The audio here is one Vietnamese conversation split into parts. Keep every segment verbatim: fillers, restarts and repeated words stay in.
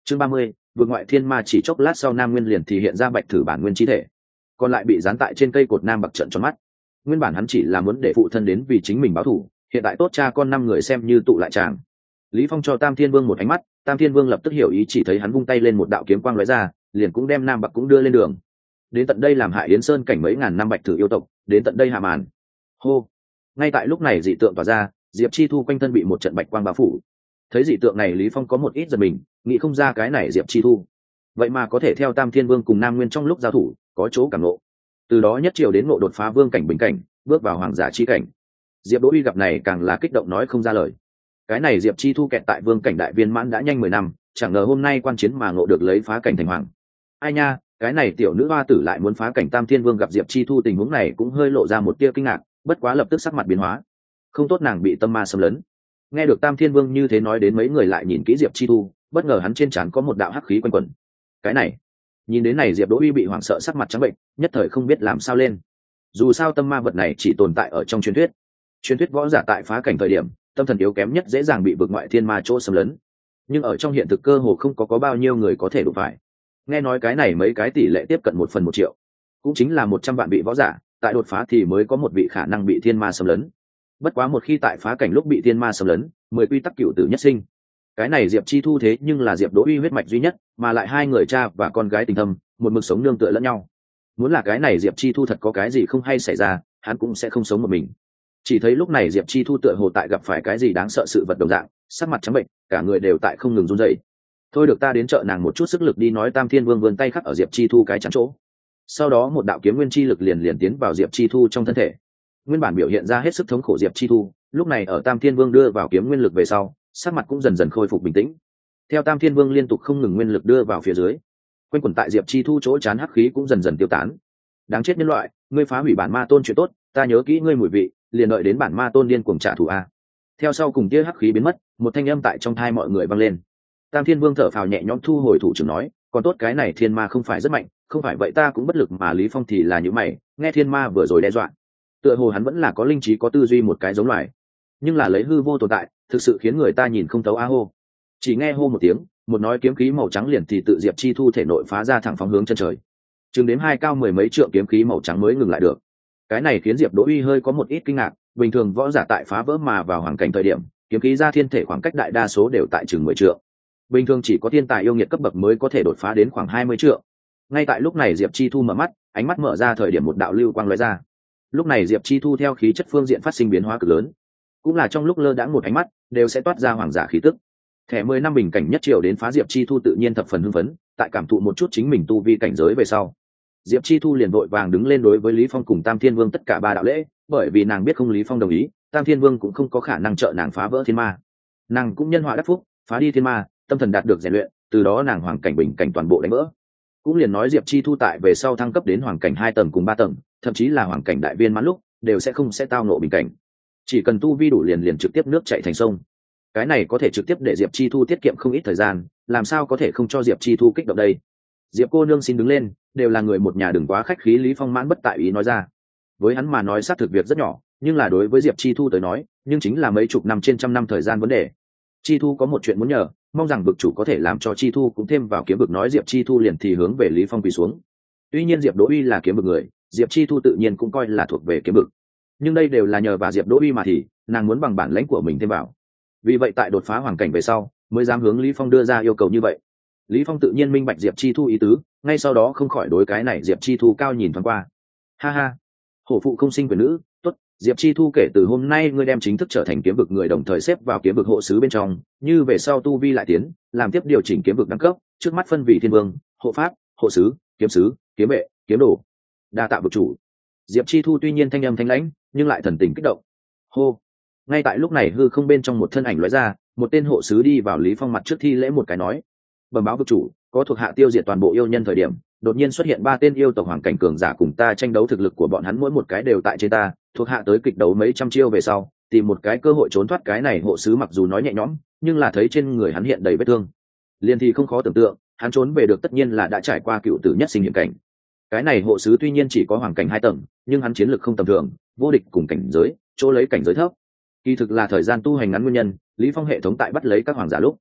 chương ba mươi, vượt ngoại thiên ma. Chỉ chốc lát sau Nam Nguyên liền thì hiện ra bạch thử bản nguyên chi thể, còn lại bị dán tại trên cây cột Nam Bạc trợn tròn mắt. Nguyên bản hắn chỉ là muốn để phụ thân đến vì chính mình báo thù, hiện tại tốt cha con năm người xem như tụ lại chàng. Lý Phong cho Tam Thiên Vương một ánh mắt, Tam Thiên Vương lập tức hiểu ý, chỉ thấy hắn vung tay lên một đạo kiếm quang lóe ra, liền cũng đem Nam Bạc cũng đưa lên đường. Đến tận đây làm hại Yến Sơn cảnh mấy ngàn năm bạch thử yêu tộc, đến tận đây hạ màn. Hô. Ngay tại lúc này dị tượng tỏa ra, Diệp Chi Thu quanh thân bị một trận bạch quang bao phủ. Thấy dị tượng này, Lý Phong có một ít giật mình, nghĩ không ra cái này Diệp Chi Thu vậy mà có thể theo Tam Thiên Vương cùng Nam Nguyên trong lúc giao thủ có chỗ cảm ngộ, từ đó nhất triều đến ngộ đột phá vương cảnh bình cảnh, bước vào hoàng giả chi cảnh. Diệp Đỗ Uy gặp này càng là kích động nói không ra lời. Cái này Diệp Chi Thu kẹt tại vương cảnh đại viên mãn đã nhanh mười năm, chẳng ngờ hôm nay quan chiến mà ngộ được lấy phá cảnh thành hoàng. Ai nha, cái này tiểu nữ hoa tử lại muốn phá cảnh. Tam Thiên Vương gặp Diệp Chi Thu tình huống này cũng hơi lộ ra một tia kinh ngạc, bất quá lập tức sắc mặt biến hóa. Không tốt, nàng bị tâm ma xâm lấn. Nghe được Tam Thiên Vương như thế nói đến, mấy người lại nhìn kỹ Diệp Chi Thu, bất ngờ hắn trên trán có một đạo hắc khí quanh quẩn. Cái này, nhìn đến này Diệp Đỗ Uy bị hoảng sợ, sắc mặt trắng bệnh, nhất thời không biết làm sao lên. Dù sao tâm ma vật này chỉ tồn tại ở trong truyền thuyết. Truyền thuyết võ giả tại phá cảnh thời điểm, tâm thần yếu kém nhất dễ dàng bị vực ngoại thiên ma chỗ xâm lấn. Nhưng ở trong hiện thực cơ hồ không có có bao nhiêu người có thể đụng phải. Nghe nói cái này mấy cái tỷ lệ tiếp cận một phần một triệu, cũng chính là một trăm vạn vị võ giả, tại đột phá thì mới có một vị khả năng bị thiên ma xâm lấn. Bất quá một khi tại phá cảnh lúc bị thiên ma xâm lấn, mười quy tắc cửu tử nhất sinh. Cái này Diệp Chi Thu thế nhưng là Diệp Đỗ Uy huyết mạch duy nhất, mà lại hai người cha và con gái tình thâm, một mực sống nương tựa lẫn nhau. Muốn là cái này Diệp Chi Thu thật có cái gì không hay xảy ra, hắn cũng sẽ không sống một mình. Chỉ thấy lúc này Diệp Chi Thu tựa hồ tại gặp phải cái gì đáng sợ sự vật đồng dạng, sắc mặt trắng bệnh, cả người đều tại không ngừng run rẩy. Thôi được, ta đến trợ nàng một chút sức lực đi, nói Tam Thiên Vương vươn tay khắc ở Diệp Chi Thu cái chắn chỗ. Sau đó một đạo kiếm nguyên chi lực liền liền tiến vào Diệp Chi Thu trong thân thể. Nguyên bản biểu hiện ra hết sức thống khổ Diệp Chi Thu, lúc này ở Tam Thiên Vương đưa vào kiếm nguyên lực về sau, sắc mặt cũng dần dần khôi phục bình tĩnh. Theo Tam Thiên Vương liên tục không ngừng nguyên lực đưa vào phía dưới, quanh quẩn tại Diệp Chi Thu chỗ chán hắc khí cũng dần dần tiêu tán. Đáng chết nhân loại, ngươi phá hủy bản ma tôn chuyện tốt, ta nhớ kỹ ngươi mùi vị, liền đợi đến bản ma tôn điên cuồng trả thù a. Theo sau cùng kia hắc khí biến mất, một thanh âm tại trong thai mọi người vang lên. Tam Thiên Vương thở phào nhẹ nhõm thu hồi thủ trưởng nói, còn tốt cái này thiên ma không phải rất mạnh, không phải vậy ta cũng bất lực. Mà Lý Phong thì là những mày, nghe thiên ma vừa rồi đe dọa, tựa hồ hắn vẫn là có linh trí có tư duy một cái giống loài, nhưng là lấy hư vô tồn tại, thực sự khiến người ta nhìn không thấu. A hô. Chỉ nghe hô một tiếng, một nói kiếm khí màu trắng liền thì tự Diệp Chi Thu thể nội phá ra, thẳng phóng hướng chân trời. Chừng đến hai cao mười mấy trượng kiếm khí màu trắng mới ngừng lại được. Cái này khiến Diệp Đỗ Uy hơi có một ít kinh ngạc, bình thường võ giả tại phá vỡ mà vào hoàn cảnh thời điểm, kiếm khí ra thiên thể khoảng cách đại đa số đều tại chừng mười trượng. Bình thường chỉ có thiên tài yêu nghiệt cấp bậc mới có thể đột phá đến khoảng hai mươi trượng. Ngay tại lúc này Diệp Chi Thu mở mắt, ánh mắt mở ra thời điểm một đạo lưu quang lóe ra. Lúc này Diệp Chi Thu theo khí chất phương diện phát sinh biến hóa cực lớn, cũng là trong lúc lơ đãng một ánh mắt đều sẽ toát ra hoàng giả khí tức. Thẻ mười năm bình cảnh nhất triều đến phá Diệp Chi Thu tự nhiên thập phần hưng phấn, tại cảm thụ một chút chính mình tu vi cảnh giới về sau, Diệp Chi Thu liền vội vàng đứng lên đối với Lý Phong cùng Tam Thiên Vương tất cả ba đạo lễ, bởi vì nàng biết không Lý Phong đồng ý, Tam Thiên Vương cũng không có khả năng trợ nàng phá vỡ thiên ma. Nàng cũng nhân họa đắc phúc, phá đi thiên ma, tâm thần đạt được rèn luyện, từ đó nàng hoàng cảnh bình cảnh toàn bộ đánh vỡ. Cũng liền nói Diệp Chi Thu tại về sau thăng cấp đến hoàng cảnh hai tầng cùng ba tầng, thậm chí là hoàng cảnh đại viên mãn lúc, đều sẽ không sẽ tao ngộ bình cảnh. Chỉ cần tu vi đủ liền liền trực tiếp nước chảy thành sông. Cái này có thể trực tiếp để Diệp Chi Thu tiết kiệm không ít thời gian, làm sao có thể không cho Diệp Chi Thu kích động đây. Diệp cô nương xin đứng lên, đều là người một nhà, đừng quá khách khí. Lý Phong mãn bất tại ý nói ra. Với hắn mà nói xác thực việc rất nhỏ, nhưng là đối với Diệp Chi Thu tới nói, nhưng chính là mấy chục năm trên trăm năm thời gian vấn đề. Chi Thu có một chuyện muốn nhờ, mong rằng vực chủ có thể làm cho Chi Thu cũng thêm vào kiếm vực. Nói Diệp Chi Thu liền thì hướng về Lý Phong quỳ xuống. Tuy nhiên Diệp Đỗ Uy là kiếm vực người, Diệp Chi Thu tự nhiên cũng coi là thuộc về kiếm vực, nhưng đây đều là nhờ vào Diệp Đỗ Uy mà thì nàng muốn bằng bản lãnh của mình thêm vào. Vì vậy tại đột phá hoàng cảnh về sau mới dám hướng Lý Phong đưa ra yêu cầu như vậy. Lý Phong tự nhiên minh bạch Diệp Chi Thu ý tứ, ngay sau đó không khỏi đối cái này Diệp Chi Thu cao nhìn thoáng qua. Ha ha, hổ phụ không sinh quyền nữ, tốt, Diệp Chi Thu kể từ hôm nay ngươi đem chính thức trở thành kiếm vực người, đồng thời xếp vào kiếm vực hộ sứ bên trong, như về sau tu vi lại tiến, làm tiếp điều chỉnh kiếm vực đẳng cấp, trước mắt phân vị thiên vương, hộ pháp, hộ sứ, kiếm sứ, kiếm vệ, kiếm đồ. Đa tạ vực chủ. Diệp Chi Thu tuy nhiên thanh âm thanh lãnh, nhưng lại thần tình kích động. Hô. Ngay tại lúc này hư không bên trong một thân ảnh lóe ra, một tên hộ sứ đi vào Lý Phong mặt trước thi lễ một cái nói: bẩm báo vực chủ, có thuộc hạ tiêu diệt toàn bộ yêu nhân thời điểm, đột nhiên xuất hiện ba tên yêu tộc hoàng cảnh cường giả cùng ta tranh đấu, thực lực của bọn hắn mỗi một cái đều tại trên ta, thuộc hạ tới kịch đấu mấy trăm chiêu về sau, tìm một cái cơ hội trốn thoát. Cái này hộ sứ mặc dù nói nhẹ nhõm, nhưng là thấy trên người hắn hiện đầy vết thương, liền thì không khó tưởng tượng, hắn trốn về được tất nhiên là đã trải qua cựu tử nhất sinh hiểm cảnh. Cái này hộ sứ tuy nhiên chỉ có hoàng cảnh hai tầng, nhưng hắn chiến lực không tầm thường, vô địch cùng cảnh giới, chỗ lấy cảnh giới thấp. Kỳ thực là thời gian tu hành ngắn nguyên nhân, Lý Phong hệ thống tại bắt lấy các hoàng giả lúc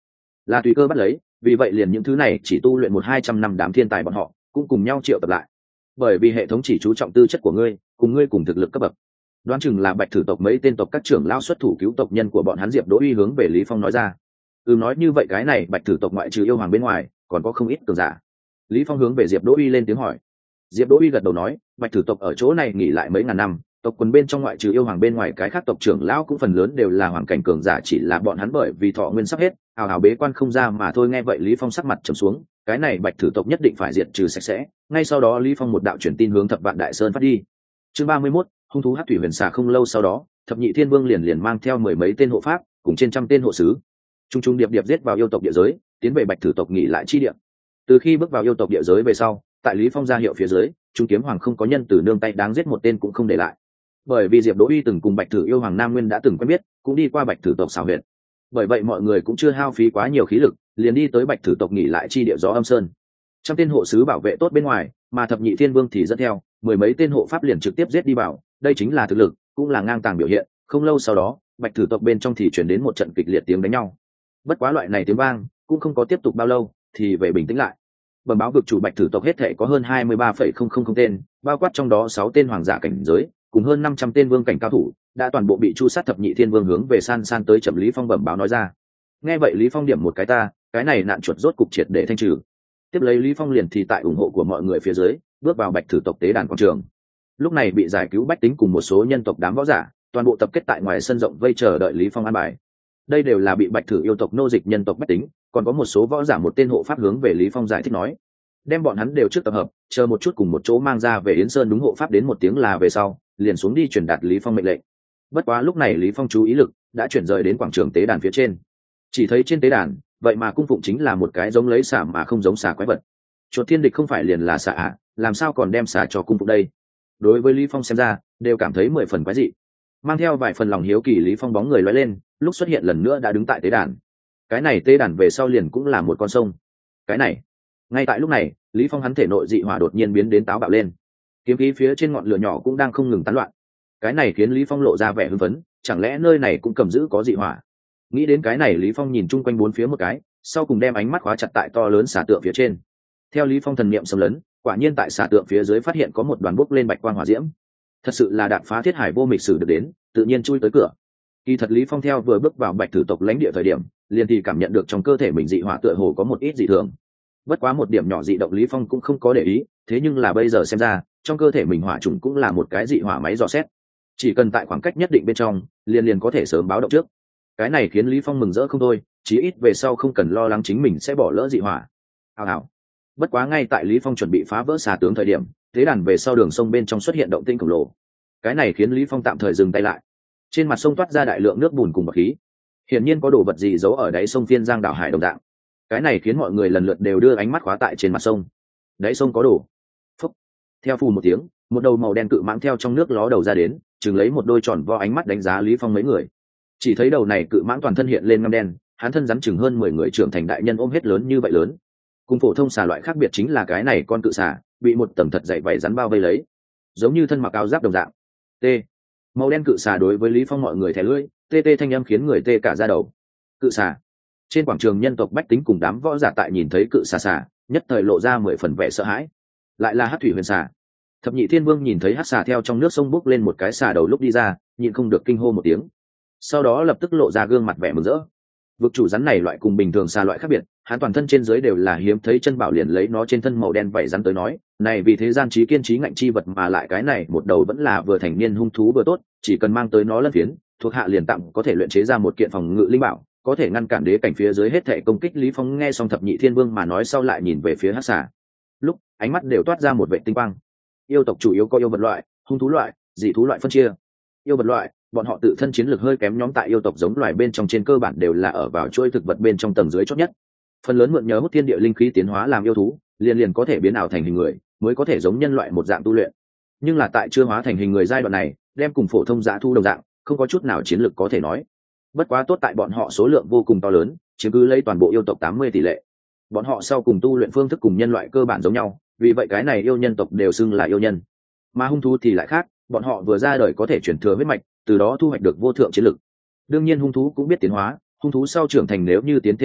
là tùy cơ bắt lấy, vì vậy liền những thứ này chỉ tu luyện một hai trăm năm đám thiên tài bọn họ cũng cùng nhau triệu tập lại. Bởi vì hệ thống chỉ chú trọng tư chất của ngươi, cùng ngươi cùng thực lực cấp bậc. Đoán chừng là bạch thử tộc mấy tên tộc các trưởng lao xuất thủ cứu tộc nhân của bọn hắn. Diệp Đỗ Uy hướng về Lý Phong nói ra. Ừ, nói như vậy cái này bạch thử tộc ngoại trừ yêu hoàng bên ngoài còn có không ít cường giả. Lý Phong hướng về Diệp Đỗ Uy lên tiếng hỏi. Diệp Đỗ Uy gật đầu nói, bạch thử tộc ở chỗ này nghỉ lại mấy ngàn năm, tộc quần bên trong ngoại trừ yêu hoàng bên ngoài cái khác tộc trưởng lão cũng phần lớn đều là hoàng cảnh cường giả, chỉ là bọn hắn bởi vì thọ nguyên sắp hết, hào hào bế quan không ra mà thôi. Nghe vậy Lý Phong sắc mặt trầm xuống, cái này bạch thử tộc nhất định phải diệt trừ sạch sẽ. Ngay sau đó Lý Phong một đạo truyền tin hướng Thập Vạn Đại Sơn phát đi. Chương ba mươi mốt, hung thú hắc thủy huyền xà. Không lâu sau đó, Thập Nhị Thiên Vương liền liền mang theo mười mấy tên hộ pháp cùng trên trăm tên hộ sứ trung trung điệp điệp giết vào yêu tộc địa giới, tiến về bạch thử tộc nghỉ lại chi địa. Từ khi bước vào yêu tộc địa giới về sau, tại Lý Phong ra hiệu phía dưới, Trung Kiếm Hoàng không có nhân từ nương tay đáng giết một tên cũng không để lại. Bởi vì Diệp Đỗ Uy từng cùng bạch thử yêu hoàng Nam Nguyên đã từng quen biết, cũng đi qua bạch thử tộc xảo huyệt. Bởi vậy mọi người cũng chưa hao phí quá nhiều khí lực, liền đi tới bạch thử tộc nghỉ lại chi địa Gió Âm Sơn. Trăm tên hộ sứ bảo vệ tốt bên ngoài, mà Thập Nhị Thiên Vương thì dẫn theo mười mấy tên hộ pháp liền trực tiếp giết đi vào. Đây chính là thực lực, cũng là ngang tàng biểu hiện. Không lâu sau đó, bạch thử tộc bên trong thì chuyển đến một trận kịch liệt tiếng đánh nhau. Bất quá loại này tiếng vang cũng không có tiếp tục bao lâu, thì về bình tĩnh lại. Bẩm báo vực chủ bạch thử tộc hết thể có hơn hai mươi ba phẩy không không không tên, bao quát trong đó sáu tên hoàng giả cảnh giới, cùng hơn năm trăm tên vương cảnh cao thủ, đã toàn bộ bị chu sát. Thập Nhị Thiên Vương hướng về san san tới chậm. Lý Phong bẩm báo nói ra. Nghe vậy Lý Phong điểm một cái ta, cái này nạn chuột rốt cục triệt để thanh trừ. Tiếp lấy Lý Phong liền thì tại ủng hộ của mọi người phía dưới, bước vào bạch thử tộc tế đàn quảng trường. Lúc này bị giải cứu bách tính cùng một số nhân tộc đám võ giả, toàn bộ tập kết tại ngoài sân rộng vây chờ đợi Lý Phong an bài. Đây đều là bị bạch thử yêu tộc nô dịch nhân tộc bách tính, còn có một số võ giả một tên hộ pháp hướng về Lý Phong giải thích nói, đem bọn hắn đều trước tập hợp, chờ một chút cùng một chỗ mang ra về Yến Sơn. Đúng, hộ pháp đến một tiếng là về sau, liền xuống đi truyền đạt Lý Phong mệnh lệnh. Bất quá lúc này Lý Phong chú ý lực đã chuyển rời đến quảng trường tế đàn phía trên. Chỉ thấy trên tế đàn, vậy mà cung phụng chính là một cái giống lấy xà mà không giống xà quái vật. Chuột thiên địch không phải liền là xà à, làm sao còn đem xà cho cung phụng đây? Đối với Lý Phong xem ra, đều cảm thấy mười phần quái dị. Mang theo vài phần lòng hiếu kỳ, Lý Phong bóng người lóe lên, lúc xuất hiện lần nữa đã đứng tại tế đàn. Cái này tế đàn về sau liền cũng là một con sông. Cái này, ngay tại lúc này, Lý Phong hắn thể nội dị hỏa đột nhiên biến đến táo bạo lên, kiếm khí phía trên ngọn lửa nhỏ cũng đang không ngừng tán loạn. Cái này khiến Lý Phong lộ ra vẻ hưng phấn, chẳng lẽ nơi này cũng cầm giữ có dị hỏa? Nghĩ đến cái này, Lý Phong nhìn chung quanh bốn phía một cái, sau cùng đem ánh mắt khóa chặt tại to lớn xà tượng phía trên. Theo Lý Phong thần niệm xâm lấn, quả nhiên tại xà tượng phía dưới phát hiện có một đoàn bốc lên bạch quang hỏa diễm. Thật sự là đạn phá thiết hải vô mịch sử được đến, tự nhiên chui tới cửa. Kỳ thật Lý Phong theo vừa bước vào bạch thử tộc lãnh địa thời điểm, liền thì cảm nhận được trong cơ thể mình dị hỏa tựa hồ có một ít dị thường. Bất quá một điểm nhỏ dị động Lý Phong cũng không có để ý, thế nhưng là bây giờ xem ra, trong cơ thể mình hỏa trùng cũng là một cái dị hỏa máy dò xét. Chỉ cần tại khoảng cách nhất định bên trong, liền liền có thể sớm báo động trước. Cái này khiến Lý Phong mừng rỡ không thôi, chí ít về sau không cần lo lắng chính mình sẽ bỏ lỡ dị hỏa. Hào hào. Bất quá ngay tại Lý Phong chuẩn bị phá vỡ xà tướng thời điểm, tế đàn về sau đường sông bên trong xuất hiện động tĩnh khổng lồ. Cái này khiến Lý Phong tạm thời dừng tay lại. Trên mặt sông toát ra đại lượng nước bùn cùng bọt khí, hiển nhiên có đồ vật gì giấu ở đáy sông Phiên Giang đảo hải đồng dạng. Cái này khiến mọi người lần lượt đều đưa ánh mắt khóa tại trên mặt sông. Đáy sông có đồ. Phúc. Theo phù một tiếng, một đầu màu đen cự mãng theo trong nước ló đầu ra đến, chừng lấy một đôi tròn vo ánh mắt đánh giá Lý Phong mấy người. Chỉ thấy đầu này cự mãng toàn thân hiện lên ngăm đen, hắn thân rắn chừng hơn mười người trưởng thành đại nhân ôm hết lớn như vậy lớn. Cùng phổ thông xà loại khác biệt chính là cái này con cự xà bị một tầng thật dày vảy rắn bao vây lấy, giống như thân mặc áo giáp đồng dạng. T. Màu đen cự xà đối với Lý Phong mọi người thè lưỡi, tê tê thanh âm khiến người tê cả da đầu. Cự xà. Trên quảng trường nhân tộc bách tính cùng đám võ giả tại nhìn thấy cự xà xà, nhất thời lộ ra mười phần vẻ sợ hãi. Lại là hắc thủy huyền xà. Thập Nhị Thiên Vương nhìn thấy hắc xà theo trong nước sông bốc lên một cái xà đầu lúc đi ra, nhịn không được kinh hô một tiếng. Sau đó lập tức lộ ra gương mặt vẻ mừng rỡ. Vực chủ rắn này loại cùng bình thường xà loại khác biệt, hắn toàn thân trên dưới đều là hiếm thấy chân bảo, liền lấy nó trên thân màu đen vảy rắn tới nói, này vì thế gian trí kiên trí ngạnh chi vật, mà lại cái này một đầu vẫn là vừa thành niên hung thú vừa tốt, chỉ cần mang tới nó lân phiến, thuộc hạ liền tặng có thể luyện chế ra một kiện phòng ngự linh bảo, có thể ngăn cản đế cảnh phía dưới hết thể công kích. Lý Phong nghe xong Thập Nhị Thiên Vương mà nói sau lại nhìn về phía hắc xà, lúc ánh mắt đều toát ra một vệ tinh quang. Yêu tộc chủ yếu có yêu vật loại, hung thú loại, dị thú loại phân chia. Yêu vật loại, bọn họ tự thân chiến lược hơi kém nhóm, tại yêu tộc giống loài bên trong trên cơ bản đều là ở vào chuỗi thực vật bên trong tầng dưới chót nhất, phần lớn mượn nhờ hút thiên địa linh khí tiến hóa làm yêu thú, liền liền có thể biến ảo thành hình người, mới có thể giống nhân loại một dạng tu luyện. Nhưng là tại chưa hóa thành hình người giai đoạn này, đem cùng phổ thông dã thu đồng dạng, không có chút nào chiến lược có thể nói. Bất quá tốt tại bọn họ số lượng vô cùng to lớn, chiếm cứ lấy toàn bộ yêu tộc tám mươi tỷ lệ. Bọn họ sau cùng tu luyện phương thức cùng nhân loại cơ bản giống nhau, vì vậy cái này yêu nhân tộc đều xưng là yêu nhân. Mà hung thú thì lại khác, bọn họ vừa ra đời có thể chuyển thừa huyết mạch, từ đó thu hoạch được vô thượng chiến lực. Đương nhiên hung thú cũng biết tiến hóa, hung thú sau trưởng thành nếu như tiến thêm một bước,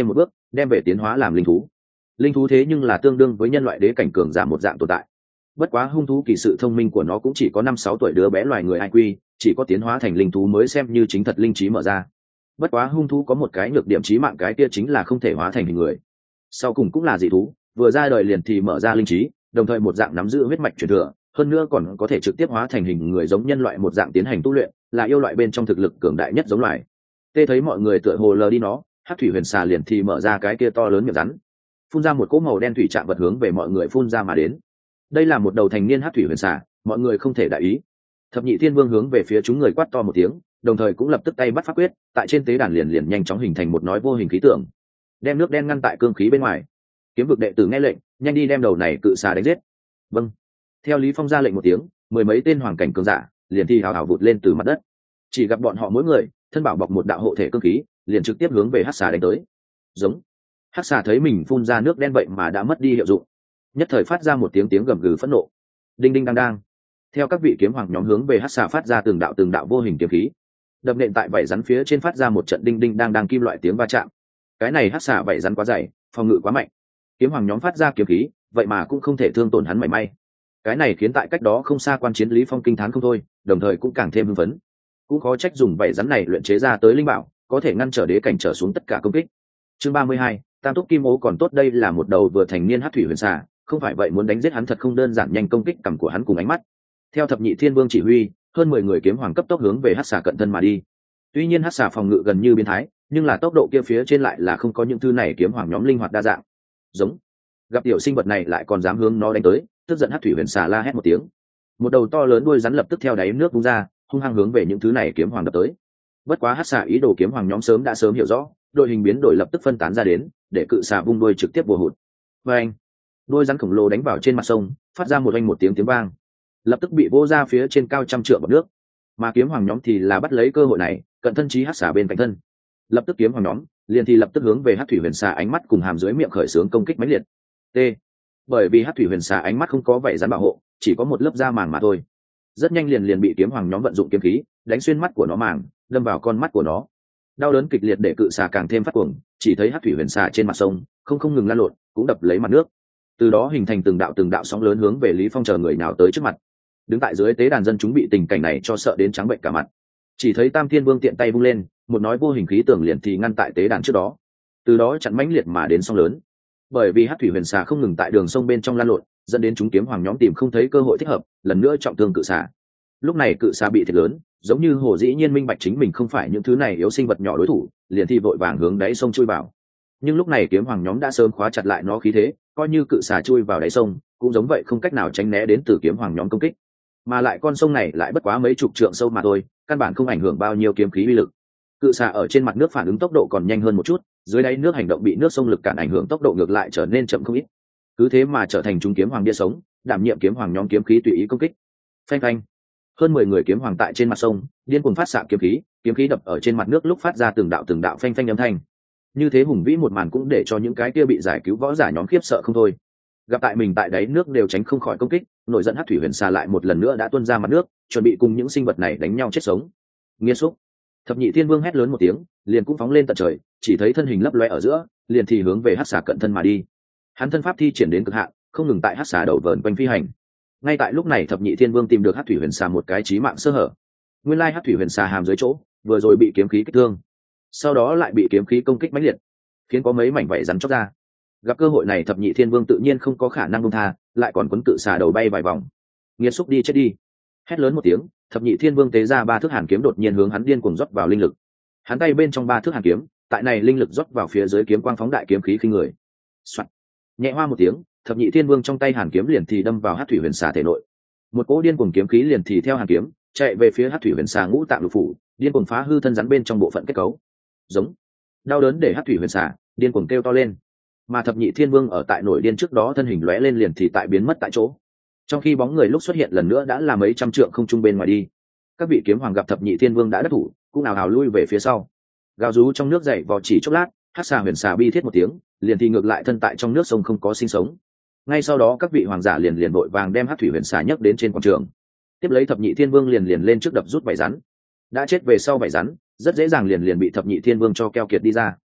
đem về tiến hóa làm linh thú. Linh thú thế nhưng là tương đương với nhân loại đế cảnh cường giả một dạng tồn tại. Bất quá hung thú kỳ sự thông minh của nó cũng chỉ có năm sáu tuổi đứa bé loài người ai quy, chỉ có tiến hóa thành linh thú mới xem như chính thật linh trí mở ra. Bất quá hung thú có một cái nhược điểm chí mạng, cái kia chính là không thể hóa thành hình người. Sau cùng cũng là dị thú, vừa ra đời liền thì mở ra linh trí, đồng thời một dạng nắm giữ huyết mạch truyền thừa, hơn nữa còn có thể trực tiếp hóa thành hình người giống nhân loại một dạng tiến hành tu luyện, là yêu loại bên trong thực lực cường đại nhất giống loài. Tê thấy mọi người tựa hồ lờ đi nó, hắc thủy huyền xà liền thì mở ra cái kia to lớn miệng rắn, phun ra một cỗ màu đen thủy trạng vật hướng về mọi người phun ra mà đến. Đây là một đầu thành niên hắc thủy huyền xà, mọi người không thể đại ý. Thập nhị thiên vương hướng về phía chúng người quát to một tiếng, đồng thời cũng lập tức tay bắt pháp quyết, tại trên tế đàn liền liền nhanh chóng hình thành một nói vô hình khí tượng, đem nước đen ngăn tại cương khí bên ngoài. Kiếm vực đệ tử nghe lệnh, nhanh đi đem đầu này cự xà đánh giết. Vâng. Theo Lý Phong ra lệnh một tiếng, mười mấy tên hoàng cảnh cường giả liền thi hào hào vụt lên từ mặt đất. Chỉ gặp bọn họ mỗi người thân bảo bọc một đạo hộ thể cương khí, liền trực tiếp hướng về hắc xà đánh tới. Giống. Hắc xà thấy mình phun ra nước đen vậy mà đã mất đi hiệu dụng, nhất thời phát ra một tiếng tiếng gầm gừ phẫn nộ. Đinh đinh đang đang. Theo các vị kiếm hoàng nhóm hướng về hắc xà phát ra từng đạo từng đạo vô hình kiếm khí, đập nện tại vảy rắn phía trên phát ra một trận đinh đinh đang đang kim loại tiếng va chạm. Cái này hắc xà vảy rắn quá dày, phòng ngự quá mạnh, kiếm hoàng nhóm phát ra kiếm khí vậy mà cũng không thể thương tổn hắn mảy may. Cái này khiến tại cách đó không xa quan chiến Lý Phong kinh thán không thôi, đồng thời cũng càng thêm hưng phấn. Cũng khó trách dùng vảy rắn này luyện chế ra tới linh bảo, có thể ngăn trở đế cảnh trở xuống tất cả công kích. Chương ba mươi hai, Tam túc kim ố còn tốt, đây là một đầu vừa thành niên hắc thủy huyền xà, không phải vậy muốn đánh giết hắn thật không đơn giản, nhanh công kích cầm của hắn cùng ánh mắt. Theo thập nhị thiên vương chỉ huy, hơn mười người kiếm hoàng cấp tốc hướng về hắc xà cận thân mà đi. Tuy nhiên hắc xà phòng ngự gần như biến thái, nhưng là tốc độ kia phía trên lại là không có những thứ này kiếm hoàng nhóm linh hoạt đa dạng. Giống. Gặp tiểu sinh vật này lại còn dám hướng nó đánh tới, tức giận hắc thủy huyền xà la hét một tiếng. Một đầu to lớn đuôi rắn lập tức theo đáy nước vung ra, hung hăng hướng về những thứ này kiếm hoàng đập tới. Bất quá hắc xà ý đồ kiếm hoàng nhóm sớm đã sớm hiểu rõ, đội hình biến đổi lập tức phân tán ra đến, để cự xà vung đuôi trực tiếp bùa hụt. Và anh, đuôi rắn khổng lồ đánh vào trên mặt sông, phát ra một oanh một tiếng tiếng vang, lập tức bị vô ra phía trên cao trăm trượng bọt nước. Mà kiếm hoàng nhóm thì là bắt lấy cơ hội này, cận thân chí hắc xà bên cạnh thân. Lập tức kiếm hoàng nhóm liền thì lập tức hướng về hắc thủy huyền xà ánh mắt cùng hàm dưới miệng khởi xướng công kích mãnh liệt. T. Bởi vì hắc thủy huyền xà ánh mắt không có vảy rắn bảo hộ, chỉ có một lớp da màng mà thôi, rất nhanh liền liền bị kiếm hoàng nhóm vận dụng kiếm khí đánh xuyên mắt của nó màng, đâm vào con mắt của nó. Đau đớn kịch liệt để cự xà càng thêm phát cuồng, chỉ thấy hắc thủy huyền xà trên mặt sông không không ngừng lan lộn, cũng đập lấy mặt nước, từ đó hình thành từng đạo từng đạo sóng lớn hướng về Lý Phong chờ người nào tới trước mặt. Đứng tại dưới tế đàn dân chúng bị tình cảnh này cho sợ đến trắng bệnh cả mặt. Chỉ thấy Tam Thiên Vương tiện tay vung lên, một nói vô hình khí tường liền thì ngăn tại tế đàn trước đó, từ đó chặn mãnh liệt mà đến sóng lớn. Bởi vì hắc thủy huyền xà không ngừng tại đường sông bên trong lan lộn, dẫn đến chúng kiếm hoàng nhóm tìm không thấy cơ hội thích hợp, lần nữa trọng thương cự xà. Lúc này cự xà bị thiệt lớn, giống như hồ dĩ nhiên minh bạch chính mình không phải những thứ này yếu sinh vật nhỏ đối thủ, liền thì vội vàng hướng đáy sông chui vào. Nhưng lúc này kiếm hoàng nhóm đã sớm khóa chặt lại nó khí thế, coi như cự xà chui vào đáy sông cũng giống vậy không cách nào tránh né đến từ kiếm hoàng nhóm công kích. Mà lại con sông này lại bất quá mấy chục trượng sâu mà thôi, căn bản không ảnh hưởng bao nhiêu kiếm khí uy lực. Cự xà ở trên mặt nước phản ứng tốc độ còn nhanh hơn một chút, dưới đáy nước hành động bị nước sông lực cản ảnh hưởng, tốc độ ngược lại trở nên chậm không ít. Cứ thế mà trở thành chúng kiếm hoàng bia sống, đảm nhiệm kiếm hoàng nhóm kiếm khí tùy ý công kích. Phanh phanh. Hơn mười người kiếm hoàng tại trên mặt sông điên cuồng phát xạ kiếm khí, kiếm khí đập ở trên mặt nước lúc phát ra từng đạo từng đạo phanh phanh âm thanh. Như thế hùng vĩ một màn cũng để cho những cái kia bị giải cứu võ giả nhóm khiếp sợ không thôi. Gặp tại mình tại đáy nước đều tránh không khỏi công kích, nổi giận hắc thủy huyền xà lại một lần nữa đã tuôn ra mặt nước, chuẩn bị cùng những sinh vật này đánh nhau chết sống. Nghiệt xúc. Thập nhị thiên vương hét lớn một tiếng, liền cũng phóng lên tận trời, chỉ thấy thân hình lấp loe ở giữa, liền thì hướng về hắc xà cận thân mà đi. Hắn thân pháp thi triển đến cực hạn, không ngừng tại hắc xà đầu vờn quanh phi hành. Ngay tại lúc này thập nhị thiên vương tìm được hắc thủy huyền xà một cái chí mạng sơ hở. Nguyên lai hắc thủy huyền xà hàm dưới chỗ, vừa rồi bị kiếm khí kích thương, sau đó lại bị kiếm khí công kích mãnh liệt, khiến có mấy mảnh vảy rắn chóc ra. Gặp cơ hội này thập nhị thiên vương tự nhiên không có khả năng buông tha, lại còn quấn cự xà đầu bay vài vòng. Nghiệt xúc đi chết đi. Hét lớn một tiếng, thập nhị thiên vương tế ra ba thước hàn kiếm đột nhiên hướng hắn điên cuồng rót vào linh lực. Hắn tay bên trong ba thước hàn kiếm, tại này linh lực rót vào phía dưới kiếm quang phóng đại kiếm khí khinh người. Soạn. Nhẹ hoa một tiếng, thập nhị thiên vương trong tay hàn kiếm liền thì đâm vào hắc thủy huyền xà thể nội. Một cỗ điên cuồng kiếm khí liền thì theo hàn kiếm chạy về phía hắc thủy huyền xà ngũ tạng lục phủ, điên cuồng phá hư thân rắn bên trong bộ phận kết cấu. Giống. Đau đớn để hắc thủy huyền xà điên cuồng kêu to lên. Mà thập nhị thiên vương ở tại nổi điên trước đó thân hình lóe lên liền thì tại biến mất tại chỗ. Trong khi bóng người lúc xuất hiện lần nữa đã là mấy trăm trượng không trung bên ngoài đi. Các vị kiếm hoàng gặp thập nhị thiên vương đã đắc thủ, cũng nào hào lui về phía sau. Gào rú trong nước dậy vò chỉ chốc lát, hắc xà huyền xà bi thiết một tiếng, liền thì ngược lại thân tại trong nước sông không có sinh sống. Ngay sau đó các vị hoàng giả liền liền vội vàng đem hắc thủy huyền xà nhấc đến trên quảng trường. Tiếp lấy thập nhị thiên vương liền liền lên trước đập rút vảy rắn. Đã chết về sau vảy rắn, rất dễ dàng liền liền bị thập nhị thiên vương cho keo kiệt đi ra.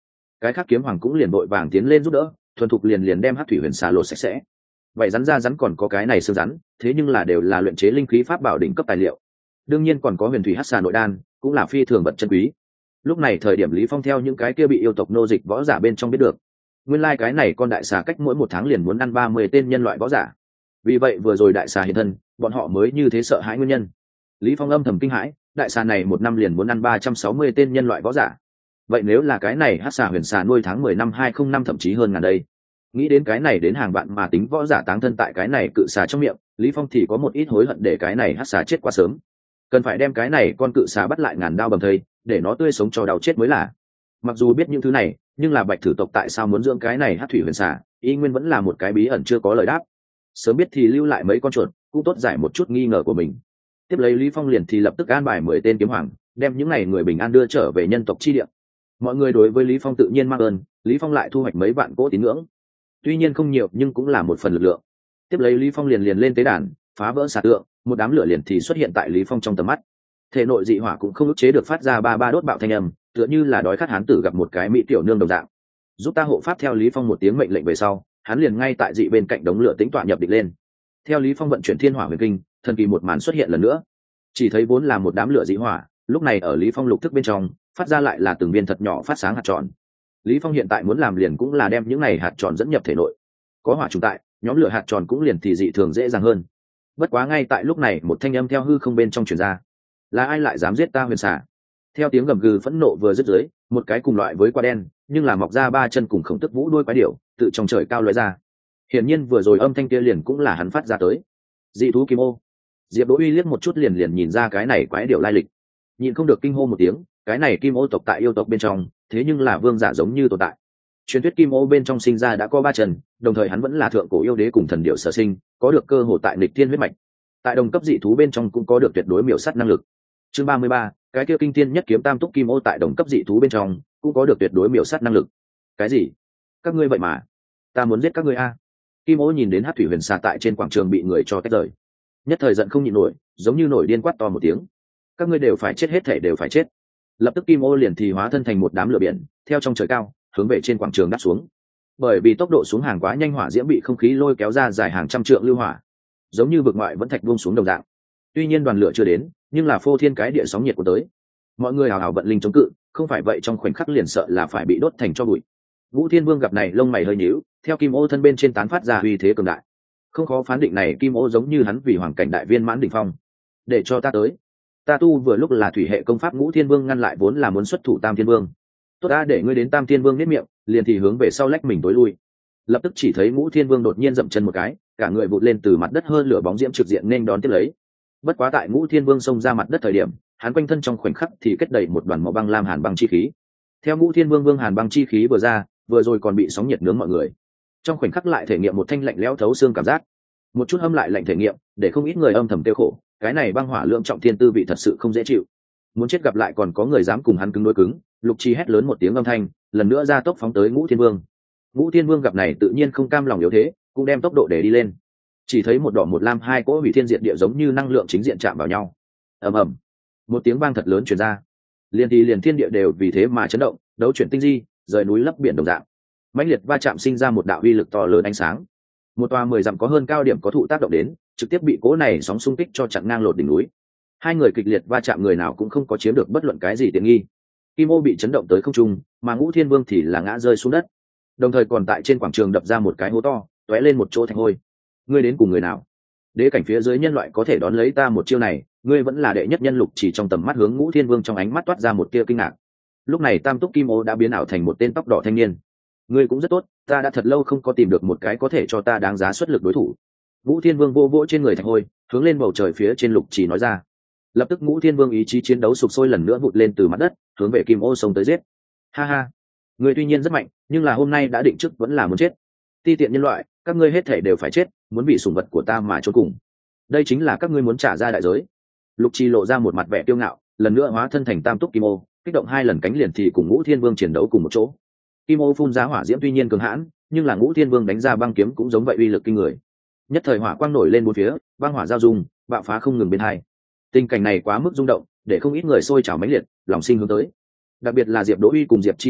cái khác kiếm hoàng cũng liền vội vàng tiến lên giúp đỡ, thuần thục liền liền đem hắc thủy huyền xà lột sạch sẽ. Vậy rắn ra rắn còn có cái này xương rắn, thế nhưng là đều là luyện chế linh khí pháp bảo đỉnh cấp tài liệu. Đương nhiên còn có huyền thủy hắc xà nội đan, cũng là phi thường vật chân quý. Lúc này thời điểm Lý Phong theo những cái kia bị yêu tộc nô dịch võ giả bên trong biết được, nguyên lai like cái này con đại xà cách mỗi một tháng liền muốn ăn ba mươi tên nhân loại võ giả. Vì vậy vừa rồi đại xà hiện thân, bọn họ mới như thế sợ hãi nguyên nhân. Lý Phong âm thầm kinh hãi, đại xà này một năm liền muốn ăn ba trăm sáu mươi tên nhân loại võ giả. Vậy nếu là cái này hắc xà huyền xà nuôi tháng mười năm hai không năm thậm chí hơn ngàn đây. Nghĩ đến cái này đến hàng vạn mà tính võ giả táng thân tại cái này cự xà trong miệng, Lý Phong thì có một ít hối hận để cái này hắc xà chết quá sớm. Cần phải đem cái này con cự xà bắt lại ngàn đao bầm thây, để nó tươi sống cho đau chết mới là. Mặc dù biết những thứ này, nhưng là bạch thử tộc tại sao muốn dưỡng cái này hắc thủy huyền xà, y nguyên vẫn là một cái bí ẩn chưa có lời đáp. Sớm biết thì lưu lại mấy con chuột, cũng tốt giải một chút nghi ngờ của mình. Tiếp lấy Lý Phong liền thì lập tức an bài mười tên kiếm hoàng, đem những này người bình an đưa trở về nhân tộc chi địa. Mọi người đối với Lý Phong tự nhiên mang ơn, Lý Phong lại thu hoạch mấy vạn cỗ tín ngưỡng. Tuy nhiên không nhiều nhưng cũng là một phần lực lượng. Tiếp lấy Lý Phong liền liền lên tế đàn, phá vỡ xà tượng, một đám lửa liền thì xuất hiện tại Lý Phong trong tầm mắt. Thể nội dị hỏa cũng không ức chế được phát ra ba ba đốt bạo thanh âm, tựa như là đói khát hán tử gặp một cái mỹ tiểu nương đồng dạng. Giúp ta hộ pháp theo Lý Phong một tiếng mệnh lệnh về sau, hắn liền ngay tại dị bên cạnh đống lửa tính tọa nhập định lên. Theo Lý Phong vận chuyển Thiên Hỏa Huyền Kinh, thần kỳ một màn xuất hiện lần nữa. Chỉ thấy vốn là một đám lửa dị hỏa, lúc này ở Lý Phong lục thức bên trong, phát ra lại là từng viên thật nhỏ phát sáng hạt tròn. Lý Phong hiện tại muốn làm liền cũng là đem những này hạt tròn dẫn nhập thể nội. Có hỏa trùng tại, nhóm lửa hạt tròn cũng liền thì dị thường dễ dàng hơn. Bất quá ngay tại lúc này, một thanh âm theo hư không bên trong truyền ra. Là ai lại dám giết ta huyền xà? Theo tiếng gầm gừ phẫn nộ vừa dứt dưới, một cái cùng loại với quả đen, nhưng là mọc ra ba chân cùng khổng tức vũ đuôi quái điểu, tự trong trời cao lóe ra. Hiển nhiên vừa rồi âm thanh kia liền cũng là hắn phát ra tới. Dị thú kim ô. Diệp Đỗ Uy liếc một chút liền liền nhìn ra cái này quái điểu lai lịch. Nhìn không được kinh hô một tiếng, cái này kim ô tộc tại yêu tộc bên trong, thế nhưng là vương giả giống như tồn tại. Truyền thuyết kim ô bên trong sinh ra đã có ba chân, đồng thời hắn vẫn là thượng cổ yêu đế cùng thần điểu sở sinh, có được cơ hội tại nghịch thiên huyết mạch. Tại đồng cấp dị thú bên trong cũng có được tuyệt đối miểu sát năng lực. Chương ba mươi ba, cái kia kinh thiên nhất kiếm tam túc kim ô tại đồng cấp dị thú bên trong cũng có được tuyệt đối miểu sát năng lực. Cái gì? Các ngươi vậy mà? Ta muốn giết các ngươi a. Kim ô nhìn đến Hắc thủy huyền xà tại trên quảng trường bị người cho tách rời, nhất thời giận không nhịn nổi, giống như nổi điên quát to một tiếng. Các ngươi đều phải chết, hết thể đều phải chết. Lập tức kim ô liền thì hóa thân thành một đám lửa biển, theo trong trời cao hướng về trên quảng trường đáp xuống. Bởi vì tốc độ xuống hàng quá nhanh, hỏa diễm bị không khí lôi kéo ra dài hàng trăm trượng lưu hỏa, giống như vực ngoại vẫn thạch buông xuống đồng dạng. Tuy nhiên đoàn lửa chưa đến, nhưng là phô thiên cái địa sóng nhiệt của tới, mọi người hào hào vận linh chống cự, không phải vậy trong khoảnh khắc liền sợ là phải bị đốt thành tro bụi. Vũ Thiên Vương gặp này lông mày hơi nhíu, theo kim ô thân bên trên tán phát ra uy thế cường đại. Không khó phán định này kim ô giống như hắn vì hoàng cảnh đại viên mãn đỉnh phong. Để cho ta tới. Ta tu vừa lúc là thủy hệ công pháp, Ngũ Thiên Vương ngăn lại vốn là muốn xuất thủ Tam Thiên Vương. Tốt ta, để ngươi đến Tam Thiên Vương nhếch miệng, liền thì hướng về sau lách mình tối lui. Lập tức chỉ thấy Ngũ Thiên Vương đột nhiên dậm chân một cái, cả người vụt lên từ mặt đất, hơn lửa bóng diễm trực diện nên đón tiếp lấy. Bất quá tại Ngũ Thiên Vương xông ra mặt đất thời điểm, hắn quanh thân trong khoảnh khắc thì kết đầy một đoàn màu băng lam hàn băng chi khí. Theo Ngũ Thiên Vương vương hàn băng chi khí vừa ra, vừa rồi còn bị sóng nhiệt nướng mọi người, trong khoảnh khắc lại thể nghiệm một thanh lạnh lẽo thấu xương cảm giác. Một chút âm lại lạnh thể nghiệm, để không ít người âm thầm tiêu khổ, cái này băng hỏa lượng trọng thiên tư vị thật sự không dễ chịu. Muốn chết gặp lại còn có người dám cùng hắn cứng đối cứng. Lục Chi hét lớn một tiếng âm thanh, lần nữa ra tốc phóng tới Ngũ Thiên Vương. Ngũ Thiên Vương gặp này tự nhiên không cam lòng yếu thế, cũng đem tốc độ để đi lên. Chỉ thấy một đỏ một lam hai cỗ hủy thiên diệt địa giống như năng lượng chính diện chạm vào nhau. Ầm ầm, một tiếng vang thật lớn truyền ra, liền thì liền thiên địa đều vì thế mà chấn động, đấu chuyển tinh di, rời núi lấp biển đồng dạng. Mãnh liệt va chạm sinh ra một đạo uy lực to lớn ánh sáng. Một tòa mười dặm có hơn cao điểm có thụ tác động đến, trực tiếp bị cỗ này sóng xung kích cho chặn ngang lột đỉnh núi. Hai người kịch liệt va chạm, người nào cũng không có chiếm được bất luận cái gì tiện nghi. Kim ô bị chấn động tới không trung, mà Ngũ Thiên Vương thì là ngã rơi xuống đất, đồng thời còn tại trên quảng trường đập ra một cái hố to, tóe lên một chỗ thành hôi. Ngươi đến cùng người nào? Đế cảnh phía dưới nhân loại có thể đón lấy ta một chiêu này, ngươi vẫn là đệ nhất nhân. Lục Chỉ trong tầm mắt hướng Ngũ Thiên Vương trong ánh mắt toát ra một tia kinh ngạc. Lúc này tam túc kim ô đã biến ảo thành một tên tóc đỏ thanh niên. Ngươi cũng rất tốt, ta đã thật lâu không có tìm được một cái có thể cho ta đáng giá xuất lực đối thủ. Ngũ Thiên Vương vô vỗ trên người thạch hôi, hướng lên bầu trời phía trên Lục Chỉ nói ra. Lập tức Ngũ Thiên Vương ý chí chiến đấu sục sôi lần nữa vụt lên từ mặt đất, hướng về kim ô sông tới giết. Ha ha, ngươi tuy nhiên rất mạnh, nhưng là hôm nay đã định trước vẫn là muốn chết. Ti tiện nhân loại, các ngươi hết thể đều phải chết, muốn bị sủng vật của ta mà chôn cùng. Đây chính là các ngươi muốn trả ra đại giới. Lục Chi lộ ra một mặt vẻ kiêu ngạo, lần nữa hóa thân thành tam túc kim ô, kích động hai lần cánh liền thì cùng Ngũ Thiên Vương chiến đấu cùng một chỗ. Kim ô phun ra hỏa diễm tuy nhiên cường hãn, nhưng là Ngũ Thiên Vương đánh ra băng kiếm cũng giống vậy uy lực kinh người. Nhất thời hỏa quang nổi lên bốn phía, băng hỏa giao dung, bạo phá không ngừng bên hai. Tình cảnh này quá mức rung động, để không ít người sôi trào mãnh liệt, lòng sinh hướng tới. Đặc biệt là Diệp Đỗ Uy cùng Diệp Chi Thu,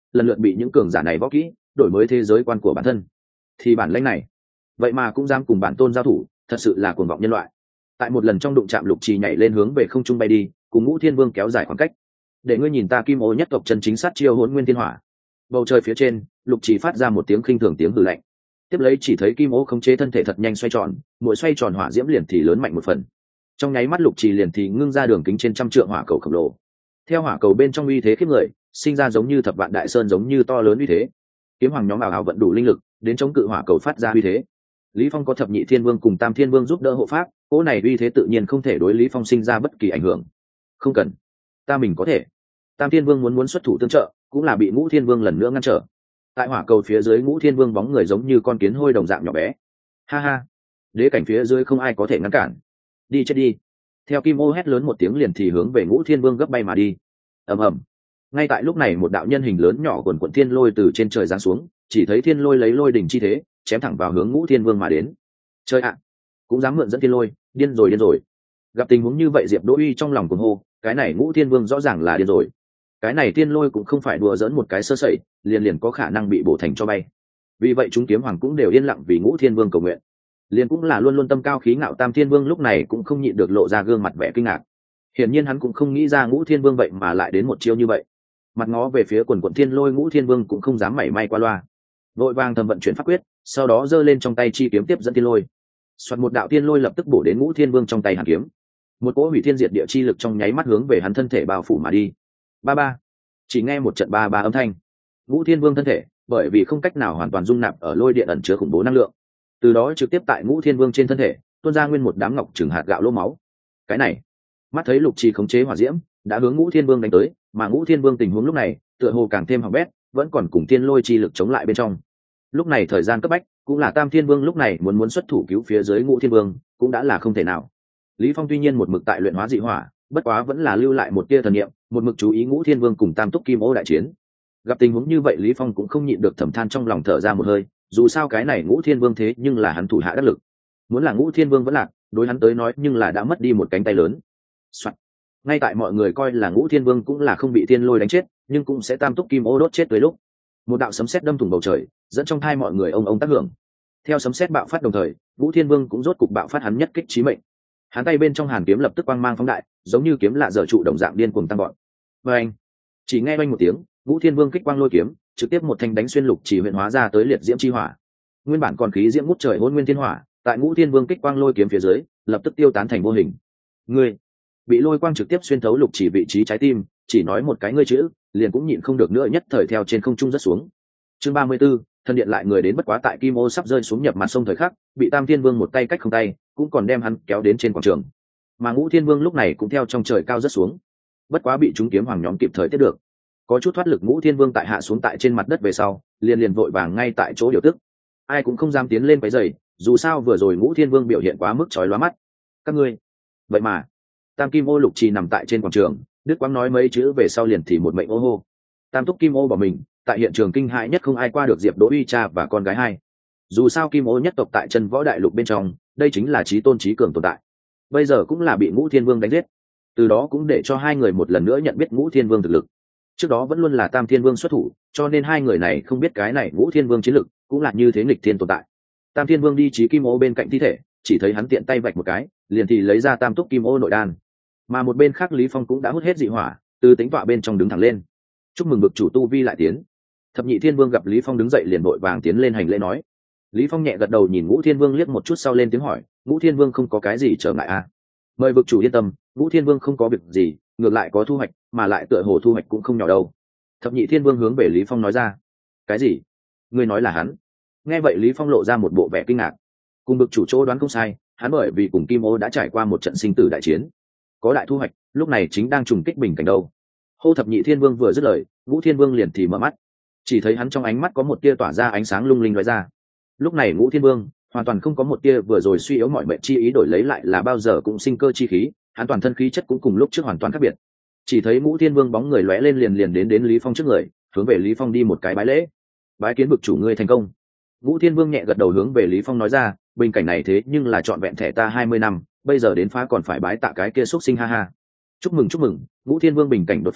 lần lượt bị những cường giả này võ kỹ đổi mới thế giới quan của bản thân. Thì bản lĩnh này vậy mà cũng dám cùng bản tôn giao thủ, thật sự là cuồng vọng nhân loại. Tại một lần trong đụng chạm, Lục Trì nhảy lên hướng về không trung bay đi, cùng Ngũ Thiên Vương kéo dài khoảng cách. Để ngươi nhìn ta Kim Ô nhất tộc chân chính sát chiêu Hỗn Nguyên Thiên Hỏa. Bầu trời phía trên, Lục Trì phát ra một tiếng khinh thường tiếng hừ lạnh. Tiếp lấy chỉ thấy Kim Ô khống chế thân thể thật nhanh xoay tròn, mỗi xoay tròn hỏa diễm liền thì lớn mạnh một phần. Trong nháy mắt Lục Trì liền thì ngưng ra đường kính trên trăm trượng hỏa cầu khổng lồ. Theo hỏa cầu bên trong uy thế khiếp người, sinh ra giống như thập vạn đại sơn giống như to lớn uy thế. Kiếm hoàng nhóm ảo ảo vận đủ linh lực, đến chống cự hỏa cầu phát ra uy thế. Lý Phong có thập nhị thiên vương cùng tam thiên vương giúp đỡ hộ pháp, cỗ này uy thế tự nhiên không thể đối Lý Phong sinh ra bất kỳ ảnh hưởng. Không cần, ta mình có thể. Tam thiên vương muốn muốn xuất thủ tương trợ, cũng là bị Ngũ Thiên Vương lần nữa ngăn trở. Tại hỏa cầu phía dưới, Ngũ Thiên Vương bóng người giống như con kiến hôi đồng dạng nhỏ bé. Ha ha, đế cảnh phía dưới không ai có thể ngăn cản. Đi chết đi. Theo Kim Ô hét lớn một tiếng liền thì hướng về Ngũ Thiên Vương gấp bay mà đi. Ầm ầm. Ngay tại lúc này một đạo nhân hình lớn nhỏ quần quần thiên lôi từ trên trời giáng xuống, chỉ thấy thiên lôi lấy lôi đỉnh chi thế, chém thẳng vào hướng Ngũ Thiên Vương mà đến. Chơi ạ, cũng dám mượn dẫn thiên lôi, điên rồi điên rồi. Gặp tình huống như vậy, Diệp Đỗ Uy trong lòng cuồng hô, cái này Ngũ Thiên Vương rõ ràng là điên rồi. Cái này thiên lôi cũng không phải đùa giỡn một cái sơ sẩy, liền liền có khả năng bị bổ thành cho bay. Vì vậy chúng kiếm hoàng cũng đều yên lặng vì Ngũ Thiên Vương cầu nguyện. Liền cũng là luôn luôn tâm cao khí ngạo Tam Thiên Vương lúc này cũng không nhịn được lộ ra gương mặt vẻ kinh ngạc. Hiển nhiên hắn cũng không nghĩ ra Ngũ Thiên Vương vậy mà lại đến một chiêu như vậy. Mặt ngó về phía quần quần thiên lôi, Ngũ Thiên Vương cũng không dám mảy may qua loa, vội vàng thầm vận chuyển pháp quyết, sau đó giơ lên trong tay chi kiếm tiếp dẫn thiên lôi. Soạt, một đạo thiên lôi lập tức bổ đến Ngũ Thiên Vương trong tay hàn kiếm. Một cỗ hủy thiên diệt địa chi lực trong nháy mắt hướng về hắn thân thể bao phủ mà đi. Ba ba. Chỉ nghe một trận ba ba âm thanh, Ngũ Thiên Vương thân thể bởi vì không cách nào hoàn toàn dung nạp ở lôi điện ẩn chứa khủng bố năng lượng, từ đó trực tiếp tại Ngũ Thiên Vương trên thân thể tuôn ra nguyên một đám ngọc trừng hạt gạo lỗ máu. Cái này, mắt thấy Lục Trì khống chế hỏa diễm đã hướng Ngũ Thiên Vương đánh tới, mà Ngũ Thiên Vương tình huống lúc này tựa hồ càng thêm hỏng bét, vẫn còn cùng thiên lôi chi lực chống lại bên trong. Lúc này thời gian cấp bách, cũng là Tam Thiên Vương lúc này muốn muốn xuất thủ cứu phía dưới Ngũ Thiên Vương cũng đã là không thể nào. Lý Phong tuy nhiên một mực tại luyện hóa dị hỏa, bất quá vẫn là lưu lại một tia thần niệm, một mực chú ý Ngũ Thiên Vương cùng Tam Túc Kim Ô đại chiến. Gặp tình huống như vậy, Lý Phong cũng không nhịn được thầm than trong lòng, thở ra một hơi, dù sao cái này Ngũ Thiên Vương thế nhưng là hắn thủ hạ đắc lực, muốn là Ngũ Thiên Vương vẫn lạc, đối hắn tới nói nhưng là đã mất đi một cánh tay lớn. Soạn. Ngay tại mọi người coi là Ngũ Thiên Vương cũng là không bị thiên lôi đánh chết, nhưng cũng sẽ Tam Túc Kim Ô đốt chết tới lúc, một đạo sấm sét đâm thủng bầu trời, dẫn trong tai mọi người ông ông tác hưởng. Theo sấm sét bạo phát đồng thời, Ngũ Thiên Vương cũng rốt cục bạo phát hắn nhất kích chí mệnh. Hắn tay bên trong hàn kiếm lập tức quang mang phóng đại, giống như kiếm lạ dở trụ đồng dạng điên cuồng tăng gọn. Và anh, chỉ nghe oanh một tiếng, Ngũ Thiên Vương kích quang lôi kiếm trực tiếp một thanh đánh xuyên Lục Trì huyện hóa ra tới liệt diễm chi hỏa. Nguyên bản còn khí diễm ngút trời Hỗn Nguyên Thiên Hỏa, tại Ngũ Thiên Vương kích quang lôi kiếm phía dưới, lập tức tiêu tán thành vô hình. Ngươi bị lôi quang trực tiếp xuyên thấu Lục Trì vị trí trái tim, chỉ nói một cái ngươi chữ, liền cũng nhịn không được nữa, nhất thời theo trên không trung rất xuống. Chương ba mươi 34, thân điện lại người đến, bất quá tại Kim Ô sắp rơi xuống nhập mặt sông thời khắc, bị Tam Thiên Vương một tay cách không tay, cũng còn đem hắn kéo đến trên quảng trường. Mà Ngũ Thiên Vương lúc này cũng theo trong trời cao rất xuống, bất quá bị chúng kiếm hoàng nhóm kịp thời tiếp được. Có chút thoát lực, Ngũ Thiên Vương tại hạ xuống tại trên mặt đất về sau, liền liền vội vàng ngay tại chỗ điều tức. Ai cũng không dám tiến lên quấy rầy, dù sao vừa rồi Ngũ Thiên Vương biểu hiện quá mức chói lóa mắt. Các ngươi, vậy mà Tam Kim Ô Lục Trì nằm tại trên quảng trường, Đức Quang nói mấy chữ về sau liền thì một mệnh ô hô. Tam Túc Kim Ô bỏ mình, tại hiện trường kinh hãi nhất không ai qua được Diệp Đỗ Uy cha và con gái hai. Dù sao Kim Ô nhất tộc tại chân võ đại lục bên trong, đây chính là chí tôn chí cường tồn tại. Bây giờ cũng là bị Ngũ Thiên Vương đánh giết, từ đó cũng để cho hai người một lần nữa nhận biết Ngũ Thiên Vương thực lực. Trước đó vẫn luôn là Tam Thiên Vương xuất thủ, cho nên hai người này không biết cái này Ngũ Thiên Vương chiến lực cũng là như thế nghịch thiên tồn tại. Tam Thiên Vương đi chí Kim Ô bên cạnh thi thể, chỉ thấy hắn tiện tay vạch một cái, liền thì lấy ra Tam Túc Kim Ô nội đan. Mà một bên khác Lý Phong cũng đã hút hết dị hỏa, từ tính tọa bên trong đứng thẳng lên. Chúc mừng bực chủ tu vi lại tiến. Thập nhị Thiên Vương gặp Lý Phong đứng dậy liền vội vàng tiến lên hành lễ nói. Lý Phong nhẹ gật đầu nhìn Ngũ Thiên Vương liếc một chút sau lên tiếng hỏi, Ngũ Thiên Vương không có cái gì trở ngại à? Mời vực chủ yên tâm, Ngũ Thiên Vương không có việc gì, ngược lại có thu hoạch, mà lại tựa hồ thu hoạch cũng không nhỏ đâu. Thập nhị Thiên Vương hướng về Lý Phong nói ra. Cái gì? Ngươi nói là hắn? Nghe vậy Lý Phong lộ ra một bộ vẻ kinh ngạc. Cùng bực chủ chỗ đoán không sai, hắn bởi vì cùng Kim Ô đã trải qua một trận sinh tử đại chiến, có đại thu hoạch, lúc này chính đang trùng kích bình cảnh đâu. Hô Thập nhị Thiên Vương vừa dứt lời, Ngũ Thiên Vương liền thì mở mắt, chỉ thấy hắn trong ánh mắt có một tia tỏa ra ánh sáng lung linh lóe ra. Lúc này Ngũ Thiên Vương hoàn toàn không có một tia vừa rồi suy yếu mọi mệnh chi ý, đổi lấy lại là bao giờ cũng sinh cơ chi khí, hắn toàn thân khí chất cũng cùng lúc trước hoàn toàn khác biệt. Chỉ thấy Ngũ Thiên Vương bóng người lóe lên liền liền đến đến Lý Phong trước người, hướng về Lý Phong đi một cái bái lễ. Bái kiến bực chủ ngươi thành công. Ngũ Thiên Vương nhẹ gật đầu hướng về Lý Phong nói ra, bình cảnh này thế nhưng là trọn vẹn thẻ ta hai mươi năm, bây giờ đến phá còn phải bái tạ cái kia xuất sinh, ha ha. Chúc mừng chúc mừng, Ngũ Thiên Vương bình cảnh đột phá,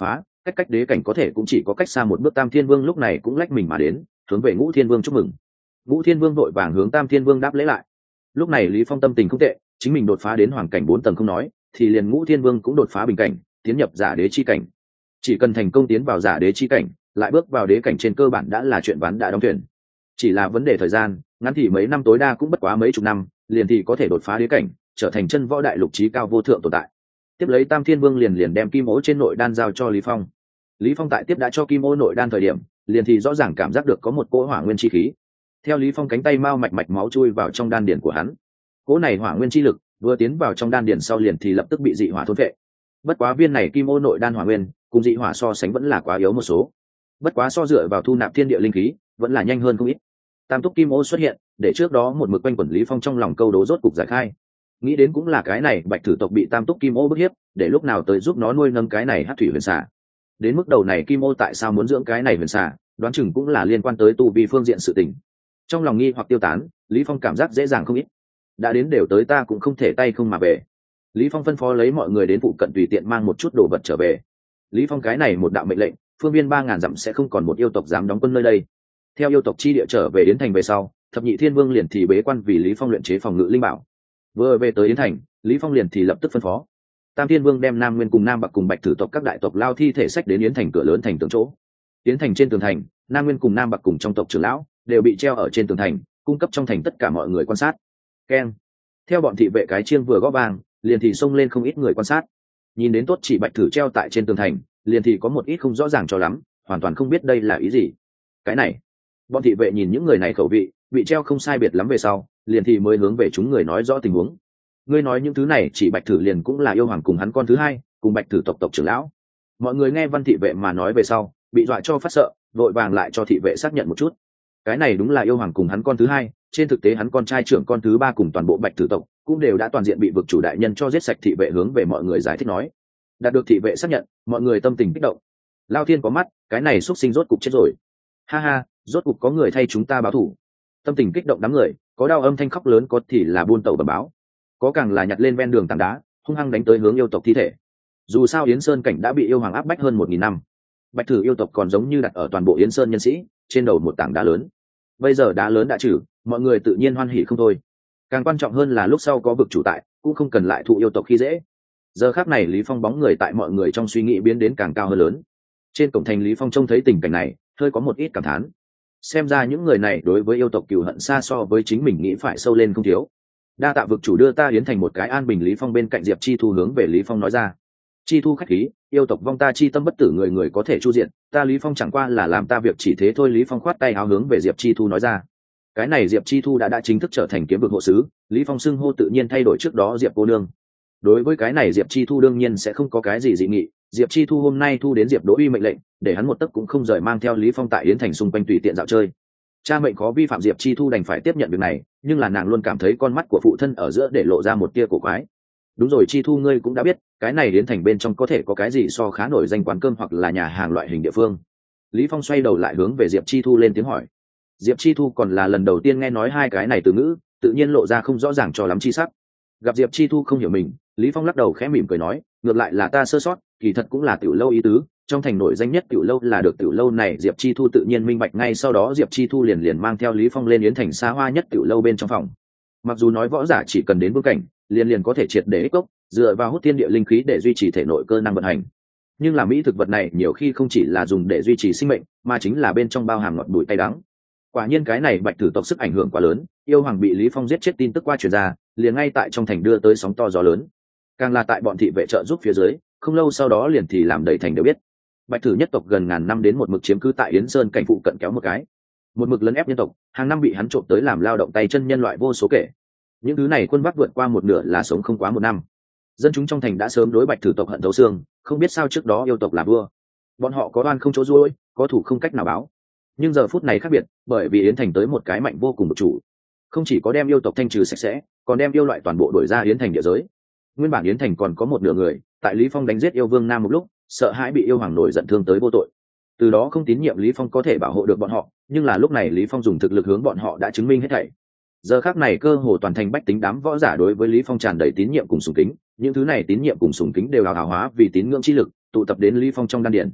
cách cách đế cảnh có thể cũng chỉ có cách xa một bước. Tam Thiên Vương lúc này cũng lách mình mà đến, hướng về Ngũ Thiên Vương chúc mừng. Ngũ Thiên Vương vội vàng hướng Tam Thiên Vương đáp lễ lại. Lúc này Lý Phong tâm tình không tệ, chính mình đột phá đến hoàng cảnh bốn tầng không nói, thì liền Ngũ Thiên Vương cũng đột phá bình cảnh, tiến nhập giả đế chi cảnh. Chỉ cần thành công tiến vào giả đế chi cảnh, lại bước vào đế cảnh trên cơ bản đã là chuyện ván đã đóng thuyền. Chỉ là vấn đề thời gian, ngắn thì mấy năm tối đa cũng bất quá mấy chục năm, liền thì có thể đột phá đế cảnh, trở thành chân võ đại lục chí cao vô thượng tồn tại. Tiếp lấy Tam Thiên Vương liền liền đem kim ô trên nội đan giao cho Lý Phong. Lý Phong tại tiếp đã cho kim ô nội đan thời điểm, liền thì rõ ràng cảm giác được có một cỗ hỏa nguyên chi khí. Theo Lý Phong cánh tay mau mạch mạch máu chui vào trong đan điền của hắn. Cỗ này hỏa nguyên chi lực vừa tiến vào trong đan điền sau liền thì lập tức bị dị hỏa thôn phệ. Bất quá viên này kim ô nội đan hỏa nguyên, cùng dị hỏa so sánh vẫn là quá yếu một số. Bất quá so dựa vào thu nạp thiên địa linh khí, vẫn là nhanh hơn không ít. Tam túc kim ô xuất hiện, để trước đó một mực quanh quẩn Lý Phong trong lòng câu đố rốt cục giải khai. Nghĩ đến cũng là cái này bạch thử tộc bị tam túc kim ô bức hiếp, để lúc nào tới giúp nó nuôi nâng cái này hắc thủy huyền xà. Đến mức đầu này kim ô tại sao muốn dưỡng cái này huyền xà, đoán chừng cũng là liên quan tới tu vi phương diện sự tình. Trong lòng nghi hoặc tiêu tán, Lý Phong cảm giác dễ dàng không ít. Đã đến đều tới ta cũng không thể tay không mà về. Lý Phong phân phó lấy mọi người đến phụ cận tùy tiện mang một chút đồ vật trở về. Lý Phong cái này một đạo mệnh lệnh, phương viên ba ngàn dặm sẽ không còn một yêu tộc dám đóng quân nơi đây. Theo yêu tộc chi địa trở về Yến Thành về sau, thập nhị thiên vương liền thì bế quan vì Lý Phong luyện chế phòng ngự linh bảo. Vừa về tới Yến Thành, Lý Phong liền thì lập tức phân phó Tam Thiên Vương đem Nam Nguyên cùng Nam Bạc cùng Bạch Thử tộc các đại tộc lao thi thể sách đến Yến Thành cửa lớn thành tường chỗ. Yến Thành trên tường thành, Nam Nguyên cùng Nam Bạc cùng trong tộc trưởng lão đều bị treo ở trên tường thành, cung cấp trong thành tất cả mọi người quan sát. Keng. Theo bọn thị vệ cái chiêng vừa gõ vang, liền thì xông lên không ít người quan sát. Nhìn đến tốt chỉ Bạch Thử treo tại trên tường thành, liền thì có một ít không rõ ràng cho lắm, hoàn toàn không biết đây là ý gì. Cái này, bọn thị vệ nhìn những người này khẩu vị, bị treo không sai biệt lắm về sau, liền thì mới hướng về chúng người nói rõ tình huống. Ngươi nói những thứ này chỉ Bạch Thử liền cũng là yêu hoàng cùng hắn con thứ hai, cùng Bạch Thử tộc tộc trưởng lão. Mọi người nghe Văn thị vệ mà nói về sau, bị dọa cho phát sợ, vội vàng lại cho thị vệ xác nhận một chút. Cái này đúng là yêu hoàng cùng hắn con thứ hai, trên thực tế hắn con trai trưởng con thứ ba cùng toàn bộ Bạch Thử tộc cũng đều đã toàn diện bị vực chủ đại nhân cho giết sạch. Thị vệ hướng về mọi người giải thích nói. Đạt được thị vệ xác nhận, mọi người tâm tình kích động. Lao Thiên có mắt, cái này xuất sinh rốt cục chết rồi. Ha ha, rốt cục có người thay chúng ta báo thù. Tâm tình kích động đám người, có đau âm thanh khóc lớn, có thì là buôn tẩu bẩm báo, có càng là nhặt lên ven đường tảng đá, hung hăng đánh tới hướng yêu tộc thi thể. Dù sao Yến Sơn cảnh đã bị yêu hoàng áp bách hơn một nghìn năm, Bạch Thử yêu tộc còn giống như đặt ở toàn bộ Yến Sơn nhân sĩ trên đầu một tảng đá lớn. Bây giờ đá lớn đã trừ, mọi người tự nhiên hoan hỉ không thôi. Càng quan trọng hơn là lúc sau có vực chủ tại, cũng không cần lại thụ yêu tộc khi dễ. Giờ khắc này Lý Phong bóng người tại mọi người trong suy nghĩ biến đến càng cao hơn lớn. Trên cổng thành Lý Phong trông thấy tình cảnh này, hơi có một ít cảm thán. Xem ra những người này đối với yêu tộc cừu hận xa so với chính mình nghĩ phải sâu lên không thiếu. Đa tạ vực chủ đưa ta Yến Thành một cái an bình. Lý Phong bên cạnh Diệp Chi Thu hướng về Lý Phong nói ra. Chi Thu khách khí, yêu tộc vong ta chi tâm bất tử, người người có thể chu diện, ta Lý Phong chẳng qua là làm ta việc chỉ thế thôi. Lý Phong khoát tay áo hướng về Diệp Chi Thu nói ra. Cái này Diệp Chi Thu đã đã chính thức trở thành kiếm vực hộ sứ, Lý Phong xưng hô tự nhiên thay đổi trước đó Diệp cô nương. Đối với cái này Diệp Chi Thu đương nhiên sẽ không có cái gì dị nghị. Diệp Chi Thu hôm nay thu đến Diệp Đỗ Uy mệnh lệnh, để hắn một tấc cũng không rời mang theo Lý Phong tại Yến Thành xung quanh tùy tiện dạo chơi. Cha mệnh khó vi phạm, Diệp Chi Thu đành phải tiếp nhận việc này, nhưng là nàng luôn cảm thấy con mắt của phụ thân ở giữa để lộ ra một tia cổ quái. Đúng rồi Chi Thu, ngươi cũng đã biết, cái này Yến Thành bên trong có thể có cái gì so khá nổi danh quán cơm hoặc là nhà hàng loại hình địa phương. Lý Phong xoay đầu lại hướng về Diệp Chi Thu lên tiếng hỏi. Diệp Chi Thu còn là lần đầu tiên nghe nói hai cái này từ ngữ, tự nhiên lộ ra không rõ ràng cho lắm chi sắc. Gặp Diệp Chi Thu không hiểu mình, Lý Phong lắc đầu khẽ mỉm cười nói, ngược lại là ta sơ sót, kỳ thật cũng là tiểu lâu ý tứ, trong thành nổi danh nhất tiểu lâu là được tiểu lâu này. Diệp Chi Thu tự nhiên minh bạch ngay sau đó Diệp Chi Thu liền liền mang theo Lý Phong lên Yến Thành xa hoa nhất tiểu lâu bên trong phòng. Mặc dù nói võ giả chỉ cần đến bước cảnh, liền liền có thể triệt để ích cốc, dựa vào hút thiên địa linh khí để duy trì thể nội cơ năng vận hành. Nhưng là mỹ thực vật này nhiều khi không chỉ là dùng để duy trì sinh mệnh, mà chính là bên trong bao hàm ngọt bùi cay đắng. Quả nhiên cái này Bạch Thử tộc sức ảnh hưởng quá lớn, yêu hoàng bị Lý Phong giết chết tin tức qua truyền ra, liền ngay tại trong thành đưa tới sóng to gió lớn. Càng là tại bọn thị vệ trợ giúp phía dưới, không lâu sau đó liền thì làm đầy thành đều biết. Bạch Thử nhất tộc gần ngàn năm đến một mực chiếm cứ tại Yến Sơn cảnh phụ cận kéo một cái, một mực lấn ép nhân tộc, hàng năm bị hắn trộm tới làm lao động tay chân nhân loại vô số kể. Những thứ này quân Bắc vượt qua một nửa là sống không quá một năm. Dân chúng trong thành đã sớm đối Bạch Thử tộc hận thấu xương, không biết sao trước đó yêu tộc là vua, bọn họ có oan không chỗ ruôi, có thủ không cách nào báo. Nhưng giờ phút này khác biệt, bởi vì Yến Thành tới một cái mạnh vô cùng một chủ, không chỉ có đem yêu tộc thanh trừ sạch sẽ, còn đem yêu loại toàn bộ đổi ra Yến Thành địa giới. Nguyên bản Yến Thành còn có một nửa người, tại Lý Phong đánh giết yêu vương Nam một lúc, sợ hãi bị yêu hoàng nổi giận thương tới vô tội, từ đó không tín nhiệm Lý Phong có thể bảo hộ được bọn họ. Nhưng là lúc này Lý Phong dùng thực lực hướng bọn họ đã chứng minh hết thảy. Giờ khắc này cơ hồ toàn thành bách tính đám võ giả đối với Lý Phong tràn đầy tín nhiệm cùng sùng kính, những thứ này tín nhiệm cùng sùng kính đều hào hào hóa vì tín ngưỡng chi lực, tụ tập đến Lý Phong trong đan điển.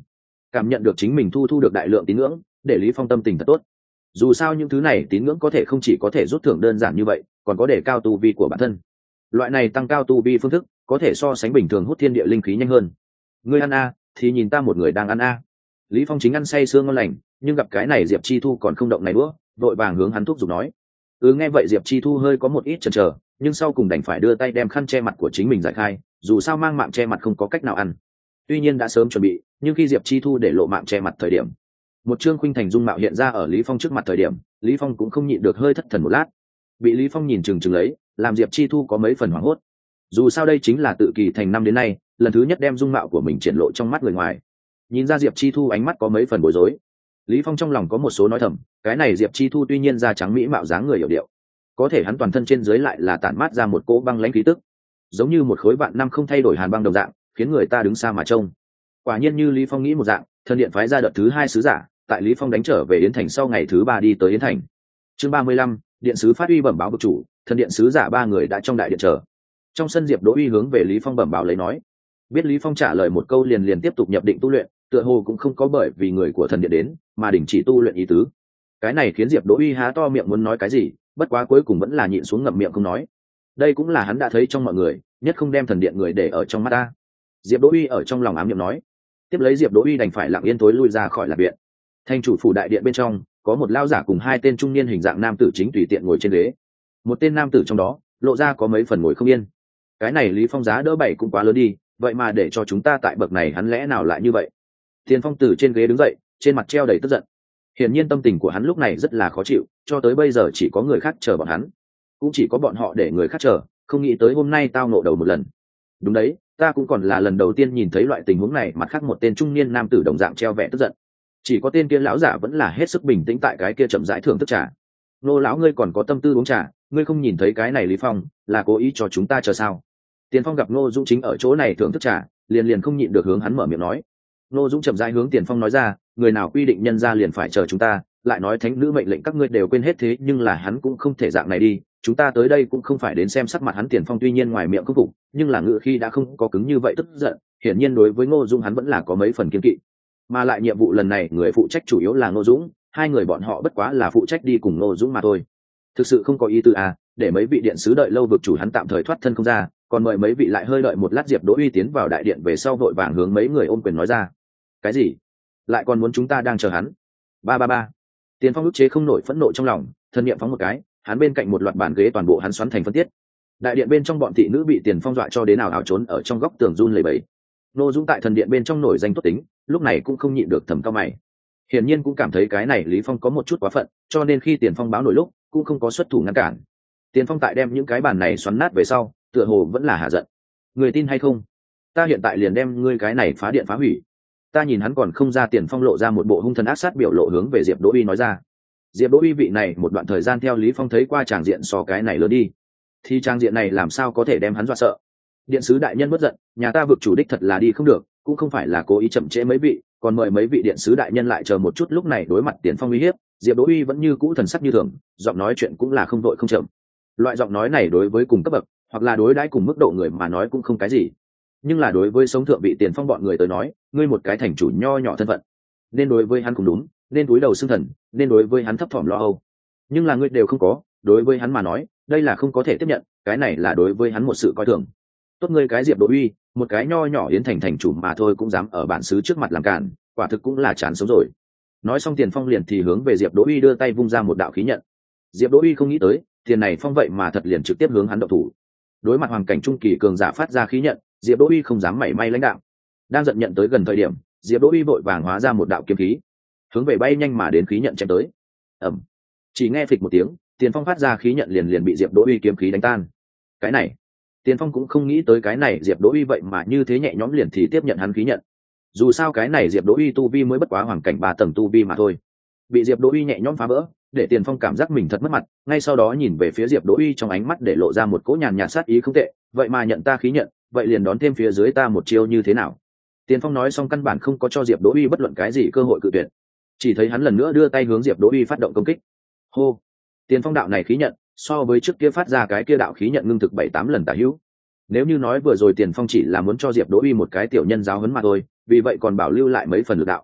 cảm nhận được chính mình thu thu được đại lượng tín ngưỡng, để Lý Phong tâm tình thật tốt. Dù sao những thứ này tín ngưỡng có thể không chỉ có thể rút thưởng đơn giản như vậy, còn có để cao tu vi của bản thân. Loại này tăng cao tu vi phương thức có thể so sánh bình thường hút thiên địa linh khí nhanh hơn. Ngươi ăn a, thì nhìn ta một người đang ăn a. Lý Phong chính ăn say sưa ngon lành, nhưng gặp cái này Diệp Chi Thu còn không động này nữa, vội vàng hướng hắn thúc giục nói. Ừ, nghe vậy Diệp Chi Thu hơi có một ít chần chờ, nhưng sau cùng đành phải đưa tay đem khăn che mặt của chính mình giải khai, dù sao mang mạng che mặt không có cách nào ăn. Tuy nhiên đã sớm chuẩn bị, nhưng khi Diệp Chi Thu để lộ mạng che mặt thời điểm, một trương khuynh thành dung mạo hiện ra ở Lý Phong trước mặt thời điểm, Lý Phong cũng không nhịn được hơi thất thần một lát. Bị Lý Phong nhìn chừng chừng lấy, làm Diệp Chi Thu có mấy phần hoảng hốt. Dù sao đây chính là tự kỳ thành năm đến nay lần thứ nhất đem dung mạo của mình triển lộ trong mắt người ngoài. Nhìn ra Diệp Chi Thu ánh mắt có mấy phần bối rối, Lý Phong trong lòng có một số nói thầm, cái này Diệp Chi Thu tuy nhiên da trắng mỹ mạo dáng người hiểu điệu, có thể hắn toàn thân trên dưới lại là tản mát ra một cỗ băng lãnh khí tức, giống như một khối vạn năm không thay đổi hàn băng đồng dạng, khiến người ta đứng xa mà trông. Quả nhiên như Lý Phong nghĩ một dạng, thần điện phái ra đợt thứ hai sứ giả, tại Lý Phong đánh trở về Yến Thành sau ngày thứ ba đi tới Yến Thành. Chương ba mươi lăm, điện sứ phát uy bẩm báo vực chủ, thần điện sứ giả ba người đã trong đại điện chờ. Trong sân Diệp Đỗ Uy hướng về Lý Phong bẩm báo lấy nói, biết Lý Phong trả lời một câu liền liền tiếp tục nhập định tu luyện, tựa hồ cũng không có bởi vì người của thần điện đến mà đình chỉ tu luyện ý tứ. Cái này khiến Diệp Đỗ Uy há to miệng muốn nói cái gì, bất quá cuối cùng vẫn là nhịn xuống ngậm miệng không nói. Đây cũng là hắn đã thấy trong mọi người nhất không đem thần điện người để ở trong mắt ta. Diệp Đỗ Uy ở trong lòng ám niệm nói. Tiếp lấy Diệp Đỗ Uy đành phải lặng yên tối lui ra khỏi lạc viện. Thành chủ phủ đại điện bên trong có một lao giả cùng hai tên trung niên hình dạng nam tử chính tùy tiện ngồi trên ghế. Một tên nam tử trong đó lộ ra có mấy phần ngồi không yên. Cái này Lý Phong giá đỡ bảy cũng quá lớn đi, vậy mà để cho chúng ta tại bậc này hắn lẽ nào lại như vậy? Tiền Phong từ trên ghế đứng dậy, trên mặt treo đầy tức giận. Hiển nhiên tâm tình của hắn lúc này rất là khó chịu, cho tới bây giờ chỉ có người khác chờ bọn hắn, cũng chỉ có bọn họ để người khác chờ, không nghĩ tới hôm nay tao ngộ đầu một lần. Đúng đấy, ta cũng còn là lần đầu tiên nhìn thấy loại tình huống này. Mặt khác một tên trung niên nam tử đồng dạng treo vẻ tức giận. Chỉ có tên kia lão giả vẫn là hết sức bình tĩnh tại cái kia chậm rãi thưởng thức trà. Nô lão ngươi còn có tâm tư uống trà, ngươi không nhìn thấy cái này Lý Phong là cố ý cho chúng ta chờ sao? Tiền Phong gặp Ngô Dũng chính ở chỗ này thưởng thức trà, liền liền không nhịn được hướng hắn mở miệng nói. Ngô Dũng chậm rãi hướng Tiền Phong nói ra, người nào quy định nhân gia liền phải chờ chúng ta, lại nói thánh nữ mệnh lệnh các ngươi đều quên hết thế, nhưng là hắn cũng không thể dạng này đi, chúng ta tới đây cũng không phải đến xem sắc mặt hắn. Tiền Phong tuy nhiên ngoài miệng không phục, nhưng là ngữ khi đã không có cứng như vậy tức giận, hiển nhiên đối với Ngô Dũng hắn vẫn là có mấy phần kiêng kỵ. Mà lại nhiệm vụ lần này người phụ trách chủ yếu là Ngô Dũng, hai người bọn họ bất quá là phụ trách đi cùng Ngô Dũng mà thôi. Thực sự không có ý tư à, để mấy vị điện sứ đợi lâu vực chủ hắn tạm thời thoát thân không ra, còn mời mấy vị lại hơi đợi một lát. Diệp Đỗ Uy tiến vào đại điện về sau vội vàng hướng mấy người ôm quyền nói ra. Cái gì? Lại còn muốn chúng ta đang chờ hắn? Ba ba ba. Tiền Phong ức chế không nổi phẫn nộ trong lòng, thân niệm phóng một cái, hắn bên cạnh một loạt bàn ghế toàn bộ hắn xoắn thành phân tiết. Đại điện bên trong bọn thị nữ bị Tiền Phong dọa cho đến nào ảo trốn ở trong góc tường run lẩy bẩy. Nô Dũng tại thần điện bên trong nổi danh tốt tính, lúc này cũng không nhịn được thầm cao mày. Hiển nhiên cũng cảm thấy cái này Lý Phong có một chút quá phận, cho nên khi Tiền Phong báo nổi lúc, cũng không có xuất thủ ngăn cản. Tiền Phong tại đem những cái bàn này xoắn nát về sau, tựa hồ vẫn là hạ giận. Người tin hay không? Ta hiện tại liền đem ngươi cái này phá điện phá hủy. Ta nhìn hắn còn không ra. Tiền Phong lộ ra một bộ hung thần ác sát biểu lộ hướng về Diệp Đỗ Uy nói ra. Diệp Đỗ Uy vị này một đoạn thời gian theo Lý Phong thấy qua tràng diện so cái này lớn đi, thì tràng diện này làm sao có thể đem hắn dọa sợ. Điện sứ đại nhân bất giận, nhà ta vực chủ đích thật là đi không được, cũng không phải là cố ý chậm trễ mấy vị, còn mời mấy vị điện sứ đại nhân lại chờ một chút. Lúc này đối mặt Tiền Phong uy hiếp, Diệp Đỗ Uy vẫn như cũ thần sắc như thường, giọng nói chuyện cũng là không vội không chậm. Loại giọng nói này đối với cùng cấp bậc hoặc là đối đãi cùng mức độ người mà nói cũng không cái gì, nhưng là đối với sống thượng vị Tiền Phong bọn người tới nói, ngươi một cái thành chủ nho nhỏ thân phận, nên đối với hắn cũng đúng, nên cúi đầu xưng thần, nên đối với hắn thấp thỏm lo âu. Nhưng là ngươi đều không có, đối với hắn mà nói, đây là không có thể tiếp nhận, cái này là đối với hắn một sự coi thường. Tốt ngươi cái Diệp Đỗ Uy, một cái nho nhỏ Yến Thành thành chủ mà thôi cũng dám ở bản xứ trước mặt làm cản, quả thực cũng là chán sống rồi. Nói xong Tiền Phong liền thì hướng về Diệp Đỗ Uy đưa tay vung ra một đạo khí nhận. Diệp Đỗ Uy không nghĩ tới, tiền này Phong vậy mà thật liền trực tiếp hướng hắn động thủ. Đối mặt hoàng cảnh trung kỳ cường giả phát ra khí nhận, Diệp Đỗ Uy không dám mảy may lãnh đạo. Đang giận nhận tới gần thời điểm, Diệp Đỗ Uy vội vàng hóa ra một đạo kiếm khí, hướng về bay nhanh mà đến khí nhận chém tới. Ầm. Chỉ nghe phịch một tiếng, Tiền Phong phát ra khí nhận liền liền bị Diệp Đỗ Uy kiếm khí đánh tan. Cái này, Tiền Phong cũng không nghĩ tới cái này Diệp Đỗ Uy vậy mà như thế nhẹ nhõm liền thì tiếp nhận hắn khí nhận. Dù sao cái này Diệp Đỗ Uy tu vi mới bất quá hoàng cảnh ba tầng tu vi mà thôi. Bị Diệp Đỗ Uy nhẹ nhõm phá vỡ, để Tiền Phong cảm giác mình thật mất mặt, ngay sau đó nhìn về phía Diệp Đỗ Uy trong ánh mắt để lộ ra một cỗ nhàn nhạt sát ý. Không tệ, vậy mà nhận ta khí nhận, vậy liền đón thêm phía dưới ta một chiêu như thế nào? Tiền Phong nói xong căn bản không có cho Diệp Đỗ Uy bất luận cái gì cơ hội cự tuyệt. Chỉ thấy hắn lần nữa đưa tay hướng Diệp Đỗ Uy phát động công kích. Hô! Tiền Phong đạo này khí nhận, so với trước kia phát ra cái kia đạo khí nhận ngưng thực bảy tám lần tả hữu. Nếu như nói vừa rồi Tiền Phong chỉ là muốn cho Diệp Đỗ Uy một cái tiểu nhân giáo huấn mà thôi, vì vậy còn bảo lưu lại mấy phần lực đạo.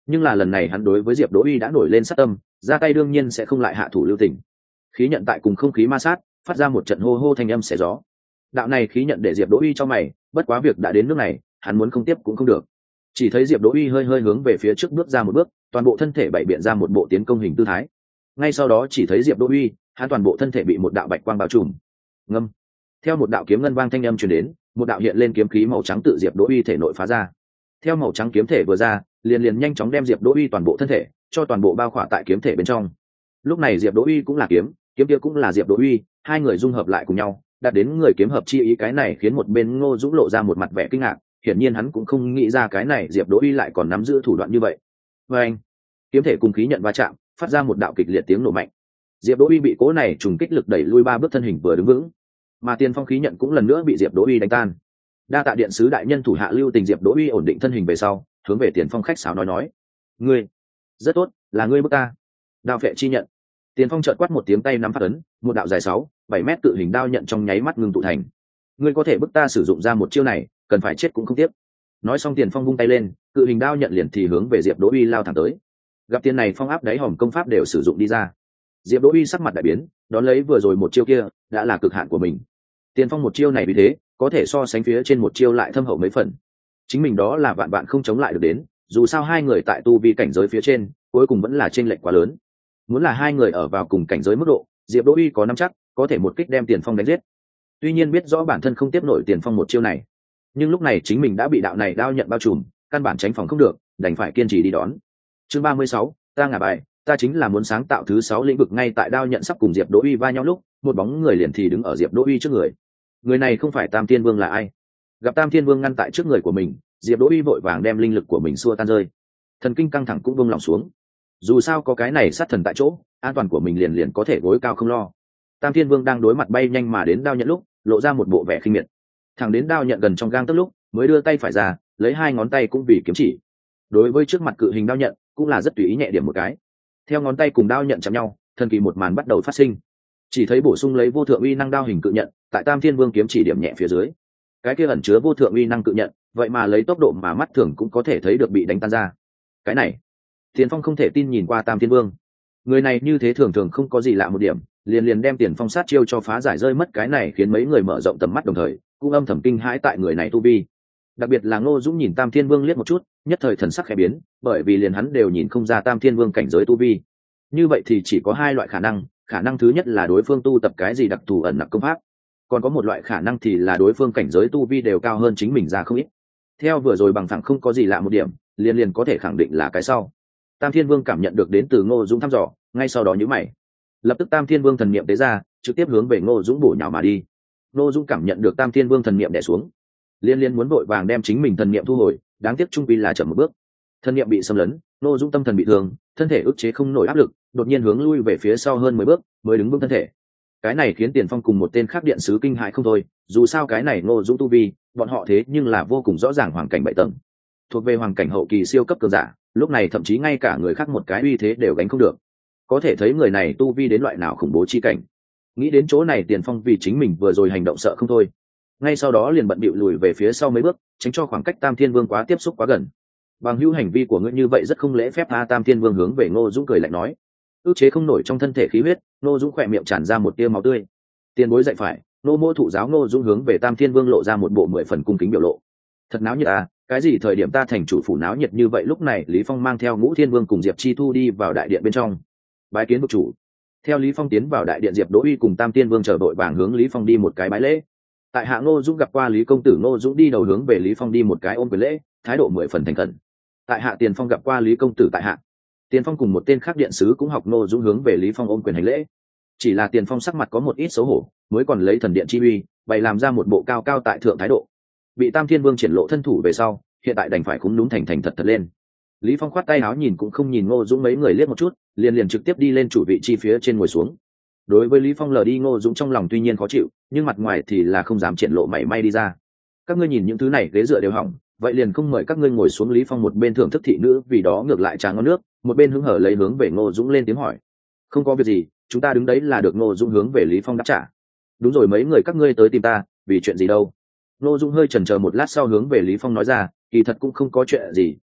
nhưng là lần này hắn đối với diệp đỗ uy đã nổi lên sát tâm, ra tay đương nhiên sẽ không lại hạ thủ lưu tình. Khí nhận tại cùng không khí ma sát, phát ra một trận hô hô thanh âm xé gió. Đạo này khí nhận để diệp đỗ uy cho mày, bất quá việc đã đến nước này, hắn muốn không tiếp cũng không được. Chỉ thấy diệp đỗ uy hơi hơi hướng về phía trước bước ra một bước, toàn bộ thân thể bày biện ra một bộ tiến công hình tư thái. Ngay sau đó chỉ thấy diệp đỗ uy, hắn toàn bộ thân thể bị một đạo bạch quang bao trùm. Ngâm. Theo một đạo kiếm ngân vang thanh âm truyền đến, một đạo hiện lên kiếm khí màu trắng tự diệp đỗ uy thể nội phá ra. Theo màu trắng kiếm thể vừa ra, liền liền nhanh chóng đem diệp đỗ uy toàn bộ thân thể cho toàn bộ bao khỏa tại kiếm thể bên trong. Lúc này diệp đỗ uy cũng là kiếm, kiếm kia cũng là diệp đỗ uy, hai người dung hợp lại cùng nhau, đạt đến người kiếm hợp chi ý. Cái này khiến một bên Ngô Dũng lộ ra một mặt vẻ kinh ngạc, hiển nhiên hắn cũng không nghĩ ra cái này diệp đỗ uy lại còn nắm giữ thủ đoạn như vậy. Và anh, kiếm thể cùng khí nhận va chạm, phát ra một đạo kịch liệt tiếng nổ mạnh. Diệp đỗ uy bị cố này trùng kích lực đẩy lui ba bước, thân hình vừa đứng vững, mà tiền phong khí nhận cũng lần nữa bị diệp đỗ uy đánh tan. Đa tạ điện sứ đại nhân thủ hạ lưu tình. Diệp đỗ uy ổn định thân hình về sau, hướng về tiền phong khách sáo nói nói: ngươi rất tốt, là ngươi bức ta. Đao phệ chi nhận. Tiền phong chợt quát một tiếng, tay nắm phát ấn, một đạo dài sáu bảy mét cự hình đao nhận trong nháy mắt ngưng tụ thành. Ngươi có thể bức ta sử dụng ra một chiêu này, cần phải chết cũng không tiếc. Nói xong tiền phong vung tay lên, cự hình đao nhận liền thì hướng về diệp đỗ uy lao thẳng tới. Gặp tiền này phong áp đáy hòm công pháp đều sử dụng đi ra, diệp đỗ uy sắc mặt đại biến, đón lấy vừa rồi một chiêu kia đã là cực hạn của mình. Tiền phong một chiêu này vì thế có thể so sánh phía trên một chiêu lại thâm hậu mấy phần, chính mình đó là vạn vạn không chống lại được đến. Dù sao hai người tại tu vi cảnh giới phía trên, cuối cùng vẫn là chênh lệch quá lớn. Muốn là hai người ở vào cùng cảnh giới mức độ, diệp đỗ uy có nắm chắc có thể một kích đem tiền phong đánh giết. Tuy nhiên biết rõ bản thân không tiếp nổi tiền phong một chiêu này, nhưng lúc này chính mình đã bị đạo này đao nhận bao trùm, căn bản tránh phòng không được, đành phải kiên trì đi đón. Chương ba mươi sáu, ta ngả bài, ta chính là muốn sáng tạo thứ sáu lĩnh vực. Ngay tại đao nhận sắp cùng diệp đỗ uy va nhau lúc, một bóng người liền thì đứng ở diệp đỗ uy trước người. Người này không phải Tam Thiên Vương là ai? Gặp Tam Thiên Vương ngăn tại trước người của mình, diệp đỗ uy vội vàng đem linh lực của mình xua tan rơi, thần kinh căng thẳng cũng buông lỏng xuống. Dù sao có cái này sát thần tại chỗ, an toàn của mình liền liền có thể gối cao không lo. Tam Thiên Vương đang đối mặt bay nhanh mà đến đao nhận lúc, lộ ra một bộ vẻ khinh miệt. Thẳng đến đao nhận gần trong gang tấc lúc, mới đưa tay phải ra, lấy hai ngón tay cũng vì kiếm chỉ. Đối với trước mặt cự hình đao nhận, cũng là rất tùy ý nhẹ điểm một cái. Theo ngón tay cùng đao nhận chạm nhau, thần kỳ một màn bắt đầu phát sinh. Chỉ thấy bổ sung lấy vô thượng uy năng đao hình cự nhận, tại Tam Thiên Vương kiếm chỉ điểm nhẹ phía dưới, cái kia ẩn chứa vô thượng uy năng cự nhận, vậy mà lấy tốc độ mà mắt thường cũng có thể thấy được bị đánh tan ra. Cái này, Tiền Phong không thể tin nhìn qua Tam Thiên Vương. Người này như thế thường thường không có gì lạ một điểm, liền liền đem Tiền Phong sát chiêu cho phá giải rơi mất. Cái này khiến mấy người mở rộng tầm mắt, đồng thời cũng âm thầm kinh hãi tại người này tu vi. Đặc biệt là Ngô Dũng nhìn Tam Thiên Vương liếc một chút, nhất thời thần sắc khẽ biến, bởi vì liền hắn đều nhìn không ra Tam Thiên Vương cảnh giới tu vi. Như vậy thì chỉ có hai loại khả năng, khả năng thứ nhất là đối phương tu tập cái gì đặc thù ẩn nặc công pháp, còn có một loại khả năng thì là đối phương cảnh giới tu vi đều cao hơn chính mình ra không ít. Theo vừa rồi bằng thẳng không có gì lạ một điểm, liền liền có thể khẳng định là cái sau. Tam Thiên Vương cảm nhận được đến từ Ngô Dũng thăm dò, ngay sau đó nhíu mày. Lập tức Tam Thiên Vương thần niệm tế ra, trực tiếp hướng về Ngô Dũng bổ nhào mà đi. Ngô Dũng cảm nhận được Tam Thiên Vương thần niệm đè xuống, liên liên muốn vội vàng đem chính mình thần niệm thu hồi, đáng tiếc trung quy là chậm một bước. Thần niệm bị xâm lấn, Ngô Dũng tâm thần bị thương, thân thể ức chế không nổi áp lực, đột nhiên hướng lui về phía sau hơn mười bước, mới đứng vững thân thể. Cái này khiến Tiền Phong cùng một tên khác điện sứ kinh hãi không thôi, dù sao cái này Ngô Dũng tu vi, bọn họ thế nhưng là vô cùng rõ ràng hoàng cảnh bảy tầng, thuộc về hoàng cảnh hậu kỳ siêu cấp cường giả, lúc này thậm chí ngay cả người khác một cái uy thế đều gánh không được. Có thể thấy người này tu vi đến loại nào khủng bố chi cảnh. Nghĩ đến chỗ này, Tiền Phong vì chính mình vừa rồi hành động sợ không thôi, ngay sau đó liền bận bịu lùi về phía sau mấy bước, tránh cho khoảng cách Tam Thiên Vương quá tiếp xúc quá gần. Bằng hữu hành vi của ngươi như vậy rất không lễ phép. A Tam Thiên Vương hướng về Ngô Dũng cười lạnh nói. Ước chế không nổi trong thân thể khí huyết, Ngô Dũng khỏe miệng tràn ra một tia máu tươi. Tiền bối dạy phải, nô mô thụ giáo. Ngô Dũng hướng về Tam Thiên Vương lộ ra một bộ mười phần cung kính biểu lộ. Thật náo nhiệt à, cái gì thời điểm ta thành chủ phủ náo nhiệt như vậy. Lúc này Lý Phong mang theo Ngũ Thiên Vương cùng Diệp Chi Thu đi vào đại điện bên trong, bái kiến vực chủ. Theo Lý Phong tiến vào đại điện, Diệp Đỗ Uy cùng Tam Thiên Vương chờ đội vàng hướng Lý Phong đi một cái bái lễ. Tại hạ Ngô Dũng gặp qua Lý công tử. Ngô Dũng đi đầu hướng về Lý Phong đi một cái ôm quyền lễ, thái độ mười phần thành khẩn. Tại hạ Tiền Phong gặp qua Lý công tử. Tại hạ Tiền Phong cùng một tên khác điện sứ cũng học Ngô Dũng hướng về Lý Phong ôm quyền hành lễ. Chỉ là Tiền Phong sắc mặt có một ít xấu hổ, mới còn lấy thần điện chi uy bày làm ra một bộ cao cao tại thượng thái độ. Bị Tam Thiên Vương triển lộ thân thủ về sau, hiện tại đành phải cũng đúng thành thành thật thật lên. Lý Phong khoát tay áo, nhìn cũng không nhìn Ngô Dũng mấy người liếc một chút, liền liền trực tiếp đi lên chủ vị chi phía trên ngồi xuống. Đối với Lý Phong lờ đi, Ngô Dũng trong lòng tuy nhiên khó chịu, nhưng mặt ngoài thì là không dám triển lộ mảy may đi ra. Các ngươi nhìn những thứ này ghế dựa đều hỏng, vậy liền không mời các ngươi ngồi xuống. Lý Phong một bên thưởng thức thị nữ vì đó ngược lại trà ngon nước, một bên hứng hở lấy hướng về Ngô Dũng lên tiếng hỏi. Không có việc gì, chúng ta đứng đấy là được. Ngô Dũng hướng về Lý Phong đáp trả. Đúng rồi, mấy người các ngươi tới tìm ta vì chuyện gì đâu? Ngô Dũng hơi chần chờ một lát sau hướng về Lý Phong nói ra, kỳ thật cũng không có chuyện gì,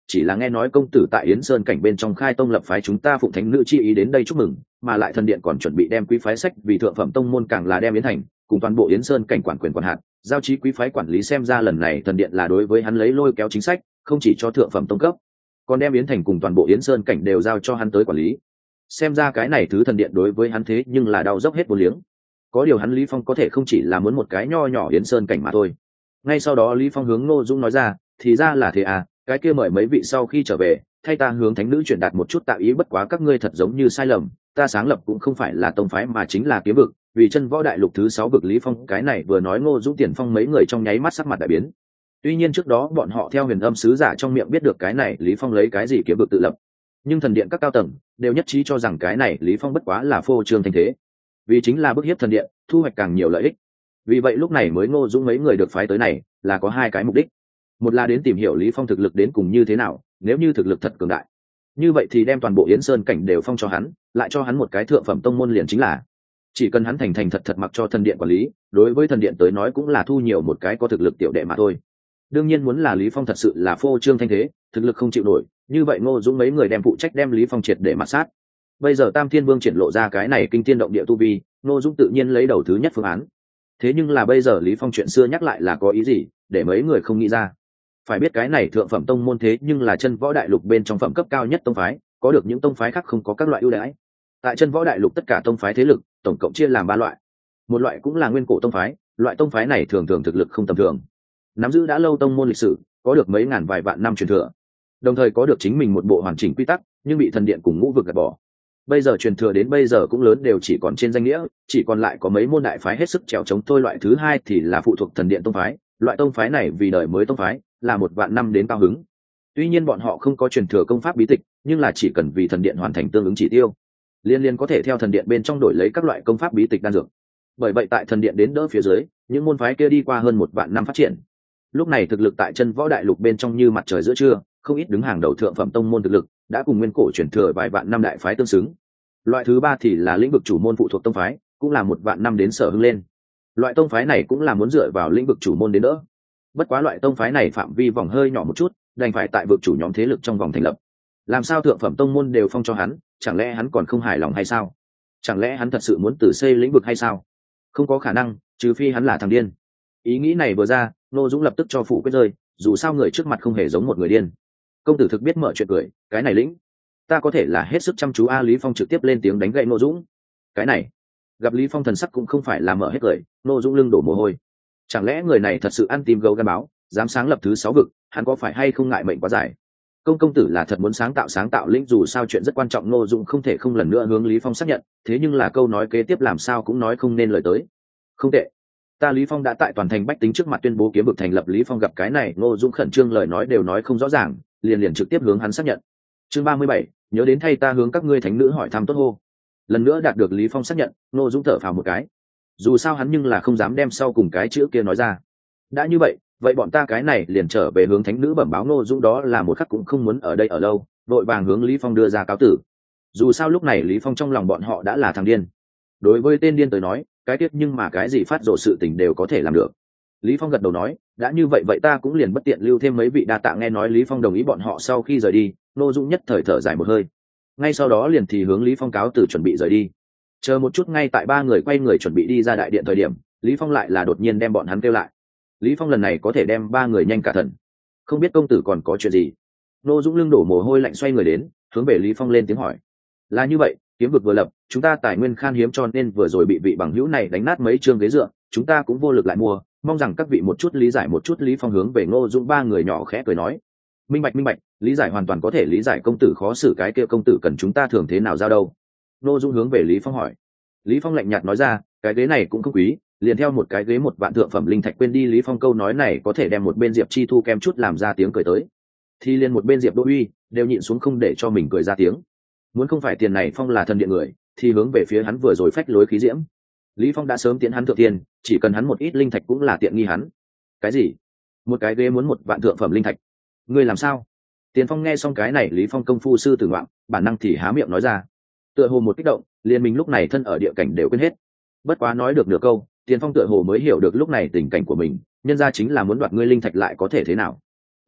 chỉ là nghe nói công tử tại Yến Sơn cảnh bên trong khai tông lập phái, chúng ta phụng thánh nữ chi ý đến đây chúc mừng, mà lại thần điện còn chuẩn bị đem quý phái sách vì thượng phẩm tông môn, càng là đem Yến thành cùng toàn bộ Yến Sơn cảnh quản quyền quản hạt giao trí quý phái quản lý. Xem ra lần này thần điện là đối với hắn lấy lôi kéo chính sách, không chỉ cho thượng phẩm tông cấp, còn đem Yến thành cùng toàn bộ Yến Sơn cảnh đều giao cho hắn tới quản lý. Xem ra cái này thứ thần điện đối với hắn thế nhưng là đau dốc hết vô liếng. Có điều hắn Lý Phong có thể không chỉ là muốn một cái nho nhỏ Yến Sơn cảnh mà thôi. Ngay sau đó Lý Phong hướng Ngô Dũng nói ra, thì ra là thế à, cái kia mời mấy vị sau khi trở về thay ta hướng thánh nữ truyền đạt một chút tạo ý, bất quá các ngươi thật giống như sai lầm, ta sáng lập cũng không phải là tông phái mà chính là kiếm vực, vì chân võ đại lục thứ sáu vực. Lý Phong cái này vừa nói, Ngô Dũng, Tiền Phong mấy người trong nháy mắt sắc mặt đại biến. Tuy nhiên trước đó bọn họ theo Huyền Âm sứ giả trong miệng biết được cái này Lý Phong lấy cái gì kiếm vực tự lập, nhưng thần điện các cao tầng đều nhất trí cho rằng cái này Lý Phong bất quá là phô trương thanh thế, vì chính là bức hiếp thần điện, thu hoạch càng nhiều lợi ích. Vì vậy lúc này mới Ngô Dũng mấy người được phái tới này là có hai cái mục đích. Một là đến tìm hiểu Lý Phong thực lực đến cùng như thế nào, nếu như thực lực thật cường đại, như vậy thì đem toàn bộ Yến Sơn cảnh đều phong cho hắn, lại cho hắn một cái thượng phẩm tông môn liền chính là. Chỉ cần hắn thành thành thật thật mặc cho thần điện quản lý, đối với thần điện tới nói cũng là thu nhiều một cái có thực lực tiểu đệ mà thôi. Đương nhiên muốn là Lý Phong thật sự là phô trương thanh thế, thực lực không chịu nổi, như vậy Ngô Dũng mấy người đem phụ trách đem Lý Phong triệt để mặt sát. Bây giờ Tam Thiên Vương triển lộ ra cái này kinh thiên động địa tu vi, Ngô Dũng tự nhiên lấy đầu thứ nhất phương án. Thế nhưng là bây giờ Lý Phong chuyện xưa nhắc lại là có ý gì, để mấy người không nghĩ ra. Phải biết cái này thượng phẩm tông môn thế nhưng là chân võ đại lục bên trong phẩm cấp cao nhất tông phái, có được những tông phái khác không có các loại ưu đãi. Tại chân võ đại lục tất cả tông phái thế lực tổng cộng chia làm ba loại. Một loại cũng là nguyên cổ tông phái, loại tông phái này thường thường thực lực không tầm thường, nắm giữ đã lâu tông môn lịch sử, có được mấy ngàn vài vạn năm truyền thừa, đồng thời có được chính mình một bộ hoàn chỉnh quy tắc, nhưng bị thần điện cùng ngũ vực gạt bỏ. Bây giờ truyền thừa đến bây giờ cũng lớn đều chỉ còn trên danh nghĩa, chỉ còn lại có mấy môn đại phái hết sức trèo chống thôi. Loại thứ hai thì là phụ thuộc thần điện tông phái, loại tông phái này vì đời mới tông phái, là một vạn năm đến cao hứng. Tuy nhiên bọn họ không có truyền thừa công pháp bí tịch, nhưng là chỉ cần vì thần điện hoàn thành tương ứng chỉ tiêu, liên liên có thể theo thần điện bên trong đổi lấy các loại công pháp bí tịch đan dược. Bởi vậy tại thần điện đến đỡ phía dưới, những môn phái kia đi qua hơn một vạn năm phát triển, lúc này thực lực tại chân võ đại lục bên trong như mặt trời giữa trưa, không ít đứng hàng đầu thượng phẩm tông môn thực lực đã cùng nguyên cổ truyền thừa vài vạn năm đại phái tương xứng. Loại thứ ba thì là lĩnh vực chủ môn phụ thuộc tông phái, cũng là một vạn năm đến sở hưng lên. Loại tông phái này cũng là muốn dựa vào lĩnh vực chủ môn đến đỡ, bất quá loại tông phái này phạm vi vòng hơi nhỏ một chút, đành phải tại vực chủ nhóm thế lực trong vòng thành lập. Làm sao thượng phẩm tông môn đều phong cho hắn, chẳng lẽ hắn còn không hài lòng hay sao? Chẳng lẽ hắn thật sự muốn tử xây lĩnh vực hay sao? Không có khả năng, trừ phi hắn là thằng điên. Ý nghĩ này vừa ra, Ngô Dũng lập tức cho phủ quyết rơi, dù sao người trước mặt không hề giống một người điên. Công tử thực biết mở chuyện cười, cái này lĩnh ta có thể là hết sức chăm chú. A Lý Phong trực tiếp lên tiếng đánh gậy Ngô Dũng. Cái này, gặp Lý Phong thần sắc cũng không phải là mở hết cười, Ngô Dũng lưng đổ mồ hôi. Chẳng lẽ người này thật sự ăn tim gấu gan báo, dám sáng lập thứ sáu vực, hắn có phải hay không ngại mệnh quá dài? Công công tử là thật muốn sáng tạo sáng tạo lĩnh, dù sao chuyện rất quan trọng. Ngô Dũng không thể không lần nữa hướng Lý Phong xác nhận, thế nhưng là câu nói kế tiếp làm sao cũng nói không nên lời tới. Không tệ, ta Lý Phong đã tại toàn thành bách tính trước mặt tuyên bố kiếm vực thành lập. Lý Phong gặp cái này Ngô Dũng khẩn trương, lời nói đều nói không rõ ràng, liền liền trực tiếp hướng hắn xác nhận. Chương ba mươi bảy, nhớ đến thay ta hướng các ngươi thánh nữ hỏi thăm tốt hô. Lần nữa đạt được Lý Phong xác nhận, Ngô Dũng thở phào một cái. Dù sao hắn nhưng là không dám đem sau cùng cái chữ kia nói ra. Đã như vậy, vậy bọn ta cái này liền trở về hướng thánh nữ bẩm báo. Ngô Dũng đó là một khắc cũng không muốn ở đây ở lâu, vội vàng hướng Lý Phong đưa ra cáo tử. Dù sao lúc này Lý Phong trong lòng bọn họ đã là thằng điên. Đối với tên điên tới nói, cái tiết nhưng mà cái gì phát rồ sự tình đều có thể làm được. Lý Phong gật đầu nói, đã như vậy vậy ta cũng liền bất tiện lưu thêm mấy vị đa tạ. Nghe nói Lý Phong đồng ý bọn họ sau khi rời đi, Ngô Dũng nhất thời thở dài một hơi. Ngay sau đó liền thì hướng Lý Phong cáo từ chuẩn bị rời đi. Chờ một chút, ngay tại ba người quay người chuẩn bị đi ra đại điện thời điểm, Lý Phong lại là đột nhiên đem bọn hắn kêu lại. Lý Phong lần này có thể đem ba người nhanh cả thần, không biết công tử còn có chuyện gì? Ngô Dũng lưng đổ mồ hôi lạnh xoay người đến, hướng về Lý Phong lên tiếng hỏi. Là như vậy, kiếm vực vừa lập, chúng ta tài nguyên khan hiếm cho nên vừa rồi bị vị bằng hữu này đánh nát mấy chương ghế dựa, chúng ta cũng vô lực lại mua, mong rằng các vị một chút lý giải một chút. Lý Phong hướng về Ngô Dũng ba người nhỏ khẽ cười nói. Minh bạch minh bạch, lý giải hoàn toàn có thể lý giải. Công tử khó xử, cái kia công tử cần chúng ta thường thế nào giao đâu? Ngô Dũng hướng về Lý Phong hỏi. Lý Phong lạnh nhạt nói ra, cái ghế này cũng không quý, liền theo một cái ghế một vạn thượng phẩm linh thạch. Quên đi. Lý Phong câu nói này có thể đem một bên Diệp Chi Thu kem chút làm ra tiếng cười tới, thì liền một bên Diệp Đỗ Uy đều nhịn xuống không để cho mình cười ra tiếng. Muốn không phải tiền này Phong là thần điện người, thì hướng về phía hắn vừa rồi phách lối khí diễm. Lý Phong đã sớm tiến hắn thượng tiền, chỉ cần hắn một ít linh thạch cũng là tiện nghi hắn. Cái gì? Một cái ghế muốn một vạn thượng phẩm linh thạch? Ngươi làm sao? Tiền Phong nghe xong cái này Lý Phong công phu sư tử ngoạm, bản năng thì há miệng nói ra. Tựa hồ một kích động, liền mình lúc này thân ở địa cảnh đều quên hết. Bất quá nói được nửa câu, Tiền Phong tựa hồ mới hiểu được lúc này tình cảnh của mình, nhân ra chính là muốn đoạt ngươi linh thạch lại có thể thế nào?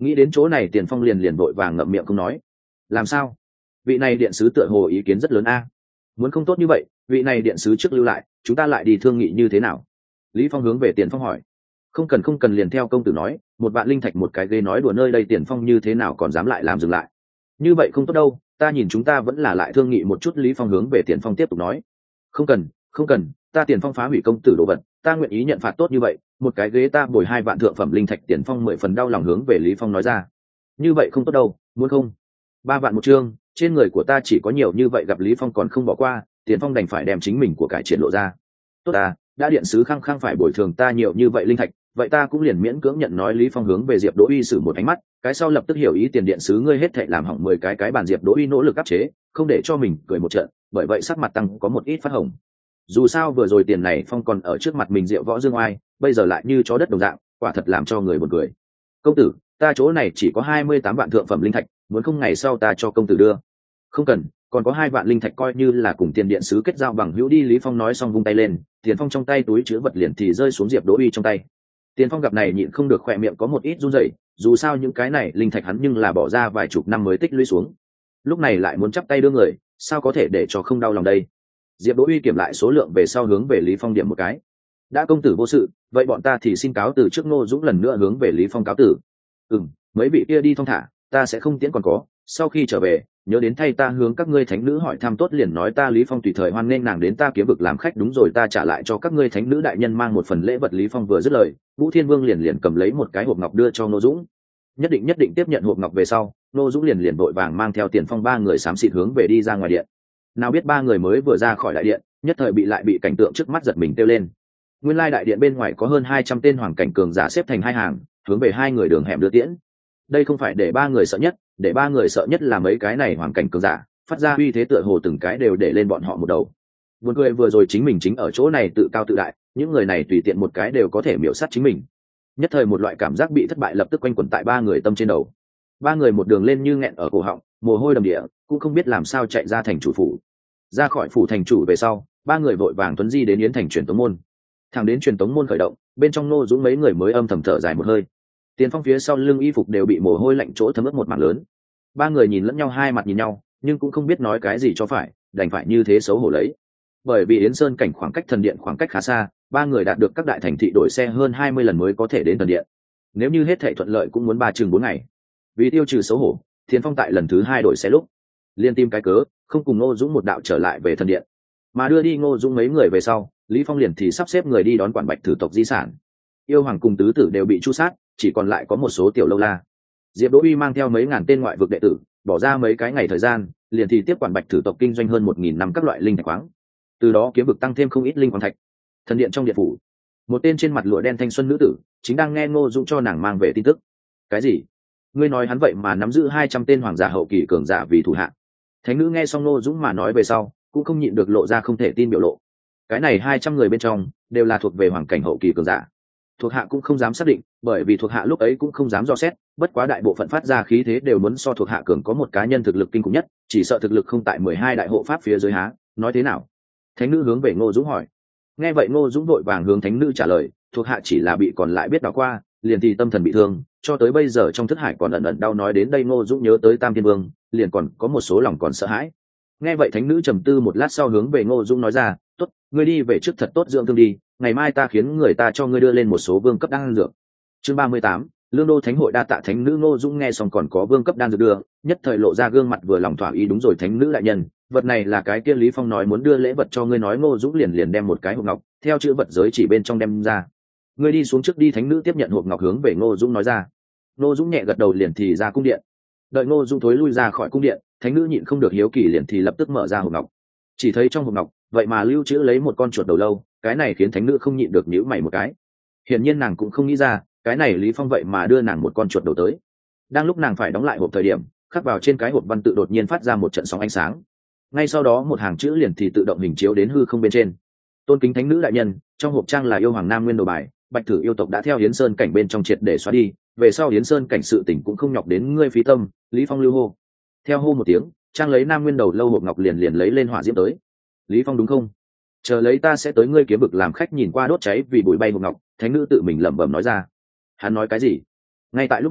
nghĩ đến chỗ này Tiền Phong liền liền vội vàng ngậm miệng không nói. Làm sao? Vị này điện sứ tựa hồ ý kiến rất lớn a. Muốn không tốt như vậy, vị này điện sứ trước lưu lại, chúng ta lại đi thương nghị như thế nào? Lý Phong hướng về Tiền Phong hỏi. Không cần không cần, liền theo công tử nói, một vạn linh thạch một cái ghế, nói đùa nơi đây Tiền Phong như thế nào còn dám lại làm dừng lại. Như vậy không tốt đâu, ta nhìn chúng ta vẫn là lại thương nghị một chút. Lý Phong hướng về Tiền Phong tiếp tục nói. Không cần không cần, ta Tiền Phong phá hủy công tử đồ vật, ta nguyện ý nhận phạt tốt như vậy, một cái ghế ta bồi hai vạn thượng phẩm linh thạch. Tiền Phong mười phần đau lòng hướng về Lý Phong nói ra. Như vậy không tốt đâu, muốn không? Ba vạn một chương, trên người của ta chỉ có nhiều như vậy, gặp Lý Phong còn không bỏ qua, Tiền Phong đành phải đem chính mình của cải triển lộ ra. Tốt à, đã điện sứ khăng khăng phải bồi thường ta nhiều như vậy linh thạch, vậy ta cũng liền miễn cưỡng nhận. Nói Lý Phong hướng về Diệp Đỗ Uy sử một ánh mắt, cái sau lập tức hiểu ý. Tiền điện sứ ngươi hết thảy làm hỏng mười cái cái bàn. Diệp Đỗ Uy nỗ lực áp chế, không để cho mình cười một trận, bởi vậy sắc mặt tăng có một ít phát hồng. Dù sao vừa rồi Tiền này Phong còn ở trước mặt mình diệu võ dương oai, bây giờ lại như chó đất đồng dạng, quả thật làm cho người buồn cười. Công tử, ta chỗ này chỉ có hai mươi tám vạn thượng phẩm linh thạch, muốn không ngày sau ta cho công tử đưa? Không cần, còn có hai vạn linh thạch coi như là cùng Tiền điện sứ kết giao bằng hữu đi. Lý Phong nói xong vung tay lên, Tiền Phong trong tay túi chứa vật liền thì rơi xuống Diệp Đỗ Uy trong tay. Tiền Phong gặp này nhịn không được khỏe miệng có một ít run rẩy, dù sao những cái này linh thạch hắn nhưng là bỏ ra vài chục năm mới tích lũy xuống, lúc này lại muốn chắp tay đưa người, sao có thể để cho không đau lòng đây. Diệp Đỗ Uy kiểm lại số lượng về sau hướng về Lý Phong điểm một cái. Đã công tử vô sự, vậy bọn ta thì xin cáo từ trước. Ngô Dũng lần nữa hướng về Lý Phong cáo tử. Ừm, mấy vị kia đi thong thả, ta sẽ không tiễn còn có, sau khi trở về nhớ đến thay ta hướng các ngươi thánh nữ hỏi thăm tốt. Liền nói ta Lý Phong tùy thời hoan nghênh nàng đến ta Kiếm Vực làm khách. Đúng rồi, ta trả lại cho các ngươi thánh nữ đại nhân mang một phần lễ vật. Lý Phong vừa dứt lời, Vũ Thiên Vương liền liền cầm lấy một cái hộp ngọc đưa cho Ngô Dũng. Nhất định nhất định tiếp nhận hộp ngọc về sau, Ngô Dũng liền liền vội vàng mang theo Tiền Phong ba người xám xịt hướng về đi ra ngoài điện. Nào biết ba người mới vừa ra khỏi đại điện, nhất thời bị lại bị cảnh tượng trước mắt giật mình kêu lên. Nguyên lai đại điện bên ngoài có hơn hai trăm tên hoàng cảnh cường giả xếp thành hai hàng, hướng về hai người đường hẻm đưa tiễn. Đây không phải để ba người sợ nhất, để ba người sợ nhất là mấy cái này hoàng cảnh cường giả, phát ra uy thế tựa hồ từng cái đều để lên bọn họ một đầu. Buồn cười, vừa rồi chính mình chính ở chỗ này tự cao tự đại, những người này tùy tiện một cái đều có thể miểu sát chính mình. Nhất thời một loại cảm giác bị thất bại lập tức quanh quẩn tại ba người tâm trên đầu. Ba người một đường lên như nghẹn ở cổ họng, mồ hôi đầm địa, cũng không biết làm sao chạy ra thành chủ phủ. Ra khỏi phủ thành chủ về sau, ba người vội vàng tuấn di đến Yến thành truyền tống môn. Thẳng đến truyền tống môn khởi động, bên trong Ngô Dũng mấy người mới âm thầm thở dài một hơi. Tiền Phong phía sau lưng y phục đều bị mồ hôi lạnh chỗ thấm ướt một mảng lớn. Ba người nhìn lẫn nhau, hai mặt nhìn nhau, nhưng cũng không biết nói cái gì cho phải, đành phải như thế xấu hổ lấy. Bởi vì Yến Sơn cảnh khoảng cách thần điện khoảng cách khá xa, ba người đạt được các đại thành thị đổi xe hơn hai mươi lần mới có thể đến thần điện. Nếu như hết thảy thuận lợi cũng muốn ba chừng bốn ngày. Vì tiêu trừ xấu hổ, Tiền Phong tại lần thứ hai đổi xe lúc, liên tìm cái cớ, không cùng Ngô Dũng một đạo trở lại về thần điện, mà đưa đi Ngô Dũng mấy người về sau, Lý Phong liền thì sắp xếp người đi đón quản Bạch Thử tộc di sản. Yêu hoàng cùng tứ tử đều bị chu sát, chỉ còn lại có một số tiểu lâu la. Diệp Đỗ Uy mang theo mấy ngàn tên ngoại vực đệ tử, bỏ ra mấy cái ngày thời gian, liền thì tiếp quản Bạch Thử tộc kinh doanh hơn một nghìn năm các loại linh thạch khoáng. Từ đó kiếm vực tăng thêm không ít linh khoáng thạch. Thần điện trong điện phủ, một tên trên mặt lụa đen thanh xuân nữ tử chính đang nghe Ngô Dũng cho nàng mang về tin tức. Cái gì? Ngươi nói hắn vậy mà nắm giữ hai trăm tên hoàng giả hậu kỳ cường giả vì thủ hạ? Thánh nữ nghe xong Ngô Dũng mà nói về sau, cũng không nhịn được lộ ra không thể tin biểu lộ. Cái này hai trăm người bên trong đều là thuộc về hoàng cảnh hậu kỳ cường giả. Thuộc hạ cũng không dám xác định, bởi vì thuộc hạ lúc ấy cũng không dám dò xét, bất quá đại bộ phận phát ra khí thế đều muốn so thuộc hạ cường, có một cá nhân thực lực kinh khủng nhất, chỉ sợ thực lực không tại mười hai đại hộ pháp phía dưới há, nói thế nào? Thánh nữ hướng về Ngô Dũng hỏi. Nghe vậy Ngô Dũng vội vàng hướng thánh nữ trả lời, thuộc hạ chỉ là bị còn lại biết đảo qua, liền thì tâm thần bị thương, cho tới bây giờ trong thức hải còn ẩn ẩn đau. Nói đến đây Ngô Dũng nhớ tới Tam Thiên Vương, liền còn có một số lòng còn sợ hãi. Nghe vậy thánh nữ trầm tư một lát sau hướng về Ngô Dũng nói ra, tốt, ngươi đi về trước thật tốt dưỡng thương đi, ngày mai ta khiến người ta cho ngươi đưa lên một số vương cấp đan dược. Chương ba mươi tám, Lương Đô Thánh hội đa tạ. Thánh nữ Ngô Dũng nghe xong còn có vương cấp đan dược đưa, nhất thời lộ ra gương mặt vừa lòng thỏa ý. Đúng rồi thánh nữ đại nhân, vật này là cái kia Lý Phong nói muốn đưa lễ vật cho ngươi. Nói Ngô Dũng liền liền đem một cái hộp ngọc theo chữ vật giới chỉ bên trong đem ra. Ngươi đi xuống trước đi. Thánh nữ tiếp nhận hộp ngọc hướng về Ngô Dũng nói ra. Ngô Dũng nhẹ gật đầu liền thì ra cung điện. Đợi Ngô Dũng thối lui ra khỏi cung điện, thánh nữ nhịn không được hiếu kỳ liền thì lập tức mở ra hộp ngọc. Chỉ thấy trong hộp ngọc vậy mà lưu trữ lấy một con chuột đầu lâu, cái này khiến thánh nữ không nhịn được nhíu mày một cái. Hiển nhiên nàng cũng không nghĩ ra, cái này Lý Phong vậy mà đưa nàng một con chuột đầu tới. Đang lúc nàng phải đóng lại hộp thời điểm, khắc vào trên cái hộp văn tự đột nhiên phát ra một trận sóng ánh sáng. Ngay sau đó một hàng chữ liền thì tự động hình chiếu đến hư không bên trên. Tôn kính thánh nữ đại nhân, trong hộp trang là yêu hoàng Nam Nguyên đồ bài, Bạch Thử yêu tộc đã theo Yến Sơn cảnh bên trong triệt để xóa đi, về sau Yến Sơn cảnh sự tình cũng không nhọc đến ngươi phí tâm. Lý Phong lưu hô. Theo hô một tiếng, trang lấy Nam Nguyên đầu lâu hộp ngọc liền liền lấy lên hỏa diễm tới. Lý Phong đúng không? Chờ lấy ta sẽ tới ngươi kiếm vực làm khách. Nhìn qua đốt cháy vì bụi bay hộp ngọc, thánh nữ tự mình lẩm bẩm nói ra. Hắn nói cái gì? Ngay tại lúc này,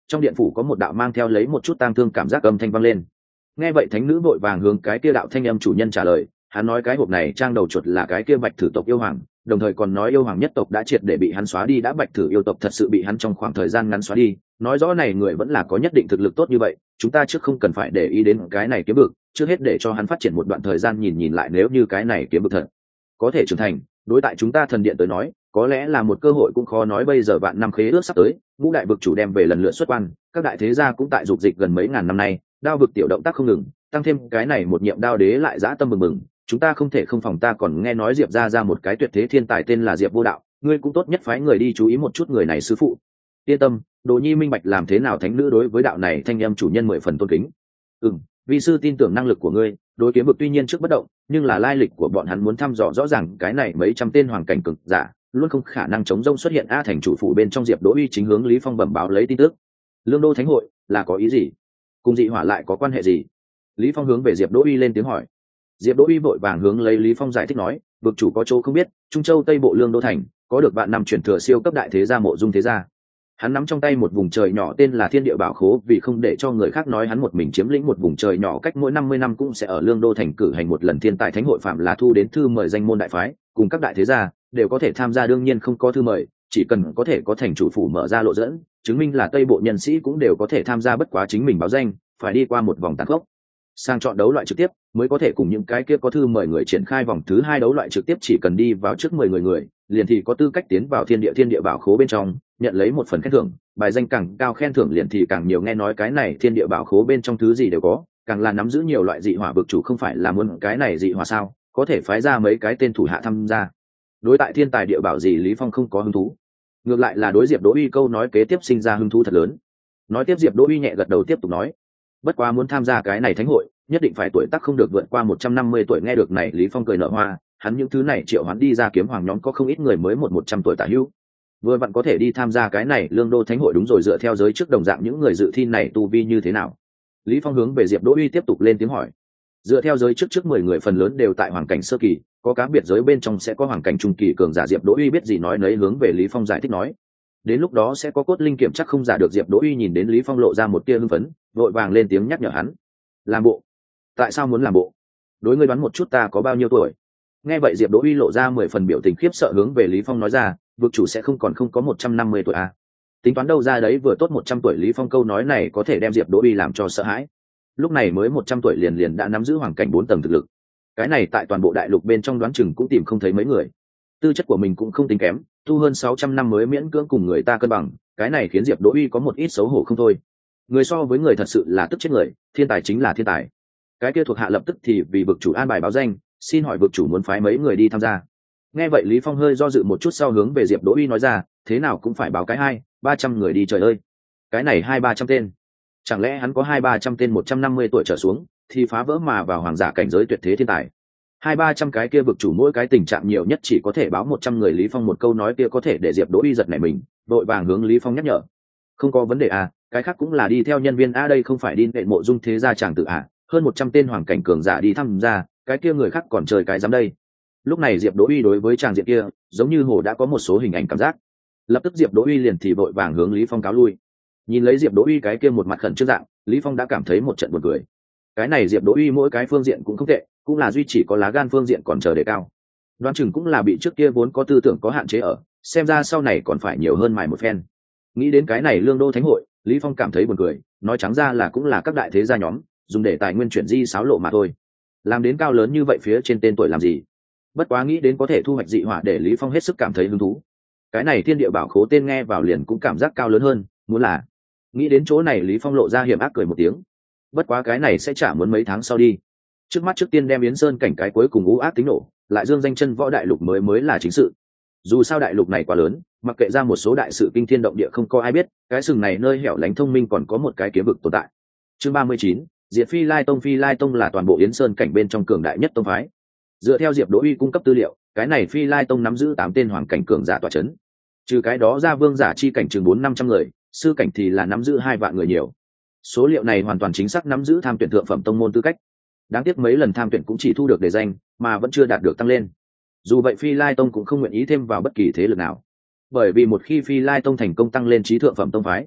trong điện phủ có một đạo mang theo lấy một chút tang thương cảm giác âm thanh vang lên. Nghe vậy thánh nữ vội vàng hướng cái kia đạo thanh âm chủ nhân trả lời, hắn nói cái hộp này trang đầu chuột là cái kia bạch thử tộc yêu hoàng, đồng thời còn nói yêu hoàng nhất tộc đã triệt để bị hắn xóa đi, đã bạch thử yêu tộc thật sự bị hắn trong khoảng thời gian ngắn xóa đi, nói rõ này người vẫn là có nhất định thực lực tốt như vậy, chúng ta trước không cần phải để ý đến cái này kiếm vực, trước hết để cho hắn phát triển một đoạn thời gian nhìn nhìn lại, nếu như cái này kiếm vực thật có thể trưởng thành, đối tại chúng ta thần điện tới nói có lẽ là một cơ hội cũng khó nói. Bây giờ vạn năm khế ước sắp tới, ngũ đại vực chủ đem về lần lượt xuất quan, các đại thế gia cũng tại dục dịch gần mấy ngàn năm nay, đao vực tiểu động tác không ngừng, tăng thêm cái này một nhiệm đao đế lại dã tâm mừng mừng, chúng ta không thể không phòng. Ta còn nghe nói Diệp ra ra một cái tuyệt thế thiên tài tên là Diệp Vô Đạo, ngươi cũng tốt nhất phái người đi chú ý một chút người này sư phụ. Yên tâm, Đồ Nhi minh bạch làm thế nào. Thánh nữ đối với đạo này thanh âm chủ nhân mười phần tôn kính. Ừm, vi sư tin tưởng năng lực của ngươi. Đối kiếm vực tuy nhiên trước bất động, nhưng là lai lịch của bọn hắn muốn thăm dò rõ ràng cái này mấy trăm tên hoàng cảnh cực giả luôn không khả năng chống rông xuất hiện. A thành chủ phủ bên trong, Diệp Đỗ Uy chính hướng Lý Phong bẩm báo lấy tin tức. Lương Đô Thánh hội là có ý gì? Cùng dị hỏa lại có quan hệ gì? Lý Phong hướng về Diệp Đỗ Uy lên tiếng hỏi. Diệp Đỗ Uy vội vàng hướng lấy Lý Phong giải thích nói, vực chủ có chỗ không biết, Trung Châu Tây Bộ Lương Đô thành có được vạn năm truyền thừa siêu cấp đại thế gia Mộ Dung thế gia. Hắn nắm trong tay một vùng trời nhỏ tên là Thiên Địa Bảo Khố, vì không để cho người khác nói hắn một mình chiếm lĩnh một vùng trời nhỏ, cách mỗi năm mươi năm cũng sẽ ở Lương Đô thành cử hành một lần thiên tài thánh hội, phạm là thu đến thư mời danh môn đại phái cùng các đại thế gia đều có thể tham gia, đương nhiên không có thư mời, chỉ cần có thể có thành chủ phủ mở ra lộ dẫn, chứng minh là Tây Bộ nhân sĩ cũng đều có thể tham gia, bất quá chính mình báo danh phải đi qua một vòng tàn khốc sang chọn đấu loại trực tiếp mới có thể cùng những cái kia có thư mời người triển khai vòng thứ hai đấu loại trực tiếp, chỉ cần đi vào trước mười người người liền thì có tư cách tiến vào thiên địa thiên địa bảo khố bên trong, nhận lấy một phần khen thưởng, bài danh càng cao khen thưởng liền thì càng nhiều. Nghe nói cái này thiên địa bảo khố bên trong thứ gì đều có, càng là nắm giữ nhiều loại dị hỏa, vực chủ không phải là muốn cái này dị hỏa sao, có thể phái ra mấy cái tên thủ hạ tham gia. Đối tại thiên tài địa bảo gì Lý Phong không có hứng thú, ngược lại là đối Diệp Đỗ Uy câu nói kế tiếp sinh ra hứng thú thật lớn. Nói tiếp Diệp Đỗ Uy nhẹ gật đầu tiếp tục nói, bất quá muốn tham gia cái này thánh hội nhất định phải tuổi tác không được vượt qua một trăm năm mươi tuổi. Nghe được này Lý Phong cười nở hoa, hắn những thứ này triệu hoán đi ra kiếm hoàng nhóm có không ít người mới một một trăm tuổi tả hữu, vừa vặn có thể đi tham gia cái này Lương Đô thánh hội. Đúng rồi, dựa theo giới trước đồng dạng những người dự thi này tu vi như thế nào? Lý Phong hướng về Diệp Đỗ Uy tiếp tục lên tiếng hỏi. Dựa theo giới trước trước mười người phần lớn đều tại hoàng cảnh sơ kỳ, có cá biệt giới bên trong sẽ có hoàng cảnh trung kỳ cường giả. Diệp Đỗ Uy biết gì nói nấy, hướng về Lý Phong giải thích nói, đến lúc đó sẽ có cốt linh kiểm chắc không giả được. Diệp Đỗ Uy nhìn đến Lý Phong lộ ra một tia hưng phấn, vội vàng lên tiếng nhắc nhở hắn. Làm bộ? Tại sao muốn làm bộ? Đối ngươi đoán một chút ta có bao nhiêu tuổi? Nghe vậy Diệp Đỗ Uy lộ ra mười phần biểu tình khiếp sợ, hướng về Lý Phong nói ra, vực chủ sẽ không còn không có một trăm năm mươi tuổi à? Tính toán đâu ra đấy, vừa tốt một trăm tuổi. Lý Phong câu nói này có thể đem Diệp Đỗ Uy làm cho sợ hãi. Lúc này mới một trăm tuổi liền liền đã nắm giữ hoàng cảnh bốn tầng thực lực, cái này tại toàn bộ đại lục bên trong đoán chừng cũng tìm không thấy mấy người. Tư chất của mình cũng không tính kém, tu hơn sáu trăm năm mới miễn cưỡng cùng người ta cân bằng, cái này khiến Diệp Đỗ Uy có một ít xấu hổ không thôi. Người so với người thật sự là tức chết người, thiên tài chính là thiên tài. Cái kia thuộc hạ lập tức thì vì vực chủ an bài báo danh, xin hỏi vực chủ muốn phái mấy người đi tham gia? Nghe vậy Lý Phong hơi do dự một chút sau hướng về Diệp Đỗ Uy nói ra, thế nào cũng phải báo cái hai ba trăm người đi. Trời ơi, cái này hai ba trăm tên, chẳng lẽ hắn có hai ba trăm tên một trăm năm mươi tuổi trở xuống thì phá vỡ mà vào hoàng giả cảnh giới tuyệt thế thiên tài? Hai ba trăm cái kia vực chủ mỗi cái tình trạng nhiều nhất chỉ có thể báo một trăm người. Lý Phong một câu nói kia có thể để Diệp Đỗ Uy giật nảy mình, đội vàng hướng Lý Phong nhắc nhở, không có vấn đề à, cái khác cũng là đi theo nhân viên a, đây không phải đi nệ Mộ Dung thế gia chàng tự à, hơn một trăm tên hoàng cảnh cường giả đi tham gia, cái kia người khác còn chơi cái dám đây. Lúc này Diệp Đỗ Uy đối với chàng diện kia giống như hồ đã có một số hình ảnh cảm giác, lập tức Diệp Đỗ Uy liền thì vội vàng hướng Lý Phong cáo lui. Nhìn lấy Diệp Đỗ Uy cái kia một mặt khẩn trương dạng, Lý Phong đã cảm thấy một trận buồn cười. Cái này Diệp Đỗ Uy mỗi cái phương diện cũng không tệ, cũng là duy chỉ có lá gan phương diện còn chờ đề cao. Đoán chừng cũng là bị trước kia vốn có tư tưởng có hạn chế ở, xem ra sau này còn phải nhiều hơn mài một phen. Nghĩ đến cái này Lương Đô thánh hội, Lý Phong cảm thấy buồn cười, nói trắng ra là cũng là các đại thế gia nhóm dùng để tài nguyên chuyển di xáo lộ mà thôi. Làm đến cao lớn như vậy phía trên tên tuổi làm gì? Bất quá nghĩ đến có thể thu hoạch dị hỏa để Lý Phong hết sức cảm thấy hứng thú. Cái này Thiên Địa Bảo Khố tên nghe vào liền cũng cảm giác cao lớn hơn, muốn là. Nghĩ đến chỗ này Lý Phong lộ ra hiểm ác cười một tiếng. Bất quá cái này sẽ trả muốn mấy tháng sau đi. Trước mắt trước tiên đem Yến Sơn cảnh cái cuối cùng u ác tính nổ, lại dương danh chân võ đại lục mới mới là chính sự. Dù sao đại lục này quá lớn, mặc kệ ra một số đại sự kinh thiên động địa không có ai biết, cái sừng này nơi hẻo lánh thông minh còn có một cái kiếm vực tồn tại. Chương ba mươi chín, Diệt Phi Lai Tông. Phi Lai Tông là toàn bộ Yến Sơn cảnh bên trong cường đại nhất tông phái. Dựa theo Diệp Đỗ Uy cung cấp tư liệu, cái này Phi Lai Tông nắm giữ tám tên hoàng cảnh cường giả tọa chấn. Trừ cái đó ra vương giả chi cảnh chừng bốn năm trăm người, sư cảnh thì là nắm giữ hai vạn người nhiều. Số liệu này hoàn toàn chính xác nắm giữ tham tuyển thượng phẩm tông môn tư cách. Đáng tiếc mấy lần tham tuyển cũng chỉ thu được đề danh, mà vẫn chưa đạt được tăng lên. Dù vậy Phi Lai Tông cũng không nguyện ý thêm vào bất kỳ thế lực nào, bởi vì một khi Phi Lai Tông thành công tăng lên trí thượng phẩm tông phái,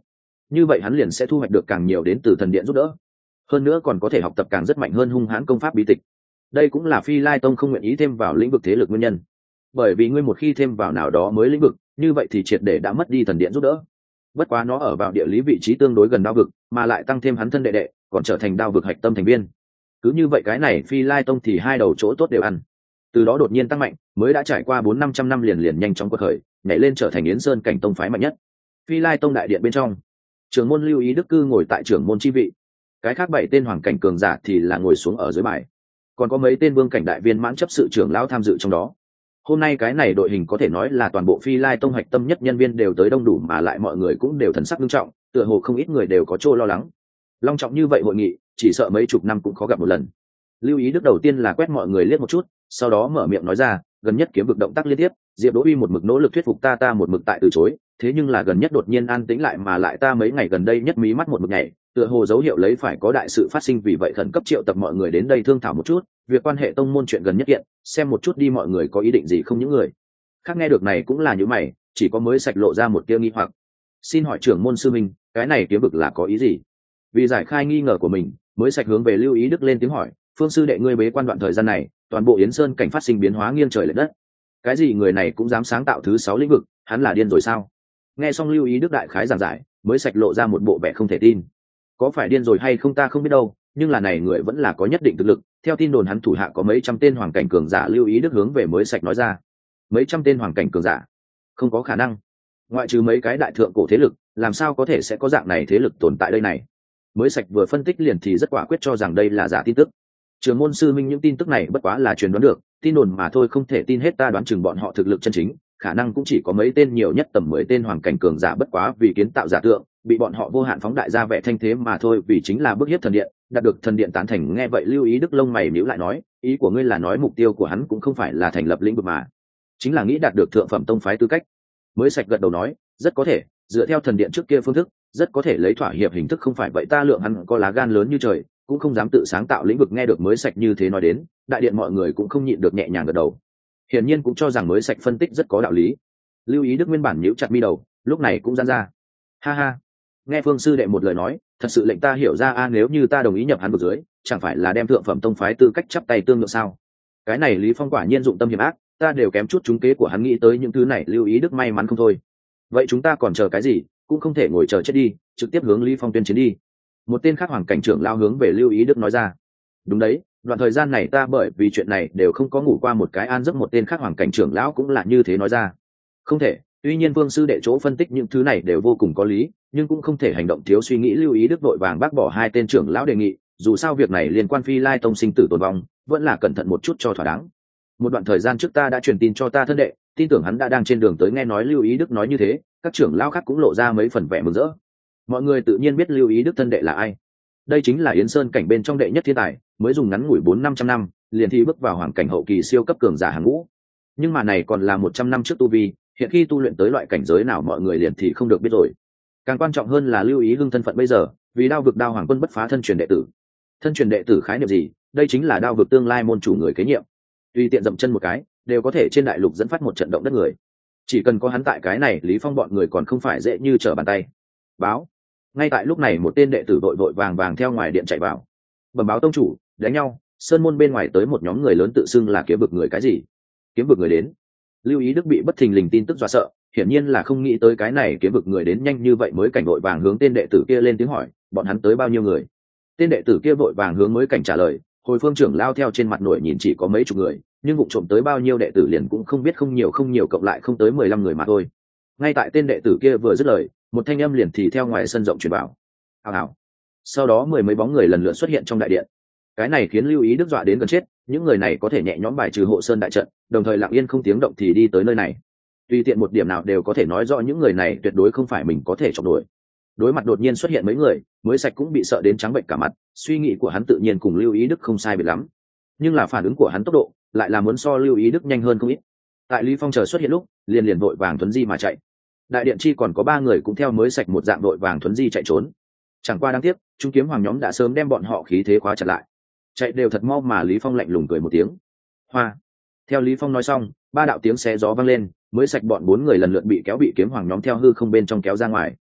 như vậy hắn liền sẽ thu hoạch được càng nhiều đến từ thần điện giúp đỡ, hơn nữa còn có thể học tập càng rất mạnh hơn hung hãn công pháp bí tịch. Đây cũng là Phi Lai Tông không nguyện ý thêm vào lĩnh vực thế lực nguyên nhân, bởi vì ngươi một khi thêm vào nào đó mới lĩnh vực, như vậy thì triệt để đã mất đi thần điện giúp đỡ. Bất quá nó ở vào địa lý vị trí tương đối gần đao vực, mà lại tăng thêm hắn thân đệ đệ còn trở thành đao vực hạch tâm thành viên, cứ như vậy cái này Phi Lai Tông thì hai đầu chỗ tốt đều ăn. Từ đó đột nhiên tăng mạnh, mới đã trải qua bốn năm trăm năm liền liền nhanh chóng quật khởi, nhảy lên trở thành Yến Sơn cảnh tông phái mạnh nhất. Phi Lai Tông đại điện bên trong, trưởng môn Lưu Ý Đức cư ngồi tại trưởng môn chi vị, cái khác bảy tên hoàng cảnh cường giả thì là ngồi xuống ở dưới bài, còn có mấy tên vương cảnh đại viên mãn chấp sự trưởng lão tham dự trong đó. Hôm nay cái này đội hình có thể nói là toàn bộ Phi Lai Tông hạch tâm nhất nhân viên đều tới đông đủ, mà lại mọi người cũng đều thần sắc nghiêm trọng, tựa hồ không ít người đều có chỗ lo lắng. Long trọng như vậy hội nghị, chỉ sợ mấy chục năm cũng khó gặp một lần. Lưu Ý Đức đầu tiên là quét mọi người liếc một chút, sau đó mở miệng nói ra, gần nhất kiếm vực động tác liên tiếp, Diệp Đỗ Uy một mực nỗ lực thuyết phục ta, ta một mực tại từ chối, thế nhưng là gần nhất đột nhiên an tĩnh lại, mà lại ta mấy ngày gần đây nhất mí mắt một mực nhảy, tựa hồ dấu hiệu lấy phải có đại sự phát sinh, vì vậy khẩn cấp triệu tập mọi người đến đây thương thảo một chút việc quan hệ tông môn chuyện gần nhất kiện, xem một chút đi mọi người có ý định gì không. Những người khác nghe được này cũng là như mày, chỉ có Mới Sạch lộ ra một tia nghi hoặc. Xin hỏi trưởng môn sư minh, cái này kiếm vực là có ý gì? Vì giải khai nghi ngờ của mình, Mới Sạch hướng về Lưu Ý Đức lên tiếng hỏi, phương sư đệ ngươi bế quan đoạn thời gian này, toàn bộ Yến Sơn cảnh phát sinh biến hóa nghiêng trời lệch đất, cái gì người này cũng dám sáng tạo thứ sáu lĩnh vực, hắn là điên rồi sao? Nghe xong Lưu Ý Đức đại khái giảng giải, Mới Sạch lộ ra một bộ vẻ không thể tin. Có phải điên rồi hay không ta không biết đâu, nhưng là này người vẫn là có nhất định thực lực, theo tin đồn hắn thủ hạ có mấy trăm tên hoàng cảnh cường giả. Lưu Ý Đức hướng về Mới Sạch nói ra. Mấy trăm tên hoàng cảnh cường giả? Không có khả năng, ngoại trừ mấy cái đại thượng cổ thế lực, làm sao có thể sẽ có dạng này thế lực tồn tại đây này? Mới Sạch vừa phân tích liền thì rất quả quyết cho rằng đây là giả tin tức. Trưởng môn sư minh, những tin tức này bất quá là truyền đoán được, tin đồn mà thôi, không thể tin hết, ta đoán chừng bọn họ thực lực chân chính khả năng cũng chỉ có mấy tên, nhiều nhất tầm mười tên hoàng cảnh cường giả, bất quá vì kiến tạo giả tượng, bị bọn họ vô hạn phóng đại ra vẻ thanh thế mà thôi, vì chính là bức hiếp thần điện, đạt được thần điện tán thành. Nghe vậy Lưu Ý Đức lông mày nhíu lại nói, ý của ngươi là nói mục tiêu của hắn cũng không phải là thành lập lĩnh vực mà chính là nghĩ đạt được thượng phẩm tông phái tư cách? Mới Sạch gật đầu nói, rất có thể, dựa theo thần điện trước kia phương thức, rất có thể lấy thỏa hiệp hình thức, không phải vậy ta lượng hắn có lá gan lớn như trời, cũng không dám tự sáng tạo lĩnh vực. Nghe được Mới Sạch như thế nói đến, đại điện mọi người cũng không nhịn được nhẹ nhàng gật đầu, hiển nhiên cũng cho rằng Mới Sạch phân tích rất có đạo lý. Lưu Ý Đức nguyên bản nhíu chặt mi đầu, lúc này cũng giãn ra. Ha ha, nghe phương sư đệ một lời nói, thật sự lệnh ta hiểu ra a, nếu như ta đồng ý nhập hắn vực dưới, chẳng phải là đem thượng phẩm tông phái tư cách chắp tay tương lượng sao? Cái này Lý Phong quả nhiên dụng tâm hiểm ác, ta đều kém chút trúng kế của hắn. Nghĩ tới những thứ này, Lưu Ý Đức may mắn không thôi. Vậy chúng ta còn chờ cái gì, cũng không thể ngồi chờ chết đi, trực tiếp hướng Lý Phong tuyên chiến đi. Một tên khác hoàng cảnh trưởng lao hướng về Lưu Ý Đức nói ra. Đúng đấy, đoạn thời gian này ta bởi vì chuyện này đều không có ngủ qua một cái an giấc. Một tên khác hoàng cảnh trưởng lão cũng là như thế nói ra. Không thể, tuy nhiên vương sư đệ chỗ phân tích những thứ này đều vô cùng có lý, nhưng cũng không thể hành động thiếu suy nghĩ. Lưu Ý Đức vội vàng bác bỏ hai tên trưởng lão đề nghị, dù sao việc này liên quan Phi Lai Tông sinh tử tồn vong, vẫn là cẩn thận một chút cho thỏa đáng. Một đoạn thời gian trước ta đã truyền tin cho ta thân đệ, tin tưởng hắn đã đang trên đường tới. Nghe nói Lưu Ý Đức nói như thế, các trưởng lão khác cũng lộ ra mấy phần vẻ mừng rỡ. Mọi người tự nhiên biết Lưu Ý Đức thân đệ là ai. Đây chính là Yến Sơn cảnh bên trong đệ nhất thiên tài, mới dùng ngắn ngủi bốn năm trăm năm liền thi bước vào hoàng cảnh hậu kỳ siêu cấp cường giả hàng ngũ. Nhưng mà này còn là một trăm năm trước tu vi, hiện khi tu luyện tới loại cảnh giới nào mọi người liền thì không được biết rồi. Càng quan trọng hơn là Lưu Ý Hưng thân phận bây giờ, vì đao vực đao hoàng quân bất phá thân truyền đệ tử. Thân truyền đệ tử khái niệm gì? Đây chính là đao vực tương lai môn chủ người kế nhiệm, tùy tiện dậm chân một cái đều có thể trên đại lục dẫn phát một trận động đất người. Chỉ cần có hắn tại, cái này Lý Phong bọn người còn không phải dễ như trở bàn tay. Báo. Ngay tại lúc này một tên đệ tử vội vội vàng vàng theo ngoài điện chạy vào, bẩm báo tông chủ, đánh nhau, sơn môn bên ngoài tới một nhóm người lớn tự xưng là kiếm vực người. Cái gì? Kiếm vực người đến? Lưu Ý Đức bị bất thình lình tin tức dọa sợ, hiển nhiên là không nghĩ tới cái này kiếm vực người đến nhanh như vậy. Mới cảnh vội vàng hướng tên đệ tử kia lên tiếng hỏi, bọn hắn tới bao nhiêu người? Tên đệ tử kia vội vàng hướng Mới cảnh trả lời, hồi phương trưởng lao theo trên mặt nổi nhìn chỉ có mấy chục người, nhưng vụ trộm tới bao nhiêu đệ tử liền cũng không biết, không nhiều không nhiều cộng lại không tới mười lăm người mà thôi. Ngay tại tên đệ tử kia vừa dứt lời, một thanh âm liền thì theo ngoài sân rộng truyền vào. Hào hào. Sau đó mười mấy bóng người lần lượt xuất hiện trong đại điện. Cái này khiến Lưu Ý Đức dọa đến gần chết, những người này có thể nhẹ nhõm bài trừ hộ sơn đại trận, đồng thời lặng yên không tiếng động thì đi tới nơi này. Tùy tiện một điểm nào đều có thể nói rõ những người này tuyệt đối không phải mình có thể chọc nổi. Đối mặt đột nhiên xuất hiện mấy người, Mới Sạch cũng bị sợ đến trắng bệnh cả mặt, suy nghĩ của hắn tự nhiên cùng Lưu Ý Đức không sai biệt lắm, nhưng là phản ứng của hắn tốc độ lại là muốn so Lưu Ý Đức nhanh hơn không ít. Tại Lý Phong chờ xuất hiện lúc, liền liền vội vàng thuấn di mà chạy. Đại điện chi còn có ba người cũng theo Mới Sạch một dạng vội vàng thuấn di chạy trốn. Chẳng qua đáng tiếc, Trung Kiếm Hoàng nhóm đã sớm đem bọn họ khí thế khóa chặt lại, chạy đều thật mau. Mà Lý Phong lạnh lùng cười một tiếng. Hoa. Theo Lý Phong nói xong, ba đạo tiếng xé gió vang lên, Mới Sạch bọn bốn người lần lượt bị kéo, bị Kiếm Hoàng nhóm theo hư không bên trong kéo ra ngoài.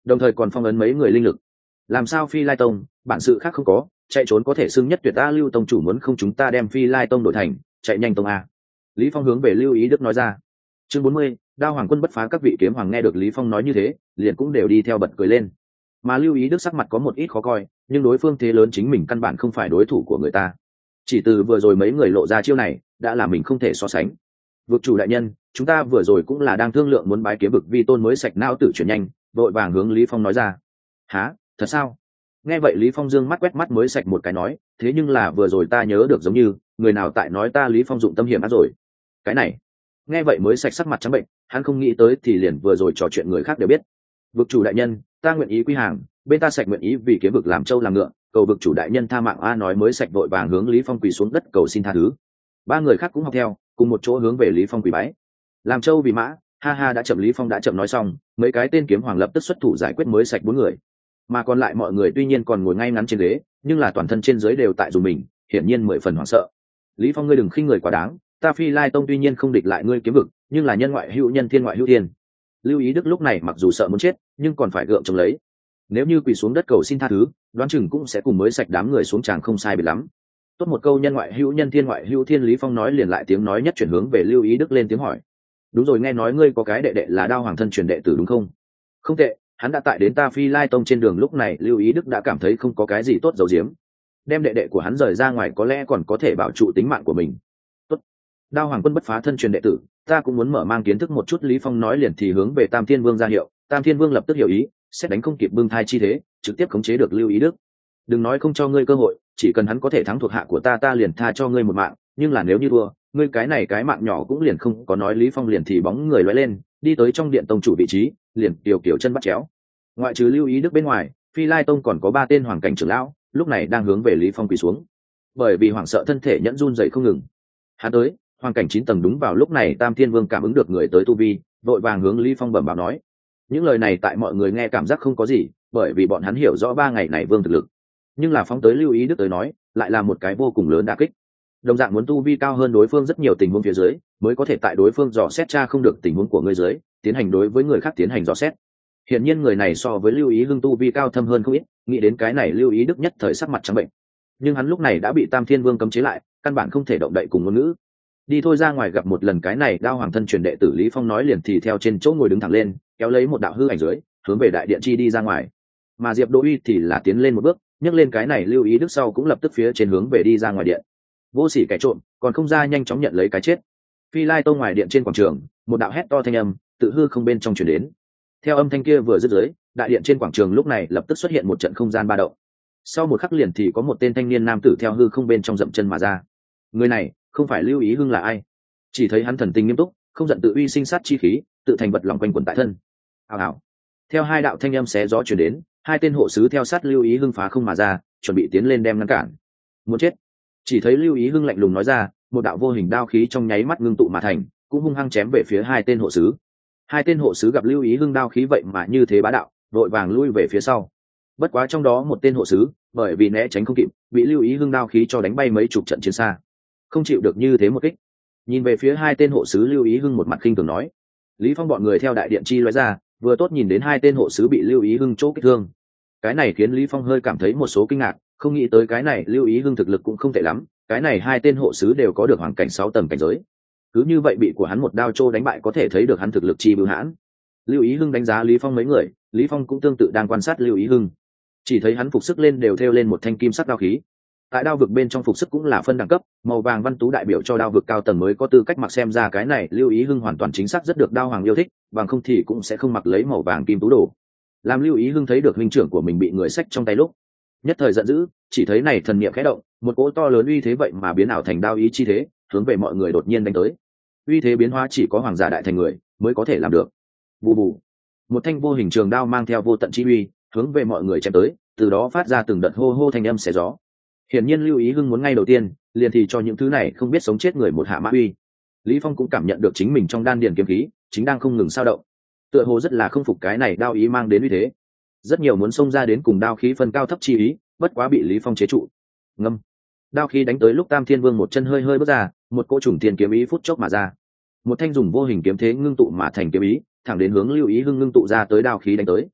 đồng thời còn phong ấn mấy người linh lực. Làm sao Phi Lai Tông, bản sự khác không có, chạy trốn có thể xưng nhất tuyệt ta. Lưu tông chủ muốn không chúng ta đem Phi Lai Tông đổi thành chạy nhanh tông a. Lý Phong hướng về Lưu Ý Đức nói ra. Chương bốn mươi, Đao Hoàng quân bất phá. Các vị kiếm hoàng nghe được Lý Phong nói như thế, liền cũng đều đi theo bật cười lên. Mà Lưu Ý Đức sắc mặt có một ít khó coi, nhưng đối phương thế lớn chính mình căn bản không phải đối thủ của người ta. Chỉ từ vừa rồi mấy người lộ ra chiêu này, đã làm mình không thể so sánh. Vực chủ đại nhân, chúng ta vừa rồi cũng là đang thương lượng muốn bái kiếm vực vi tôn mới sạch não tự chuyển nhanh, vội vàng hướng Lý Phong nói ra. Hả, thật sao? Nghe vậy Lý Phong dương mắt quét mắt mới sạch một cái nói, thế nhưng là vừa rồi ta nhớ được giống như người nào tại nói ta Lý Phong dụng tâm hiểm ác rồi. Cái này, nghe vậy mới sạch sắc mặt trắng bệnh, hắn không nghĩ tới thì liền vừa rồi trò chuyện người khác đều biết. Vực chủ đại nhân, ta nguyện ý quy hàng, bên ta sạch nguyện ý vì kiếm vực làm trâu làm ngựa, cầu vực chủ đại nhân tha mạng a. Nói mới sạch vội vàng hướng Lý Phong quỳ xuống đất cầu xin tha thứ. Ba người khác cũng học theo, cùng một chỗ hướng về Lý Phong quỳ bái. Làm trâu vì mã, ha ha. Đã chậm Lý Phong đã chậm nói xong, mấy cái tên kiếm hoàng lập tức xuất thủ giải quyết mới sạch bốn người. Mà còn lại mọi người tuy nhiên còn ngồi ngay ngắn trên ghế, nhưng là toàn thân trên dưới đều tại dùng mình, hiển nhiên mười phần hoảng sợ. Lý Phong, ngươi đừng khinh người quá đáng, ta Phi Lai Tông tuy nhiên không địch lại ngươi kiếm vực, nhưng là nhân ngoại hữu nhân, thiên ngoại hữu thiên. Lưu Ý Đức lúc này mặc dù sợ muốn chết, nhưng còn phải gượng chống lấy. Nếu như quỳ xuống đất cầu xin tha thứ, đoán chừng cũng sẽ cùng mới sạch đám người xuống tràng không sai biệt lắm. Tốt một câu nhân ngoại hữu nhân, thiên ngoại hữu thiên, Lý Phong nói liền lại tiếng nói nhất chuyển hướng về Lưu Ý Đức lên tiếng hỏi. Đúng rồi, nghe nói ngươi có cái đệ đệ là Đao Hoàng thân truyền đệ tử đúng không? Không tệ, hắn đã tại đến ta Phi Lai Tông trên đường. Lúc này Lưu Ý Đức đã cảm thấy không có cái gì tốt giấu giếm, đem đệ đệ của hắn rời ra ngoài có lẽ còn có thể bảo trụ tính mạng của mình. Tốt, Đao Hoàng quân bất phá thân truyền đệ tử, ta cũng muốn mở mang kiến thức một chút. Lý Phong nói liền thì hướng về Tam Thiên Vương ra hiệu. Tam Thiên Vương lập tức hiểu ý, xét đánh không kịp bưng thai chi thế, trực tiếp khống chế được Lưu Ý Đức. Đừng nói không cho ngươi cơ hội, chỉ cần hắn có thể thắng thuộc hạ của ta, ta liền tha cho ngươi một mạng, nhưng là nếu như thua, ngươi cái này cái mạng nhỏ cũng liền không có. Nói Lý Phong liền thì bóng người lóe lên, đi tới trong điện tông chủ vị trí, liền tiểu kiểu chân bắt chéo. Ngoại trừ Lưu Ý Đức bên ngoài, Phi Lai Tông còn có ba tên hoàng cảnh trưởng lão, lúc này đang hướng về Lý Phong quỳ xuống. Bởi vì hoảng sợ thân thể nhẫn run dậy không ngừng. Hắn tới, hoàng cảnh chín tầng. Đúng vào lúc này Tam Thiên Vương cảm ứng được người tới tu vi, vội vàng hướng Lý Phong bẩm báo nói. Những lời này tại mọi người nghe cảm giác không có gì, bởi vì bọn hắn hiểu rõ ba ngày này vương thực lực. Nhưng là phóng tới Lưu Ý Đức tới nói, lại là một cái vô cùng lớn đả kích. Đồng dạng muốn tu vi cao hơn đối phương rất nhiều tình huống phía dưới, mới có thể tại đối phương dò xét tra không được tình huống của người dưới, tiến hành đối với người khác tiến hành dò xét. Hiển nhiên người này so với Lưu Ý Hưng tu vi cao thâm hơn không ít, nghĩ đến cái này Lưu Ý Đức nhất thời sắc mặt trắng bệnh. Nhưng hắn lúc này đã bị Tam Thiên Vương cấm chế lại, căn bản không thể động đậy cùng ngôn ngữ. Đi thôi, ra ngoài gặp một lần cái này Đao Hoàng thân truyền đệ tử. Lý Phong nói liền thì theo trên chỗ ngồi đứng thẳng lên, kéo lấy một đạo hư ảnh dưới, hướng về đại điện chi đi ra ngoài. Mà Diệp Đỗ Uy thì là tiến lên một bước, nhấc lên cái này Lưu Ý Đức sau cũng lập tức phía trên hướng về đi ra ngoài điện. Vô sỉ kẻ trộm, còn không ra nhanh chóng nhận lấy cái chết. Phi Lai Tông ngoài điện trên quảng trường, một đạo hét to thanh âm tự hư không bên trong truyền đến. Theo âm thanh kia vừa dứt dưới, đại điện trên quảng trường lúc này lập tức xuất hiện một trận không gian ba động. Sau một khắc liền thì có một tên thanh niên nam tử theo hư không bên trong dậm chân mà ra. Người này không phải Lưu Ý Hưng là ai? Chỉ thấy hắn thần tình nghiêm túc, không giận tự uy, sinh sát chi khí, tự thành vật lòng quanh quẩn tại thân. Hào hào. Theo hai đạo thanh âm xé gió truyền đến, hai tên hộ sứ theo sát Lưu Ý Hưng phá không mà ra, chuẩn bị tiến lên đem ngăn cản. Muốn chết. Chỉ thấy Lưu Ý Hưng lạnh lùng nói ra, một đạo vô hình đao khí trong nháy mắt ngưng tụ mà thành, cũng hung hăng chém về phía hai tên hộ sứ. Hai tên hộ sứ gặp Lưu Ý Hưng đao khí vậy mà như thế bá đạo, vội vàng lui về phía sau. Bất quá trong đó một tên hộ sứ, bởi vì né tránh không kịp, bị Lưu Ý Hưng đao khí cho đánh bay mấy chục trận chiến xa, không chịu được như thế một kích. Nhìn về phía hai tên hộ sứ, Lưu Ý Hưng một mặt khinh thường nói. Lý Phong bọn người theo đại điện chi lóe ra, vừa tốt nhìn đến hai tên hộ sứ bị Lưu Ý Hưng chỗ kích thương. Cái này khiến Lý Phong hơi cảm thấy một số kinh ngạc, không nghĩ tới cái này Lưu Ý Hưng thực lực cũng không tệ lắm, cái này hai tên hộ sứ đều có được hoàng cảnh sáu tầng cảnh giới. Cứ như vậy bị của hắn một đao chô đánh bại, có thể thấy được hắn thực lực chi bưu hãn. Lưu Ý Hưng đánh giá Lý Phong mấy người, Lý Phong cũng tương tự đang quan sát Lưu Ý Hưng. Chỉ thấy hắn phục sức lên đều thêu lên một thanh kim sắc đao khí. Tại đao vực bên trong phục sức cũng là phân đẳng cấp, màu vàng văn tú đại biểu cho đao vực cao tầng mới có tư cách mặc, xem ra cái này Lưu Ý Hưng hoàn toàn chính xác rất được Đao Hoàng yêu thích, bằng không thì cũng sẽ không mặc lấy màu vàng kim tú đồ. Làm Lưu Ý Hưng thấy được huynh trưởng của mình bị người xách trong tay lúc, nhất thời giận dữ, chỉ thấy này thần niệm khẽ động, một cỗ to lớn uy thế vậy mà biến ảo thành đao ý chi thế, hướng về mọi người đột nhiên đánh tới. Uy thế biến hóa chỉ có hoàng giả đại thành người mới có thể làm được. Bù bù, một thanh vô hình trường đao mang theo vô tận chi uy, hướng về mọi người chém tới, từ đó phát ra từng đợt hô hô thanh âm xé gió. Hiển nhiên Lưu Ý Hưng muốn ngay đầu tiên liền thì cho những thứ này không biết sống chết người một hạ mã uy. Lý Phong cũng cảm nhận được chính mình trong đan điền kiếm khí chính đang không ngừng sao động, tựa hồ rất là không phục cái này đao ý mang đến uy thế, rất nhiều muốn xông ra đến cùng đao khí phân cao thấp chi ý, bất quá bị Lý Phong chế trụ. Ngâm, đao khí đánh tới lúc Tam Thiên Vương một chân hơi hơi bước ra, một cỗ trùng thiên kiếm ý phút chốc mà ra, một thanh dùng vô hình kiếm thế ngưng tụ mà thành kiếm ý, thẳng đến hướng Lưu Ý Hưng ngưng tụ ra tới đao khí đánh tới.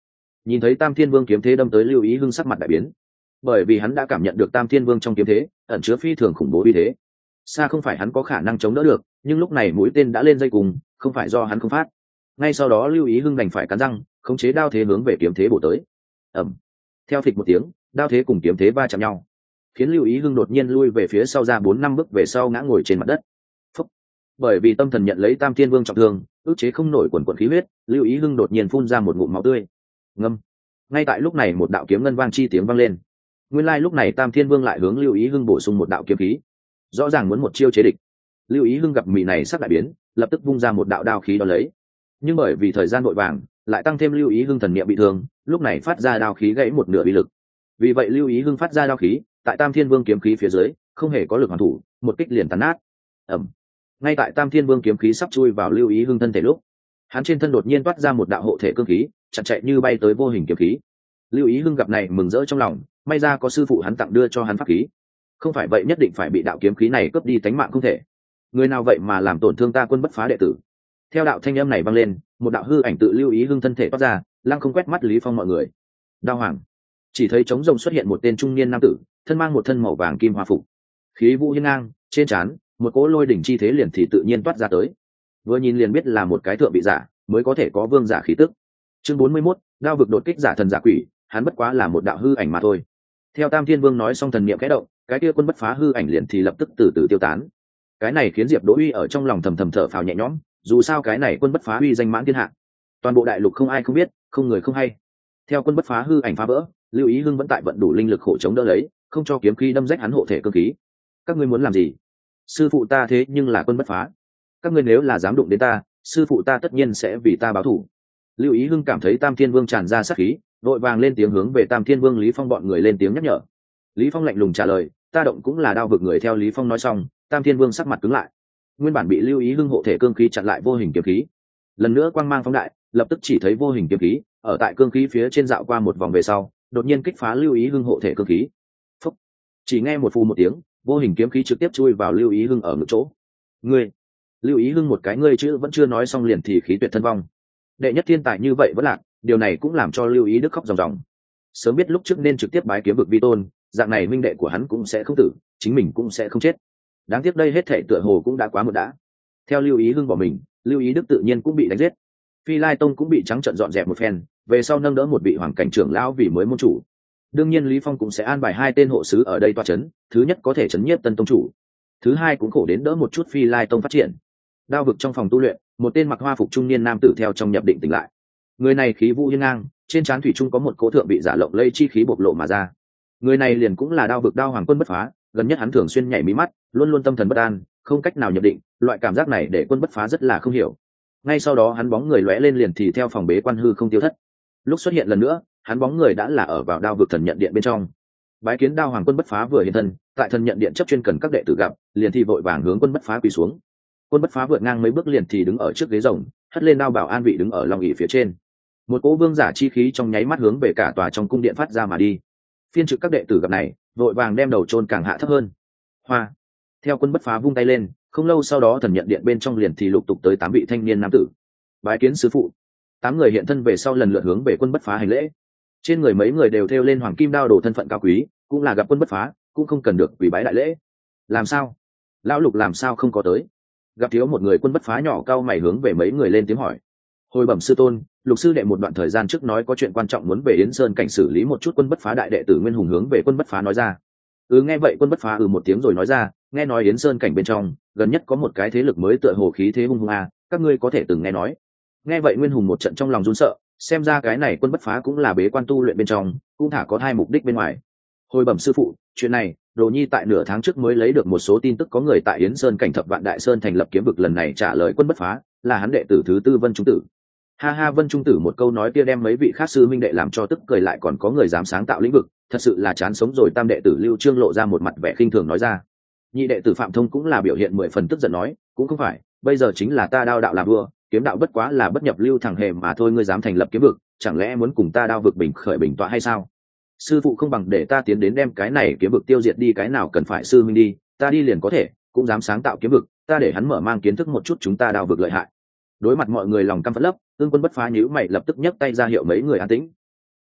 Nhìn thấy Tam Thiên Vương kiếm thế đâm tới Lưu Ý Hưng sắc mặt đại biến, bởi vì hắn đã cảm nhận được Tam Thiên Vương trong kiếm thế ẩn chứa phi thường khủng bố uy thế, xa không phải hắn có khả năng chống đỡ được. Nhưng lúc này mũi tên đã lên dây cùng, không phải do hắn không phát. Ngay sau đó Lưu Ý Hưng đành phải cắn răng khống chế đao thế hướng về kiếm thế bổ tới. Ầm! Theo phịch một tiếng, đao thế cùng kiếm thế va chạm nhau, khiến Lưu Ý Hưng đột nhiên lui về phía sau ra bốn năm bước về sau, ngã ngồi trên mặt đất. Phúc. Bởi vì tâm thần nhận lấy Tam Thiên Vương trọng thương, ức chế không nổi quần quần khí huyết, Lưu Ý Hưng đột nhiên phun ra một ngụm máu tươi. Ngâm. Ngay tại lúc này một đạo kiếm ngân vang chi tiếng vang lên. Nguyên lai lúc này Tam Thiên Vương lại hướng Lưu Ý Hưng bổ sung một đạo kiếm khí, rõ ràng muốn một chiêu chế địch. Lưu Ý Hưng gặp mị này sắc đại biến, lập tức vung ra một đạo đao khí đó lấy. Nhưng bởi vì thời gian vội vàng, lại tăng thêm Lưu Ý Hưng thần niệm bị thương, lúc này phát ra đao khí gãy một nửa uy lực. Vì vậy Lưu Ý Hưng phát ra đao khí, tại Tam Thiên Vương kiếm khí phía dưới, không hề có lực hoàn thủ, một kích liền tàn nát. Ầm. Ngay tại Tam Thiên Vương kiếm khí sắp chui vào Lưu Ý Hưng thân thể lúc, hắn trên thân đột nhiên toát ra một đạo hộ thể cương khí, chặt chạy như bay tới vô hình kiếm khí. Lưu Ý Hưng gặp này mừng rỡ trong lòng, may ra có sư phụ hắn tặng đưa cho hắn pháp khí, không phải vậy nhất định phải bị đạo kiếm khí này cướp đi tánh mạng không thể. Người nào vậy mà làm tổn thương ta Quân Bất Phá đệ tử? Theo đạo thanh âm này vang lên, một đạo hư ảnh tự Lưu Ý Hưng thân thể toát ra, lăng không quét mắt Lý Phong mọi người. Đao Hoàng. Chỉ thấy trống rồng xuất hiện một tên trung niên nam tử, thân mang một thân màu vàng kim hoa phục, khí vũ hiên ngang, trên trán một cỗ lôi đỉnh chi thế liền thì tự nhiên toát ra tới. Vừa nhìn liền biết là một cái thượng vị giả, mới có thể có vương giả khí tức. Chương bốn mươi mốt, đao vực đột kích giả thần giả quỷ, hắn bất quá là một đạo hư ảnh mà thôi. Theo Tam Thiên Vương nói xong thần niệm khẽ động, cái kia Quân Bất Phá hư ảnh liền thì lập tức từ từ tiêu tán. Cái này khiến Diệp Đỗ Uy ở trong lòng thầm thầm thở phào nhẹ nhõm, dù sao cái này Quân Bất Phá uy danh mãn thiên hạ, toàn bộ đại lục không ai không biết, không người không hay. Theo Quân Bất Phá hư ảnh phá vỡ, Lưu Ý Hưng vẫn tại vận đủ linh lực hộ chống đỡ lấy, không cho kiếm khí đâm rách hắn hộ thể cơ khí. Các ngươi muốn làm gì? Sư phụ ta thế nhưng là Quân Bất Phá, các ngươi nếu là dám đụng đến ta, sư phụ ta tất nhiên sẽ vì ta báo thù. Lưu Ý Hưng cảm thấy Tam Thiên Vương tràn ra sát khí, vội vàng lên tiếng hướng về Tam Thiên Vương Lý Phong bọn người lên tiếng nhắc nhở. Lý Phong lạnh lùng trả lời, ta động cũng là đao vực người. Theo Lý Phong nói xong, Tam Thiên Vương sắc mặt cứng lại. Nguyên bản bị Lưu Ý Hưng hộ thể cương khí chặn lại vô hình kiếm khí, lần nữa quang mang phóng đại, lập tức chỉ thấy vô hình kiếm khí ở tại cương khí phía trên dạo qua một vòng về sau, đột nhiên kích phá Lưu Ý Hưng hộ thể cương khí. Phúc. Chỉ nghe một phù một tiếng, vô hình kiếm khí trực tiếp chui vào Lưu Ý Hưng ở ngực chỗ. Ngươi. Lưu Ý Hưng một cái ngươi chữ vẫn chưa nói xong liền thì khí tuyệt thân vong. Đệ nhất thiên tài như vậy vẫn lạc, điều này cũng làm cho Lưu Ý Đức khóc ròng ròng. Sớm biết lúc trước nên trực tiếp bái kiếm vực vi tôn, dạng này minh đệ của hắn cũng sẽ không tử, chính mình cũng sẽ không chết. Đáng tiếc đây hết thảy tựa hồ cũng đã quá muộn đã. Theo Lưu Ý Hưng bỏ mình, Lưu Ý Đức tự nhiên cũng bị đánh giết. Phi Lai Tông cũng bị trắng trợn dọn dẹp một phen, về sau nâng đỡ một vị hoàng cảnh trưởng lão vì mới môn chủ. Đương nhiên Lý Phong cũng sẽ an bài hai tên hộ sứ ở đây tọa chấn, thứ nhất có thể chấn nhiếp tân tông chủ, thứ hai cũng khổ đến đỡ một chút Phi Lai Tông phát triển. Đao vực trong phòng tu luyện, một tên mặc hoa phục trung niên nam tử theo trong nhập định tỉnh lại. Người này khí vũ hiên ngang, trên trán thủy trung có một cỗ thượng bị giả lộng lây chi khí bộc lộ mà ra. Người này liền cũng là đao vực Đao Hoàng Quân Bất Phá, gần nhất hắn thường xuyên nhảy mí mắt, luôn luôn tâm thần bất an, không cách nào nhập định, loại cảm giác này để Quân Bất Phá rất là không hiểu. Ngay sau đó hắn bóng người lóe lên liền thì theo phòng bế quan hư không tiêu thất. Lúc xuất hiện lần nữa, hắn bóng người đã là ở vào đao vực thần nhận điện bên trong. Bái kiến Đao Hoàng Quân Bất Phá vừa hiện thân, tại thần nhận điện chấp chuyên cần các đệ tử gặp, liền thì vội vàng hướng Quân Bất Phá quỳ xuống. Quân Bất Phá vượt ngang mấy bước liền thì đứng ở trước ghế rồng, hất lên đao bảo an vị đứng ở long ỷ phía trên. Một cỗ vương giả chi khí trong nháy mắt hướng về cả tòa trong cung điện phát ra mà đi. Phiên trực các đệ tử gặp này, vội vàng đem đầu chôn càng hạ thấp hơn. Hoa. Theo Quân Bất Phá vung tay lên, không lâu sau đó thần nhận điện bên trong liền thì lục tục tới tám vị thanh niên nam tử. Bái kiến sư phụ. Tám người hiện thân về sau lần lượt hướng về Quân Bất Phá hành lễ. Trên người mấy người đều thêu lên hoàng kim đao đồ thân phận cao quý, cũng là gặp Quân Bất Phá, cũng không cần được quỳ bái đại lễ. Làm sao? Lão Lục làm sao không có tới? Gặp thiếu một người Quân Bất Phá nhỏ cao mày hướng về mấy người lên tiếng hỏi. Hồi bẩm sư tôn, Lục sư đệ một đoạn thời gian trước nói có chuyện quan trọng muốn về Yến Sơn cảnh xử lý một chút. Quân Bất Phá đại đệ tử Nguyên Hùng hướng về Quân Bất Phá nói ra. Ừ nghe vậy Quân Bất Phá ừ một tiếng rồi nói ra, nghe nói Yến Sơn cảnh bên trong gần nhất có một cái thế lực mới tựa hồ khí thế hung hung a, các ngươi có thể từng nghe nói. Nghe vậy Nguyên Hùng một trận trong lòng run sợ, xem ra cái này Quân Bất Phá cũng là bế quan tu luyện bên trong, cũng thả có hai mục đích bên ngoài. Hồi bẩm sư phụ, chuyện này Đồ Nhi tại nửa tháng trước mới lấy được một số tin tức, có người tại Yến Sơn cảnh Thập Vạn Đại Sơn thành lập kiếm vực. Lần này trả lời Quân Bất Phá là hắn đệ tử thứ tư Vân Trung Tử. Ha ha, Vân Trung Tử một câu nói kia đem mấy vị khác sư minh đệ làm cho tức cười, lại còn có người dám sáng tạo lĩnh vực, thật sự là chán sống rồi. Tam đệ tử Lưu Trương lộ ra một mặt vẻ khinh thường nói ra. Nhị đệ tử Phạm Thông cũng là biểu hiện mười phần tức giận nói, cũng không phải, bây giờ chính là ta đao đạo là vua, kiếm đạo bất quá là bất nhập lưu thẳng hề mà thôi, ngươi dám thành lập kiếm vực, chẳng lẽ muốn cùng ta đao vực bình khởi bình tọa hay sao? Sư phụ không bằng để ta tiến đến đem cái này kiếm vực tiêu diệt đi, cái nào cần phải sư minh đi, ta đi liền có thể, cũng dám sáng tạo kiếm vực, ta để hắn mở mang kiến thức một chút chúng ta đao vực lợi hại. Đối mặt mọi người lòng căm phẫn lấp, Ưng Quân Bất Phá nhíu mày lập tức nhấc tay ra hiệu mấy người an tĩnh.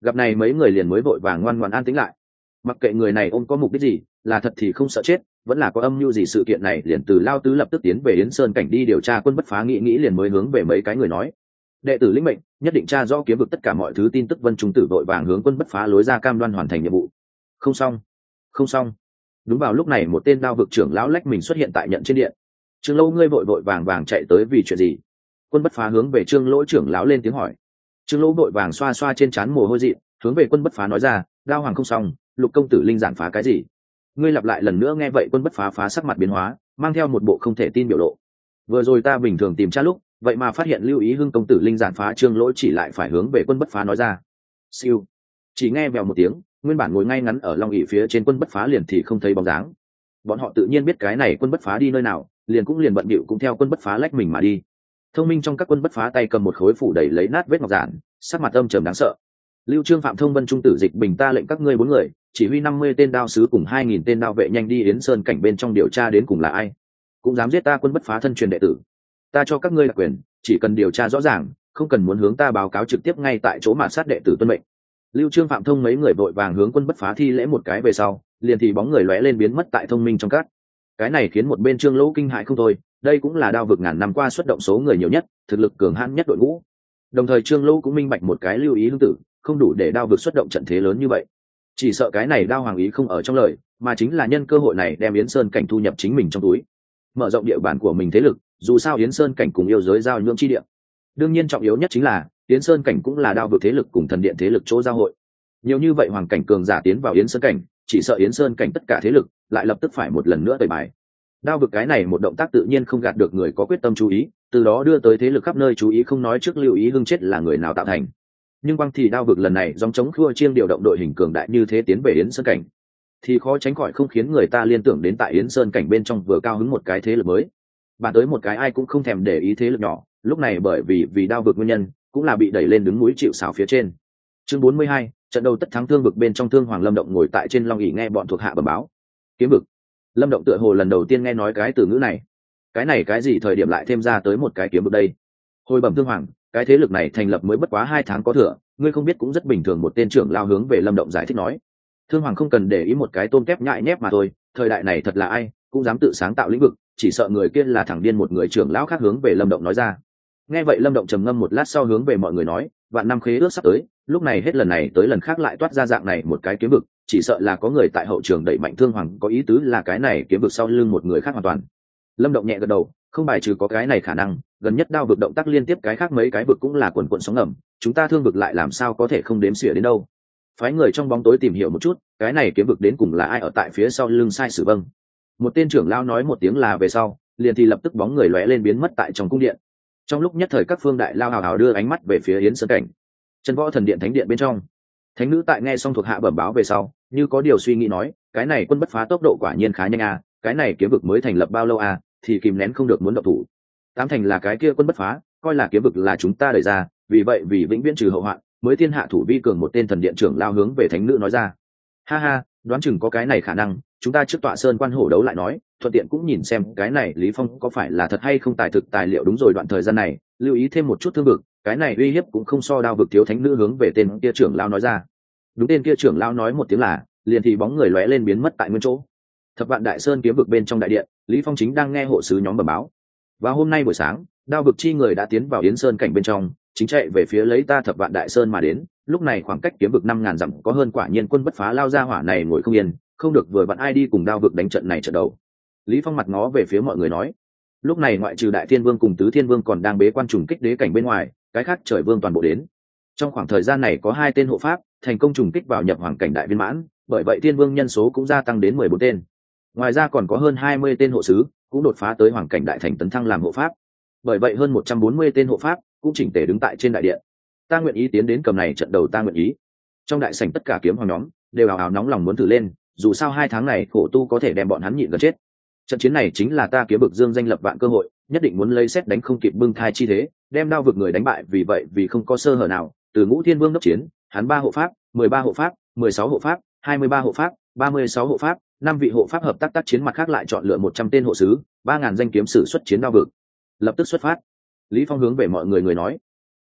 gặp này mấy người liền mới vội vàng ngoan ngoãn an tĩnh lại. Mặc kệ người này ôm có mục đích gì, là thật thì không sợ chết, vẫn là có âm mưu gì, sự kiện này liền từ Lao Tứ lập tức tiến về Yến Sơn cảnh đi điều tra. Quân Bất Phá nghĩ nghĩ liền mới hướng về mấy cái người nói: đệ tử lĩnh mệnh, nhất định tra rõ kiếm vực tất cả mọi thứ tin tức. Vân Trung Tử vội vàng hướng Quân Bất Phá lối ra cam đoan hoàn thành nhiệm vụ. Không xong, không xong. Đúng vào lúc này một tên đao vực trưởng lão lách mình xuất hiện tại nhận trên điện. Trương Lỗ, ngươi vội vội vàng vàng chạy tới vì chuyện gì? Quân Bất Phá hướng về Trương Lỗ trưởng lão lên tiếng hỏi. Trương Lỗ vội vàng xoa xoa trên trán mồ hôi dị, hướng về Quân Bất Phá nói ra: đao hoàng không xong, Lục công tử linh giản phá cái gì? Ngươi lặp lại lần nữa. Nghe vậy Quân Bất Phá phá sắc mặt biến hóa, mang theo một bộ không thể tin biểu lộ. Vừa rồi ta bình thường tìm tra lúc, vậy mà phát hiện Lưu Ý Hưng công tử linh giản phá. Trương Lỗ chỉ lại phải hướng về Quân Bất Phá nói ra. Siêu. Chỉ nghe vèo một tiếng, nguyên bản ngồi ngay ngắn ở long ỷ phía trên Quân Bất Phá liền thì không thấy bóng dáng. Bọn họ tự nhiên biết cái này Quân Bất Phá đi nơi nào, liền cũng liền bận bịu cũng theo Quân Bất Phá lách mình mà đi. Thông minh trong các Quân Bất Phá tay cầm một khối phủ đầy lấy nát vết ngọc giản, sắc mặt âm trầm đáng sợ. Lưu Trương Phạm Thông Vân Trung Tử Dịch Bình, ta lệnh các ngươi bốn người chỉ huy năm mươi tên đao sứ cùng hai nghìn tên đao vệ nhanh đi Yến Sơn cảnh bên trong điều tra đến cùng là ai cũng dám giết ta Quân Bất Phá thân truyền đệ tử. Ta cho các ngươi đặc quyền, chỉ cần điều tra rõ ràng, không cần muốn hướng ta báo cáo, trực tiếp ngay tại chỗ mà sát đệ tử tuân mệnh. Lưu Trương Phạm Thông mấy người vội vàng hướng Quân Bất Phá thi lễ một cái về sau, liền thì bóng người lóe lên biến mất tại thông minh trong các. Cái này khiến một bên Trương Lỗ kinh hãi không thôi, đây cũng là đao vực ngàn năm qua xuất động số người nhiều nhất, thực lực cường hãn nhất đội ngũ. Đồng thời Trương Lỗ cũng minh bạch một cái, Lưu Ý Hưng tử không đủ để đao vực xuất động trận thế lớn như vậy. Chỉ sợ cái này đao hoàng ý không ở trong lời, mà chính là nhân cơ hội này đem Yến Sơn cảnh thu nhập chính mình trong túi, mở rộng địa bàn của mình thế lực. Dù sao Yến Sơn cảnh cùng yêu giới giao nhưỡng chi địa, đương nhiên trọng yếu nhất chính là Yến Sơn cảnh cũng là đao vực thế lực cùng thần điện thế lực chỗ giao hội. Nhiều như vậy hoàng cảnh cường giả tiến vào Yến Sơn cảnh, chỉ sợ Yến Sơn cảnh tất cả thế lực lại lập tức phải một lần nữa tẩy bài. Đao vực cái này một động tác tự nhiên không gạt được người có quyết tâm chú ý, từ đó đưa tới thế lực khắp nơi chú ý. Không nói trước Lưu Ý Hưng chết là người nào tạo thành, nhưng quang thì đao vực lần này dòng chống khua chiêng điều động đội hình cường đại như thế tiến về Yến Sơn cảnh, thì khó tránh khỏi không khiến người ta liên tưởng đến tại Yến Sơn cảnh bên trong vừa cao hứng một cái thế lực mới. Bạn tới một cái ai cũng không thèm để ý thế lực nhỏ, lúc này bởi vì vì đao vực nguyên nhân, cũng là bị đẩy lên đứng núi chịu sào phía trên. Chương bốn mươi hai, trận đầu tất thắng. Thương vực bên trong, Thương Hoàng Lâm Động ngồi tại trên long ỷ nghe bọn thuộc hạ bẩm báo. Kiếm vực. Lâm Động tựa hồ lần đầu tiên nghe nói cái từ ngữ này. Cái này cái gì thời điểm lại thêm ra tới một cái kiếm vực đây? Hồi bẩm Thương Hoàng, cái thế lực này thành lập mới bất quá hai tháng có thừa, ngươi không biết cũng rất bình thường. Một tên trưởng lao hướng về Lâm Động giải thích nói. Thương Hoàng không cần để ý một cái tôm kép nhại nhép mà thôi, thời đại này thật là ai cũng dám tự sáng tạo lĩnh vực, chỉ sợ người kia là thằng điên. Một người trưởng lão khác hướng về Lâm Động nói ra. Nghe vậy Lâm Động trầm ngâm một lát sau hướng về mọi người nói, vạn năm khế ước sắp tới, lúc này hết lần này tới lần khác lại toát ra dạng này một cái kiếm vực, chỉ sợ là có người tại hậu trường đẩy mạnh. Thương Hoàng có ý tứ là cái này kiếm vực sau lưng một người khác hoàn toàn. Lâm Động nhẹ gật đầu, không bài trừ có cái này khả năng, gần nhất đao vực động tác liên tiếp cái khác mấy cái vực cũng là quần quận sóng ngầm, chúng ta Thương vực lại làm sao có thể không đếm xỉa đến đâu. Phái người trong bóng tối tìm hiểu một chút, cái này kiếm vực đến cùng là ai ở tại phía sau lưng sai sử. Vâng. Một tên trưởng lao nói một tiếng là về sau, liền thì lập tức bóng người lóe lên biến mất tại trong cung điện. Trong lúc nhất thời các phương đại lao hào hào đưa ánh mắt về phía Yến Sơn cảnh. Chân Võ Thần Điện thánh điện bên trong, thánh nữ tại nghe xong thuộc hạ bẩm báo về sau, như có điều suy nghĩ nói, cái này Quân Bất Phá tốc độ quả nhiên khá nhanh à, cái này kiếm vực mới thành lập bao lâu à, thì kìm nén không được muốn động thủ. Tám thành là cái kia Quân Bất Phá coi là kiếm vực là chúng ta đẩy ra, vì vậy vì vĩnh viễn trừ hậu hoạn, mới thiên hạ thủ vi cường. Một tên thần điện trưởng lao hướng về thánh nữ nói ra. Ha ha, đoán chừng có cái này khả năng, chúng ta trước tọa sơn quan hổ đấu lại nói, thuận tiện cũng nhìn xem cái này Lý Phong có phải là thật hay không tài thực tài liệu. Đúng rồi, đoạn thời gian này lưu ý thêm một chút Thương vực, cái này uy hiếp cũng không so đao vực thiếu. Thánh nữ hướng về tên kia trưởng lao nói ra. Đúng, tên kia trưởng lao nói một tiếng là, liền thì bóng người lóe lên biến mất tại nguyên chỗ. Thập Vạn Đại Sơn kiếm vực bên trong đại điện, Lý Phong chính đang nghe hộ sứ nhóm bẩm báo. Và hôm nay buổi sáng, đao vực chi người đã tiến vào Yến Sơn cảnh bên trong, chính chạy về phía lấy ta Thập Vạn Đại Sơn mà đến. Lúc này khoảng cách kiếm vực năm ngàn dặm có hơn, quả nhiên Quân Bất Phá lao ra hỏa này ngồi không yên, không được vừa vặn ai đi cùng đao vực đánh trận này trận đầu. Lý Phong mặt ngó về phía mọi người nói. Lúc này ngoại trừ Đại Thiên Vương cùng Tứ Thiên Vương còn đang bế quan trùng kích đế cảnh bên ngoài, cái khác trời vương toàn bộ đến. Trong khoảng thời gian này có hai tên hộ pháp thành công trùng kích vào nhập hoàng cảnh đại viên mãn, bởi vậy Thiên Vương nhân số cũng gia tăng đến mười bốn tên. Ngoài ra còn có hơn hai mươi tên hộ sứ cũng đột phá tới hoàng cảnh đại thành tấn thăng làm hộ pháp, bởi vậy hơn một trăm bốn mươi tên hộ pháp cũng chỉnh tề đứng tại trên đại điện. Ta nguyện ý tiến đến cầm này trận đầu, ta nguyện ý. Trong đại sảnh tất cả kiếm hoàng nhóm đều ào ào nóng lòng muốn thử lên, dù sao hai tháng này khổ tu có thể đem bọn hắn nhịn gần chết. Trận chiến này chính là ta kiếm vực dương danh lập vạn cơ hội, nhất định muốn lấy xét đánh không kịp bưng thai chi thế, đem đao vực người đánh bại. Vì vậy vì không có sơ hở nào, từ Ngũ Thiên Vương đốc chiến, hắn ba hộ pháp, mười ba hộ pháp, mười sáu hộ pháp, hai mươi ba hộ pháp, ba mươi sáu hộ pháp, năm vị hộ pháp hợp tác tác chiến, mặt khác lại chọn lựa một trăm tên hộ sứ, ba ngàn danh kiếm sử xuất chiến đao vực. Lập tức xuất phát. Lý Phong hướng về mọi người người nói.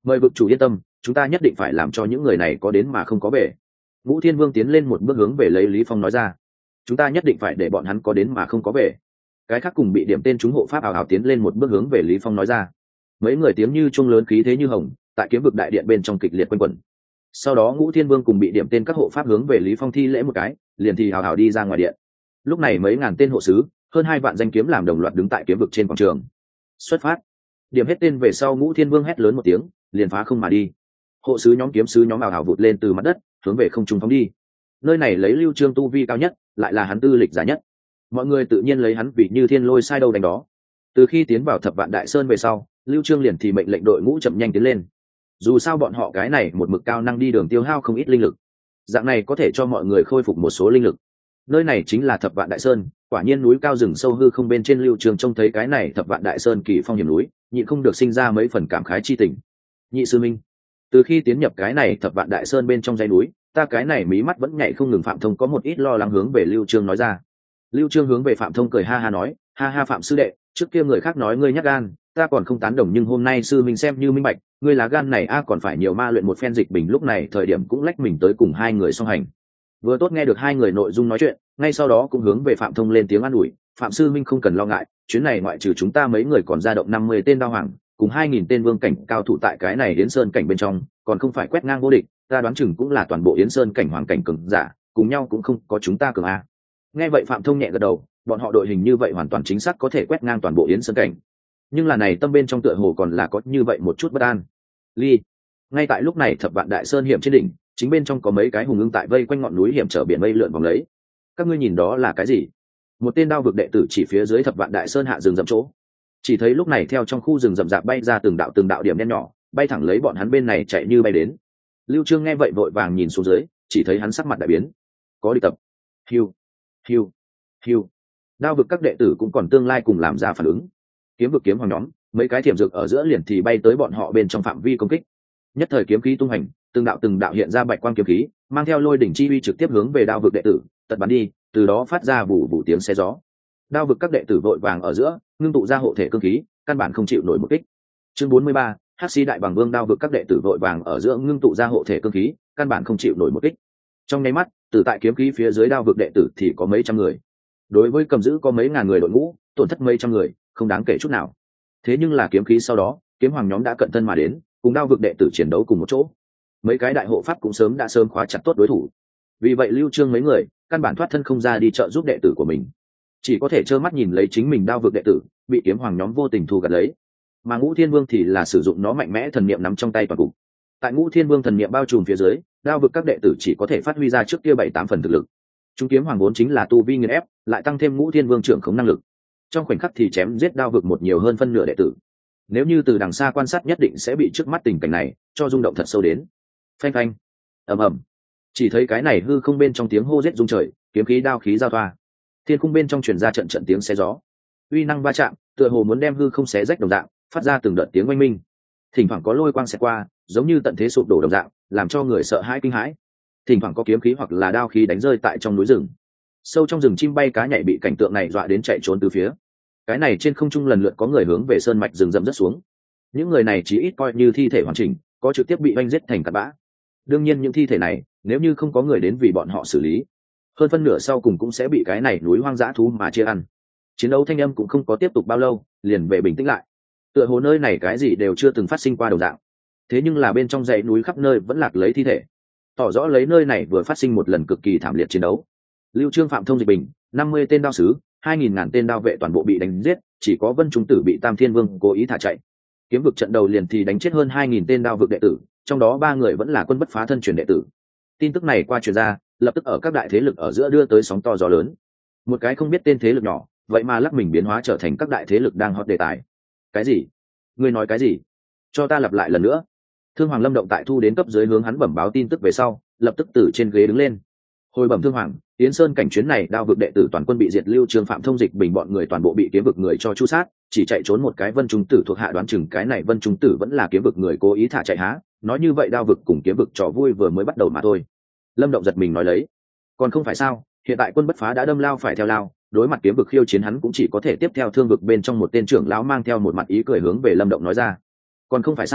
mời vực chủ yên tâm, chúng ta nhất định phải làm cho những người này có đến mà không có về. Ngũ Thiên Vương tiến lên một bước hướng về lấy Lý Phong nói ra, chúng ta nhất định phải để bọn hắn có đến mà không có về. Cái khác cùng bị điểm tên chúng hộ pháp ảo ảo tiến lên một bước hướng về Lý Phong nói ra. Mấy người tiếng như chuông lớn khí thế như hồng, tại kiếm vực đại điện bên trong kịch liệt quanh quẩn. Sau đó Ngũ Thiên Vương cùng bị điểm tên các hộ pháp hướng về Lý Phong thi lễ một cái, liền thì hào hào đi ra ngoài điện. Lúc này mấy ngàn tên hộ sứ, hơn hai vạn danh kiếm làm đồng loạt đứng tại kiếm vực trên quảng trường. Xuất phát. Điểm hết tên về sau, Ngũ Thiên Vương hét lớn một tiếng, liền phá không mà đi. Hộ sứ nhóm kiếm sứ nhóm ảo ảo vụt lên từ mặt đất, hướng về không trung phóng đi. Nơi này lấy Lưu Trương tu vi cao nhất, lại là hắn tư lịch giả nhất. Mọi người tự nhiên lấy hắn vì như thiên lôi sai đâu đánh đó. Từ khi tiến vào Thập Vạn Đại Sơn về sau, Lưu Trương liền thì mệnh lệnh đội ngũ chậm nhanh tiến lên. Dù sao bọn họ cái này một mực cao năng đi đường tiêu hao không ít linh lực, dạng này có thể cho mọi người khôi phục một số linh lực. Nơi này chính là Thập Vạn Đại Sơn, quả nhiên núi cao rừng sâu hư không bên trên. Lưu Trương trông thấy cái này Thập Vạn Đại Sơn kỳ phong hiểm núi, nhịn không được sinh ra mấy phần cảm khái chi tình. Nhị sư minh, từ khi tiến nhập cái này Thập Vạn Đại Sơn bên trong dãy núi, ta cái này mí mắt vẫn nhảy không ngừng. Phạm Thông có một ít lo lắng hướng về Lưu Trương nói ra. Lưu Trương hướng về Phạm Thông cười ha ha nói, ha ha Phạm sư đệ, trước kia người khác nói ngươi nhát gan, ta còn không tán đồng, nhưng hôm nay sư minh xem như minh bạch, ngươi lá gan này a còn phải nhiều ma luyện một phen. Dịch Bình lúc này thời điểm cũng lách mình tới cùng hai người song hành. Vừa tốt nghe được hai người nội dung nói chuyện, ngay sau đó cũng hướng về Phạm Thông lên tiếng an ủi, Phạm sư minh không cần lo ngại, chuyến này ngoại trừ chúng ta mấy người còn ra động năm mươi tên đao hoàng, cùng hai nghìn tên vương cảnh cao thủ tại cái này Yến Sơn cảnh bên trong, còn không phải quét ngang vô địch, ta đoán chừng cũng là toàn bộ Yến Sơn cảnh hoàng cảnh cường giả, cùng nhau cũng không có chúng ta cường a. Nghe vậy Phạm Thông nhẹ gật đầu, bọn họ đội hình như vậy hoàn toàn chính xác có thể quét ngang toàn bộ Yến Sơn cảnh. Nhưng là này tâm bên trong tựa hồ còn là có như vậy một chút bất an. Ly. Ngay tại lúc này Thập Vạn Đại Sơn hiểm trên đỉnh, chính bên trong có mấy cái hùng ưng tại vây quanh ngọn núi hiểm trở biển mây lượn vòng lấy. Các ngươi nhìn đó là cái gì? Một tên đao vực đệ tử chỉ phía dưới Thập Vạn Đại Sơn hạ rừng rậm chỗ. Chỉ thấy lúc này theo trong khu rừng rậm rạp bay ra từng đạo từng đạo điểm đen nhỏ, bay thẳng lấy bọn hắn bên này chạy như bay đến. Lưu Trương nghe vậy vội vàng nhìn xuống dưới, chỉ thấy hắn sắc mặt đại biến. Có đi tập. Hiu, hiu, hiu. Đao vực các đệ tử cũng còn tương lai cùng làm ra phản ứng. Kiếm vực kiếm hoàng nhóm, mấy cái thiểm dược ở giữa liền thì bay tới bọn họ bên trong phạm vi công kích. Nhất thời kiếm khí tung hành, từng đạo từng đạo hiện ra bạch quang kiếm khí, mang theo lôi đỉnh chi uy trực tiếp hướng về đao vực đệ tử tật bắn đi, từ đó phát ra bù bù tiếng xé gió. Đao vực các đệ tử vội vàng ở giữa ngưng tụ ra hộ thể cương khí, căn bản không chịu nổi một kích. Chương bốn mươi ba, Hắc Sĩ Đại Bàng Vương. Đao vực các đệ tử vội vàng ở giữa ngưng tụ ra hộ thể cương khí, căn bản không chịu nổi một kích. Trong nháy mắt, từ tại kiếm khí phía dưới đao vực đệ tử thì có mấy trăm người. Đối với cầm giữ có mấy ngàn người đội ngũ, tổn thất mấy trăm người, không đáng kể chút nào. Thế nhưng là kiếm khí sau đó, kiếm hoàng nhóm đã cận thân mà đến, cùng đao vực đệ tử chiến đấu cùng một chỗ. Mấy cái đại hộ pháp cũng sớm đã sớm khóa chặt tốt đối thủ. Vì vậy Lưu Trương mấy người căn bản thoát thân không ra đi trợ giúp đệ tử của mình, chỉ có thể trơ mắt nhìn lấy chính mình đao vực đệ tử bị kiếm hoàng nhóm vô tình thu gặt lấy. Mà Ngũ Thiên Vương thì là sử dụng nó mạnh mẽ thần niệm nắm trong tay toàn cục. Tại Ngũ Thiên Vương thần niệm bao trùm phía dưới, đao vực các đệ tử chỉ có thể phát huy ra trước kia bảy tám phần thực lực. Chúng kiếm hoàng vốn chính là tu vi nghiền ép, lại tăng thêm Ngũ Thiên Vương trưởng khống năng lực, trong khoảnh khắc thì chém giết đao vực một nhiều hơn phân nửa đệ tử. Nếu như từ đằng xa quan sát nhất định sẽ bị trước mắt tình cảnh này cho rung động thật sâu đến. Phanh phanh, ầm ầm. Chỉ thấy cái này hư không bên trong tiếng hô giết rung trời, kiếm khí đao khí giao thoa, thiên khung bên trong truyền ra trận trận tiếng xé gió, uy năng va chạm, tựa hồ muốn đem hư không xé rách đồng dạng, phát ra từng đợt tiếng oanh minh. Thỉnh thoảng có lôi quang xẹt qua, giống như tận thế sụp đổ đồng dạng, làm cho người sợ hãi kinh hãi. Thỉnh thoảng có kiếm khí hoặc là đao khí đánh rơi tại trong núi rừng. Sâu trong rừng chim bay cá nhảy bị cảnh tượng này dọa đến chạy trốn từ phía. Cái này trên không trung lần lượt có người hướng về sơn mạch rừng rậm rất xuống. Những người này chỉ ít coi như thi thể hoàn chỉnh, có trực tiếp bị oanh giết thành cát bã. Đương nhiên những thi thể này, nếu như không có người đến vì bọn họ xử lý, hơn phân nửa sau cùng cũng sẽ bị cái này núi hoang dã thú mà chia ăn. Chiến đấu thanh âm cũng không có tiếp tục bao lâu, liền về bình tĩnh lại. Tựa hồ nơi này cái gì đều chưa từng phát sinh qua đồng dạng. Thế nhưng là bên trong dãy núi khắp nơi vẫn lạc lấy thi thể, tỏ rõ lấy nơi này vừa phát sinh một lần cực kỳ thảm liệt chiến đấu. Lưu Trương, Phạm Thông, Dịch Bình, năm mươi tên đao sứ, hai nghìn ngàn tên đao vệ toàn bộ bị đánh giết, chỉ có Vân Trung Tử bị Tam Thiên Vương cố ý thả chạy. Kiếm vực trận đầu liền thì đánh chết hơn hai nghìn tên đao vực đệ tử, trong đó ba người vẫn là quân bất phá thân truyền đệ tử. Tin tức này qua truyền ra, lập tức ở các đại thế lực ở giữa đưa tới sóng to gió lớn. Một cái không biết tên thế lực nhỏ, vậy mà lắc mình biến hóa trở thành các đại thế lực đang hot đề tài. Cái gì? Ngươi nói cái gì? Cho ta lặp lại lần nữa. Thương Hoàng Lâm Động tại thu đến cấp dưới hướng hắn bẩm báo tin tức về sau, lập tức từ trên ghế đứng lên. Hồi bẩm Thương Hoàng, Yến Sơn cảnh chuyến này đao vực đệ tử toàn quân bị diệt, Lưu Trương, Phạm Thông, Dịch Bình bọn người toàn bộ bị kiếm vực người cho chu sát, chỉ chạy trốn một cái Vân Trung Tử thuộc hạ, đoán chừng cái này Vân Trung Tử vẫn là kiếm vực người cố ý thả chạy há. Nói như vậy đao vực cùng kiếm vực trò vui vừa mới bắt đầu mà thôi. Lâm Động giật mình nói lấy, còn không phải sao, hiện tại quân bất phá đã đâm lao phải theo lao, đối mặt kiếm vực khiêu chiến hắn cũng chỉ có thể tiếp theo thương vực bên trong một tên trưởng lão mang theo một mặt ý cười hướng về Lâm Động nói ra. Còn không phải sao,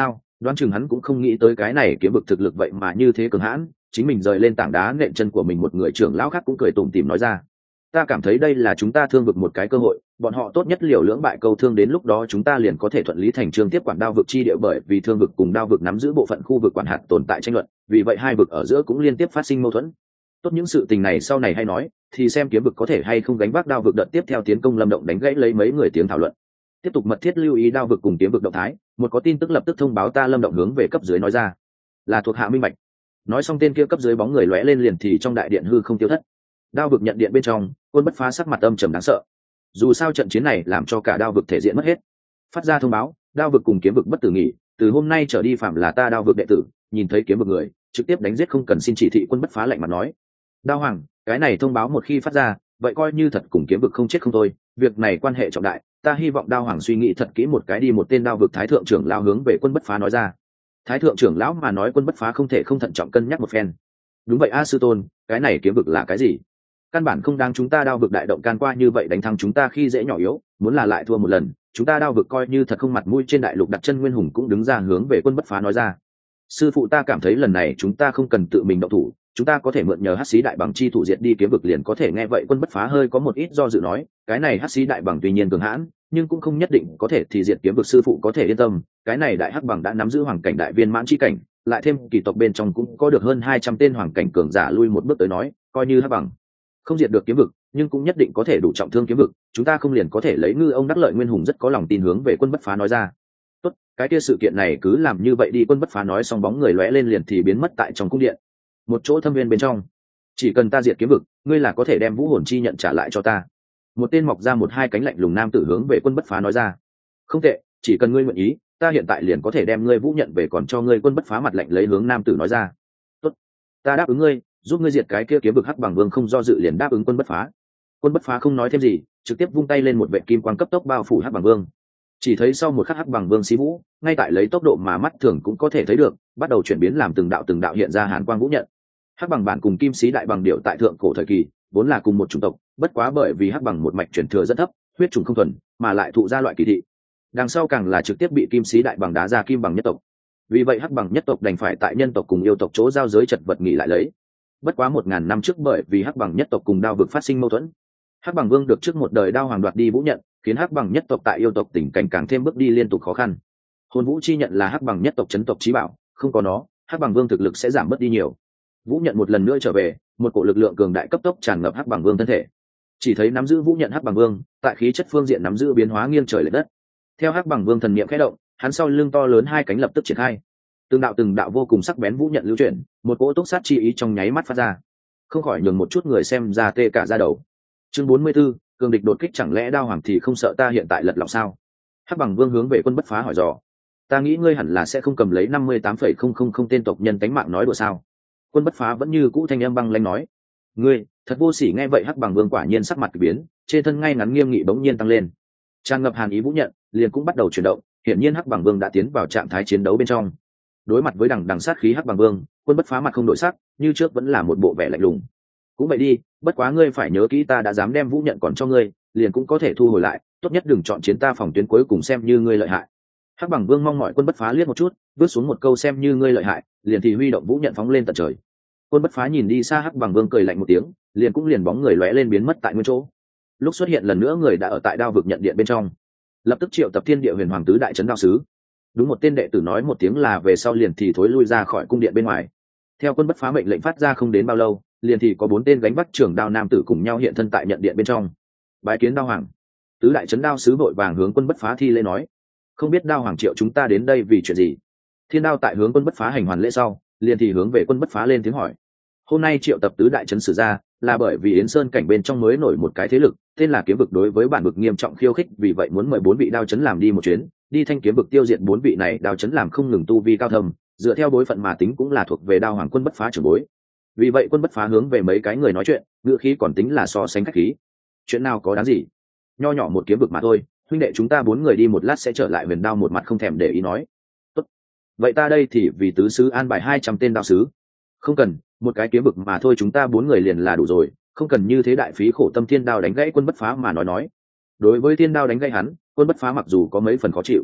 Đoán chừng hắn cũng không nghĩ tới cái này kiếm vực thực lực vậy mà như thế cường hãn, chính mình rời lên tảng đá nện chân của mình, một người trưởng lão khác cũng cười tủm tỉm nói ra. Ta cảm thấy đây là chúng ta thương vực một cái cơ hội, bọn họ tốt nhất liều lưỡng bại câu thương, đến lúc đó chúng ta liền có thể thuận lý thành chương tiếp quản đao vực chi địa, bởi vì thương vực cùng đao vực nắm giữ bộ phận khu vực quản hạt tồn tại tranh luận, vì vậy hai vực ở giữa cũng liên tiếp phát sinh mâu thuẫn. Tốt, những sự tình này sau này hay nói, thì xem kiếm vực có thể hay không gánh vác đao vực đợt tiếp theo tiến công Lâm Động đánh gãy lấy mấy người tiếng thảo luận. Tiếp tục mật thiết lưu ý đao vực cùng kiếm vực động thái, một có tin tức lập tức thông báo ta. Lâm Động hướng về cấp dưới nói ra. Là thuộc hạ minh bạch. Nói xong tên kia cấp dưới bóng người lóe lên liền thì trong đại điện hư không tiêu thất. Đao vực nhận điện bên trong, Quân Bất Phá sắc mặt âm trầm đáng sợ. Dù sao trận chiến này làm cho cả đao vực thể diện mất hết. Phát ra thông báo, đao vực cùng kiếm vực bất tử nghỉ, từ hôm nay trở đi phạm là ta đao vực đệ tử, nhìn thấy kiếm vực người, trực tiếp đánh giết không cần xin chỉ thị. Quân Bất Phá lạnh mặt nói. Đao Hoàng, cái này thông báo một khi phát ra, vậy coi như thật cùng kiếm vực không chết không thôi, việc này quan hệ trọng đại, ta hy vọng Đao Hoàng suy nghĩ thật kỹ một cái đi. Một tên đao vực thái thượng trưởng lão hướng về Quân Bất Phá nói ra. Thái thượng trưởng lão mà nói, Quân Bất Phá không thể không thận trọng cân nhắc một phen. Đúng vậy a sư tôn, cái này kiếm vực là cái gì? Căn bản không đáng chúng ta đao vực đại động can qua như vậy đánh thắng chúng ta khi dễ nhỏ yếu, muốn là lại thua một lần, chúng ta đao vực coi như thật không mặt mũi trên đại lục. Đặt chân Nguyên Hùng cũng đứng ra hướng về Quân Bất Phá nói ra. Sư phụ, ta cảm thấy lần này chúng ta không cần tự mình động thủ, chúng ta có thể mượn nhờ hắc xí đại bằng chi thủ diệt đi kiếm vực liền có thể. Nghe vậy Quân Bất Phá hơi có một ít do dự nói, cái này hắc xí đại bằng tuy nhiên cường hãn, nhưng cũng không nhất định có thể thì diệt kiếm vực. Sư phụ có thể yên tâm, cái này đại hắc bằng đã nắm giữ hoàng cảnh đại viên mãn chi cảnh, lại thêm kỳ tộc bên trong cũng có được hơn hai trăm tên hoàng cảnh cường giả. Lui một bước tới nói, coi như hắc bằng không diệt được kiếm vực, nhưng cũng nhất định có thể đủ trọng thương kiếm vực, chúng ta không liền có thể lấy ngư ông đắc lợi. Nguyên Hùng rất có lòng tin hướng về Quân Bất Phá nói ra. Tốt, cái kia sự kiện này cứ làm như vậy đi. Quân Bất Phá nói xong bóng người lóe lên liền thì biến mất tại trong cung điện. Một chỗ thâm viên bên trong, chỉ cần ta diệt kiếm vực, ngươi là có thể đem vũ hồn chi nhận trả lại cho ta. Một tên mọc ra một hai cánh lạnh lùng nam tử hướng về Quân Bất Phá nói ra. Không tệ, chỉ cần ngươi nguyện ý, ta hiện tại liền có thể đem ngươi vũ nhận về còn cho ngươi. Quân Bất Phá mặt lạnh lấy hướng nam tử nói ra. Tốt, ta đáp ứng ngươi, giúp ngươi diệt cái kia kiếm vực. Hắc bằng vương không do dự liền đáp ứng Quân Bất Phá. Quân Bất Phá không nói thêm gì, trực tiếp vung tay lên, một vệ kim quang cấp tốc bao phủ Hắc bằng vương. Chỉ thấy sau một khắc Hắc bằng vương xí vũ, ngay tại lấy tốc độ mà mắt thường cũng có thể thấy được, bắt đầu chuyển biến làm từng đạo từng đạo hiện ra hàn quang vũ nhận. Hắc bằng bản cùng kim sĩ đại bằng điệu tại thượng cổ thời kỳ vốn là cùng một chủng tộc, bất quá bởi vì hắc bằng một mạch truyền thừa rất thấp, huyết trùng không thuần, mà lại thụ ra loại kỳ thị, đằng sau càng là trực tiếp bị kim sĩ đại bằng đá ra kim bằng nhất tộc. Vì vậy hắc bằng nhất tộc đành phải tại nhân tộc cùng yêu tộc chỗ giao giới chật vật nghỉ lại lấy. Bất quá một ngàn năm trước, bởi vì hắc bằng nhất tộc cùng đao vực phát sinh mâu thuẫn, hắc bằng vương được trước một đời đao hoàng đoạt đi vũ nhận, khiến hắc bằng nhất tộc tại yêu tộc tình cảnh càng thêm bước đi liên tục khó khăn. Hồn vũ chi nhận là hắc bằng nhất tộc chấn tộc chí bảo, không có nó, hắc bằng vương thực lực sẽ giảm bớt đi nhiều. Vũ nhận một lần nữa trở về, một cổ lực lượng cường đại cấp tốc tràn ngập hắc bằng vương thân thể. Chỉ thấy nắm giữ vũ nhận hắc bằng vương tại khí chất phương diện nắm giữ biến hóa nghiêng trời lệch đất. Theo hắc bằng vương thần niệm khẽ động, hắn sau lưng to lớn hai cánh lập tức triển khai, từng đạo từng đạo vô cùng sắc bén vũ nhận lưu chuyển, một cỗ túc sát chi ý trong nháy mắt phát ra, không khỏi nhường một chút người xem ra tê cả da đầu. Chương bốn mươi 44, cường địch đột kích, chẳng lẽ đao hoàng thì không sợ ta hiện tại lật lọng sao? Hắc bằng vương hướng về Quân Bất Phá hỏi dò. Ta nghĩ ngươi hẳn là sẽ không cầm lấy năm mươi tám phẩy không không không tên tộc nhân tánh mạng nói đùa sao? Quân Bất Phá vẫn như cũ thanh âm băng lãnh nói. Ngươi thật vô sỉ. Nghe vậy hắc bằng vương quả nhiên sắc mặt kỳ biến, trên thân ngay ngắn nghiêm nghị bỗng nhiên tăng lên, tràn ngập hàn ý vũ nhận liền cũng bắt đầu chuyển động. Hiển nhiên hắc bằng vương đã tiến vào trạng thái chiến đấu bên trong. Đối mặt với đằng đằng sát khí hắc bằng vương, Quân Bất Phá mặt không đổi sắc, như trước vẫn là một bộ vẻ lạnh lùng. Cũng vậy đi, bất quá ngươi phải nhớ kỹ, ta đã dám đem vũ nhận còn cho ngươi, liền cũng có thể thu hồi lại, tốt nhất đừng chọn chiến ta phòng tuyến cuối cùng xem như ngươi lợi hại. Hắc bằng vương mong mỏi Quân Bất Phá liếc một chút, vứt xuống một câu xem như ngươi lợi hại, liền thì huy động vũ nhận phóng lên tận trời. Quân Bất Phá nhìn đi xa hắc bằng vương cười lạnh một tiếng, liền cũng liền bóng người lóe lên biến mất tại nguyên chỗ. Lúc xuất hiện lần nữa, người đã ở tại đao vực nhận điện bên trong, lập tức triệu tập thiên địa huyền hoàng tứ đại trấn đao sứ. Đúng một tên đệ tử nói một tiếng là về sau liền thì thối lui ra khỏi cung điện bên ngoài. Theo Quân Bất Phá mệnh lệnh phát ra không đến bao lâu, liền thì có bốn tên gánh vác trưởng đao nam tử cùng nhau hiện thân tại nhận điện bên trong. Bái kiến đao hoàng. Tứ đại trấn đao sứ vội vàng hướng Quân Bất Phá thi lễ nói, không biết đao hoàng triệu chúng ta đến đây vì chuyện gì? Thiên đao tại hướng Quân Bất Phá hành hoàn lễ sau, liền thì hướng về Quân Bất Phá lên tiếng hỏi. Hôm nay triệu tập tứ đại trấn sử ra, là bởi vì Yến Sơn cảnh bên trong mới nổi một cái thế lực, tên là kiếm vực, đối với bản vực nghiêm trọng khiêu khích, vì vậy muốn mời bốn vị đao trấn làm đi một chuyến, đi thanh kiếm vực tiêu diệt bốn vị này đao trấn làm không ngừng tu vi cao thâm, dựa theo bối phận mà tính cũng là thuộc về đao hoàng Quân Bất Phá trưởng bối. Vì vậy Quân Bất Phá hướng về mấy cái người nói chuyện, ngựa khí còn tính là so sánh khách khí. Chuyện nào có đáng gì, nho nhỏ một kiếm vực mà thôi, huynh đệ chúng ta bốn người đi một lát sẽ trở lại. Huyền Đao một mặt không thèm để ý nói. Tốt, vậy ta đây thì vì tứ sứ an bài hai trăm tên đao sứ. Không cần, một cái kiếm vực mà thôi, chúng ta bốn người liền là đủ rồi, không cần như thế đại phí khổ tâm. Thiên Đao đánh gãy Quân Bất Phá mà nói nói. Đối với Thiên Đao đánh gãy hắn, Quân Bất Phá mặc dù có mấy phần khó chịu,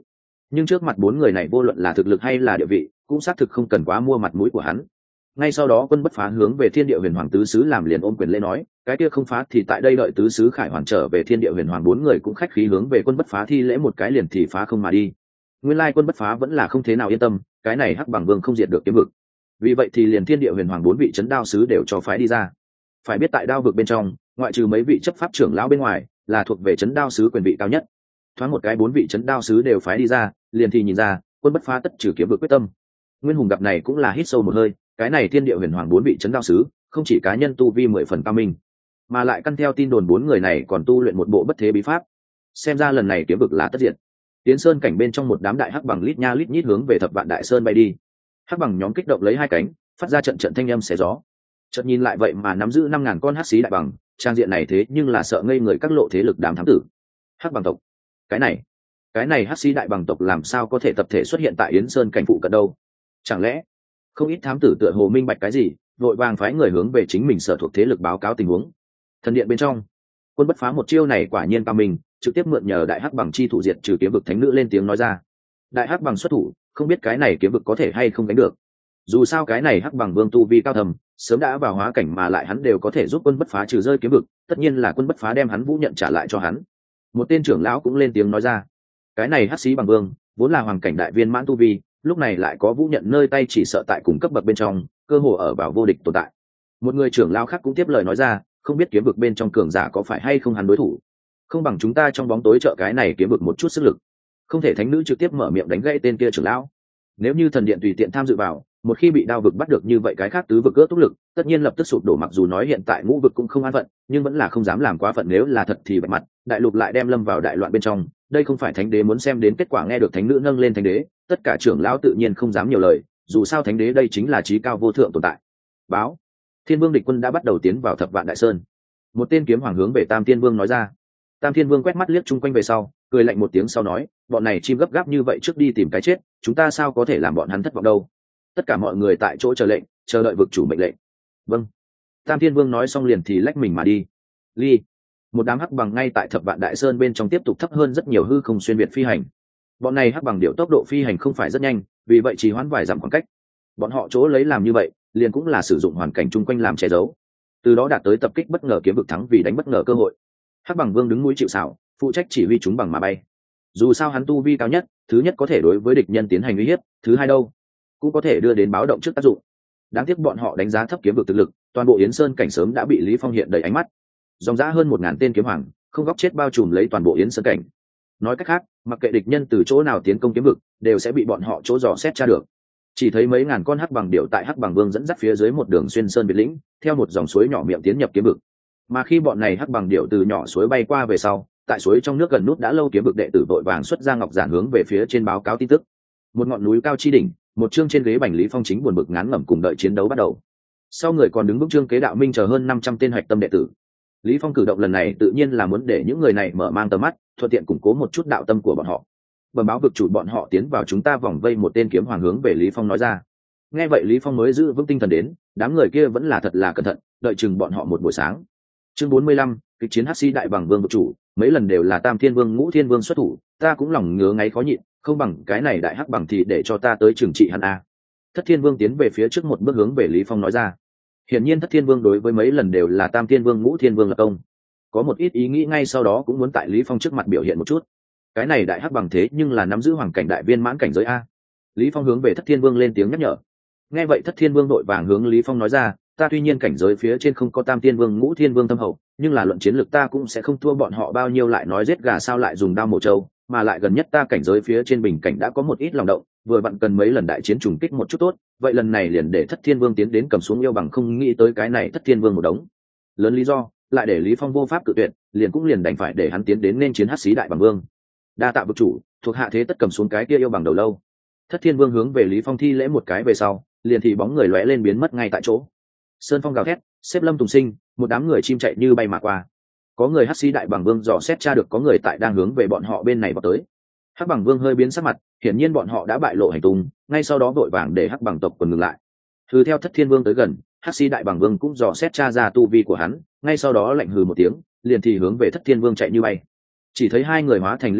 nhưng trước mặt bốn người này vô luận là thực lực hay là địa vị cũng xác thực không cần quá mua mặt mũi của hắn. Ngay sau đó Quân Bất Phá hướng về Thiên Địa Huyền Hoàng tứ sứ làm liền ôm quyền lễ nói, cái kia không phá thì tại đây đợi tứ sứ Khải Hoàn trở về Thiên Địa Huyền Hoàng, bốn người cũng khách khí hướng về Quân Bất Phá thi lễ một cái liền thì phá không mà đi. Nguyên lai Quân Bất Phá vẫn là không thế nào yên tâm, cái này Hắc Bằng Vương không diệt được kiếm vực, vì vậy thì liền Thiên Địa Huyền Hoàng bốn vị chấn đao sứ đều cho phái đi ra. Phải biết tại đao vực bên trong, ngoại trừ mấy vị chấp pháp trưởng lão bên ngoài, là thuộc về chấn đao sứ quyền vị cao nhất. Thoáng một cái bốn vị chấn đao sứ đều phái đi ra, liền thì nhìn ra Quân Bất Phá tất trừ kiếm vực quyết tâm. Nguyên Hùng gặp này cũng là hít sâu một hơi, cái này Thiên Địa Huyền Hoàng bốn vị chấn đao sứ không chỉ cá nhân tu vi mười phần cao minh, mà lại căn theo tin đồn bốn người này còn tu luyện một bộ bất thế bí pháp, xem ra lần này kiếm vực là tất diện. Tiến sơn cảnh bên trong một đám đại hắc bằng lít nha lít nhít hướng về Thập Vạn Đại Sơn bay đi. Hắc bằng nhóm kích động lấy hai cánh, phát ra trận trận thanh âm xé gió. Chợt nhìn lại vậy mà nắm giữ năm ngàn con hắc xí đại bằng, trang diện này thế nhưng là sợ ngây người các lộ thế lực đám thám tử. Hắc bằng tộc, cái này, cái này hắc xí đại bằng tộc làm sao có thể tập thể xuất hiện tại Yến Sơn cảnh phụ cận đâu? Chẳng lẽ không ít thám tử tựa hồ minh bạch cái gì, vội vàng phái người hướng về chính mình sở thuộc thế lực báo cáo tình huống. Thần điện bên trong, Quân Bất Phá một chiêu này quả nhiên cao minh, trực tiếp mượn nhờ đại hắc bằng chi thủ diệt trừ kiếm vực thánh nữ lên tiếng nói ra. Đại hắc bằng xuất thủ, không biết cái này kiếm vực có thể hay không đánh được. Dù sao cái này hắc bằng vương tu vi cao thầm, sớm đã vào hóa cảnh mà lại hắn đều có thể giúp Quân Bất Phá trừ rơi kiếm vực, tất nhiên là Quân Bất Phá đem hắn vũ nhận trả lại cho hắn. Một tên trưởng lão cũng lên tiếng nói ra. Cái này hắc xí bằng vương, vốn là hoàng cảnh đại viên mãn tu vi, lúc này lại có vũ nhận nơi tay chỉ sợ tại cùng cấp bậc bên trong, cơ hồ ở vào vô địch tồn tại. Một người trưởng lão khác cũng tiếp lời nói ra, không biết kiếm vực bên trong cường giả có phải hay không hắn đối thủ, không bằng chúng ta trong bóng tối trợ cái này kiếm vực một chút sức lực. Không thể thánh nữ trực tiếp mở miệng đánh gãy tên kia trưởng lão. Nếu như thần điện tùy tiện tham dự vào, một khi bị đao vực bắt được như vậy cái khác tứ vực cỡ tốc lực, tất nhiên lập tức sụp đổ. Mặc dù nói hiện tại ngũ vực cũng không an phận, nhưng vẫn là không dám làm quá phận, nếu là thật thì bạch mặt, đại lục lại đem lâm vào đại loạn bên trong. Đây không phải thánh đế muốn xem đến kết quả. Nghe được thánh nữ nâng lên thánh đế, tất cả trưởng lão tự nhiên không dám nhiều lời, dù sao thánh đế đây chính là trí cao vô thượng tồn tại. Báo, Thiên Vương địch quân đã bắt đầu tiến vào Thập Vạn Đại Sơn. Một tên kiếm hoàng hướng về Tam Thiên Vương nói ra. Tam Thiên Vương quét mắt liếc chung quanh về sau, cười lạnh một tiếng sau nói, bọn này chim gấp gáp như vậy trước đi tìm cái chết, chúng ta sao có thể làm bọn hắn thất vọng đâu. Tất cả mọi người tại chỗ chờ lệnh, chờ đợi vực chủ mệnh lệnh. Vâng. Tam Thiên Vương nói xong liền thì lách mình mà đi. Ly, một đám hắc bằng ngay tại Thập Vạn Đại Sơn bên trong tiếp tục thấp hơn rất nhiều hư không xuyên việt phi hành. Bọn này hắc bằng điệu tốc độ phi hành không phải rất nhanh, vì vậy chỉ hoãn vài dặm khoảng cách. Bọn họ chỗ lấy làm như vậy, liền cũng là sử dụng hoàn cảnh chung quanh làm che giấu, từ đó đạt tới tập kích bất ngờ kiếm vực thắng vì đánh bất ngờ cơ hội. Hắc bằng vương đứng núi chịu sào, phụ trách chỉ huy chúng bằng mà bay. Dù sao hắn tu vi cao nhất, thứ nhất có thể đối với địch nhân tiến hành uy hiếp, thứ hai đâu cũng có thể đưa đến báo động trước tác dụng. Đáng tiếc bọn họ đánh giá thấp kiếm vực thực lực, toàn bộ Yến Sơn cảnh sớm đã bị Lý Phong hiện đầy ánh mắt. Dòng dã hơn một ngàn tên kiếm hoàng, không góc chết bao trùm lấy toàn bộ Yến Sơn cảnh. Nói cách khác, mặc kệ địch nhân từ chỗ nào tiến công kiếm vực, đều sẽ bị bọn họ chỗ dò xét tra được. Chỉ thấy mấy ngàn con hắc bằng điểu tại hắc bằng vương dẫn dắt phía dưới một đường xuyên sơn biệt lĩnh, theo một dòng suối nhỏ miệng tiến nhập kiếm vực. Mà khi bọn này hắc bằng điểu từ nhỏ suối bay qua về sau, tại suối trong nước gần nút đã lâu kiếm vực đệ tử vội vàng xuất ra ngọc giản hướng về phía trên báo cáo tin tức. Một ngọn núi cao chi đỉnh, một chương trên ghế bành Lý Phong chính buồn bực ngán ngẩm cùng đợi chiến đấu bắt đầu. Sau người còn đứng vững Trương Kế Đạo Minh chờ hơn năm trăm tên hạch tâm đệ tử. Lý Phong cử động lần này tự nhiên là muốn để những người này mở mang tầm mắt, thuận tiện củng cố một chút đạo tâm của bọn họ. Bẩm báo vực chủ bọn họ tiến vào chúng ta vòng vây. Một tên kiếm hoàng hướng về Lý Phong nói ra. Nghe vậy Lý Phong mới giữ vững tinh thần đến, đám người kia vẫn là thật là cẩn thận, đợi chừng bọn họ một buổi sáng. Chương bốn mươi lăm, kịch chiến hắc xi đại bằng vương vực chủ, mấy lần đều là Tam Thiên Vương Ngũ Thiên Vương xuất thủ, ta cũng lòng ngứa ngáy khó nhịn, không bằng cái này đại hắc bằng thì để cho ta tới trừng trị hắn a. Thất Thiên Vương tiến về phía trước một bước hướng về Lý Phong nói ra. Hiển nhiên Thất Thiên Vương đối với mấy lần đều là Tam Thiên Vương Ngũ Thiên Vương lập công, có một ít ý nghĩ ngay sau đó cũng muốn tại Lý Phong trước mặt biểu hiện một chút. Cái này đại hắc bằng thế nhưng là nắm giữ hoàng cảnh đại viên mãn cảnh giới a. Lý Phong hướng về Thất Thiên Vương lên tiếng nhắc nhở. Nghe vậy Thất Thiên Vương đội vàng hướng Lý Phong nói ra, ta tuy nhiên cảnh giới phía trên không có Tam Thiên Vương Ngũ Thiên Vương thâm hậu, nhưng là luận chiến lược ta cũng sẽ không thua bọn họ bao nhiêu. Lại nói giết gà sao lại dùng đao mổ trâu, mà lại gần nhất ta cảnh giới phía trên bình cảnh đã có một ít lòng động, vừa vặn cần mấy lần đại chiến trùng kích một chút tốt, vậy lần này liền để Thất Thiên Vương tiến đến cầm xuống yêu bằng. Không nghĩ tới cái này Thất Thiên Vương một đống lớn lý do, lại để Lý Phong vô pháp cự tuyệt, liền cũng liền đành phải để hắn tiến đến nên chiến hắc xí đại bằng vương. Đa tạ vực chủ, thuộc hạ thế tất cầm xuống cái kia yêu bằng đầu lâu. Thất Thiên Vương hướng về Lý Phong thi lễ một cái về sau, liền thì bóng người lóe lên biến mất ngay tại chỗ. Sơn phong gào thét, xếp lâm tùng sinh, một đám người chim chạy như bay mà qua. Có người hắc xí đại bằng vương dò xét tra được có người tại đang hướng về bọn họ bên này vào tới. Hắc bằng vương hơi biến sắc mặt, hiển nhiên bọn họ đã bại lộ hành tung, ngay sau đó vội vàng để hắc bằng tộc quần ngừng lại. Hừ, theo Thất Thiên Vương tới gần, hắc xí đại bằng vương cũng dò xét tra ra tu vi của hắn, ngay sau đó lạnh hừ một tiếng, liền thì hướng về Thất Thiên Vương chạy như bay. Chỉ thấy hai người hóa thành lưu quang,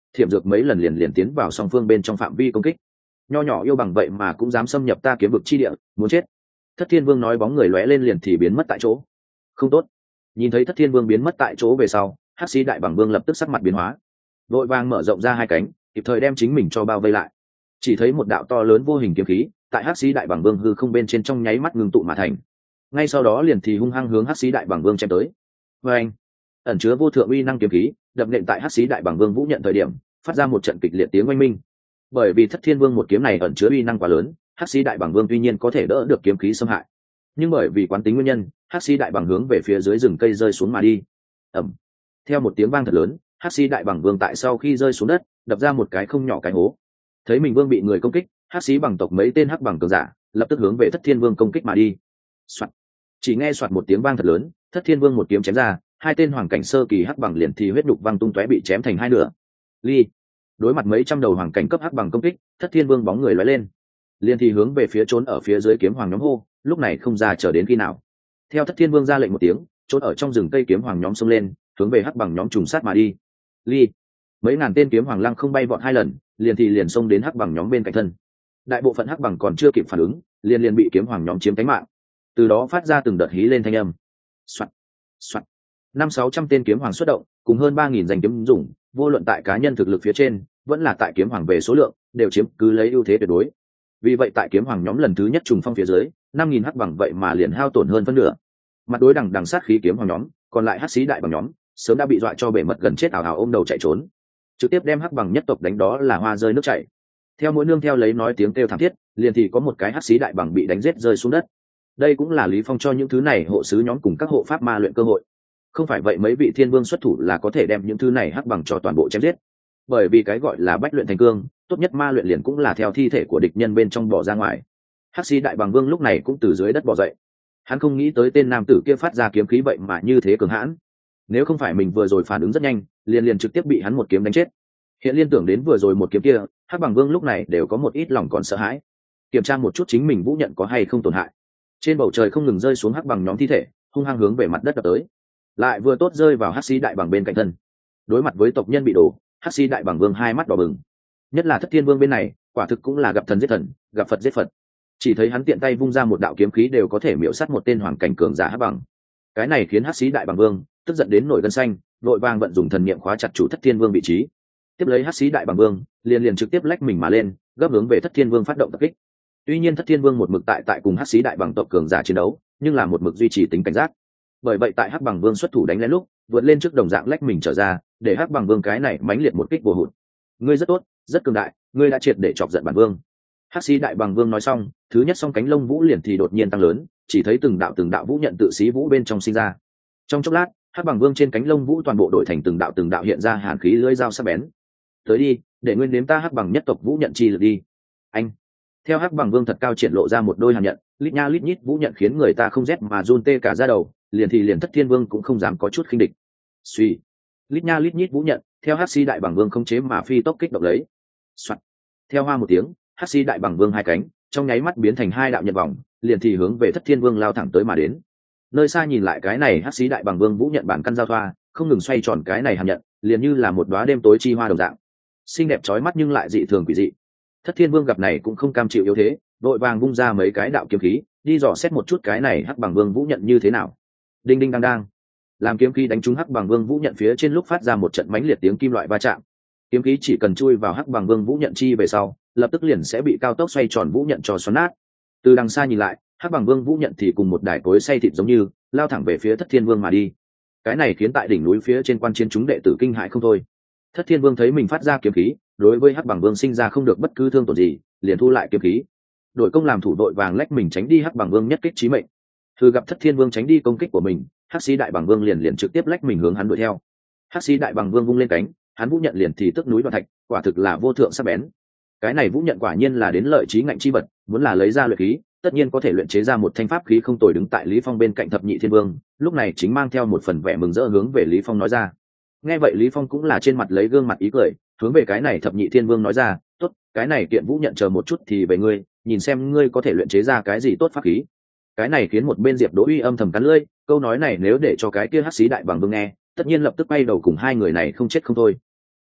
thiểm dược mấy lần liền liền tiến vào song phương bên trong phạm vi công kích. Nho nhỏ yêu bằng vậy mà cũng dám xâm nhập ta kiếm vực chi địa, muốn chết. Thất Thiên Vương nói bóng người lóe lên liền thì biến mất tại chỗ. Không tốt. Nhìn thấy Thất Thiên Vương biến mất tại chỗ về sau, Hắc Sĩ Đại Bằng Vương lập tức sắc mặt biến hóa, vội vàng mở rộng ra hai cánh, kịp thời đem chính mình cho bao vây lại. Chỉ thấy một đạo to lớn vô hình kiếm khí tại Hắc Sĩ Đại Bằng Vương hư không bên trên trong nháy mắt ngưng tụ mà thành. Ngay sau đó liền thì hung hăng hướng Hắc Sĩ Đại Bằng Vương chém tới. Và anh, ẩn chứa vô thượng uy năng kiếm khí đập nện tại Hắc Sĩ Đại Bằng Vương vũ nhận thời điểm, phát ra một trận kịch liệt tiếng oanh minh. Bởi vì Thất Thiên Vương một kiếm này ẩn chứa uy năng quá lớn, Hắc Sĩ Đại Bằng Vương tuy nhiên có thể đỡ được kiếm khí xâm hại, nhưng bởi vì quán tính nguyên nhân, Hắc Sĩ Đại Bằng hướng về phía dưới rừng cây rơi xuống mà đi. Ầm. Theo một tiếng vang thật lớn, Hắc Sĩ Đại Bằng Vương tại sau khi rơi xuống đất, đập ra một cái không nhỏ cái hố. Thấy mình vương bị người công kích, Hắc Sĩ bằng tộc mấy tên hắc bằng cường giả lập tức hướng về Thất Thiên Vương công kích mà đi. Soạt. Chỉ nghe soạt một tiếng vang thật lớn, Thất Thiên Vương một kiếm chém ra, hai tên hoàng cảnh sơ kỳ hắc bằng liền thì huyết nhục văng tung tóe bị chém thành hai nửa. Ly. Đối mặt mấy trăm đầu hoàng cảnh cấp hắc bằng công kích, Thất Thiên Vương bóng người lóe lên, liền thì hướng về phía trốn ở phía dưới kiếm hoàng nhóm hô, lúc này không ra chờ đến khi nào. Theo Thất Thiên Vương ra lệnh một tiếng, trốn ở trong rừng cây kiếm hoàng nhóm xông lên, hướng về hắc bằng nhóm trùng sát mà đi. Ly. Mấy ngàn tên kiếm hoàng lăng không bay vọt hai lần, liền thì liền xông đến hắc bằng nhóm bên cạnh thân. Đại bộ phận hắc bằng còn chưa kịp phản ứng, liền liền bị kiếm hoàng nhóm chiếm cánh mạng. Từ đó phát ra từng đợt hí lên thanh âm. Soạt, soạt. Năm sáu trăm tên kiếm hoàng xuất động, cùng hơn ba nghìn danh kiếm dùng, vô luận tại cá nhân thực lực phía trên, vẫn là tại kiếm hoàng về số lượng, đều chiếm cứ lấy ưu thế tuyệt đối. Vì vậy tại kiếm hoàng nhóm lần thứ nhất trùng phong phía dưới, năm nghìn hắc bằng vậy mà liền hao tổn hơn phân nửa. Mặt đối đằng đằng sát khí kiếm hoàng nhóm, còn lại hắc sĩ đại bằng nhóm, sớm đã bị dọa cho bể mật gần chết ảo ảo ôm đầu chạy trốn. Trực tiếp đem hắc bằng nhất tộc đánh đó là hoa rơi nước chảy. Theo mỗi nương theo lấy nói tiếng kêu thảm thiết, liền thì có một cái hắc sĩ đại bằng bị đánh giết rơi xuống đất. Đây cũng là Lý Phong cho những thứ này hộ sứ nhóm cùng các hộ pháp ma luyện cơ hội. Không phải vậy mấy vị thiên vương xuất thủ là có thể đem những thứ này hắc bằng cho toàn bộ chém giết. Bởi vì cái gọi là bách luyện thành cương, tốt nhất ma luyện liền cũng là theo thi thể của địch nhân bên trong bỏ ra ngoài. Hắc sĩ đại bằng vương lúc này cũng từ dưới đất bò dậy. Hắn không nghĩ tới tên nam tử kia phát ra kiếm khí vậy mà như thế cường hãn. Nếu không phải mình vừa rồi phản ứng rất nhanh, liền liền trực tiếp bị hắn một kiếm đánh chết. Hiện liên tưởng đến vừa rồi một kiếm kia, hắc bằng vương lúc này đều có một ít lòng còn sợ hãi. Kiểm tra một chút chính mình vũ nhận có hay không tổn hại. Trên bầu trời không ngừng rơi xuống hắc bằng nhóm thi thể, hung hăng hướng về mặt đất đập tới. Lại vừa tốt rơi vào hắc sĩ đại bằng bên cạnh thân. Đối mặt với tộc nhân bị đổ, hắc sĩ đại bằng vương hai mắt đỏ bừng. Nhất là Thất Thiên Vương bên này, quả thực cũng là gặp thần giết thần, gặp Phật giết Phật. Chỉ thấy hắn tiện tay vung ra một đạo kiếm khí đều có thể miễu sát một tên hoàng cảnh cường giả hắc bằng. Cái này khiến hắc sĩ đại bằng vương tức giận đến nổi gân xanh, vội vàng vận dùng thần niệm khóa chặt chủ Thất Thiên Vương vị trí. Tiếp lấy hắc sĩ đại bằng vương liền liền trực tiếp lách mình mà lên, gấp hướng về Thất Thiên Vương phát động tập kích. Tuy nhiên Thất Thiên Vương một mực tại tại cùng hắc sĩ đại bằng tộc cường giả chiến đấu, nhưng là một mực duy trì tính cảnh giác. Bởi vậy tại hắc bằng vương xuất thủ đánh lén lúc, vượt lên trước đồng dạng lách mình trở ra, để hắc bằng vương cái này mãnh liệt một kích vô hụt. Ngươi rất tốt, rất cường đại, ngươi đã triệt để chọc giận bản vương. Hắc sĩ đại bằng vương nói xong, thứ nhất song cánh lông vũ liền thì đột nhiên tăng lớn, chỉ thấy từng đạo từng đạo vũ nhận tự xí vũ bên trong sinh ra. Trong chốc lát, hắc bằng vương trên cánh lông vũ toàn bộ đổi thành từng đạo từng đạo hiện ra hàn khí lưỡi dao sắc bén. Tới đi, để nguyên nếm ta hắc bằng nhất tộc vũ nhận chi lực đi. Anh. Theo hắc bằng vương thật cao triển lộ ra một đôi hàn nhận, lít nha lít nhít vũ nhận khiến người ta không rét mà run tê cả da đầu, liền thì liền Thất Thiên Vương cũng không dám có chút khinh địch. Suy. Lít nha lít nhít vũ nhận, theo hắc sĩ đại bằng vương không chế mà phi tốc kích động lấy. Soạt. Theo hoa một tiếng, hắc sĩ đại bằng vương hai cánh trong nháy mắt biến thành hai đạo nhận vòng, liền thì hướng về Thất Thiên Vương lao thẳng tới mà đến. Nơi xa nhìn lại cái này hắc sĩ đại bằng vương vũ nhận bản căn giao thoa, không ngừng xoay tròn cái này hàn nhận, liền như là một đóa đêm tối chi hoa đồng dạng, xinh đẹp chói mắt nhưng lại dị thường quỷ dị. Thất Thiên Vương gặp này cũng không cam chịu yếu thế, vội vàng vung ra mấy cái đạo kiếm khí, đi dò xét một chút cái này hắc bằng vương vũ nhận như thế nào. Đinh đinh đang đang, làm kiếm khí đánh trúng hắc bằng vương vũ nhận phía trên lúc phát ra một trận mãnh liệt tiếng kim loại va chạm. Kiếm khí chỉ cần chui vào hắc bằng vương vũ nhận chi về sau, lập tức liền sẽ bị cao tốc xoay tròn vũ nhận cho xoắn nát. Từ đằng xa nhìn lại, hắc bằng vương vũ nhận thì cùng một đài cối xay thịt giống như lao thẳng về phía Thất Thiên Vương mà đi. Cái này khiến tại đỉnh núi phía trên quan chiến chúng đệ tử kinh hãi không thôi. Thất Thiên Vương thấy mình phát ra kiếm khí, đối với hắc bằng vương sinh ra không được bất cứ thương tổn gì, liền thu lại kiếm khí, đội công làm thủ đội vàng lách mình tránh đi hắc bằng vương nhất kích chí mệnh. Thư gặp Thất Thiên Vương tránh đi công kích của mình, hắc sĩ đại bằng vương liền liền trực tiếp lách mình hướng hắn đuổi theo. Hắc sĩ đại bằng vương vung lên cánh, hắn vũ nhận liền thì tức núi đoạn thạch, quả thực là vô thượng sắc bén. Cái này vũ nhận quả nhiên là đến lợi trí ngạnh chi vật, muốn là lấy ra luyện khí, tất nhiên có thể luyện chế ra một thanh pháp khí không tồi. Đứng tại Lý Phong bên cạnh thập nhị thiên vương, lúc này chính mang theo một phần vẻ mừng rỡ hướng về Lý Phong nói ra. Nghe vậy Lý Phong cũng là trên mặt lấy gương mặt ý cười, hướng về cái này thập nhị thiên vương nói ra, tốt, cái này kiện vũ nhận chờ một chút thì về ngươi, nhìn xem ngươi có thể luyện chế ra cái gì tốt pháp khí. Cái này khiến một bên Diệp Đỗ Uy âm thầm cắn lưỡi, câu nói này nếu để cho cái kia hắc sĩ đại bằng vương nghe, tất nhiên lập tức bay đầu cùng hai người này không chết không thôi.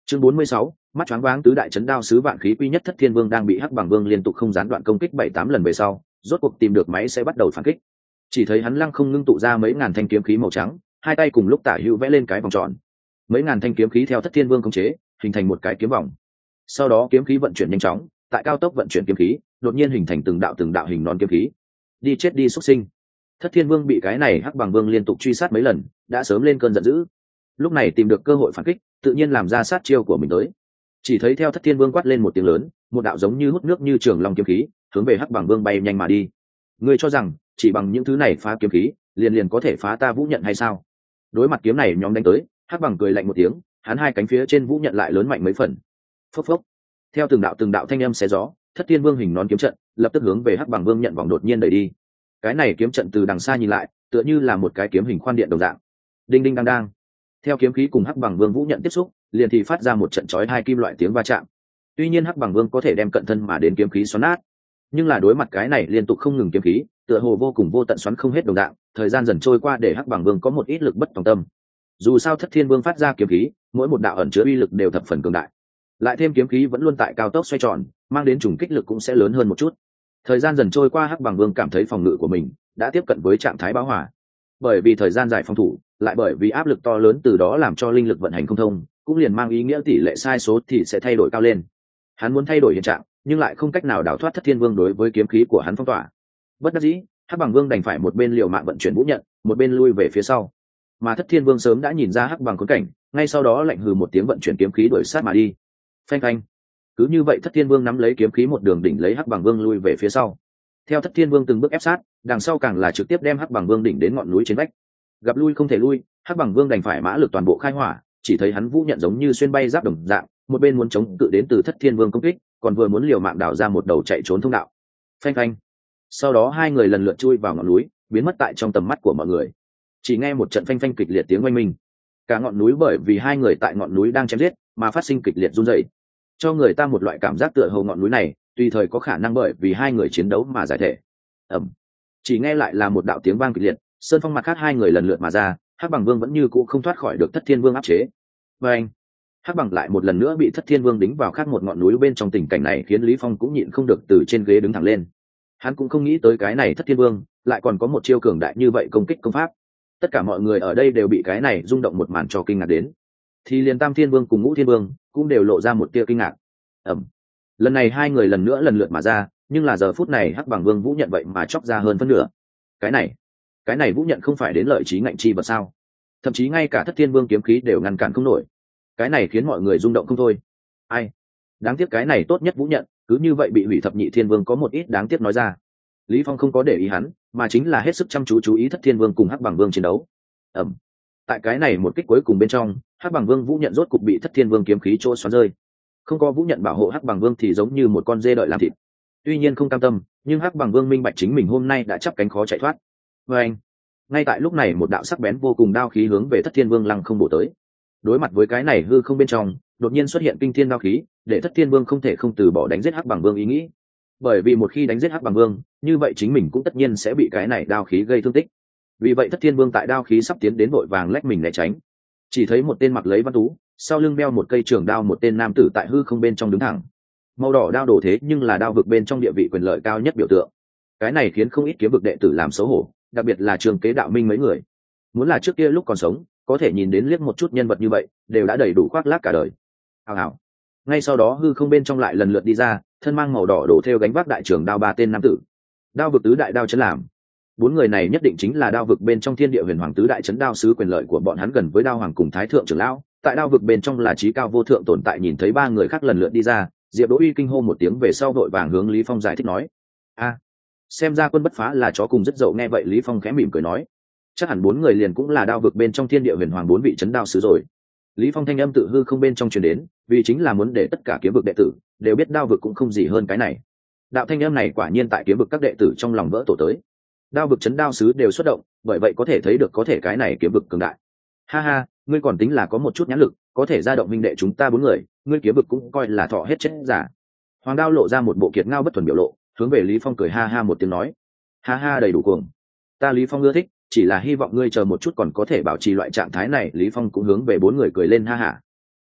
Chương bốn mươi sáu, mắt choáng váng tứ đại chấn đao sứ vạn khí quy nhất Thất Thiên Vương đang bị Hắc Bằng Vương liên tục không gián đoạn công kích bảy tám lần về sau, rốt cuộc tìm được máy sẽ bắt đầu phản kích. Chỉ thấy hắn lăng không ngưng tụ ra mấy ngàn thanh kiếm khí màu trắng, hai tay cùng lúc tả hữu vẽ lên cái vòng tròn. Mấy ngàn thanh kiếm khí theo Thất Thiên Vương khống chế, hình thành một cái kiếm vòng. Sau đó kiếm khí vận chuyển nhanh chóng, tại cao tốc vận chuyển kiếm khí, đột nhiên hình thành từng đạo từng đạo hình nón kiếm khí. Đi chết đi xuất sinh. Thất Thiên Vương bị cái này Hắc Bằng Vương liên tục truy sát mấy lần, đã sớm lên cơn giận dữ. Lúc này tìm được cơ hội phản kích, tự nhiên làm ra sát chiêu của mình tới. Chỉ thấy theo Thất Thiên Vương quát lên một tiếng lớn, một đạo giống như hút nước như trường long kiếm khí, hướng về Hắc Bằng Vương bay nhanh mà đi. Ngươi cho rằng chỉ bằng những thứ này phá kiếm khí, liền liền có thể phá ta vũ nhận hay sao? Đối mặt kiếm này nhóm đánh tới, Hắc Bằng cười lạnh một tiếng, hắn hai cánh phía trên vũ nhận lại lớn mạnh mấy phần. Phốc phốc. Theo từng đạo từng đạo thanh âm xé gió, Thất Thiên Vương hình nón kiếm trận lập tức hướng về Hắc Bằng Vương nhận vòng đột nhiên đẩy đi. Cái này kiếm trận từ đằng xa nhìn lại, tựa như là một cái kiếm hình khoan điện đồng dạng. Đinh đinh đang đang. Theo kiếm khí cùng Hắc Bằng Vương vũ nhận tiếp xúc, liền thì phát ra một trận chói hai kim loại tiếng va chạm. Tuy nhiên Hắc Bằng Vương có thể đem cận thân mà đến kiếm khí xoắn nát, nhưng là đối mặt cái này liên tục không ngừng kiếm khí, tựa hồ vô cùng vô tận xoắn không hết đồng dạng. Thời gian dần trôi qua để Hắc Bằng Vương có một ít lực bất tòng tâm. Dù sao Thất Thiên Vương phát ra kiếm khí, mỗi một đạo ẩn chứa uy lực đều thập phần cường đại. Lại thêm kiếm khí vẫn luôn tại cao tốc xoay tròn, mang đến trùng kích lực cũng sẽ lớn hơn một chút. Thời gian dần trôi qua, Hắc Bằng Vương cảm thấy phòng ngự của mình đã tiếp cận với trạng thái bão hỏa. Bởi vì thời gian dài phòng thủ, lại bởi vì áp lực to lớn từ đó làm cho linh lực vận hành không thông, cũng liền mang ý nghĩa tỷ lệ sai số thì sẽ thay đổi cao lên. Hắn muốn thay đổi hiện trạng, nhưng lại không cách nào đào thoát Thất Thiên Vương đối với kiếm khí của hắn phong tỏa. Bất đắc dĩ, Hắc Bằng Vương đành phải một bên liều mạng vận chuyển vũ nhận, một bên lui về phía sau. Mà Thất Thiên Vương sớm đã nhìn ra Hắc Bằng khốn cảnh, ngay sau đó lạnh hừ một tiếng vận chuyển kiếm khí đuổi sát mà đi. Phanh phanh. Cứ như vậy Thất Thiên Vương nắm lấy kiếm khí một đường đỉnh lấy Hắc Bằng Vương lui về phía sau. Theo Thất Thiên Vương từng bước ép sát, đằng sau càng là trực tiếp đem Hắc Bằng Vương đỉnh đến ngọn núi trên vách. Gặp lui không thể lui, Hắc Bằng Vương đành phải mã lực toàn bộ khai hỏa, chỉ thấy hắn vũ nhận giống như xuyên bay giáp đồng dạng, một bên muốn chống cự đến từ Thất Thiên Vương công kích, còn vừa muốn liều mạng đào ra một đầu chạy trốn thông đạo. Phanh phanh. Sau đó hai người lần lượt chui vào ngọn núi, biến mất tại trong tầm mắt của mọi người. Chỉ nghe một trận phanh phanh kịch liệt tiếng oanh minh. Cả ngọn núi bởi vì hai người tại ngọn núi đang chém giết mà phát sinh kịch liệt run rẩy, cho người ta một loại cảm giác tựa hồ ngọn núi này tùy thời có khả năng bởi vì hai người chiến đấu mà giải thể. Ầm. Chỉ nghe lại là một đạo tiếng vang kịch liệt, sơn phong mặt khác hai người lần lượt mà ra, Hắc Bằng Vương vẫn như cũ không thoát khỏi được Thất Thiên Vương áp chế. Và anh, Hắc Bằng lại một lần nữa bị Thất Thiên Vương đính vào khác một ngọn núi bên trong. Tình cảnh này khiến Lý Phong cũng nhịn không được từ trên ghế đứng thẳng lên. Hắn cũng không nghĩ tới cái này Thất Thiên Vương lại còn có một chiêu cường đại như vậy công kích công pháp. Tất cả mọi người ở đây đều bị cái này rung động một màn cho kinh ngạc đến. Thì liền Tam Thiên Vương cùng Ngũ Thiên Vương cũng đều lộ ra một tia kinh ngạc. Ẩm. Lần này hai người lần nữa lần lượt mà ra, nhưng là giờ phút này Hắc Bằng Vương vũ nhận vậy mà chóc ra hơn phân nửa. Cái này, cái này vũ nhận không phải đến lợi trí ngạnh chi vật sao? Thậm chí ngay cả Thất Thiên Vương kiếm khí đều ngăn cản không nổi. Cái này khiến mọi người rung động không thôi. Ai? Đáng tiếc cái này tốt nhất vũ nhận, cứ như vậy bị hủy. Thập Nhị Thiên Vương có một ít đáng tiếc nói ra. Lý Phong không có để ý hắn, mà chính là hết sức chăm chú chú ý Thất Thiên Vương cùng Hắc Bằng Vương chiến đấu. Ẩm. Tại cái này một kích cuối cùng bên trong, Hắc Bằng Vương vũ nhận rốt cục bị Thất Thiên Vương kiếm khí chỗ xoắn rơi. Không có vũ nhận bảo hộ, Hắc Bằng Vương thì giống như một con dê đợi làm thịt. Tuy nhiên không cam tâm, nhưng Hắc Bằng Vương minh bạch chính mình hôm nay đã chắp cánh khó chạy thoát. Và anh, ngay tại lúc này một đạo sắc bén vô cùng đao khí hướng về Thất Thiên Vương lăng không bổ tới. Đối mặt với cái này hư không bên trong, đột nhiên xuất hiện kinh thiên đao khí, để Thất Thiên Vương không thể không từ bỏ đánh giết Hắc Bằng Vương ý nghĩ. Bởi vì một khi đánh giết Hắc Bằng Vương, như vậy chính mình cũng tất nhiên sẽ bị cái này đao khí gây thương tích. Vì vậy Thất Thiên Vương tại đao khí sắp tiến đến vội vàng lách mình né tránh. Chỉ thấy một tên mặc lấy văn tú, sau lưng đeo một cây trường đao, một tên nam tử tại hư không bên trong đứng thẳng. Màu đỏ đao đổ thế nhưng là đao vực bên trong địa vị quyền lợi cao nhất biểu tượng. Cái này khiến không ít kiếm vực đệ tử làm xấu hổ, đặc biệt là Trường Kế Đạo Minh mấy người. Muốn là trước kia lúc còn sống, có thể nhìn đến liếc một chút nhân vật như vậy, đều đã đầy đủ khoác lác cả đời. Hào hào. Ngay sau đó hư không bên trong lại lần lượt đi ra, thân mang màu đỏ đổ theo gánh vác đại trường đao ba tên nam tử. Đao vực tứ đại đao chấn làm. Bốn người này nhất định chính là đao vực bên trong thiên địa huyền hoàng tứ đại chấn đao sứ, quyền lợi của bọn hắn gần với đao hoàng cùng thái thượng trưởng lão. Tại đao vực bên trong là trí cao vô thượng tồn tại. Nhìn thấy ba người khác lần lượt đi ra, Diệp Đỗ Uy kinh hô một tiếng về sau đội vàng hướng Lý Phong giải thích nói: a xem ra quân bất phá là chó cùng rất dậu. Nghe vậy Lý Phong khẽ mỉm cười nói: chắc hẳn bốn người liền cũng là đao vực bên trong thiên địa huyền hoàng bốn vị chấn đao sứ rồi. Lý Phong thanh âm tự hư không bên trong truyền đến, vì chính là muốn để tất cả kiếm vực đệ tử đều biết đao vực cũng không gì hơn cái này. Đạo thanh âm này quả nhiên tại kiếm vực các đệ tử trong lòng vỡ tổ tới. Đao vực chấn đao sứ đều xuất động, bởi vậy có thể thấy được có thể cái này kiếm vực cường đại. Ha ha, ngươi còn tính là có một chút nhãn lực, có thể ra động minh đệ chúng ta bốn người, ngươi kiếm vực cũng coi là thọ hết chết giả. Hoàng Đao lộ ra một bộ kiệt ngao bất thuần biểu lộ, hướng về Lý Phong cười ha ha một tiếng nói: ha ha, đầy đủ cuồng. Ta Lý Phong ưa thích, chỉ là hy vọng ngươi chờ một chút còn có thể bảo trì loại trạng thái này. Lý Phong cũng hướng về bốn người cười lên ha ha.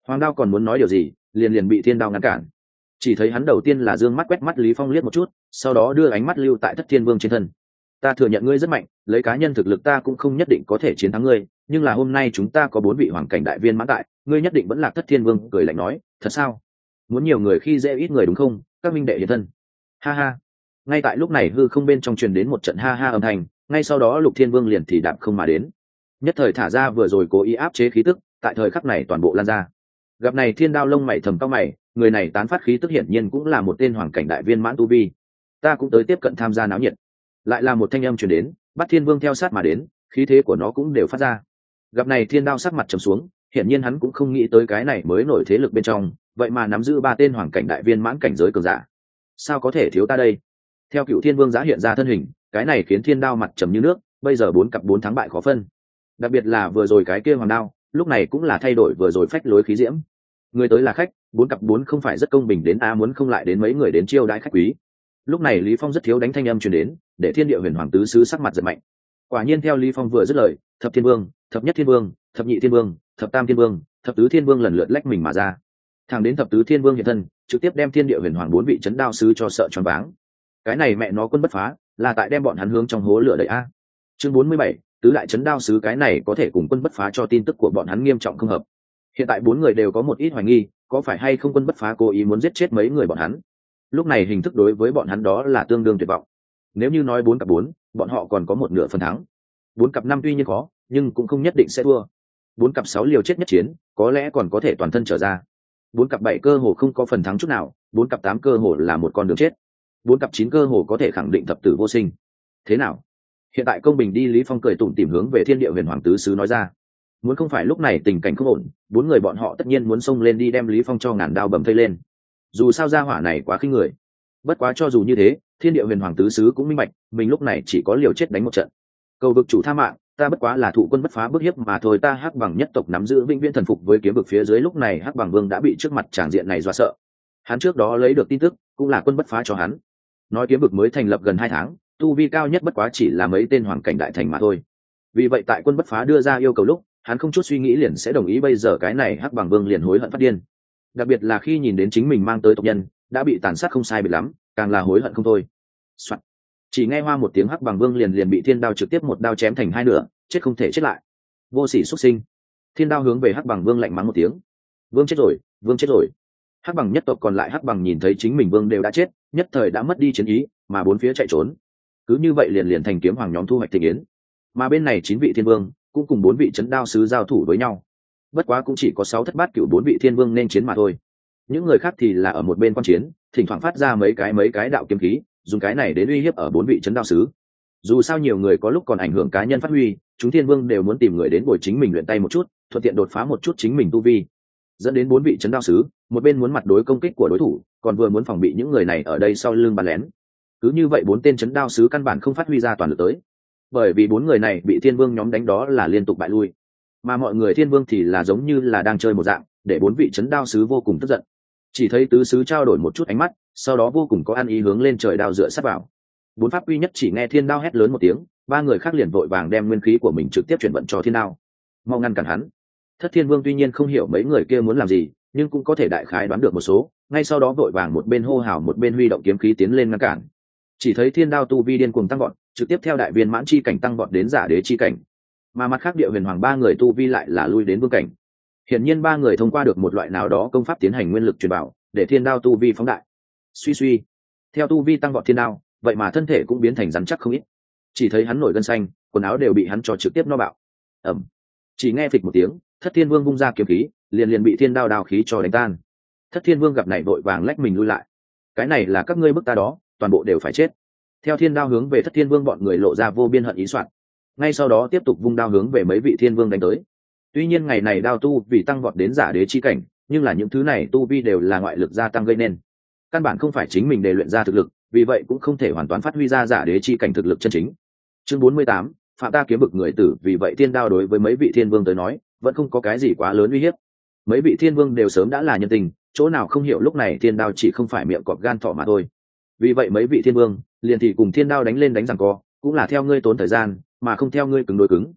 Hoàng đao còn muốn nói điều gì liền liền bị thiên đao ngăn cản. Chỉ thấy hắn đầu tiên là dương mắt quét mắt Lý Phong liếc một chút, sau đó đưa ánh mắt lưu tại Thất Thiên Vương trên thân. Ta thừa nhận ngươi rất mạnh, lấy cá nhân thực lực ta cũng không nhất định có thể chiến thắng ngươi, nhưng là hôm nay chúng ta có bốn vị hoàng cảnh đại viên mãn tại, ngươi nhất định vẫn là Thất Thiên Vương. Cười lạnh nói, thật sao? Muốn nhiều người khi dễ ít người đúng không? Các minh đệ hiện thân. Ha ha. Ngay tại lúc này hư không bên trong truyền đến một trận ha ha âm thanh, ngay sau đó Lục Thiên Vương liền thì đạp không mà đến, nhất thời thả ra vừa rồi cố ý áp chế khí tức, tại thời khắc này toàn bộ lan ra. Gặp này thiên đao lông mày thầm cao mày, người này tán phát khí tức hiển nhiên cũng là một tên hoàng cảnh đại viên mãn tu vi. Ta cũng tới tiếp cận tham gia náo nhiệt. Lại là một thanh âm truyền đến, Bắt Thiên Vương theo sát mà đến, khí thế của nó cũng đều phát ra. Gặp này thiên đao sắc mặt trầm xuống, hiển nhiên hắn cũng không nghĩ tới cái này mới nổi thế lực bên trong, vậy mà nắm giữ ba tên hoàng cảnh đại viên mãn cảnh giới cường giả. Sao có thể thiếu ta đây? Theo Cựu Thiên Vương giá hiện ra thân hình, cái này khiến thiên đao mặt trầm như nước, bây giờ bốn cặp bốn thắng bại khó phân. Đặc biệt là vừa rồi cái kia hoàng đao, lúc này cũng là thay đổi vừa rồi phách lối khí diễm. Người tới là khách, bốn cặp bốn không phải rất công bình đến a muốn không lại đến mấy người đến chiêu đãi khách quý. Lúc này Lý Phong rất thiếu đánh thanh âm truyền đến, để Thiên Địa Huyền Hoàng tứ sứ sắc mặt giật mạnh. Quả nhiên theo Lý Phong vừa dứt lời, thập thiên vương, thập nhất thiên vương, thập nhị thiên vương, thập tam thiên vương, thập tứ thiên vương lần lượt lách mình mà ra. Thẳng đến thập tứ thiên vương hiện thân, trực tiếp đem Thiên Địa Huyền Hoàng bốn vị chấn đao sứ cho sợ choáng váng. Cái này mẹ nó quân bất phá, là tại đem bọn hắn hướng trong hố lửa đẩy a. Chương bốn mươi bảy, tứ đại chấn đao sứ, cái này có thể cùng quân bất phá cho tin tức của bọn hắn nghiêm trọng không hợp. Hiện tại bốn người đều có một ít hoài nghi, có phải hay không quân bất phá cố ý muốn giết chết mấy người bọn hắn. Lúc này hình thức đối với bọn hắn đó là tương đương tuyệt vọng. Nếu như nói bốn cặp bốn, bọn họ còn có một nửa phần thắng. Bốn cặp năm tuy nhiên khó, nhưng cũng không nhất định sẽ thua. Bốn cặp sáu liều chết nhất chiến, có lẽ còn có thể toàn thân trở ra. Bốn cặp bảy cơ hồ không có phần thắng chút nào, bốn cặp tám cơ hồ là một con đường chết. Bốn cặp chín cơ hồ có thể khẳng định thập tử vô sinh. Thế nào? Hiện tại công bình đi. Lý Phong cười tủm tỉm hướng về Thiên Địa Huyền Hoàng tứ sứ nói ra. Muốn không phải lúc này tình cảnh không ổn, bốn người bọn họ tất nhiên muốn xông lên đi đem Lý Phong cho ngàn đao bầm thây lên. Dù sao gia hỏa này quá khinh người. Bất quá cho dù như thế, Thiên Địa Huyền Hoàng tứ sứ cũng minh bạch, mình lúc này chỉ có liều chết đánh một trận. Cầu vực chủ tha mạng, ta bất quá là thụ quân bất phá bức hiếp mà thôi. Ta Hắc Bằng nhất tộc nắm giữ vĩnh viễn thần phục với kiếm vực phía dưới. Lúc này Hắc Bằng Vương đã bị trước mặt tràng diện này dọa sợ. Hắn trước đó lấy được tin tức, cũng là quân bất phá cho hắn. Nói kiếm vực mới thành lập gần hai tháng, tu vi cao nhất bất quá chỉ là mấy tên hoàng cảnh đại thành mà thôi. Vì vậy tại quân bất phá đưa ra yêu cầu lúc, hắn không chút suy nghĩ liền sẽ đồng ý. Bây giờ cái này Hắc Bằng Vương liền hối hận phát điên, đặc biệt là khi nhìn đến chính mình mang tới tộc nhân đã bị tàn sát không sai biệt lắm, càng là hối hận không thôi. Soạn. Chỉ nghe hoa một tiếng, Hắc Bằng Vương liền liền bị thiên đao trực tiếp một đao chém thành hai nửa, chết không thể chết lại. Vô sỉ xuất sinh. Thiên đao hướng về Hắc Bằng Vương lạnh mắng một tiếng. Vương chết rồi, vương chết rồi. Hắc Bằng nhất tộc còn lại Hắc Bằng nhìn thấy chính mình vương đều đã chết, nhất thời đã mất đi chiến ý, mà bốn phía chạy trốn. Cứ như vậy liền liền thành kiếm hoàng nhóm thu hoạch thịnh yến. Mà bên này chín vị thiên vương cũng cùng bốn vị chấn đao sứ giao thủ với nhau. Bất quá cũng chỉ có sáu thất bát cửu bốn vị thiên vương nên chiến mà thôi. Những người khác thì là ở một bên quan chiến, thỉnh thoảng phát ra mấy cái mấy cái đạo kiếm khí, dùng cái này đến uy hiếp ở bốn vị chấn đao sứ. Dù sao nhiều người có lúc còn ảnh hưởng cá nhân phát huy, chúng thiên vương đều muốn tìm người đến bồi chính mình luyện tay một chút, thuận tiện đột phá một chút chính mình tu vi. Dẫn đến bốn vị chấn đao sứ, một bên muốn mặt đối công kích của đối thủ, còn vừa muốn phòng bị những người này ở đây sau lưng bắn lén. Cứ như vậy bốn tên chấn đao sứ căn bản không phát huy ra toàn lực tới. Bởi vì bốn người này bị thiên vương nhóm đánh đó là liên tục bại lui, mà mọi người thiên vương thì là giống như là đang chơi một dạng, để bốn vị chấn đao sứ vô cùng tức giận. Chỉ thấy tứ sứ trao đổi một chút ánh mắt, sau đó vô cùng có ăn ý hướng lên trời đao dựa sát vào. Bốn pháp quy nhất chỉ nghe thiên đao hét lớn một tiếng, ba người khác liền vội vàng đem nguyên khí của mình trực tiếp chuyển vận cho thiên đao, mau ngăn cản hắn. Thất Thiên Vương tuy nhiên không hiểu mấy người kia muốn làm gì, nhưng cũng có thể đại khái đoán được một số, ngay sau đó vội vàng một bên hô hào một bên huy động kiếm khí tiến lên ngăn cản. Chỉ thấy thiên đao tu vi điên cuồng tăng vọt, trực tiếp theo đại viên mãn chi cảnh tăng vọt đến giả đế chi cảnh, mà mặt khác Địa Huyền Hoàng ba người tu vi lại là lui đến vương cảnh. Hiển nhiên ba người thông qua được một loại nào đó công pháp tiến hành nguyên lực truyền bảo, để thiên đao tu vi phóng đại. Suy suy, theo tu vi tăng vọt thiên đao, vậy mà thân thể cũng biến thành rắn chắc không ít. Chỉ thấy hắn nổi gân xanh, quần áo đều bị hắn cho trực tiếp no bạo. Ẩm. Chỉ nghe phịch một tiếng, Thất Thiên Vương vung ra kiếm khí, liền liền bị thiên đao đao khí cho đánh tan. Thất Thiên Vương gặp này vội vàng lách mình lui lại. Cái này là các ngươi bức ta đó, toàn bộ đều phải chết. Theo thiên đao hướng về Thất Thiên Vương bọn người lộ ra vô biên hận ý soạn. Ngay sau đó tiếp tục vung đao hướng về mấy vị thiên vương đánh tới. Tuy nhiên ngày này đao tu vì tăng vọt đến giả đế chi cảnh, nhưng là những thứ này tu vi đều là ngoại lực gia tăng gây nên, căn bản không phải chính mình để luyện ra thực lực, vì vậy cũng không thể hoàn toàn phát huy ra giả đế chi cảnh thực lực chân chính. Chương bốn mươi tám, phạm ta kiếm bực người tử. Vì vậy thiên đao đối với mấy vị thiên vương tới nói vẫn không có cái gì quá lớn uy hiếp. Mấy vị thiên vương đều sớm đã là nhân tình, chỗ nào không hiểu lúc này thiên đao chỉ không phải miệng cọp gan thỏ mà thôi. Vì vậy mấy vị thiên vương liền thì cùng thiên đao đánh lên đánh giằng co, cũng là theo ngươi tốn thời gian mà không theo ngươi cứng đối cứng.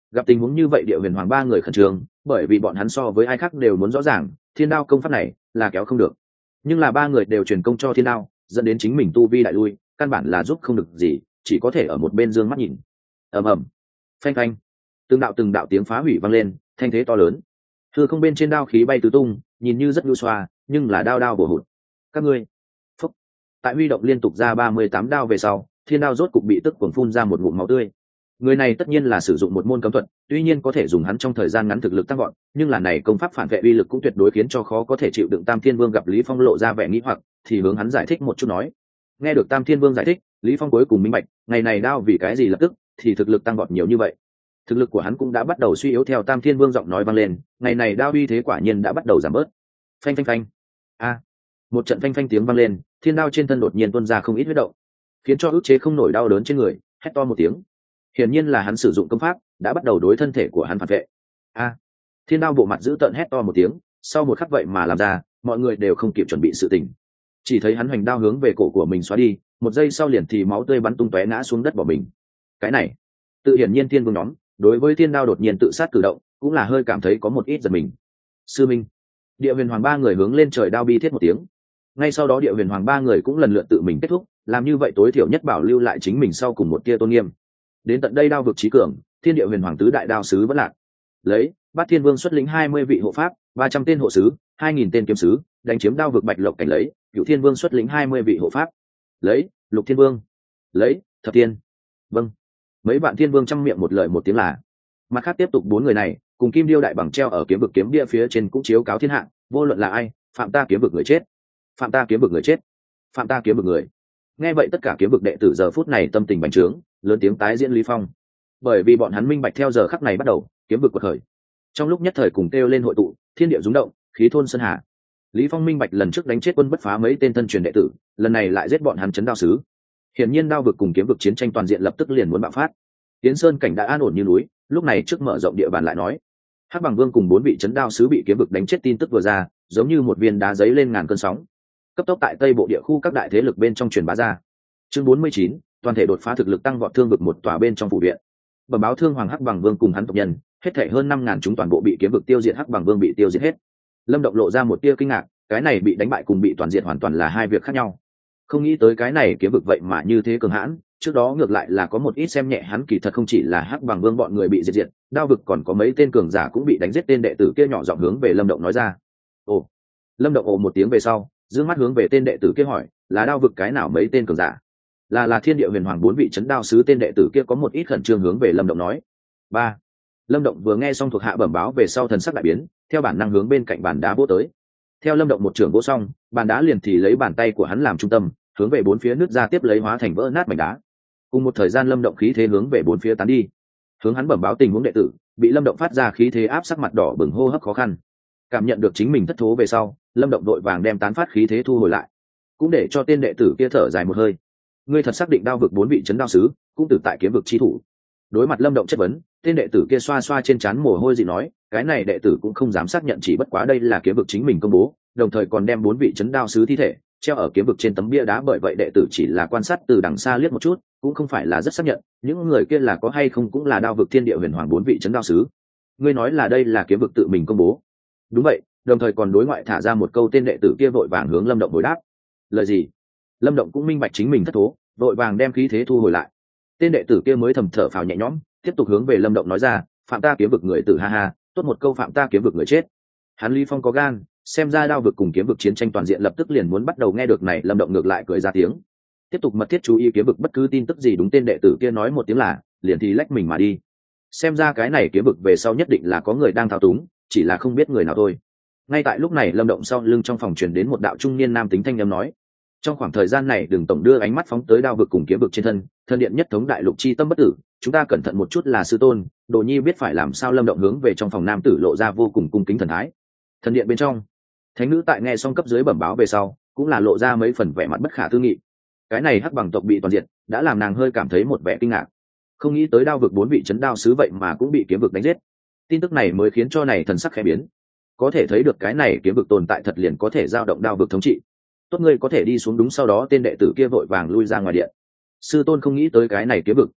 Gặp tình huống như vậy địa huyền hoàng ba người khẩn trương, bởi vì bọn hắn so với ai khác đều muốn rõ ràng thiên đao công pháp này là kéo không được, nhưng là ba người đều truyền công cho thiên đao, dẫn đến chính mình tu vi đại lui, căn bản là giúp không được gì, chỉ có thể ở một bên dương mắt nhìn. ầm ầm, phanh phanh, từng đạo từng đạo tiếng phá hủy vang lên, thanh thế to lớn. Hư không bên trên đao khí bay tứ tung, nhìn như rất nhu xoa, nhưng là đao đao bổ hụt. Các ngươi, phúc. Tại huy động liên tục ra ba mươi tám đao về sau, thiên đao rốt cục bị tức cuồng phun ra một ngụm máu tươi. Người này tất nhiên là sử dụng một môn cấm thuật, tuy nhiên có thể dùng hắn trong thời gian ngắn thực lực tăng gọn, nhưng là này công pháp phản vệ uy lực cũng tuyệt đối khiến cho khó có thể chịu đựng. Tam Thiên Vương gặp Lý Phong lộ ra vẻ nghi hoặc, thì hướng hắn giải thích một chút nói. Nghe được Tam Thiên Vương giải thích, Lý Phong cuối cùng minh bạch, ngày này đao vì cái gì lập tức thì thực lực tăng gọn nhiều như vậy. Thực lực của hắn cũng đã bắt đầu suy yếu theo Tam Thiên Vương giọng nói vang lên, ngày này đao uy thế quả nhiên đã bắt đầu giảm bớt. Phanh phanh phanh. A. Một trận phanh phanh tiếng vang lên, thiên đao trên thân đột nhiên tuôn ra không ít huyết động, khiến cho ức chế không nổi đau đớn trên người, hét to một tiếng. Hiển nhiên là hắn sử dụng công pháp đã bắt đầu đối thân thể của hắn phản vệ. A. Thiên đao bộ mặt giữ tợn hét to một tiếng, sau một khắc vậy mà làm ra, mọi người đều không kịp chuẩn bị sự tình. Chỉ thấy hắn hoành đao hướng về cổ của mình xóa đi, một giây sau liền thì máu tươi bắn tung tóe ngã xuống đất bỏ mình. Cái này, tự hiển nhiên thiên vương nhóm đối với thiên đao đột nhiên tự sát cử động cũng là hơi cảm thấy có một ít giật mình. Sư minh, địa huyền hoàng ba người hướng lên trời đao bi thiết một tiếng. Ngay sau đó địa huyền hoàng ba người cũng lần lượt tự mình kết thúc, làm như vậy tối thiểu nhất bảo lưu lại chính mình sau cùng một tia tôn nghiêm. Đến tận đây đao vực trí cường, thiên địa huyền hoàng tứ đại đao sứ vẫn lạc. Lấy bát thiên vương xuất lĩnh hai mươi vị hộ pháp, ba trăm tên hộ sứ, hai nghìn tên kiếm sứ, đánh chiếm đao vực bạch lộc cảnh. Lấy cựu thiên vương xuất lĩnh hai mươi vị hộ pháp. Lấy lục thiên vương. Lấy thập thiên. Vâng. Mấy bạn thiên vương trăm miệng một lời một tiếng là. Mặt khác tiếp tục bốn người này cùng kim điêu đại bằng treo ở kiếm vực kiếm bia phía trên cũng chiếu cáo thiên hạ, vô luận là ai, phạm ta kiếm vực người chết, phạm ta kiếm vực người chết, phạm ta kiếm vực người. Nghe vậy tất cả kiếm vực đệ tử giờ phút này tâm tình bành trướng, lớn tiếng tái diễn Lý Phong, bởi vì bọn hắn minh bạch theo giờ khắc này bắt đầu kiếm vực quật khởi. Trong lúc nhất thời cùng kêu lên hội tụ, thiên địa rung động, khí thôn sơn hà. Lý Phong minh bạch lần trước đánh chết quân bất phá mấy tên thân truyền đệ tử, lần này lại giết bọn hắn chấn đao sứ. Hiển nhiên đao vực cùng kiếm vực chiến tranh toàn diện lập tức liền muốn bạo phát. Tiến Sơn cảnh đã an ổn như núi, lúc này trước mở rộng địa bàn lại nói, Hắc Bằng Vương cùng bốn vị chấn đao sứ bị kiếm vực đánh chết tin tức vừa ra, giống như một viên đá giấy lên ngàn cơn sóng, cấp tốc tại Tây Bộ địa khu các đại thế lực bên trong truyền bá ra. Chương bốn mươi chín, toàn thể đột phá thực lực tăng vọt thương vực một tòa bên trong phủ viện. Bẩm báo Thương Hoàng Hắc Bằng Vương cùng hắn tộc nhân, hết thảy hơn năm ngàn chúng toàn bộ bị kiếm vực tiêu diệt. Hắc Bằng Vương bị tiêu diệt hết. Lâm Động lộ ra một tia kinh ngạc, cái này bị đánh bại cùng bị toàn diện hoàn toàn là hai việc khác nhau. Không nghĩ tới cái này kiếm vực vậy mà như thế cường hãn, trước đó ngược lại là có một ít xem nhẹ hắn, kỳ thật không chỉ là Hắc Bằng Vương bọn người bị diệt diệt, đao vực còn có mấy tên cường giả cũng bị đánh giết. Tên đệ tử kia nhỏ giọng hướng về Lâm Động nói ra. Ồ. Lâm Động ồ một tiếng về sau, dương mắt hướng về tên đệ tử kia hỏi, là đao vực cái nào mấy tên cường giả? Là là thiên địa huyền hoàng bốn vị chấn đao sứ. Tên đệ tử kia có một ít khẩn trương hướng về Lâm Động nói. Ba. Lâm Động vừa nghe xong thuộc hạ bẩm báo về sau thần sắc đại biến, theo bản năng hướng bên cạnh bàn đá vỗ tới. Theo Lâm Động một trường vỗ xong, bàn đá liền thì lấy bàn tay của hắn làm trung tâm, hướng về bốn phía nứt ra, tiếp lấy hóa thành vỡ nát mảnh đá. Cùng một thời gian Lâm Động khí thế hướng về bốn phía tán đi. Hướng hắn bẩm báo tình huống đệ tử, bị Lâm Động phát ra khí thế áp, sắc mặt đỏ bừng, hô hấp khó khăn. Cảm nhận được chính mình thất thố về sau, Lâm Động đội vàng đem tán phát khí thế thu hồi lại, cũng để cho tên đệ tử kia thở dài một hơi. Ngươi thật xác định đao vực bốn vị chấn đao sứ cũng từ tại kiếm vực chi thủ? Đối mặt Lâm Động chất vấn, tên đệ tử kia xoa xoa trên trán mồ hôi dị nói, cái này đệ tử cũng không dám xác nhận, chỉ bất quá đây là kiếm vực chính mình công bố, đồng thời còn đem bốn vị chấn đao sứ thi thể treo ở kiếm vực trên tấm bia đá, bởi vậy đệ tử chỉ là quan sát từ đằng xa liếc một chút, cũng không phải là rất xác nhận những người kia là có hay không cũng là đao vực thiên địa huyền hoàng bốn vị chấn đao sứ. Ngươi nói là đây là kiếm vực tự mình công bố? Đúng vậy, đồng thời còn đối ngoại thả ra một câu. Tên đệ tử kia vội vàng hướng Lâm Động hồi đáp. Lời gì? Lâm Động cũng minh bạch chính mình thất thố, vội vàng đem khí thế thu hồi lại. Tên đệ tử kia mới thầm thở phào nhẹ nhõm, tiếp tục hướng về Lâm Động nói ra, phạm ta kiếm vực người tử, ha ha, tốt một câu phạm ta kiếm vực người chết. Hắn Lý Phong có gan, xem ra đao vực cùng kiếm vực chiến tranh toàn diện lập tức liền muốn bắt đầu. Nghe được này Lâm Động ngược lại cười ra tiếng, tiếp tục mật thiết chú ý kiếm vực bất cứ tin tức gì. Đúng, tên đệ tử kia nói một tiếng là liền thì lách mình mà đi. Xem ra cái này kiếm vực về sau nhất định là có người đang thao túng, chỉ là không biết người nào thôi. Ngay tại lúc này Lâm Động sau lưng trong phòng truyền đến một đạo trung niên nam tính thanh âm nói, trong khoảng thời gian này đừng tổng đưa ánh mắt phóng tới đao vực cùng kiếm vực trên thân, thân điện nhất thống đại lục chi tâm bất tử, chúng ta cẩn thận một chút là sư tôn. Đồ nhi biết phải làm sao. Lâm Động hướng về trong phòng nam tử lộ ra vô cùng cung kính thần thái. Thần điện bên trong, thánh nữ tại nghe xong cấp dưới bẩm báo về sau cũng là lộ ra mấy phần vẻ mặt bất khả tư nghị. Cái này Hắc Bằng tộc bị toàn diện đã làm nàng hơi cảm thấy một vẻ kinh ngạc, không nghĩ tới đao vực bốn vị chấn đao sứ vậy mà cũng bị kiếm vực đánh giết. Tin tức này mới khiến cho này thần sắc khẽ biến, có thể thấy được cái này kiếm vực tồn tại thật liền có thể giao động đao vực thống trị. Tốt, ngươi có thể đi xuống. Đúng, sau đó tên đệ tử kia vội vàng lui ra ngoài điện. Sư tôn không nghĩ tới cái này kiếm vực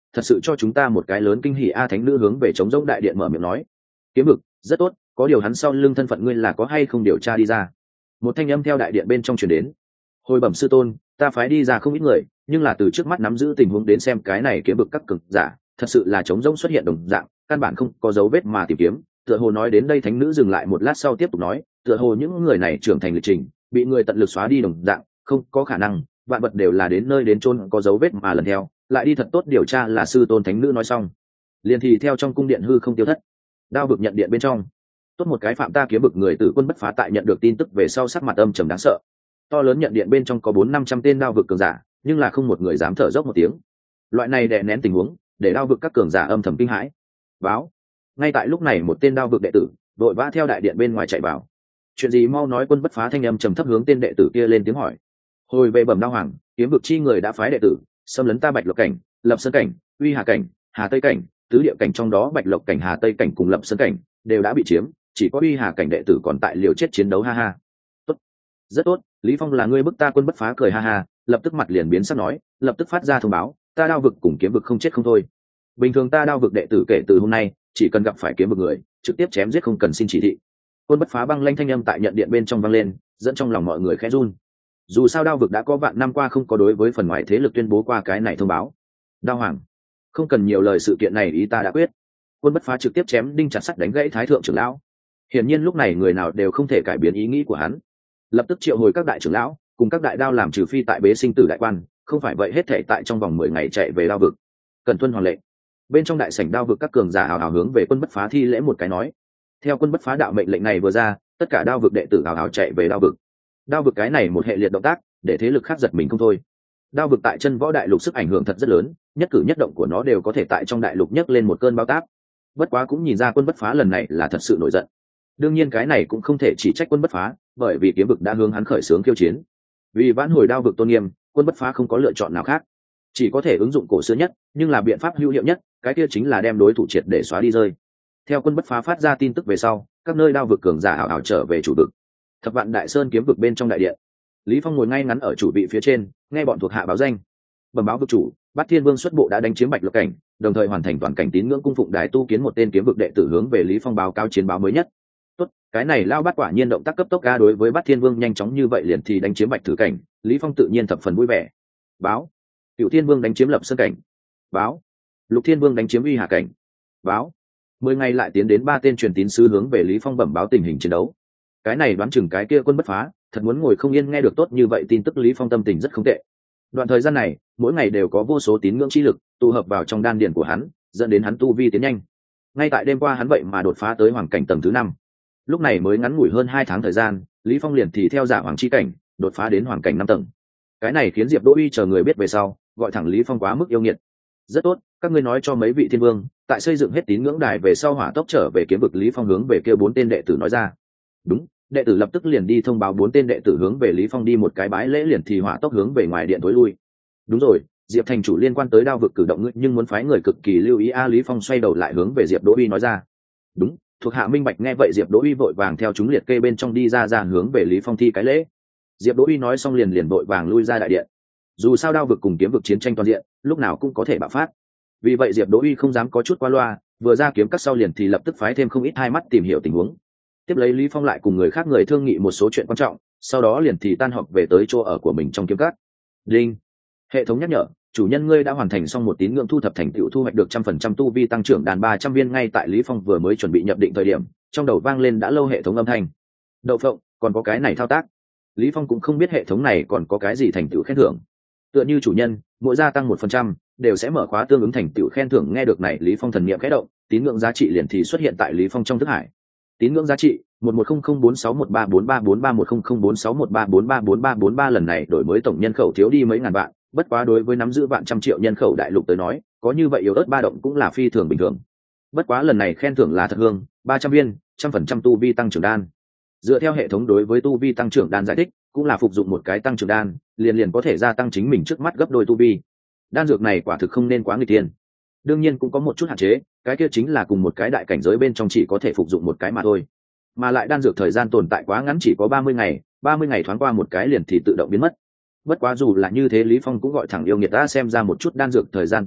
thật sự cho chúng ta một cái lớn kinh hỉ a. Thánh nữ hướng về trống rỗng đại điện mở miệng nói. Kiếm vực rất tốt, có điều hắn sau lưng thân phận ngươi là có hay không điều tra đi ra. Một thanh âm theo đại điện bên trong truyền đến. Hồi bẩm sư tôn, ta phái đi ra không ít người, nhưng là từ trước mắt nắm giữ tình huống đến xem cái này kiếm vực các cực giả thật sự là trống rỗng xuất hiện đồng dạng, căn bản không có dấu vết mà tìm kiếm. Tựa hồ nói đến đây thánh nữ dừng lại một lát sau tiếp tục nói, tựa hồ những người này trưởng thành lịch trình bị người tận lực xóa đi đồng dạng, không có khả năng, vạn vật đều là đến nơi đến chôn có dấu vết mà lần theo, lại đi thật tốt điều tra. Là sư tôn thánh nữ nói xong, liền thì theo trong cung điện hư không tiêu thất. Đao vực nhận điện bên trong, tốt một cái phạm ta kiếm vực người tử quân bất phá tại nhận được tin tức về sau sắc mặt âm trầm đáng sợ. To lớn nhận điện bên trong có bốn năm trăm tên đao vực cường giả, nhưng là không một người dám thở dốc một tiếng. Loại này đè nén tình huống để đao vực các cường giả âm thầm kinh hãi. Báo. Ngay tại lúc này một tên đao vực đệ tử đội vã theo đại điện bên ngoài chạy vào. Chuyện gì mau nói. Quân bất phá thanh âm trầm thấp hướng tên đệ tử kia lên tiếng hỏi. Hồi về bẩm đao hoàng, kiếm vực chi người đã phái đệ tử xâm lấn ta bạch lộc cảnh, lập sơn cảnh, uy hà cảnh, hà tây cảnh, tứ địa cảnh, trong đó bạch lộc cảnh, hà tây cảnh cùng lập sơn cảnh đều đã bị chiếm, chỉ có uy hà cảnh đệ tử còn tại liều chết chiến đấu. Ha ha, tốt, rất tốt. Lý Phong là ngươi bức ta. Quân bất phá cười ha ha, lập tức mặt liền biến sắc nói, lập tức phát ra thông báo, ta đao vực cùng kiếm vực không chết không thôi. Bình thường ta đao vực đệ tử kể từ hôm nay chỉ cần gặp phải kiếm vực người trực tiếp chém giết, không cần xin chỉ thị. Quân bất phá băng lanh thanh âm tại nhận điện bên trong vang lên, dẫn trong lòng mọi người khẽ run. Dù sao đao vực đã có vạn năm qua không có đối với phần ngoài thế lực tuyên bố qua cái này thông báo. Đao hoàng, không cần nhiều lời, sự kiện này ý ta đã quyết. Quân bất phá trực tiếp chém đinh chặt sắt đánh gãy thái thượng trưởng lão. Hiển nhiên lúc này người nào đều không thể cải biến ý nghĩ của hắn. Lập tức triệu hồi các đại trưởng lão cùng các đại đao làm trừ phi tại bế sinh tử đại quan, không phải vậy hết thể tại trong vòng mười ngày chạy về đao vực. Cần tuân hoàng lệnh. Bên trong đại sảnh đao vực các cường giả hào hào hướng về quân bất phá thi lễ một cái nói. Theo quân bất phá đạo mệnh lệnh này vừa ra, tất cả đao vực đệ tử hào hào chạy về đao vực. Đao vực cái này một hệ liệt động tác để thế lực khác giật mình không thôi. Đao vực tại chân võ đại lục sức ảnh hưởng thật rất lớn, nhất cử nhất động của nó đều có thể tại trong đại lục nhấc lên một cơn bão táp. Bất quá cũng nhìn ra quân bất phá lần này là thật sự nổi giận. Đương nhiên cái này cũng không thể chỉ trách quân bất phá, bởi vì kiếm vực đã hướng hắn khởi xướng khiêu chiến. Vì vãn hồi đao vực tôn nghiêm, quân bất phá không có lựa chọn nào khác, chỉ có thể ứng dụng cổ xưa nhất nhưng là biện pháp hữu hiệu nhất, cái kia chính là đem đối thủ triệt để xóa đi rơi. Theo quân bất phá phát ra tin tức về sau, các nơi đao vực cường giả hào hào trở về chủ vực. Thập vạn đại sơn kiếm vực bên trong đại điện, Lý Phong ngồi ngay ngắn ở chủ vị phía trên, nghe bọn thuộc hạ báo danh. Bẩm báo vực chủ, Bát Thiên Vương xuất bộ đã đánh chiếm Bạch Lộc cảnh, đồng thời hoàn thành toàn cảnh tín ngưỡng cung phụng đài tu kiến một tên kiếm vực đệ tử hướng về Lý Phong báo cáo chiến báo mới nhất. Tốt, cái này lao Bát quả nhiên động tác cấp tốc ca, đối với Bát Thiên Vương nhanh chóng như vậy liền thì đánh chiếm Bạch Thử cảnh, Lý Phong tự nhiên thập phần vui vẻ. Báo, Cửu Thiên Vương đánh chiếm Lập Sơn cảnh. Báo, Lục Thiên Vương đánh chiếm Uy Hà cảnh. Báo, mười ngày lại tiến đến ba tên truyền tín sứ hướng về Lý Phong bẩm báo tình hình chiến đấu. Cái này đoán chừng cái kia quân bất phá thật muốn ngồi không yên nghe được tốt như vậy tin tức. Lý Phong tâm tình rất không tệ. Đoạn thời gian này mỗi ngày đều có vô số tín ngưỡng chi lực tụ hợp vào trong đan điền của hắn, dẫn đến hắn tu vi tiến nhanh. Ngay tại đêm qua hắn vậy mà đột phá tới hoàng cảnh tầng thứ năm. Lúc này mới ngắn ngủi hơn hai tháng thời gian, Lý Phong liền thì theo giả hoàng chi cảnh đột phá đến hoàng cảnh năm tầng. Cái này khiến Diệp Đỗ Uy chờ người biết về sau gọi thẳng Lý Phong quá mức yêu nghiệt. Rất tốt, các ngươi nói cho mấy vị thiên vương tại xây dựng hết tín ngưỡng đài về sau hỏa tốc trở về kiếm vực. Lý Phong hướng về kêu bốn tên đệ tử nói ra. Đúng, đệ tử lập tức liền đi thông báo. Bốn tên đệ tử hướng về Lý Phong đi một cái bái lễ liền thì hỏa tốc hướng về ngoài điện tối lui. Đúng rồi, Diệp thành chủ liên quan tới đao vực cử động ngươi nhưng muốn phái người cực kỳ lưu ý a. Lý Phong xoay đầu lại hướng về Diệp Đỗ Uy nói ra. Đúng, thuộc hạ minh bạch. Nghe vậy Diệp Đỗ Uy vội vàng theo chúng liệt kê bên trong đi ra ra hướng về Lý Phong thi cái lễ. Diệp Đỗ Uy nói xong liền liền vội vàng lui ra đại điện. Dù sao đao vực cùng kiếm vực chiến tranh toàn diện, lúc nào cũng có thể bạo phát. Vì vậy Diệp Đỗ Uy không dám có chút qua loa, vừa ra kiếm cắt sau liền thì lập tức phái thêm không ít hai mắt tìm hiểu tình huống. Tiếp lấy Lý Phong lại cùng người khác người thương nghị một số chuyện quan trọng, sau đó liền thì tan họp về tới chỗ ở của mình trong kiếm cắt. Đinh, hệ thống nhắc nhở, chủ nhân ngươi đã hoàn thành xong một tín ngưỡng thu thập thành tựu, thu hoạch được trăm phần trăm tu vi tăng trưởng đàn ba trăm viên. Ngay tại Lý Phong vừa mới chuẩn bị nhập định thời điểm, trong đầu vang lên đã lâu hệ thống âm thanh. Đậu phộng, còn có cái này thao tác. Lý Phong cũng không biết hệ thống này còn có cái gì thành tựu khen thưởng. Tựa như chủ nhân mỗi gia tăng một phần trăm đều sẽ mở khóa tương ứng thành tựu khen thưởng. Nghe được này Lý Phong thần niệm khẽ động, tín ngưỡng giá trị liền thì xuất hiện tại Lý Phong trong thức hải. Tín ngưỡng giá trị một một không không bốn sáu một ba bốn ba bốn ba một không không bốn sáu một ba bốn ba bốn ba bốn ba. Lần này đổi mới tổng nhân khẩu thiếu đi mấy ngàn vạn, bất quá đối với nắm giữ vạn trăm triệu nhân khẩu đại lục tới nói, có như vậy yếu ớt ba động cũng là phi thường bình thường. Bất quá lần này khen thưởng là thật hương, ba trăm viên, trăm phần trăm tu vi tăng trưởng đan. Dựa theo hệ thống đối với tu vi tăng trưởng đan giải thích, cũng là phục dụng một cái tăng trưởng đan, liền liền có thể gia tăng chính mình trước mắt gấp đôi tu vi. Đan dược này quả thực không nên quá nguy tiên. Đương nhiên cũng có một chút hạn chế, cái kia chính là cùng một cái đại cảnh giới bên trong chỉ có thể phục dụng một cái mà thôi. Mà lại đan dược thời gian tồn tại quá ngắn, chỉ có ba mươi ngày, ba mươi ngày thoáng qua một cái liền thì tự động biến mất. Bất quá dù là như thế, Lý Phong cũng gọi thẳng yêu nghiệt đã xem ra một chút đan dược thời gian tồn tại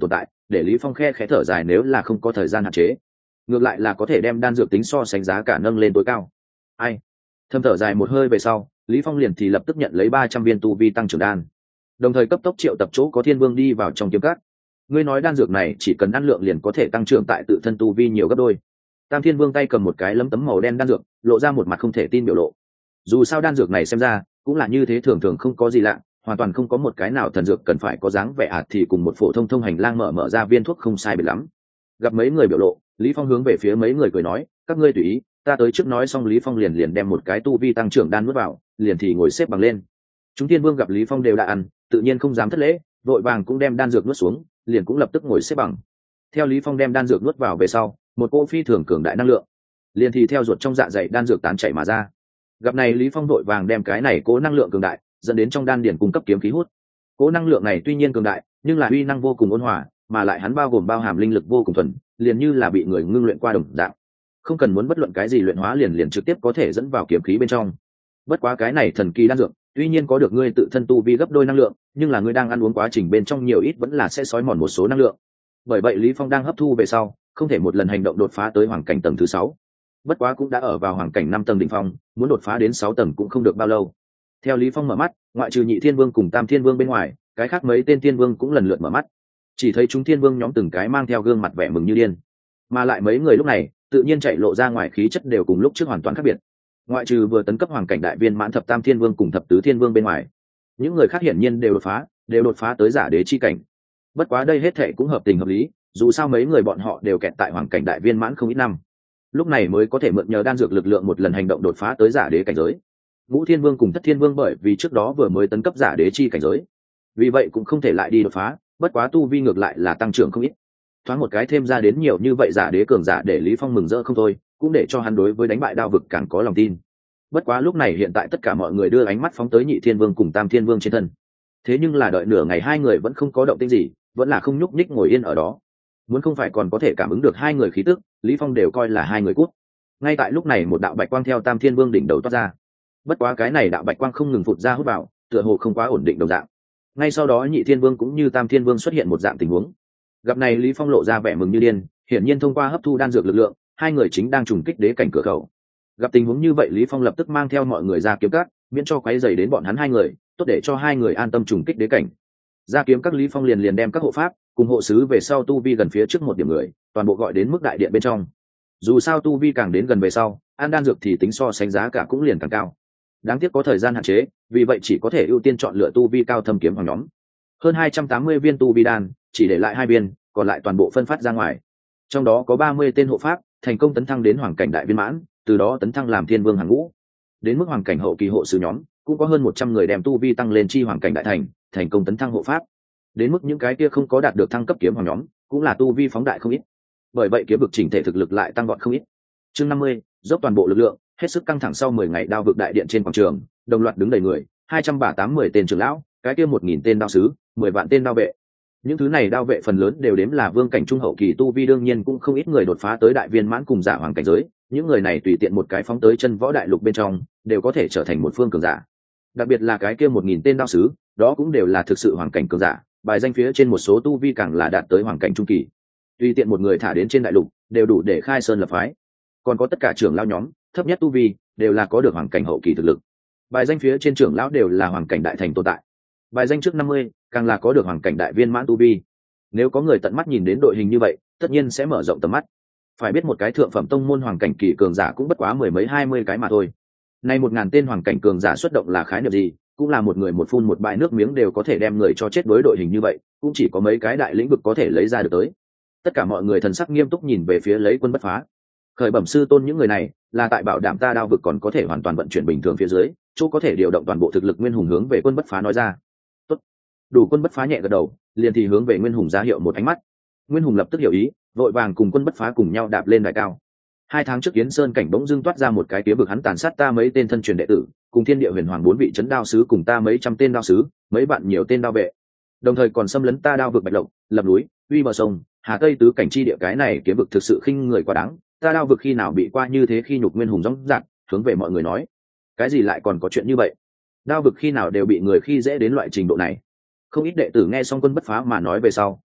để Lý Phong khe khẽ thở dài, nếu là không có thời gian hạn chế, ngược lại là có thể đem đan dược tính so sánh giá cả nâng lên tối cao. Ai? Thâm thở dài một hơi về sau, Lý Phong liền thì lập tức nhận lấy ba trăm viên tu vi tăng trưởng đan, đồng thời cấp tốc triệu tập chỗ có Thiên Vương đi vào trong kiếm cắt. Ngươi nói đan dược này chỉ cần ăn lượng liền có thể tăng trưởng tại tự thân tu vi nhiều gấp đôi. Tam Thiên Vương tay cầm một cái lấm tấm màu đen đan dược, lộ ra một mặt không thể tin biểu lộ. Dù sao đan dược này xem ra cũng là như thế, thường thường không có gì lạ, hoàn toàn không có một cái nào thần dược cần phải có dáng vẻ ạt thì cùng một phổ thông thông hành lang mở mở ra viên thuốc không sai biệt lắm. Gặp mấy người biểu lộ, Lý Phong hướng về phía mấy người cười nói, các ngươi tùy ý, ta tới trước. Nói xong Lý Phong liền liền đem một cái tu vi tăng trưởng đan nuốt vào, liền thì ngồi xếp bằng lên. Chúng Thiên Vương gặp Lý Phong đều đã ăn, tự nhiên không dám thất lễ, vội vàng cũng đem đan dược nuốt xuống, liền cũng lập tức ngồi xếp bằng. Theo Lý Phong đem đan dược nuốt vào về sau, một cỗ phi thường cường đại năng lượng liền thì theo ruột trong dạ dày đan dược tán chảy mà ra. Gặp này Lý Phong vội vàng đem cái này cỗ năng lượng cường đại dẫn đến trong đan điển cung cấp kiếm khí hút. Cỗ năng lượng này tuy nhiên cường đại, nhưng là uy năng vô cùng ôn hòa, mà lại hắn bao gồm bao hàm linh lực vô cùng thuần, liền như là bị người ngưng luyện qua đồng dạng, không cần muốn bất luận cái gì luyện hóa liền liền trực tiếp có thể dẫn vào kiếm khí bên trong. Bất quá cái này thần kỳ đan dược tuy nhiên có được ngươi tự thân tu vi gấp đôi năng lượng, nhưng là ngươi đang ăn uống quá trình bên trong nhiều ít vẫn là sẽ xói mòn một số năng lượng. Bởi vậy Lý Phong đang hấp thu về sau, không thể một lần hành động đột phá tới hoàng cảnh tầng thứ sáu. Bất quá cũng đã ở vào hoàng cảnh năm tầng đỉnh phong, muốn đột phá đến sáu tầng cũng không được bao lâu. Theo Lý Phong mở mắt, ngoại trừ Nhị Thiên Vương cùng Tam Thiên Vương bên ngoài, cái khác mấy tên Thiên Vương cũng lần lượt mở mắt. Chỉ thấy chúng Thiên Vương nhóm từng cái mang theo gương mặt vẻ mừng như điên, mà lại mấy người lúc này tự nhiên chạy lộ ra ngoài khí chất đều cùng lúc trước hoàn toàn khác biệt. Ngoại trừ vừa tấn cấp hoàng cảnh đại viên mãn thập tam Thiên Vương cùng thập tứ Thiên Vương bên ngoài, những người khác hiển nhiên đều đột phá, đều đột phá tới giả đế chi cảnh. Bất quá đây hết thệ cũng hợp tình hợp lý, dù sao mấy người bọn họ đều kẹt tại hoàng cảnh đại viên mãn không ít năm, lúc này mới có thể mượn nhờ đan dược lực lượng một lần hành động đột phá tới giả đế cảnh giới. Ngũ Thiên Vương cùng Thất Thiên Vương bởi vì trước đó vừa mới tấn cấp giả đế chi cảnh giới, vì vậy cũng không thể lại đi đột phá, bất quá tu vi ngược lại là tăng trưởng không ít. Thoáng một cái thêm ra đến nhiều như vậy giả đế cường giả để Lý Phong mừng rỡ không thôi, cũng để cho hắn đối với đánh bại Đao vực càng có lòng tin. Bất quá lúc này hiện tại tất cả mọi người đưa ánh mắt phóng tới Nhị Thiên Vương cùng Tam Thiên Vương trên thân. Thế nhưng là đợi nửa ngày hai người vẫn không có động tĩnh gì, vẫn là không nhúc nhích ngồi yên ở đó. Muốn không phải còn có thể cảm ứng được hai người khí tức, Lý Phong đều coi là hai người cút. Ngay tại lúc này một đạo bạch quang theo Tam Thiên Vương đỉnh đầu toát ra. Bất quá cái này đạo bạch quang không ngừng phụt ra hút vào, tựa hồ không quá ổn định đồng dạng. Ngay sau đó Nhị Thiên Vương cũng như Tam Thiên Vương xuất hiện một dạng tình huống. Gặp này Lý Phong lộ ra vẻ mừng như điên, hiển nhiên thông qua hấp thu đan dược lực lượng, hai người chính đang trùng kích đế cảnh cửa khẩu. Gặp tình huống như vậy Lý Phong lập tức mang theo mọi người ra kiếm các, miễn cho quấy rầy đến bọn hắn hai người, tốt để cho hai người an tâm trùng kích đế cảnh. Ra kiếm các Lý Phong liền liền đem các hộ pháp cùng hộ sứ về sau tu vi gần phía trước một điểm người, toàn bộ gọi đến mức đại điện bên trong. Dù sao tu vi càng đến gần về sau, ăn đan dược thì tính so sánh giá cả cũng liền càng cao. Đáng tiếc có thời gian hạn chế, vì vậy chỉ có thể ưu tiên chọn lựa tu vi cao thâm kiếm hoàng nhóm. Hơn hai trăm tám mươi viên tu vi đan, chỉ để lại hai viên, còn lại toàn bộ phân phát ra ngoài. Trong đó có ba mươi tên hộ pháp thành công tấn thăng đến hoàng cảnh đại viên mãn, từ đó tấn thăng làm thiên vương hàng ngũ. Đến mức hoàng cảnh hậu kỳ hộ sứ nhóm, cũng có hơn một trăm người đem tu vi tăng lên chi hoàng cảnh đại thành, thành công tấn thăng hộ pháp. Đến mức những cái kia không có đạt được thăng cấp kiếm hoàng nhóm, cũng là tu vi phóng đại không ít. Bởi vậy kiếm vực chỉnh thể thực lực lại tăng vọt không ít. Chương năm mươi, dốc toàn bộ lực lượng, hết sức căng thẳng. Sau mười ngày Đao vực đại điện trên quảng trường, đồng loạt đứng đầy người, hai trăm ba tám mươi tên trưởng lão, cái kia một nghìn tên đao sứ, mười vạn tên đao vệ. Những thứ này đao vệ phần lớn đều đếm là vương cảnh trung hậu kỳ tu vi, đương nhiên cũng không ít người đột phá tới đại viên mãn cùng giả hoàng cảnh giới. Những người này tùy tiện một cái phóng tới chân võ đại lục bên trong, đều có thể trở thành một phương cường giả. Đặc biệt là cái kia một nghìn tên đao sứ, đó cũng đều là thực sự hoàng cảnh cường giả, bài danh phía trên một số tu vi càng là đạt tới hoàng cảnh trung kỳ. Tùy tiện một người thả đến trên đại lục, đều đủ để khai sơn lập phái. Còn có tất cả trưởng lão nhóm, thấp nhất tu vi, đều là có được hoàng cảnh hậu kỳ thực lực. Bài danh phía trên trưởng lão đều là hoàng cảnh đại thành tồn tại. Bài danh trước năm mươi, càng là có được hoàng cảnh đại viên mãn tu vi. Nếu có người tận mắt nhìn đến đội hình như vậy, tất nhiên sẽ mở rộng tầm mắt. Phải biết một cái thượng phẩm tông môn hoàng cảnh kỳ cường giả cũng bất quá mười mấy hai mươi cái mà thôi. Nay một ngàn tên hoàng cảnh cường giả xuất động là khái niệm gì, cũng là một người một phun một bãi nước miếng đều có thể đem người cho chết đối đội hình như vậy, cũng chỉ có mấy cái đại lĩnh vực có thể lấy ra được tới. Tất cả mọi người thần sắc nghiêm túc nhìn về phía lấy quân bất phá. Khởi bẩm sư tôn, những người này là tại bảo đảm ta Đao vực còn có thể hoàn toàn vận chuyển bình thường phía dưới, chỗ có thể điều động toàn bộ thực lực. Nguyên Hùng hướng về quân bất phá nói ra. Tốt. Đủ. Quân bất phá nhẹ gật đầu, liền thì hướng về Nguyên Hùng ra hiệu một ánh mắt. Nguyên Hùng lập tức hiểu ý, vội vàng cùng quân bất phá cùng nhau đạp lên đài cao. Hai tháng trước Yến Sơn cảnh bỗng dưng toát ra một cái tía vực, hắn tàn sát ta mấy tên thân truyền đệ tử, cùng thiên địa huyền hoàng bốn vị chấn đao sứ, cùng ta mấy trăm tên đao sứ, mấy bạn nhiều tên đao vệ, đồng thời còn xâm lấn ta Đao vực Bạch Lộc, lập núi, uy bờ sông, hà tây tứ cảnh chi địa. Cái này kiếm vực thực sự khinh người quá đáng, ta Đao vực khi nào bị qua như thế? Khi nhục. Nguyên Hùng rõng rạc hướng về mọi người nói. Cái gì lại còn có chuyện như vậy? Đao vực khi nào đều bị người khi dễ đến loại trình độ này? Không ít đệ tử nghe xong quân bất phá mà nói về sau,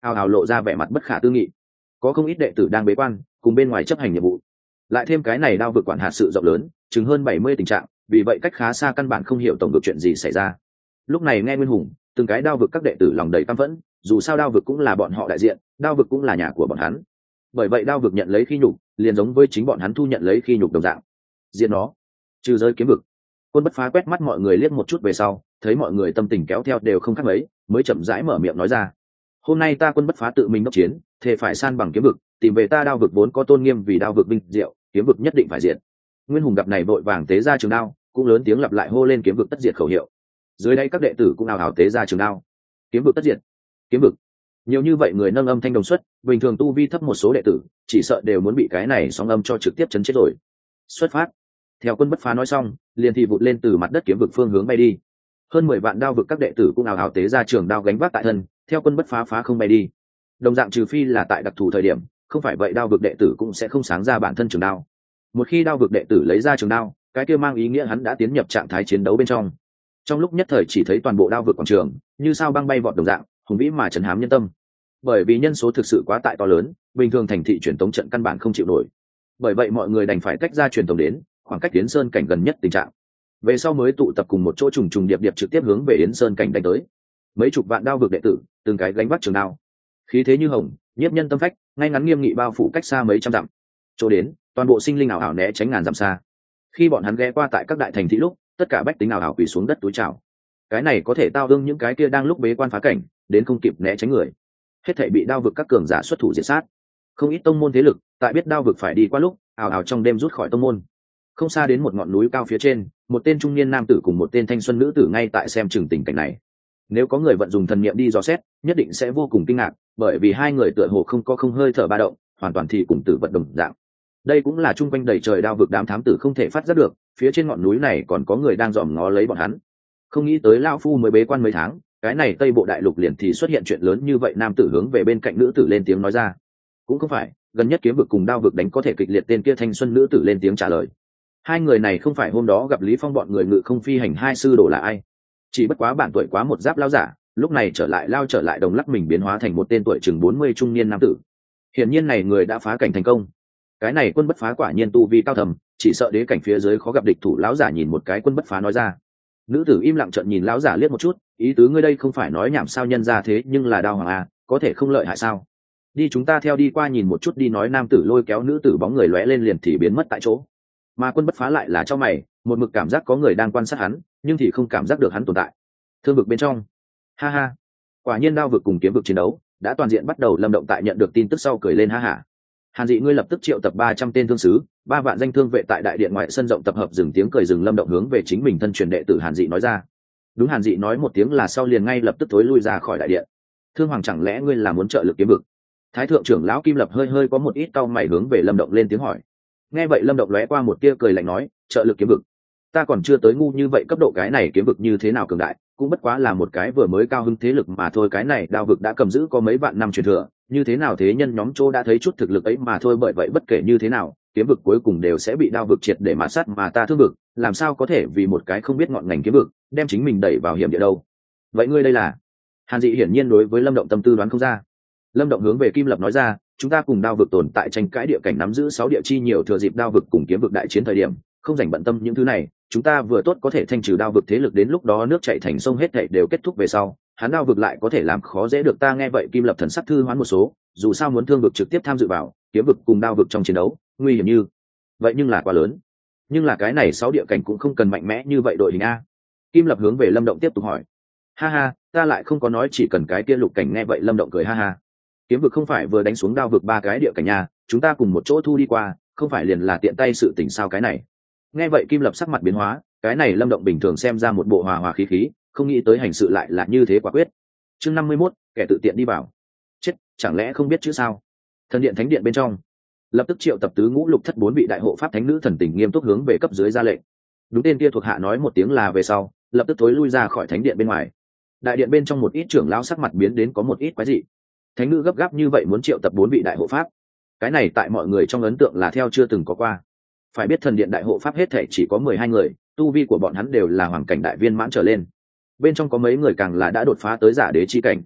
ào ào lộ ra vẻ mặt bất khả tư nghị. Có không ít đệ tử đang bế quan cùng bên ngoài chấp hành nhiệm vụ, lại thêm cái này đao vực quản hạt sự rộng lớn chứng hơn bảy mươi tình trạng, vì vậy cách khá xa căn bản không hiểu tổng vực chuyện gì xảy ra. Lúc này nghe Nguyên Hùng từng cái đao vực các đệ tử lòng đầy căm phẫn, dù sao đao vực cũng là bọn họ đại diện, đao vực cũng là nhà của bọn hắn, bởi vậy đao vực nhận lấy khi nhục liền giống với chính bọn hắn thu nhận lấy khi nhục đồng dạng. Diện nó trừ giới kiếm vực. Quân Bất Phá quét mắt mọi người liếc một chút về sau, thấy mọi người tâm tình kéo theo đều không khác mấy, mới chậm rãi mở miệng nói ra: hôm nay ta Quân Bất Phá tự mình đốc chiến, thề phải san bằng kiếm vực, tìm về ta đao vực vốn có tôn nghiêm, vì đao vực vinh diệu, kiếm vực nhất định phải diệt. Nguyên Hùng gặp này vội vàng tế ra trường đao, cũng lớn tiếng lặp lại hô lên kiếm vực tất diệt khẩu hiệu. Dưới đây các đệ tử cũng ào ào tế ra trường đao. Kiếm vực tất diệt, kiếm vực. Nhiều như vậy người nâng âm thanh đồng xuất, bình thường tu vi thấp một số đệ tử chỉ sợ đều muốn bị cái này sóng âm cho trực tiếp chấn chết rồi. Xuất phát. Theo Quân Bất Phá nói xong, liền thì vụt lên từ mặt đất kiếm vực phương hướng bay đi. Hơn mười vạn đao vực các đệ tử cũng ào ào tế ra trường đao gánh vác tại thân, theo Quân Bất Phá phá không bay đi. Đồng dạng trừ phi là tại đặc thù thời điểm, không phải vậy đao vực đệ tử cũng sẽ không sáng ra bản thân trường đao. Một khi đao vực đệ tử lấy ra trường đao, cái kia mang ý nghĩa hắn đã tiến nhập trạng thái chiến đấu bên trong. Trong lúc nhất thời chỉ thấy toàn bộ đao vực quảng trường như sao băng bay vọt đồng dạng, hùng vĩ mà trấn hám nhân tâm. Bởi vì nhân số thực sự quá tại to lớn, bình thường thành thị truyền tống trận căn bản không chịu nổi. Bởi vậy mọi người đành phải tách ra truyền tống đến khoảng cách Yến Sơn cảnh gần nhất tình trạng. Về sau mới tụ tập cùng một chỗ trùng trùng điệp điệp trực tiếp hướng về Yến Sơn cảnh đánh tới. Mấy chục vạn đao vực đệ tử, từng cái gánh vác trường đao, khí thế như hồng, nhiếp nhân tâm phách, ngay ngắn nghiêm nghị bao phủ cách xa mấy trăm dặm. Chỗ đến, toàn bộ sinh linh ảo ảo né tránh ngàn dặm xa. Khi bọn hắn ghé qua tại các đại thành thị lúc, tất cả bách tính ảo ảo quỳ xuống đất túi chào. Cái này có thể tao đương những cái kia đang lúc bế quan phá cảnh, đến không kịp né tránh người, hết thảy bị đao vực các cường giả xuất thủ diệt sát. Không ít tông môn thế lực, tại biết đao vực phải đi qua lúc, ảo ảo trong đêm rút khỏi tông môn. Không xa đến một ngọn núi cao phía trên, một tên trung niên nam tử cùng một tên thanh xuân nữ tử ngay tại xem chừng tình cảnh này. Nếu có người vận dùng thần niệm đi dò xét, nhất định sẽ vô cùng kinh ngạc, bởi vì hai người tựa hồ không có không hơi thở ba động, hoàn toàn thì cùng tử vật đồng dạng. Đây cũng là trung quanh đầy trời đao vực đám thám tử không thể phát giác được, phía trên ngọn núi này còn có người đang dòm ngó lấy bọn hắn. Không nghĩ tới lão phu mới bế quan mấy tháng, cái này Tây Bộ đại lục liền thì xuất hiện chuyện lớn như vậy. Nam tử hướng về bên cạnh nữ tử lên tiếng nói ra. Cũng không phải, gần nhất kiếm vực cùng đao vực đánh có thể kịch liệt. Tên kia thanh xuân nữ tử lên tiếng trả lời. Hai người này không phải hôm đó gặp Lý Phong bọn người ngự không phi hành hai sư đồ là ai? Chỉ bất quá bản tuổi quá một giáp lao giả, lúc này trở lại lao trở lại đồng lắc mình biến hóa thành một tên tuổi chừng bốn mươi trung niên nam tử. Hiển nhiên này người đã phá cảnh thành công. Cái này Quân Bất Phá quả nhiên tu vi cao thầm, chỉ sợ đế cảnh phía dưới khó gặp địch thủ. Lão giả nhìn một cái Quân Bất Phá nói ra. Nữ tử im lặng trợn nhìn lão giả liếc một chút, ý tứ ngươi đây không phải nói nhảm sao? Nhân ra thế nhưng là đao hoàng à, có thể không lợi hại sao? Đi chúng ta theo đi qua nhìn một chút đi. Nói nam tử lôi kéo nữ tử bóng người lóe lên liền thì biến mất tại chỗ. Mà Quân Bất Phá lại là cho mày, một mực cảm giác có người đang quan sát hắn, nhưng thì không cảm giác được hắn tồn tại. Thương vực bên trong, ha ha, quả nhiên đao vực cùng kiếm vực chiến đấu đã toàn diện bắt đầu. Lâm Động tại nhận được tin tức sau cười lên ha hả. Hàn Dị ngươi lập tức triệu tập ba trăm tên thương sứ, ba vạn danh thương vệ tại đại điện ngoại sân rộng tập hợp. Dừng tiếng cười dừng. Lâm Động hướng về chính mình thân truyền đệ tử Hàn Dị nói ra. Đúng. Hàn Dị nói một tiếng là sau liền ngay lập tức thối lui ra khỏi đại điện. Thương hoàng, chẳng lẽ ngươi là muốn trợ lực kiếm vực? Thái thượng trưởng lão Kim Lập hơi hơi có một ít cau mày hướng về Lâm Động lên tiếng hỏi. Nghe vậy Lâm Động lóe qua một tia cười lạnh nói, trợ lực kiếm vực? Ta còn chưa tới ngu như vậy. Cấp độ cái này kiếm vực như thế nào cường đại, cũng bất quá là một cái vừa mới cao hứng thế lực mà thôi. Cái này đao vực đã cầm giữ có mấy vạn năm truyền thừa, như thế nào thế nhân nhóm chỗ đã thấy chút thực lực ấy mà thôi. Bởi vậy bất kể như thế nào, kiếm vực cuối cùng đều sẽ bị đao vực triệt để mạt sát, mà ta thương vực làm sao có thể vì một cái không biết ngọn ngành kiếm vực đem chính mình đẩy vào hiểm địa đâu. Vậy ngươi đây là? Hàn Dị hiển nhiên đối với Lâm Động tâm tư đoán không ra. Lâm Động hướng về Kim Lập nói ra, chúng ta cùng đao vực tồn tại tranh cãi địa cảnh, nắm giữ sáu địa chi nhiều, thừa dịp đao vực cùng kiếm vực đại chiến thời điểm, không dành bận tâm những thứ này. Chúng ta vừa tốt có thể thanh trừ đao vực thế lực, đến lúc đó nước chảy thành sông hết thảy đều kết thúc về sau, hắn đao vực lại có thể làm khó dễ được ta. Nghe vậy Kim Lập thần sắc thư hoán một số, dù sao muốn thương vực trực tiếp tham dự vào kiếm vực cùng đao vực trong chiến đấu nguy hiểm như vậy nhưng là quá lớn. Nhưng là cái này sáu địa cảnh cũng không cần mạnh mẽ như vậy đội hình a. Kim Lập hướng về Lâm Động tiếp tục hỏi. Ha ha, ta lại không có nói chỉ cần cái kia lục cảnh. Nghe vậy Lâm Động cười ha ha. Kiếm vực không phải vừa đánh xuống đao vực ba cái địa cảnh nhà, chúng ta cùng một chỗ thu đi qua, không phải liền là tiện tay sự tình sao? Cái này. Nghe vậy Kim Lập sắc mặt biến hóa, cái này Lâm Động bình thường xem ra một bộ hòa hòa khí khí, không nghĩ tới hành sự lại là như thế quả quyết. Chương năm mươi mốt, kẻ tự tiện đi bảo. Chết, chẳng lẽ không biết chữ sao? Thần điện thánh điện bên trong, lập tức triệu tập tứ ngũ lục thất bốn vị đại hộ pháp thánh nữ thần tình nghiêm túc hướng về cấp dưới ra lệnh. Đúng tên kia thuộc hạ nói một tiếng là về sau, lập tức thối lui ra khỏi thánh điện bên ngoài. Đại điện bên trong một ít trưởng lão sắc mặt biến đến có một ít quái dị. Thánh nữ gấp gáp như vậy muốn triệu tập bốn vị đại hộ pháp, cái này tại mọi người trong ấn tượng là theo chưa từng có qua. Phải biết thần điện đại hộ pháp hết thể chỉ có mười hai người, tu vi của bọn hắn đều là hoàng cảnh đại viên mãn trở lên, bên trong có mấy người càng là đã đột phá tới giả đế chi cảnh.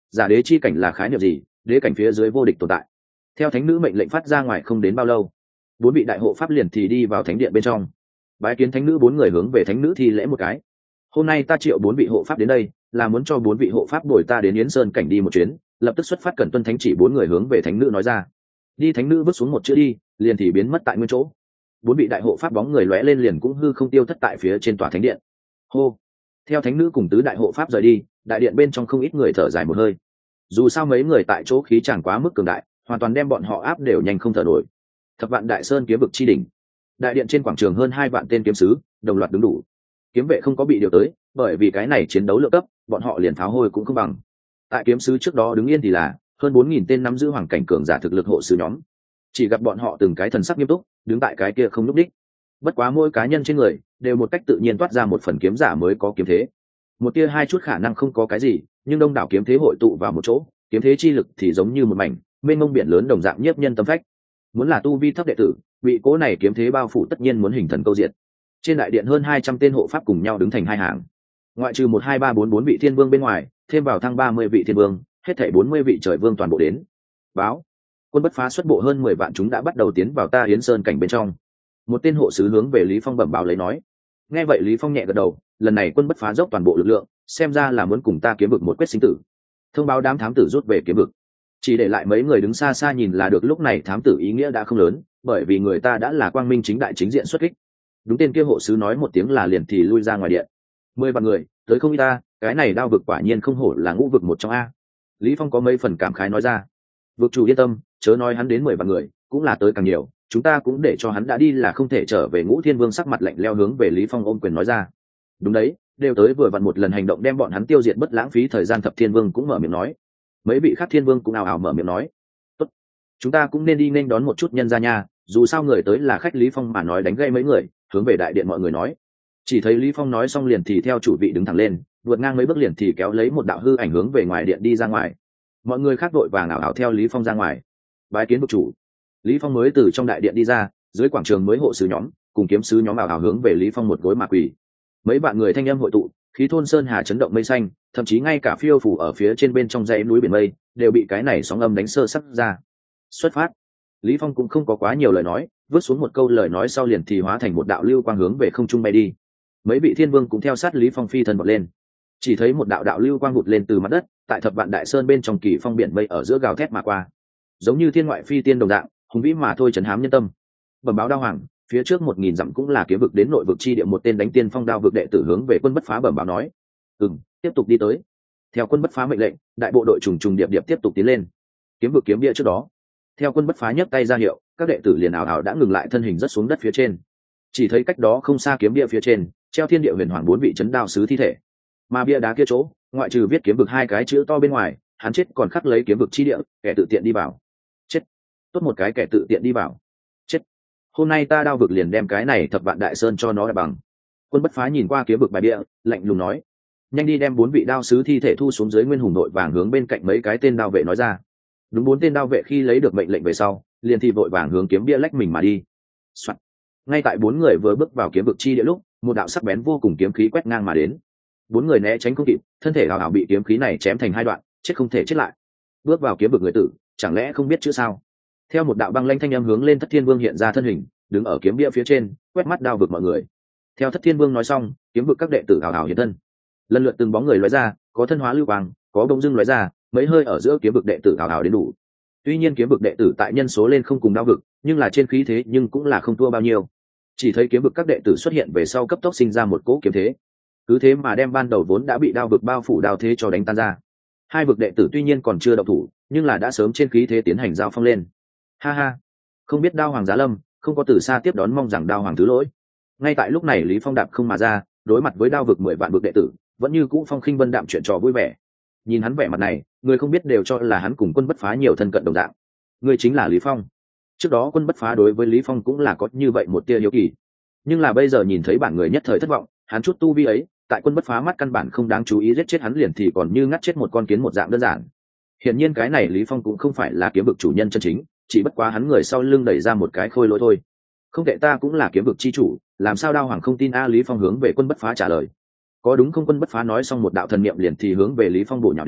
giả đế chi cảnh là khái niệm gì? Đế cảnh phía dưới vô địch tồn tại. Theo thánh nữ mệnh lệnh phát ra ngoài không đến bao lâu, bốn vị đại hộ pháp liền thì đi vào thánh điện bên trong. Bái kiến thánh nữ, bốn người hướng về thánh nữ thi lễ một cái. Hôm nay ta triệu bốn vị hộ pháp đến đây, là muốn cho bốn vị hộ pháp đổi ta đến Yến Sơn cảnh đi một chuyến, lập tức xuất phát cần tuân thánh chỉ. Bốn người hướng về thánh nữ nói ra. Đi. Thánh nữ vứt xuống một chữ đi, liền thì biến mất tại nguyên chỗ. Bốn vị đại hộ pháp bóng người lóe lên liền cũng hư không tiêu thất tại phía trên tòa thánh điện. Hô. Theo thánh nữ cùng tứ đại hộ pháp rời đi, đại điện bên trong không ít người thở dài một hơi. Dù sao mấy người tại chỗ khí chẳng quá mức cường đại, hoàn toàn đem bọn họ áp đều nhanh không thở nổi. Thập vạn đại sơn kiếm vực chi đỉnh, đại điện trên quảng trường hơn hai vạn tên kiếm sứ đồng loạt đứng đủ. Kiếm vệ không có bị điều tới, bởi vì cái này chiến đấu lượng cấp, bọn họ liền pháo hôi cũng không bằng. Tại kiếm sứ trước đó đứng yên thì là hơn bốn nghìn tên nắm giữ hoàng cảnh cường giả thực lực hộ sứ nhóm. Chỉ gặp bọn họ từng cái thần sắc nghiêm túc, đứng tại cái kia không lúc đích. Bất quá mỗi cá nhân trên người đều một cách tự nhiên toát ra một phần kiếm giả mới có kiếm thế. Một tia hai chút khả năng không có cái gì, nhưng đông đảo kiếm thế hội tụ vào một chỗ, kiếm thế chi lực thì giống như một mảnh mênh mông biển lớn đồng dạng nhiếp nhân tâm phách. Muốn là tu vi thấp đệ tử, bị cố này kiếm thế bao phủ tất nhiên muốn hình thần câu diệt. Trên đại điện hơn hai trăm tên hộ pháp cùng nhau đứng thành hai hàng, ngoại trừ một hai ba bốn bốn vị thiên vương bên ngoài, thêm vào thăng ba mươi vị thiên vương, hết thảy bốn mươi vị trời vương toàn bộ đến. Báo, quân bất phá xuất bộ hơn mười vạn chúng đã bắt đầu tiến vào ta Yến Sơn cảnh bên trong. Một tên hộ sứ hướng về Lý Phong bẩm báo lấy nói. Nghe vậy Lý Phong nhẹ gật đầu, lần này quân bất phá dốc toàn bộ lực lượng, xem ra là muốn cùng ta kiếm vực một quyết sinh tử. Thông báo đám thám tử rút về kiếm vực, chỉ để lại mấy người đứng xa xa nhìn là được. Lúc này thám tử ý nghĩa đã không lớn, bởi vì người ta đã là quang minh chính đại chính diện xuất kích. Đúng, tên kia hộ sứ nói một tiếng là liền thì lui ra ngoài điện. Mười vạn người tới không ít ta, cái này đao vực quả nhiên không hổ là ngũ vực một trong a. Lý Phong có mấy phần cảm khái nói ra. Vực chủ yên tâm, chớ nói hắn đến mười vạn người, cũng là tới càng nhiều, chúng ta cũng để cho hắn đã đi là không thể trở về. Ngũ Thiên Vương sắc mặt lạnh leo hướng về Lý Phong ôm quyền nói ra. Đúng đấy, đều tới vừa vặn một lần hành động đem bọn hắn tiêu diệt bất lãng phí thời gian. Thập Thiên Vương cũng mở miệng nói. Mấy vị khác thiên vương cũng ào ào mở miệng nói. Tốt, chúng ta cũng nên đi nên đón một chút nhân gia nha, dù sao người tới là khách. Lý Phong mà nói đánh gây mấy người, hướng về đại điện mọi người nói. Chỉ thấy Lý Phong nói xong liền thì theo chủ vị đứng thẳng lên, vượt ngang mấy bước liền thì kéo lấy một đạo hư ảnh hướng về ngoài điện đi ra ngoài. Mọi người khác đội vàng ảo ảo theo Lý Phong ra ngoài. Bái kiến vực chủ. Lý Phong mới từ trong đại điện đi ra, dưới quảng trường mới hộ sứ nhóm cùng kiếm sứ nhóm ảo ảo hướng về Lý Phong một gối mà quỳ. Mấy bạn người thanh âm hội tụ, khí thôn sơn hà chấn động mây xanh, thậm chí ngay cả phiêu phủ ở phía trên bên trong dãy núi biển mây đều bị cái này sóng âm đánh sơ sắc ra. Xuất phát. Lý Phong cũng không có quá nhiều lời nói, vứt xuống một câu lời nói sau liền thì hóa thành một đạo lưu quang hướng về không trung bay đi. Mấy vị thiên vương cũng theo sát Lý Phong phi thân bật lên. Chỉ thấy một đạo đạo lưu quang vụt lên từ mặt đất, tại thập vạn đại sơn bên trong kỳ phong biển mây ở giữa gào thét mà qua, giống như thiên ngoại phi tiên đồng dạng, hùng vĩ mà thôi chấn hám nhân tâm. Bẩm báo đao hoàng, phía trước một nghìn dặm cũng là kiếm vực đến nội vực chi địa. Một tên đánh tiên phong đao vực đệ tử hướng về quân bất phá bẩm báo nói. Ừm, tiếp tục đi tới. Theo quân bất phá mệnh lệnh, đại bộ đội trùng trùng điệp điệp tiếp tục tiến lên. Kiếm vực kiếm địa trước đó, theo quân bất phá nhấc tay ra hiệu, các đệ tử liền ảo ảo đã ngừng lại thân hình rất xuống đất phía trên. Chỉ thấy cách đó không xa kiếm địa phía trên, treo thiên địa huyền hoàng bốn vị chấn đao sứ thi thể. Mà bia đá kia chỗ, ngoại trừ viết kiếm vực hai cái chữ to bên ngoài, hắn chết còn khắc lấy kiếm vực chi địa, kẻ tự tiện đi vào. Chết. Tốt một cái kẻ tự tiện đi vào. Chết. Hôm nay ta đao vực liền đem cái này thập vạn đại sơn cho nó đại bằng. Quân bất phá nhìn qua kiếm vực bài địa, lạnh lùng nói. Nhanh đi đem bốn vị đao sứ thi thể thu xuống dưới. Nguyên hùng nội vàng hướng bên cạnh mấy cái tên đao vệ nói ra. Đúng, bốn tên đao vệ khi lấy được mệnh lệnh về sau, liền thì vội vàng hướng kiếm bia lách mình mà đi. Soạn. Ngay tại bốn người vừa bước vào kiếm vực chi địa lúc, một đạo sắc bén vô cùng kiếm khí quét ngang mà đến. Bốn người né tránh không kịp, thân thể hào hào bị kiếm khí này chém thành hai đoạn, chết không thể chết lại. Bước vào kiếm vực người tử, chẳng lẽ không biết chữ sao? Theo một đạo băng lanh thanh âm hướng lên, Thất Thiên Vương hiện ra thân hình, đứng ở kiếm bia phía trên, quét mắt đao vực mọi người. Theo Thất Thiên Vương nói xong, kiếm vực các đệ tử hào hào hiện thân, lần lượt từng bóng người lóe ra, có thân hóa lưu quang, có bông dưng lóe ra, mấy hơi ở giữa kiếm vực đệ tử hào hào đến đủ. Tuy nhiên kiếm vực đệ tử tại nhân số lên không cùng đao vực, nhưng là trên khí thế nhưng cũng là không thua bao nhiêu. Chỉ thấy kiếm vực các đệ tử xuất hiện về sau cấp tốc sinh ra một cỗ kiếm thế, cứ thế mà đem ban đầu vốn đã bị đao vực bao phủ đao thế cho đánh tan ra. Hai vực đệ tử tuy nhiên còn chưa động thủ, nhưng là đã sớm trên khí thế tiến hành giao phong lên. Ha ha, không biết đao hoàng giá lâm, không có từ xa tiếp đón, mong rằng đao hoàng thứ lỗi. Ngay tại lúc này Lý Phong đạp không mà ra, đối mặt với đao vực mười vạn vực đệ tử, vẫn như cũ phong khinh vân đạm, chuyện trò vui vẻ. Nhìn hắn vẻ mặt này, người không biết đều cho là hắn cùng quân bất phá nhiều thân cận đồng dạng. Người chính là Lý Phong. Trước đó quân bất phá đối với Lý Phong cũng là có như vậy một tia hiếu kỳ, nhưng là bây giờ nhìn thấy bản người nhất thời thất vọng. Hắn chút tu vi ấy, tại quân bất phá mắt căn bản không đáng chú ý, giết chết hắn liền thì còn như ngắt chết một con kiến một dạng đơn giản. Hiển nhiên cái này Lý Phong cũng không phải là kiếm vực chủ nhân chân chính, chỉ bất quá hắn người sau lưng đẩy ra một cái khôi lỗi thôi. Không tệ, ta cũng là kiếm vực chi chủ, làm sao đao hoàng không tin a? Lý Phong hướng về quân bất phá trả lời. Có đúng không? Quân bất phá nói xong, một đạo thần niệm liền thì hướng về Lý Phong bổ nhào đến,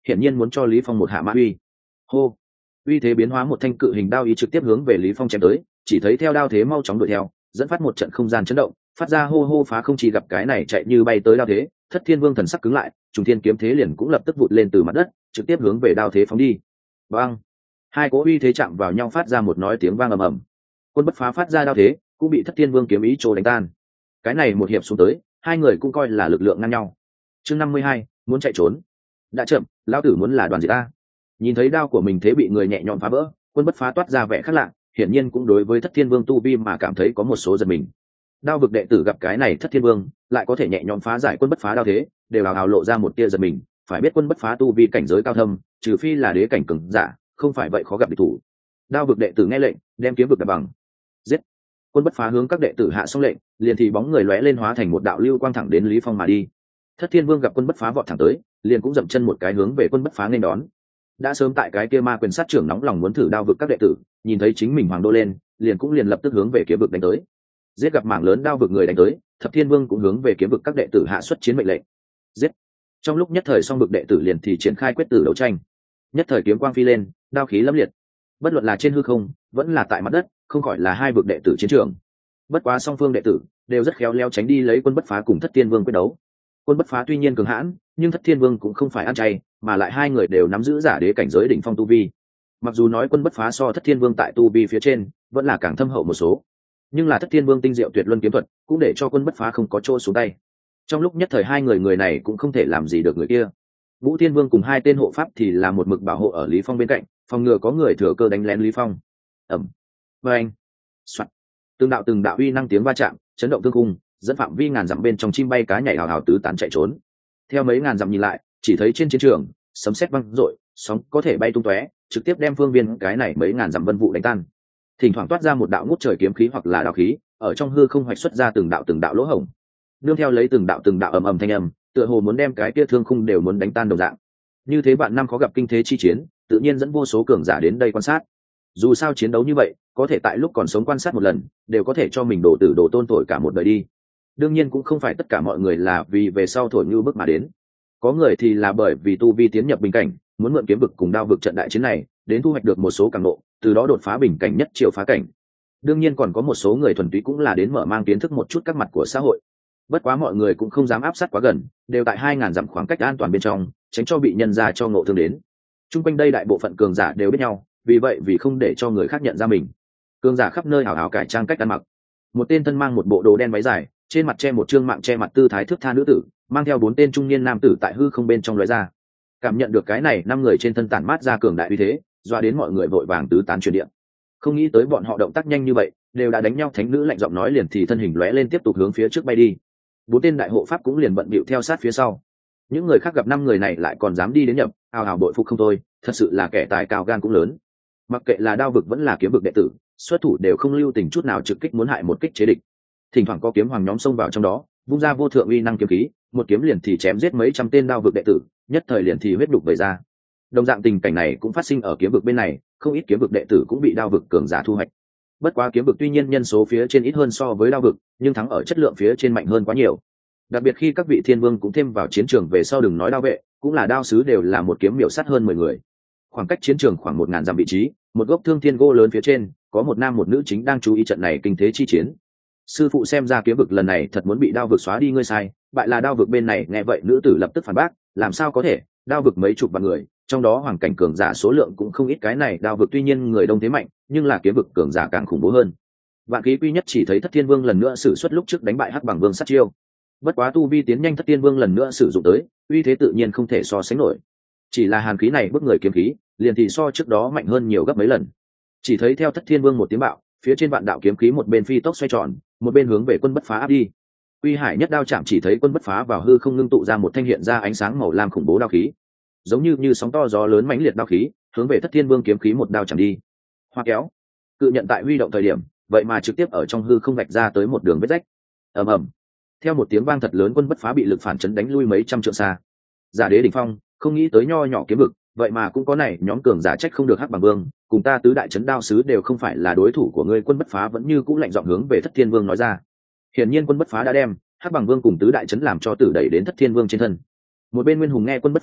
hiển nhiên muốn cho Lý Phong một hạ mã uy. Hô, uy thế biến hóa, một thanh cự hình đao ý trực tiếp hướng về Lý Phong chém tới, chỉ thấy theo đao thế mau chóng đuổi theo, dẫn phát một trận không gian chấn động, phát ra hô hô phá không, chỉ gặp cái này chạy như bay tới đao thế, Thất Thiên Vương thần sắc cứng lại, trùng thiên kiếm thế liền cũng lập tức vụt lên từ mặt đất, trực tiếp hướng về đao thế phóng đi. Bang! Hai cỗ uy thế chạm vào nhau, phát ra một nói tiếng vang ầm ầm. Quân Bất Phá phát ra đao thế, cũng bị Thất Thiên Vương kiếm ý trô đánh tan. Cái này một hiệp xuống tới, hai người cũng coi là lực lượng ngang nhau. Chương năm mươi hai, muốn chạy trốn. Đã chậm, lão tử muốn là đoàn diệt ta. Nhìn thấy đao của mình thế bị người nhẹ nhõm phá vỡ, Quân Bất Phá toát ra vẻ khác lạ, hiển nhiên cũng đối với Thất Thiên Vương tu vi mà cảm thấy có một số giật mình. Đao vực đệ tử gặp cái này Thất Thiên Vương lại có thể nhẹ nhõm phá giải Quân Bất Phá đao thế, đều hào hào lộ ra một tia giật mình. Phải biết Quân Bất Phá tu vi cảnh giới cao thâm, trừ phi là đế cảnh cường giả, không phải vậy khó gặp địch thủ. Đao vực đệ tử nghe lệnh, đem kiếm vực đập bằng. Giết! Quân Bất Phá hướng các đệ tử hạ xong lệnh, liền thì bóng người lóe lên hóa thành một đạo lưu quang thẳng đến Lý Phong mà đi. Thất Thiên Vương gặp Quân Bất Phá vọt thẳng tới, liền cũng dậm chân một cái hướng về Quân Bất Phá nên đón. Đã sớm tại cái kia ma quyền sát trưởng nóng lòng muốn thử đao vực các đệ tử, nhìn thấy chính mình hoàng đô lên, liền cũng liền lập tức hướng về kiếm vực đánh tới. Giết! Gặp mảng lớn đao vực người đánh tới, Thập Thiên Vương cũng hướng về kiếm vực các đệ tử hạ xuất chiến mệnh lệnh. Giết! Trong lúc nhất thời song vực đệ tử liền thì triển khai quyết tử đấu tranh. Nhất thời kiếm quang phi lên, đao khí lâm liệt. Bất luận là trên hư không, vẫn là tại mặt đất, không khỏi là hai vực đệ tử chiến trường. Bất quá song phương đệ tử đều rất khéo léo tránh đi lấy Quân Bất Phá cùng Thất Thiên Vương quyết đấu. Quân Bất Phá tuy nhiên cường hãn, nhưng Thất Thiên Vương cũng không phải ăn chay, mà lại hai người đều nắm giữ giả đế cảnh giới đỉnh phong tu vi. Mặc dù nói Quân Bất Phá so Thất Thiên Vương tại tu vi phía trên vẫn là càng thâm hậu một số, nhưng là Thất Thiên Vương tinh diệu tuyệt luân kiếm thuật cũng để cho Quân Bất Phá không có chỗ xuống tay. Trong lúc nhất thời hai người người này cũng không thể làm gì được người kia. Vũ Thiên Vương cùng hai tên hộ pháp thì là một mực bảo hộ ở Lý Phong bên cạnh, phòng ngừa có người thừa cơ đánh lén Lý Phong. Ẩm, vâng, soạt, từng đạo từng đạo uy năng tiếng va chạm, chấn động thương khung, dẫn phạm vi ngàn dặm bên trong chim bay cá nhảy hào hào tứ tán chạy trốn. Theo mấy ngàn dặm nhìn lại, chỉ thấy trên chiến trường sấm sét vang rội, sóng có thể bay tung tóe, trực tiếp đem phương viên cái này mấy ngàn dặm vân vụ đánh tan. Thỉnh thoảng toát ra một đạo ngút trời kiếm khí hoặc là đạo khí, ở trong hư không hoạch xuất ra từng đạo từng đạo lỗ hổng. Nương theo lấy từng đạo từng đạo ầm ầm thanh âm, tựa hồ muốn đem cái kia thương khung đều muốn đánh tan đồng dạng. Như thế bạn năm khó gặp kinh thế chi chiến, tự nhiên dẫn vô số cường giả đến đây quan sát. Dù sao chiến đấu như vậy, có thể tại lúc còn sống quan sát một lần, đều có thể cho mình đổ tử đổ tôn thổi cả một đời đi. Đương nhiên cũng không phải tất cả mọi người là vì về sau thổi như bức mà đến. Có người thì là bởi vì tu vi tiến nhập bình cảnh, muốn mượn kiếm vực cùng đao vực trận đại chiến này, đến thu hoạch được một số càng nộ, từ đó đột phá bình cảnh nhất triều phá cảnh. Đương nhiên còn có một số người thuần túy cũng là đến mở mang kiến thức một chút các mặt của xã hội. Bất quá mọi người cũng không dám áp sát quá gần, đều tại hai ngàn dặm khoảng cách an toàn bên trong, tránh cho bị nhân ra cho ngộ thương đến. Trung quanh đây đại bộ phận cường giả đều biết nhau, vì vậy vì không để cho người khác nhận ra mình, cường giả khắp nơi hào hào cải trang cách ăn mặc. Một tên thân mang một bộ đồ đen váy dài, trên mặt che một trương mạng che mặt tư thái thước tha nữ tử, mang theo bốn tên trung niên nam tử tại hư không bên trong lóe ra. Cảm nhận được cái này, năm người trên thân tản mát ra cường đại uy thế, doa đến mọi người vội vàng tứ tán truyền điện. Không nghĩ tới bọn họ động tác nhanh như vậy, đều đã đánh nhau. Thánh nữ lạnh giọng nói liền thì thân hình lóe lên tiếp tục hướng phía trước bay đi. Bốn tên đại hộ pháp cũng liền bận bịu theo sát phía sau. Những người khác gặp năm người này lại còn dám đi đến nhập, ào ào bội phục không thôi, thật sự là kẻ tài cao gan cũng lớn. Mặc kệ là đao vực vẫn là kiếm vực đệ tử, xuất thủ đều không lưu tình chút nào, trực kích muốn hại một kích chế địch. Thỉnh thoảng có kiếm hoàng nhóm xông vào trong đó, vung ra vô thượng uy năng kiếm khí, một kiếm liền thì chém giết mấy trăm tên đao vực đệ tử, nhất thời liền thì huyết đục vẩy ra. Đồng dạng tình cảnh này cũng phát sinh ở kiếm vực bên này, không ít kiếm vực đệ tử cũng bị đao vực cường giả thu hoạch. Bất quá kiếm vực tuy nhiên nhân số phía trên ít hơn so với đao vực, nhưng thắng ở chất lượng phía trên mạnh hơn quá nhiều. Đặc biệt khi các vị thiên vương cũng thêm vào chiến trường về sau, đừng nói đao vệ, cũng là đao sứ đều là một kiếm miểu sát hơn mười người. Khoảng cách chiến trường khoảng một ngàn dặm vị trí, một gốc thương thiên gỗ lớn phía trên, có một nam một nữ chính đang chú ý trận này kinh thế chi chiến. Sư phụ xem ra kiếm vực lần này thật muốn bị đao vực xóa đi, ngươi sai, bại là đao vực bên này. Nghe vậy nữ tử lập tức phản bác, làm sao có thể, đao vực mấy chục vạn người, trong đó hoàng cảnh cường giả số lượng cũng không ít. Cái này đao vực tuy nhiên người đông thế mạnh, nhưng là kiếm vực cường giả càng khủng bố hơn. Vạn khí quy nhất chỉ thấy Thất Thiên Vương lần nữa sử xuất lúc trước đánh bại Hắc Bằng Vương sát chiêu. Bất quá tu vi tiến nhanh, Thất Thiên Vương lần nữa sử dụng tới, uy thế tự nhiên không thể so sánh nổi. Chỉ là hàn khí này bức người kiếm khí, liền thì so trước đó mạnh hơn nhiều gấp mấy lần. Chỉ thấy theo Thất Thiên Vương một tiếng bạo, phía trên vạn đạo kiếm khí một bên phi tốc xoay tròn, một bên hướng về Quân Bất Phá áp đi. Uy Hải nhất đao chạm, chỉ thấy Quân Bất Phá vào hư không ngưng tụ ra một thanh hiện ra ánh sáng màu lam khủng bố đao khí, giống như như sóng to gió lớn mãnh liệt đao khí, hướng về Thất Thiên Vương kiếm khí một đao chạm đi. Hoa kéo, cự nhận tại huy động thời điểm, vậy mà trực tiếp ở trong hư không vạch ra tới một đường vết rách. Ầm ầm. Theo một tiếng vang thật lớn, Quân Bất Phá bị lực phản chấn đánh lui mấy trăm trượng xa. Giả đế đỉnh phong, không nghĩ tới nho nhỏ kiếm vực, vậy mà cũng có này nhóm cường giả, trách không được Hắc Bằng Vương cùng ta tứ đại chấn đao sứ đều không phải là đối thủ của ngươi. Quân Bất Phá vẫn như cũ lạnh giọng hướng về Thất Thiên Vương nói ra. Hiển nhiên Quân Bất Phá đã đem Hắc Bằng Vương cùng tứ đại chấn làm cho tử đẩy đến Thất Thiên Vương trên thân. Một bên Nguyên Hùng nghe Quân Bất Phá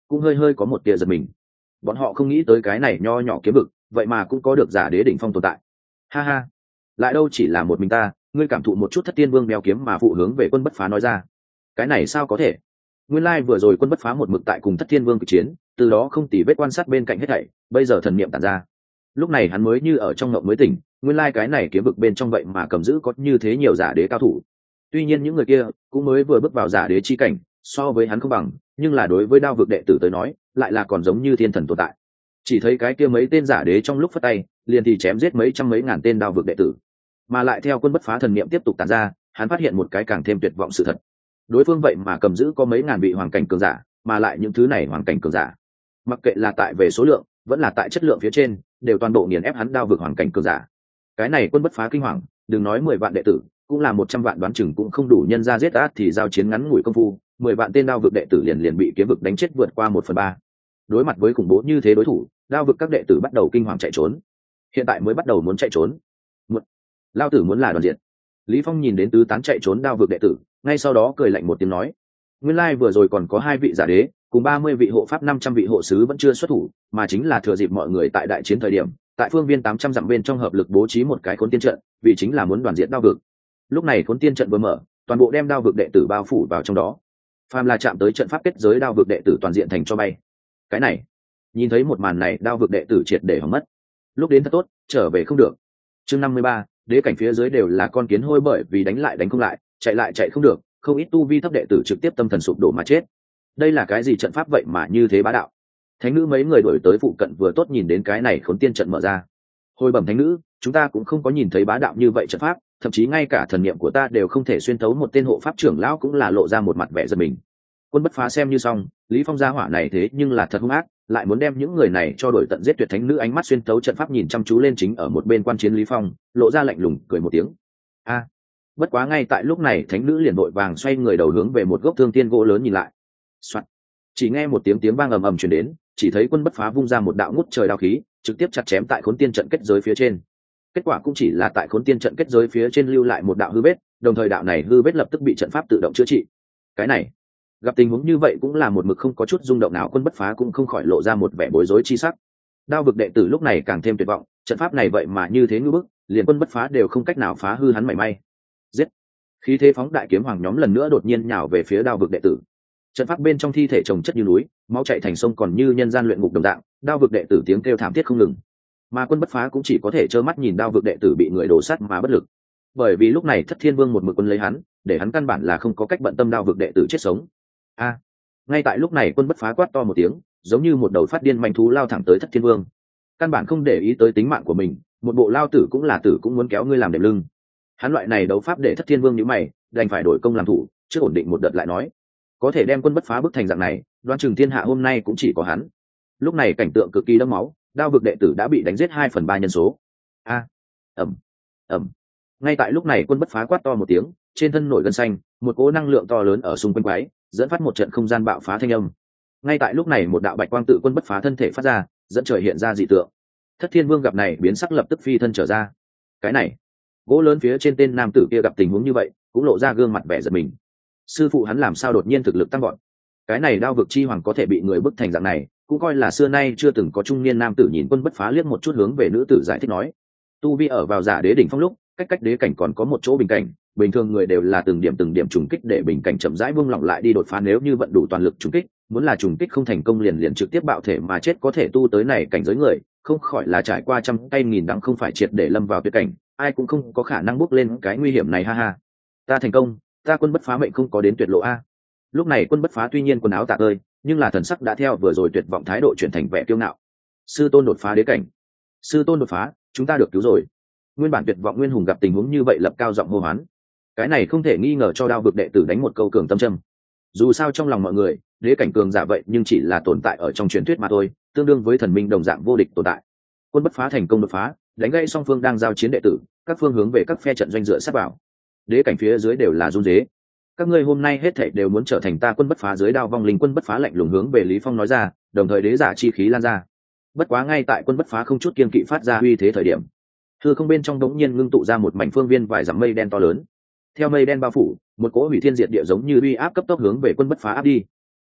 cũng hơi hơi có một tia giật mình. Bọn họ không nghĩ tới cái này nho nhỏ kiếm vực vậy mà cũng có được giả đế đỉnh phong tồn tại. Ha ha, lại đâu chỉ là một mình ta, ngươi cảm thụ một chút thất tiên vương đeo kiếm mà phụ hướng về Quân Bất Phá nói ra. Cái này sao có thể? Nguyên lai vừa rồi Quân Bất Phá một mực tại cùng thất tiên vương kịch chiến, từ đó không tỉ vết quan sát bên cạnh hết thảy, bây giờ thần niệm tản ra, lúc này hắn mới như ở trong ngộng mới tỉnh, nguyên lai cái này kiếm vực bên trong vậy mà cầm giữ có như thế nhiều giả đế cao thủ. Tuy nhiên những người kia cũng mới vừa bước vào giả đế chi cảnh, so với hắn không bằng, nhưng là đối với đao vực đệ tử tới nói lại là còn giống như thiên thần tồn tại. Chỉ thấy cái kia mấy tên giả đế trong lúc phất tay liền thì chém giết mấy trăm mấy ngàn tên đao vực đệ tử, mà lại theo Quân Bất Phá thần niệm tiếp tục tản ra, hắn phát hiện một cái càng thêm tuyệt vọng sự thật. Đối phương vậy mà cầm giữ có mấy ngàn vị hoàng cảnh cường giả, mà lại những thứ này hoàng cảnh cường giả, mặc kệ là tại về số lượng vẫn là tại chất lượng phía trên, đều toàn bộ nghiền ép hắn đao vực hoàng cảnh cường giả. Cái này Quân Bất Phá kinh hoàng, đừng nói mười vạn đệ tử, cũng là một trăm vạn đoán chừng cũng không đủ nhân ra giết át thì giao chiến ngắn ngủi công phu, mười vạn tên đao vực đệ tử liền liền bị kiếm vực đánh chết vượt qua một phần ba. Đối mặt với khủng bố như thế đối thủ, đao vực các đệ tử bắt đầu kinh hoàng chạy trốn. Hiện tại mới bắt đầu muốn chạy trốn, một lao tử muốn là đoàn diện. Lý Phong nhìn đến tứ tán chạy trốn đao vực đệ tử, ngay sau đó cười lạnh một tiếng nói: nguyên lai vừa rồi còn có hai vị giả đế cùng ba mươi vị hộ pháp, năm trăm vị hộ sứ vẫn chưa xuất thủ, mà chính là thừa dịp mọi người tại đại chiến thời điểm, tại phương viên tám trăm dặm bên trong hợp lực bố trí một cái khốn tiên trận, vì chính là muốn đoàn diện đao vực. Lúc này khốn tiên trận vừa mở, toàn bộ đem đao vực đệ tử bao phủ vào trong đó, phàm là chạm tới trận pháp kết giới đao vực đệ tử toàn diện thành cho bay. Cái này, nhìn thấy một màn này, đao vực đệ tử triệt để hỏng mất. Lúc đến thật tốt, trở về không được. Chương năm mươi ba, đế cảnh phía dưới đều là con kiến hôi, bởi vì đánh lại đánh không lại, chạy lại chạy không được, không ít tu vi thấp đệ tử trực tiếp tâm thần sụp đổ mà chết. Đây là cái gì trận pháp vậy mà như thế bá đạo? Thánh nữ mấy người đuổi tới phụ cận vừa tốt nhìn đến cái này khốn tiên trận mở ra. Hồi bẩm thánh nữ, chúng ta cũng không có nhìn thấy bá đạo như vậy trận pháp, thậm chí ngay cả thần niệm của ta đều không thể xuyên thấu. Một tên hộ pháp trưởng lão cũng là lộ ra một mặt vẻ giận mình. Quân Bất Phá xem như xong, Lý Phong gia hỏa này thế nhưng là thật hung ác, lại muốn đem những người này cho đuổi tận giết tuyệt. Thánh nữ ánh mắt xuyên thấu trận pháp nhìn chăm chú lên chính ở một bên quan chiến Lý Phong, lộ ra lạnh lùng cười một tiếng. A, bất quá ngay tại lúc này thánh nữ liền vội vàng xoay người đầu hướng về một gốc thương tiên gỗ lớn nhìn lại. Soạn. Chỉ nghe một tiếng tiếng vang ầm ầm truyền đến, chỉ thấy Quân Bất Phá vung ra một đạo ngút trời đao khí, trực tiếp chặt chém tại khốn tiên trận kết giới phía trên. Kết quả cũng chỉ là tại khốn tiên trận kết giới phía trên lưu lại một đạo hư vết, đồng thời đạo này hư vết lập tức bị trận pháp tự động chữa trị. Cái này, gặp tình huống như vậy cũng là một mực không có chút rung động nào, Quân Bất Phá cũng không khỏi lộ ra một vẻ bối rối chi sắc. Đao vực đệ tử lúc này càng thêm tuyệt vọng, trận pháp này vậy mà như thế ngưu bức, liền Quân Bất Phá đều không cách nào phá hư hắn mảy may. Giết! Khí thế phóng đại kiếm hoàng nhóm lần nữa đột nhiên nhào về phía đao vực đệ tử. Trận pháp bên trong thi thể chồng chất như núi, máu chảy thành sông, còn như nhân gian luyện ngục đồng dạng, đao vực đệ tử tiếng kêu thảm thiết không ngừng. Mà Quân Bất Phá cũng chỉ có thể trơ mắt nhìn đao vực đệ tử bị người đổ sát mà bất lực. Bởi vì lúc này Thất Thiên Vương một mực quân lấy hắn, để hắn căn bản là không có cách bận tâm đao vực đệ tử chết sống. A! Ngay tại lúc này Quân Bất Phá quát to một tiếng, giống như một đầu phát điên manh thú lao thẳng tới Thất Thiên Vương. Căn bản không để ý tới tính mạng của mình, một bộ lao tử cũng là tử cũng muốn kéo ngươi làm đệm lưng. Hắn loại này đấu pháp để Thất Thiên Vương nhíu mày, đành phải đổi công làm thủ, trước ổn định một đợt lại nói. Có thể đem Quân Bất Phá bức thành dạng này, đoán chừng thiên hạ hôm nay cũng chỉ có hắn. Lúc này cảnh tượng cực kỳ đẫm máu, đao vực đệ tử đã bị đánh giết hai phần ba nhân số. A! Ầm! Ầm! Ngay tại lúc này Quân Bất Phá quát to một tiếng, trên thân nổi gân xanh, một cỗ năng lượng to lớn ở xung quanh quái, dẫn phát một trận không gian bạo phá thanh âm. Ngay tại lúc này một đạo bạch quang tự Quân Bất Phá thân thể phát ra, dẫn trời hiện ra dị tượng. Thất Thiên Vương gặp này biến sắc lập tức phi thân trở ra. Cái này, gỗ lớn phía trên tên nam tử kia gặp tình huống như vậy, cũng lộ ra gương mặt vẻ giận mình. Sư phụ hắn làm sao đột nhiên thực lực tăng vọt? Cái này đao vực chi hoàng có thể bị người bức thành dạng này, cũng coi là xưa nay chưa từng có. Trung niên nam tử nhìn Quân Bất Phá liếc một chút, hướng về nữ tử giải thích nói: tu vi ở vào giả đế đỉnh phong lúc, cách cách đế cảnh còn có một chỗ bình cảnh, bình thường người đều là từng điểm từng điểm trùng kích để bình cảnh chậm rãi buông lỏng lại đi đột phá, nếu như vận đủ toàn lực trùng kích, muốn là trùng kích không thành công liền liền trực tiếp bạo thể mà chết. Có thể tu tới này cảnh giới người, không khỏi là trải qua trăm tay nghìn đắng, không phải triệt để lâm vào tuyệt cảnh, ai cũng không có khả năng bước lên cái nguy hiểm này. Ha ha, ta thành công, ta Quân Bất Phá mệnh không có đến tuyệt lộ a. Lúc này Quân Bất Phá tuy nhiên quần áo tả tơi, nhưng là thần sắc đã theo vừa rồi tuyệt vọng thái độ chuyển thành vẻ kiêu ngạo. Sư tôn đột phá đế cảnh, sư tôn đột phá, chúng ta được cứu rồi. Nguyên bản tuyệt vọng Nguyên Hùng gặp tình huống như vậy lập cao giọng hô hoán. Cái này không thể nghi ngờ cho đao vực đệ tử đánh một câu cường tâm châm. Dù sao trong lòng mọi người, đế cảnh cường giả vậy nhưng chỉ là tồn tại ở trong truyền thuyết mà thôi, tương đương với thần minh đồng dạng vô địch tồn tại. Quân Bất Phá thành công đột phá, đánh gãy song phương đang giao chiến đệ tử, các phương hướng về các phe trận doanh dựa sát vào. Đế cảnh phía dưới đều là run rế. Các ngươi hôm nay hết thảy đều muốn trở thành ta Quân Bất Phá dưới đao vong linh. Quân Bất Phá lạnh lùng hướng về Lý Phong nói ra, đồng thời đế giả chi khí lan ra. Bất quá ngay tại Quân Bất Phá không chút kiên kỵ phát ra uy thế thời điểm, hư không bên trong đống nhiên ngưng tụ ra một mảnh phương viên vài dặm mây đen to lớn. Theo mây đen bao phủ, một cỗ hủy thiên diệt địa giống như uy áp cấp tốc hướng về Quân Bất Phá áp đi.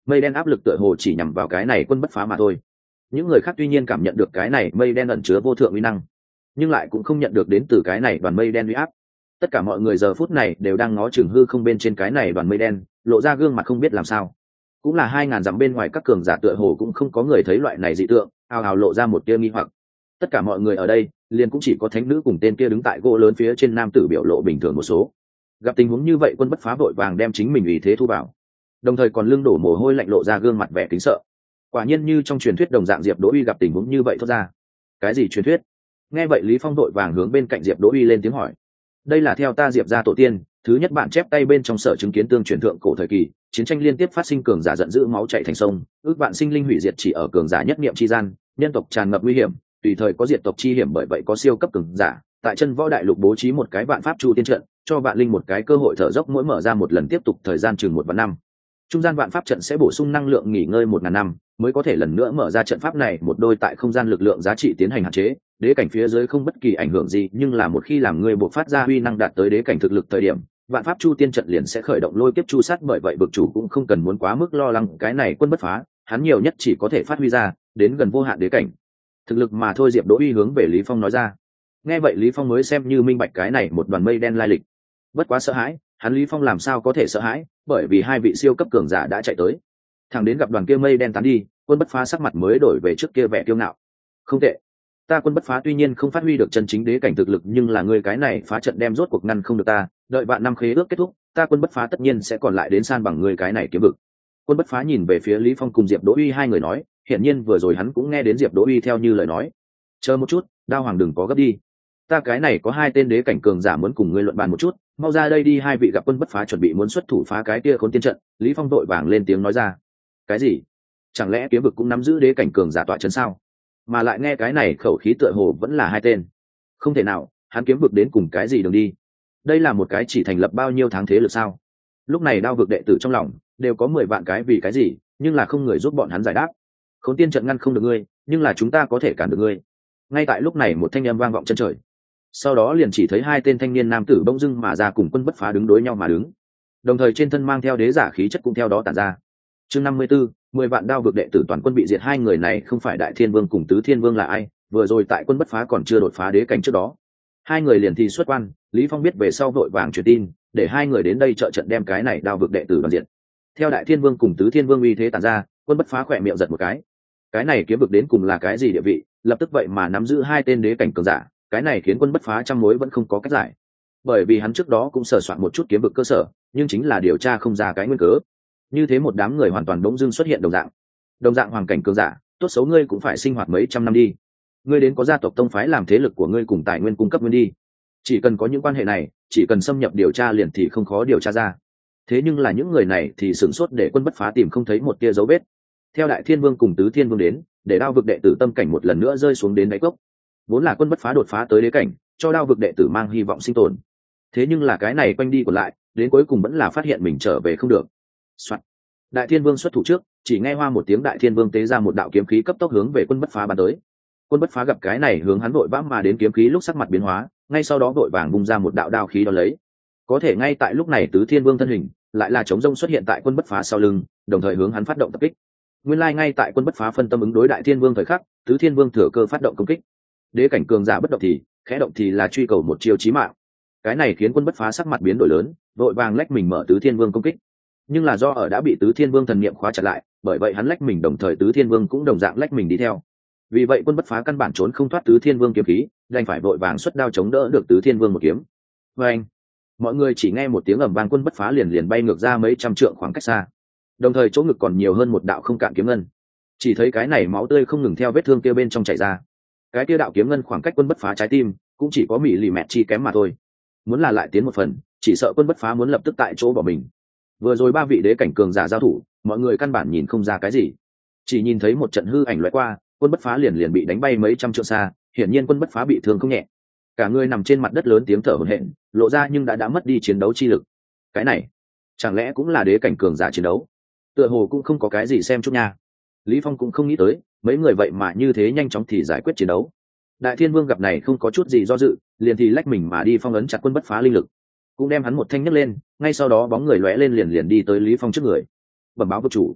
mây đen áp lực tựa hồ chỉ nhằm vào cái này quân bất phá mà thôi. Những người khác tuy nhiên cảm nhận được cái này mây đen ẩn chứa vô thượng uy năng, nhưng lại cũng không nhận được đến từ cái này đoàn mây đen uy áp. Tất cả mọi người giờ phút này đều đang ngó chừng hư không bên trên cái này đoàn mây đen, lộ ra gương mặt không biết làm sao. Cũng là hai ngàn dặm bên ngoài các cường giả tựa hồ cũng không có người thấy loại này dị tượng, ào ào lộ ra một tia nghi hoặc. Tất cả mọi người ở đây liền cũng chỉ có thánh nữ cùng tên kia đứng tại gỗ lớn phía trên nam tử biểu lộ bình thường một số. Gặp tình huống như vậy, quân bất phá vội vàng đem chính mình ủy thế thu vào, đồng thời còn lưng đổ mồ hôi lạnh, lộ ra gương mặt vẻ kính sợ. Quả nhiên như trong truyền thuyết đồng dạng, Diệp Đỗ Uy gặp tình huống như vậy thốt ra. Cái gì truyền thuyết? Nghe vậy Lý Phong vội vàng hướng bên cạnh Diệp Đỗ Uy lên tiếng hỏi. Đây là theo ta Diệp gia tổ tiên thứ nhất bạn chép tay bên trong sở chứng kiến tương truyền thượng cổ thời kỳ, chiến tranh liên tiếp phát sinh, cường giả giận dữ máu chảy thành sông, ước vạn sinh linh hủy diệt chỉ ở cường giả nhất niệm chi gian, nhân tộc tràn ngập nguy hiểm, tùy thời có diệt tộc chi hiểm, bởi vậy có siêu cấp cường giả tại chân võ đại lục bố trí một cái vạn pháp chu tiên trận, cho vạn linh một cái cơ hội thở dốc, mỗi mở ra một lần tiếp tục thời gian chừng một vạn năm. Trung gian vạn pháp trận sẽ bổ sung năng lượng nghỉ ngơi một ngàn năm, mới có thể lần nữa mở ra trận pháp này. Một đôi tại không gian lực lượng giá trị tiến hành hạn chế, đế cảnh phía dưới không bất kỳ ảnh hưởng gì, nhưng là một khi làm người buộc phát ra uy năng đạt tới đế cảnh thực lực thời điểm, vạn pháp chu tiên trận liền sẽ khởi động lôi kiếp chu sát. Bởi vậy vực chủ cũng không cần muốn quá mức lo lắng cái này quân bất phá, hắn nhiều nhất chỉ có thể phát huy ra đến gần vô hạn đế cảnh thực lực mà thôi. Diệp Đỗ Uy hướng về Lý Phong nói ra. Nghe vậy Lý Phong mới xem như minh bạch cái này một đoàn mây đen lai lịch. Bất quá sợ hãi, hắn Lý Phong làm sao có thể sợ hãi, bởi vì hai vị siêu cấp cường giả đã chạy tới. Thẳng đến gặp đoàn kia mây đen tán đi, quân bất phá sắc mặt mới đổi về trước kia vẻ kiêu ngạo. Không tệ, ta quân bất phá tuy nhiên không phát huy được chân chính đế cảnh thực lực, nhưng là ngươi cái này phá trận đem rốt cuộc ngăn không được ta, đợi vạn năm khế ước kết thúc, ta quân bất phá tất nhiên sẽ còn lại đến san bằng ngươi cái này kiếm vực. Quân bất phá nhìn về phía Lý Phong cùng Diệp Đỗ Uy hai người nói, hiển nhiên vừa rồi hắn cũng nghe đến Diệp Đỗ Uy theo như lời nói. Chờ một chút, Đao Hoàng đừng có gấp đi, ta cái này có hai tên đế cảnh cường giả muốn cùng ngươi luận bàn một chút, mau ra đây đi. Hai vị gặp quân bất phá chuẩn bị muốn xuất thủ phá cái kia khốn tiên trận, Lý Phong vội vàng lên tiếng nói ra. Cái gì? Chẳng lẽ kiếm vực cũng nắm giữ đế cảnh cường giả tọa trấn sao? Mà lại nghe cái này khẩu khí tựa hồ vẫn là hai tên. Không thể nào, hắn kiếm vực đến cùng cái gì đường đi? Đây là một cái chỉ thành lập bao nhiêu tháng thế lực sao? Lúc này Đao vực đệ tử trong lòng đều có mười vạn cái vì cái gì, nhưng là không người giúp bọn hắn giải đáp. Khốn tiên trận ngăn không được ngươi, nhưng là chúng ta có thể cản được ngươi. Ngay tại lúc này một thanh âm vang vọng chân trời, sau đó liền chỉ thấy hai tên thanh niên nam tử bỗng dưng mà ra cùng quân bất phá đứng đối nhau mà đứng, đồng thời trên thân mang theo đế giả khí chất cũng theo đó tản ra. Chương năm mươi 54, mười vạn Đao vực đệ tử toàn quân bị diệt. Hai người này không phải Đại Thiên Vương cùng Tứ Thiên Vương là ai? Vừa rồi tại quân bất phá còn chưa đột phá đế cảnh trước đó, hai người liền thì xuất quan. Lý Phong biết về sau vội vàng truyền tin, để hai người đến đây trợ trận đem cái này Đao vực đệ tử đoàn diện. Theo Đại Thiên Vương cùng Tứ Thiên Vương uy thế tản ra, quân bất phá khỏe miệng giật một cái. Cái này kiếm vực đến cùng là cái gì địa vị, lập tức vậy mà nắm giữ hai tên đế cảnh cường giả, cái này khiến quân bất phá trăm mối vẫn không có cách giải. Bởi vì hắn trước đó cũng sờ soạn một chút kiếm vực cơ sở, nhưng chính là điều tra không ra cái nguyên cớ. Như thế một đám người hoàn toàn bỗng dưng xuất hiện đồng dạng đồng dạng hoàn cảnh cường giả, tốt xấu ngươi cũng phải sinh hoạt mấy trăm năm đi. Ngươi đến có gia tộc tông phái làm thế lực của ngươi cùng tài nguyên cung cấp nguyên đi. Chỉ cần có những quan hệ này, chỉ cần xâm nhập điều tra liền thì không khó điều tra ra. Thế nhưng là những người này thì sửng sốt để quân bất phá tìm không thấy một tia dấu vết. Theo Đại Thiên Vương cùng Tứ Thiên Vương đến, để Đao vực đệ tử tâm cảnh một lần nữa rơi xuống đến đáy cốc. Vốn là quân bất phá đột phá tới đế cảnh, cho Đao vực đệ tử mang hy vọng sinh tồn. Thế nhưng là cái này quanh đi còn lại, đến cuối cùng vẫn là phát hiện mình trở về không được. Soạn. Đại Thiên Vương xuất thủ trước, chỉ nghe hoa một tiếng, Đại Thiên Vương tế ra một đạo kiếm khí cấp tốc hướng về quân bất phá bắn tới. Quân bất phá gặp cái này hướng hắn vội vã mà đến kiếm khí, lúc sắc mặt biến hóa, ngay sau đó vội vàng bung ra một đạo đao khí đó lấy. Có thể ngay tại lúc này Tứ Thiên Vương thân hình lại là chống rông xuất hiện tại quân bất phá sau lưng, đồng thời hướng hắn phát động tập kích. Nguyên lai like ngay tại quân bất phá phân tâm ứng đối Đại Thiên Vương thời khắc, Tứ Thiên Vương thừa cơ phát động công kích. Đế cảnh cường giả bất động thì khẽ động thì là truy cầu một chiêu chí mạng. Cái này khiến quân bất phá sắc mặt biến đổi lớn, vội vàng lách mình mở Tứ Thiên Vương công kích. Nhưng là do ở đã bị Tứ Thiên Vương thần niệm khóa chặt lại, bởi vậy hắn lách mình đồng thời Tứ Thiên Vương cũng đồng dạng lách mình đi theo. Vì vậy quân bất phá căn bản trốn không thoát Tứ Thiên Vương kiếm khí, đành phải vội vàng xuất đao chống đỡ được Tứ Thiên Vương một kiếm. Và anh, mọi người chỉ nghe một tiếng ầm vang, quân bất phá liền liền bay ngược ra mấy trăm trượng khoảng cách xa, đồng thời chỗ ngực còn nhiều hơn một đạo không cạn kiếm ngân. Chỉ thấy cái này máu tươi không ngừng theo vết thương kia bên trong chảy ra. Cái kia đạo kiếm ngân khoảng cách quân bất phá trái tim cũng chỉ có mỉ lì mẹt chi kém mà thôi. Muốn là lại tiến một phần, chỉ sợ quân bất phá muốn lập tức tại chỗ bỏ mình. Vừa rồi ba vị đế cảnh cường giả giao thủ, mọi người căn bản nhìn không ra cái gì, chỉ nhìn thấy một trận hư ảnh lóe qua, quân bất phá liền liền bị đánh bay mấy trăm trượng xa. Hiển nhiên quân bất phá bị thương không nhẹ, cả người nằm trên mặt đất lớn tiếng thở hổn hển, lộ ra nhưng đã đã mất đi chiến đấu chi lực. Cái này chẳng lẽ cũng là đế cảnh cường giả chiến đấu? Tựa hồ cũng không có cái gì xem chút nha. Lý Phong cũng không nghĩ tới mấy người vậy mà như thế nhanh chóng thì giải quyết chiến đấu. Đại Thiên Vương gặp này không có chút gì do dự, liền thì lách mình mà đi phong ấn chặt quân bất phá linh lực, cũng đem hắn một thanh nhấc lên. Ngay sau đó bóng người lóe lên liền liền đi tới Lý Phong trước người. Bẩm báo vực chủ,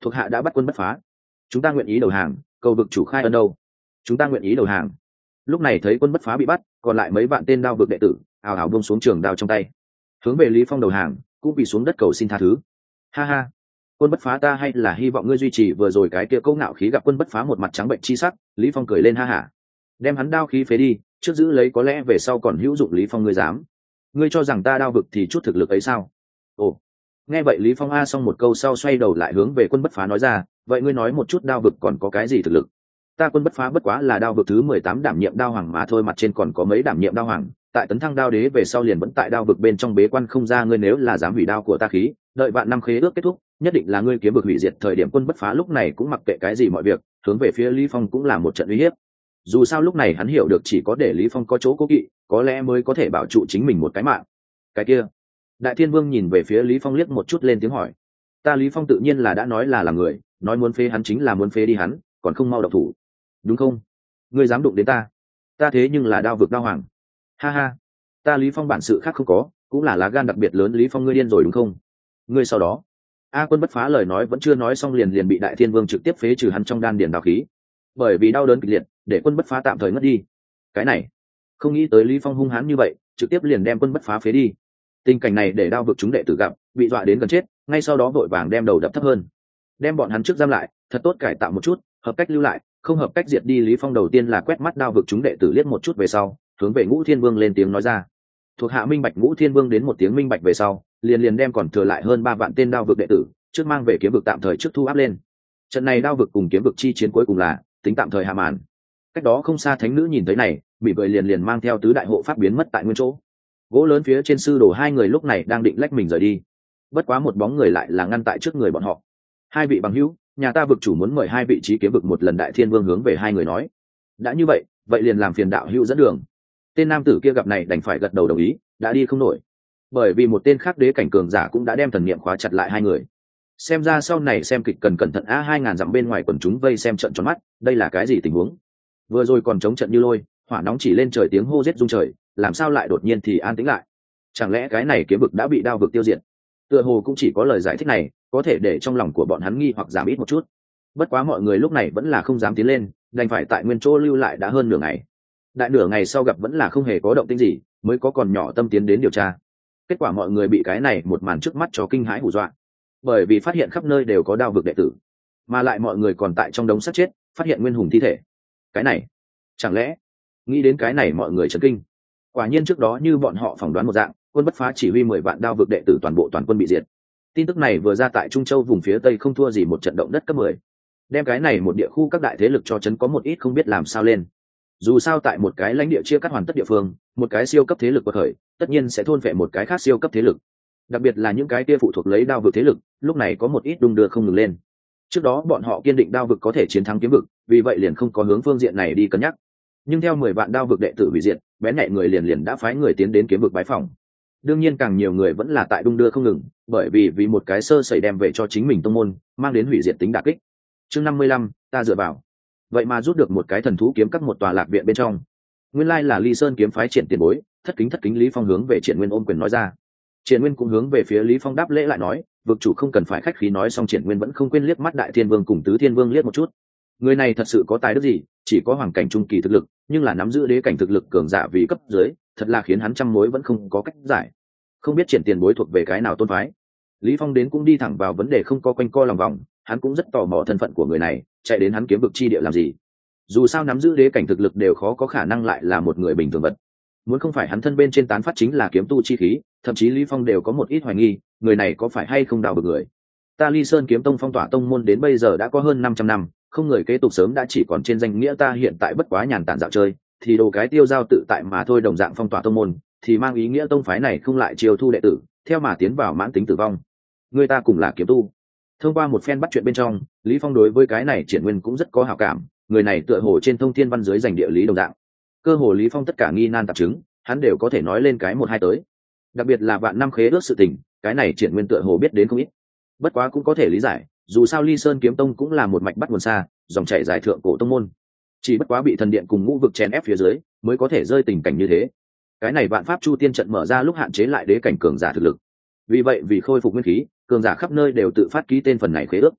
thuộc hạ đã bắt quân bất phá, chúng ta nguyện ý đầu hàng, cầu vực chủ khai ân đâu. Chúng ta nguyện ý đầu hàng. Lúc này thấy quân bất phá bị bắt, còn lại mấy vạn tên đao vực đệ tử ào ào buông xuống trường đao trong tay, hướng về Lý Phong đầu hàng, cũng bị xuống đất cầu xin tha thứ. Ha ha, quân bất phá, ta hay là hy vọng ngươi duy trì vừa rồi cái kia câu ngạo khí. Gặp quân bất phá một mặt trắng bệnh chi sắc, Lý Phong cười lên ha hả, đem hắn đao khí phế đi, trước giữ lấy có lẽ về sau còn hữu dụng. Lý Phong, ngươi dám? Ngươi cho rằng ta đao vực thì chút thực lực ấy sao? Ồ, nghe vậy Lý Phong a xong một câu sau xoay đầu lại hướng về quân bất phá nói ra, vậy ngươi nói một chút đao vực còn có cái gì thực lực? Ta quân bất phá bất quá là đao vực thứ mười tám đảm nhiệm đao hoàng mà thôi, mặt trên còn có mấy đảm nhiệm đao hoàng, tại tấn thăng đao đế về sau liền vẫn tại đao vực bên trong bế quan không ra. Ngươi nếu là dám hủy đao của ta khí, đợi vạn năm khế ước kết thúc, nhất định là ngươi kiếm vực hủy diệt. Thời điểm quân bất phá lúc này cũng mặc kệ cái gì mọi việc, hướng về phía Lý Phong cũng là một trận uy hiếp. Dù sao lúc này hắn hiểu được chỉ có để Lý Phong có chỗ cố kỵ, có lẽ mới có thể bảo trụ chính mình một cái mạng. Cái kia, Đại Thiên Vương nhìn về phía Lý Phong liếc một chút, lên tiếng hỏi. Ta Lý Phong tự nhiên là đã nói là là người, nói muốn phế hắn chính là muốn phế đi hắn, còn không mau động thủ, đúng không? Ngươi dám đụng đến ta, ta thế nhưng là đao vực đao hoàng. Ha ha, ta Lý Phong bản sự khác không có, cũng là lá gan đặc biệt lớn. Lý Phong, ngươi điên rồi đúng không? Ngươi sau đó, A quân bất phá lời nói vẫn chưa nói xong liền liền bị Đại Thiên Vương trực tiếp phế trừ hắn trong đan điền đao khí, bởi vì đau đớn kịch liệt để quân bất phá tạm thời ngất đi. Cái này, không nghĩ tới Lý Phong hung hãn như vậy, trực tiếp liền đem quân bất phá phế đi. Tình cảnh này để đao vực chúng đệ tử gặp, bị dọa đến gần chết, ngay sau đó vội vàng đem đầu đập thấp hơn, đem bọn hắn trước giam lại, thật tốt cải tạo một chút, hợp cách lưu lại, không hợp cách diệt đi. Lý Phong đầu tiên là quét mắt đao vực chúng đệ tử liếc một chút về sau, hướng về Ngũ Thiên Vương lên tiếng nói ra. Thuộc hạ minh bạch. Ngũ Thiên Vương đến một tiếng minh bạch về sau, liền liền đem còn thừa lại hơn ba vạn tên đao vực đệ tử trước mang về kiếm vực tạm thời trước thu áp lên. Trận này đao vực cùng kiếm vực chi chiến cuối cùng là tính tạm thời hạ màn. Cách đó không xa thánh nữ nhìn thấy này, bị vợi liền liền mang theo tứ đại hộ pháp biến mất tại nguyên chỗ. Gỗ lớn phía trên sư đồ hai người lúc này đang định lách mình rời đi, bất quá một bóng người lại là ngăn tại trước người bọn họ. Hai vị bằng hữu, nhà ta vực chủ muốn mời hai vị trí kiếm vực một lần. Đại Thiên Vương hướng về hai người nói. Đã như vậy, vậy liền làm phiền đạo hữu dẫn đường. Tên nam tử kia gặp này đành phải gật đầu đồng ý, đã đi không nổi, bởi vì một tên khác đế cảnh cường giả cũng đã đem thần niệm khóa chặt lại hai người. Xem ra sau này xem kịch cần cẩn thận. A hai ngàn dặm bên ngoài quần chúng vây xem trận tròn mắt, đây là cái gì tình huống? Vừa rồi còn chống trận như lôi, hỏa nóng chỉ lên trời, tiếng hô giết rung trời, làm sao lại đột nhiên thì an tĩnh lại? Chẳng lẽ cái này kiếm vực đã bị đao vực tiêu diệt? Tựa hồ cũng chỉ có lời giải thích này có thể để trong lòng của bọn hắn nghi hoặc giảm ít một chút. Bất quá mọi người lúc này vẫn là không dám tiến lên, đành phải tại nguyên chỗ lưu lại đã hơn nửa ngày. Đại nửa ngày sau gặp vẫn là không hề có động tĩnh gì, mới có còn nhỏ tâm tiến đến điều tra. Kết quả mọi người bị cái này một màn trước mắt cho kinh hãi hù dọa, bởi vì phát hiện khắp nơi đều có đao vực đệ tử, mà lại mọi người còn tại trong đống xác chết phát hiện nguyên hùng thi thể. Cái này, chẳng lẽ? Nghĩ đến cái này mọi người chấn kinh. Quả nhiên trước đó như bọn họ phỏng đoán một dạng, quân bất phá chỉ huy mười vạn đao vực đệ tử toàn bộ toàn quân bị diệt. Tin tức này vừa ra tại Trung Châu vùng phía tây không thua gì một trận động đất cấp mười, đem cái này một địa khu các đại thế lực cho chấn có một ít không biết làm sao lên. Dù sao tại một cái lãnh địa chia cắt hoàn tất địa phương, một cái siêu cấp thế lực quật khởi tất nhiên sẽ thôn phệ một cái khác siêu cấp thế lực, đặc biệt là những cái kia phụ thuộc lấy đao vực thế lực, lúc này có một ít đung đưa không ngừng lên. Trước đó bọn họ kiên định đao vực có thể chiến thắng kiếm vực, vì vậy liền không có hướng phương diện này đi cân nhắc. Nhưng theo mười vạn đao vực đệ tử hủy diệt, bén nhạy người liền liền đã phái người tiến đến kiếm vực bái phỏng. Đương nhiên càng nhiều người vẫn là tại đung đưa không ngừng, bởi vì vì một cái sơ sẩy đem về cho chính mình tông môn, mang đến hủy diệt tính đả kích. Chương năm mươi lăm, ta dựa vào. Vậy mà rút được một cái thần thú kiếm các một tòa lạc viện bên trong. Nguyên lai là Ly Sơn kiếm phái Triển tiền bối, thất kính thất kính. Lý Phong hướng về Triển Nguyên ôm quyền nói ra. Triển Nguyên cũng hướng về phía Lý Phong đáp lễ lại nói, vực chủ không cần phải khách khí. Nói xong Triển Nguyên vẫn không quên liếc mắt Đại Thiên Vương cùng Tứ Thiên Vương liếc một chút. Người này thật sự có tài đức gì, chỉ có hoàng cảnh trung kỳ thực lực, nhưng là nắm giữ đế cảnh thực lực cường giả vì cấp dưới, thật là khiến hắn trăm mối vẫn không có cách giải. Không biết Triển tiền bối thuộc về cái nào tôn phái? Lý Phong đến cũng đi thẳng vào vấn đề, không có quanh co lòng vòng, hắn cũng rất tò mò thân phận của người này, chạy đến hắn kiếm vực chi địa làm gì? Dù sao nắm giữ đế cảnh thực lực đều khó có khả năng lại là một người bình thường vật. Muốn không phải hắn thân bên trên tán phát chính là kiếm tu chi khí, thậm chí Lý Phong đều có một ít hoài nghi, người này có phải hay không đào vực người. Ta Ly Sơn kiếm tông phong tỏa tông môn đến bây giờ đã có hơn năm trăm năm, không người kế tục sớm đã chỉ còn trên danh nghĩa. Ta hiện tại bất quá nhàn tản dạo chơi, thì đồ cái tiêu giao tự tại mà thôi. Đồng dạng phong tỏa tông môn, thì mang ý nghĩa tông phái này không lại chiêu thu đệ tử, theo mà tiến vào mãn tính tử vong. Người ta cùng là kiếm tu. Thông qua một phen bắt chuyện bên trong, Lý Phong đối với cái này Triển Nguyên cũng rất có hảo cảm. Người này tựa hồ trên thông thiên văn dưới dành địa lý đồng dạng, cơ hồ Lý Phong tất cả nghi nan tạp chứng, hắn đều có thể nói lên cái một hai tới. Đặc biệt là vạn năm khế ước sự tình, cái này Triển Nguyên tựa hồ biết đến không ít. Bất quá cũng có thể lý giải, dù sao Ly Sơn kiếm tông cũng là một mạch bắt nguồn xa, dòng chảy dài thượng cổ tông môn, chỉ bất quá bị thần điện cùng ngũ vực chèn ép phía dưới, mới có thể rơi tình cảnh như thế. Cái này vạn pháp chu tiên trận mở ra lúc hạn chế lại đế cảnh cường giả thực lực, vì vậy vì khôi phục nguyên khí, cường giả khắp nơi đều tự phát ký tên phần này khế ước.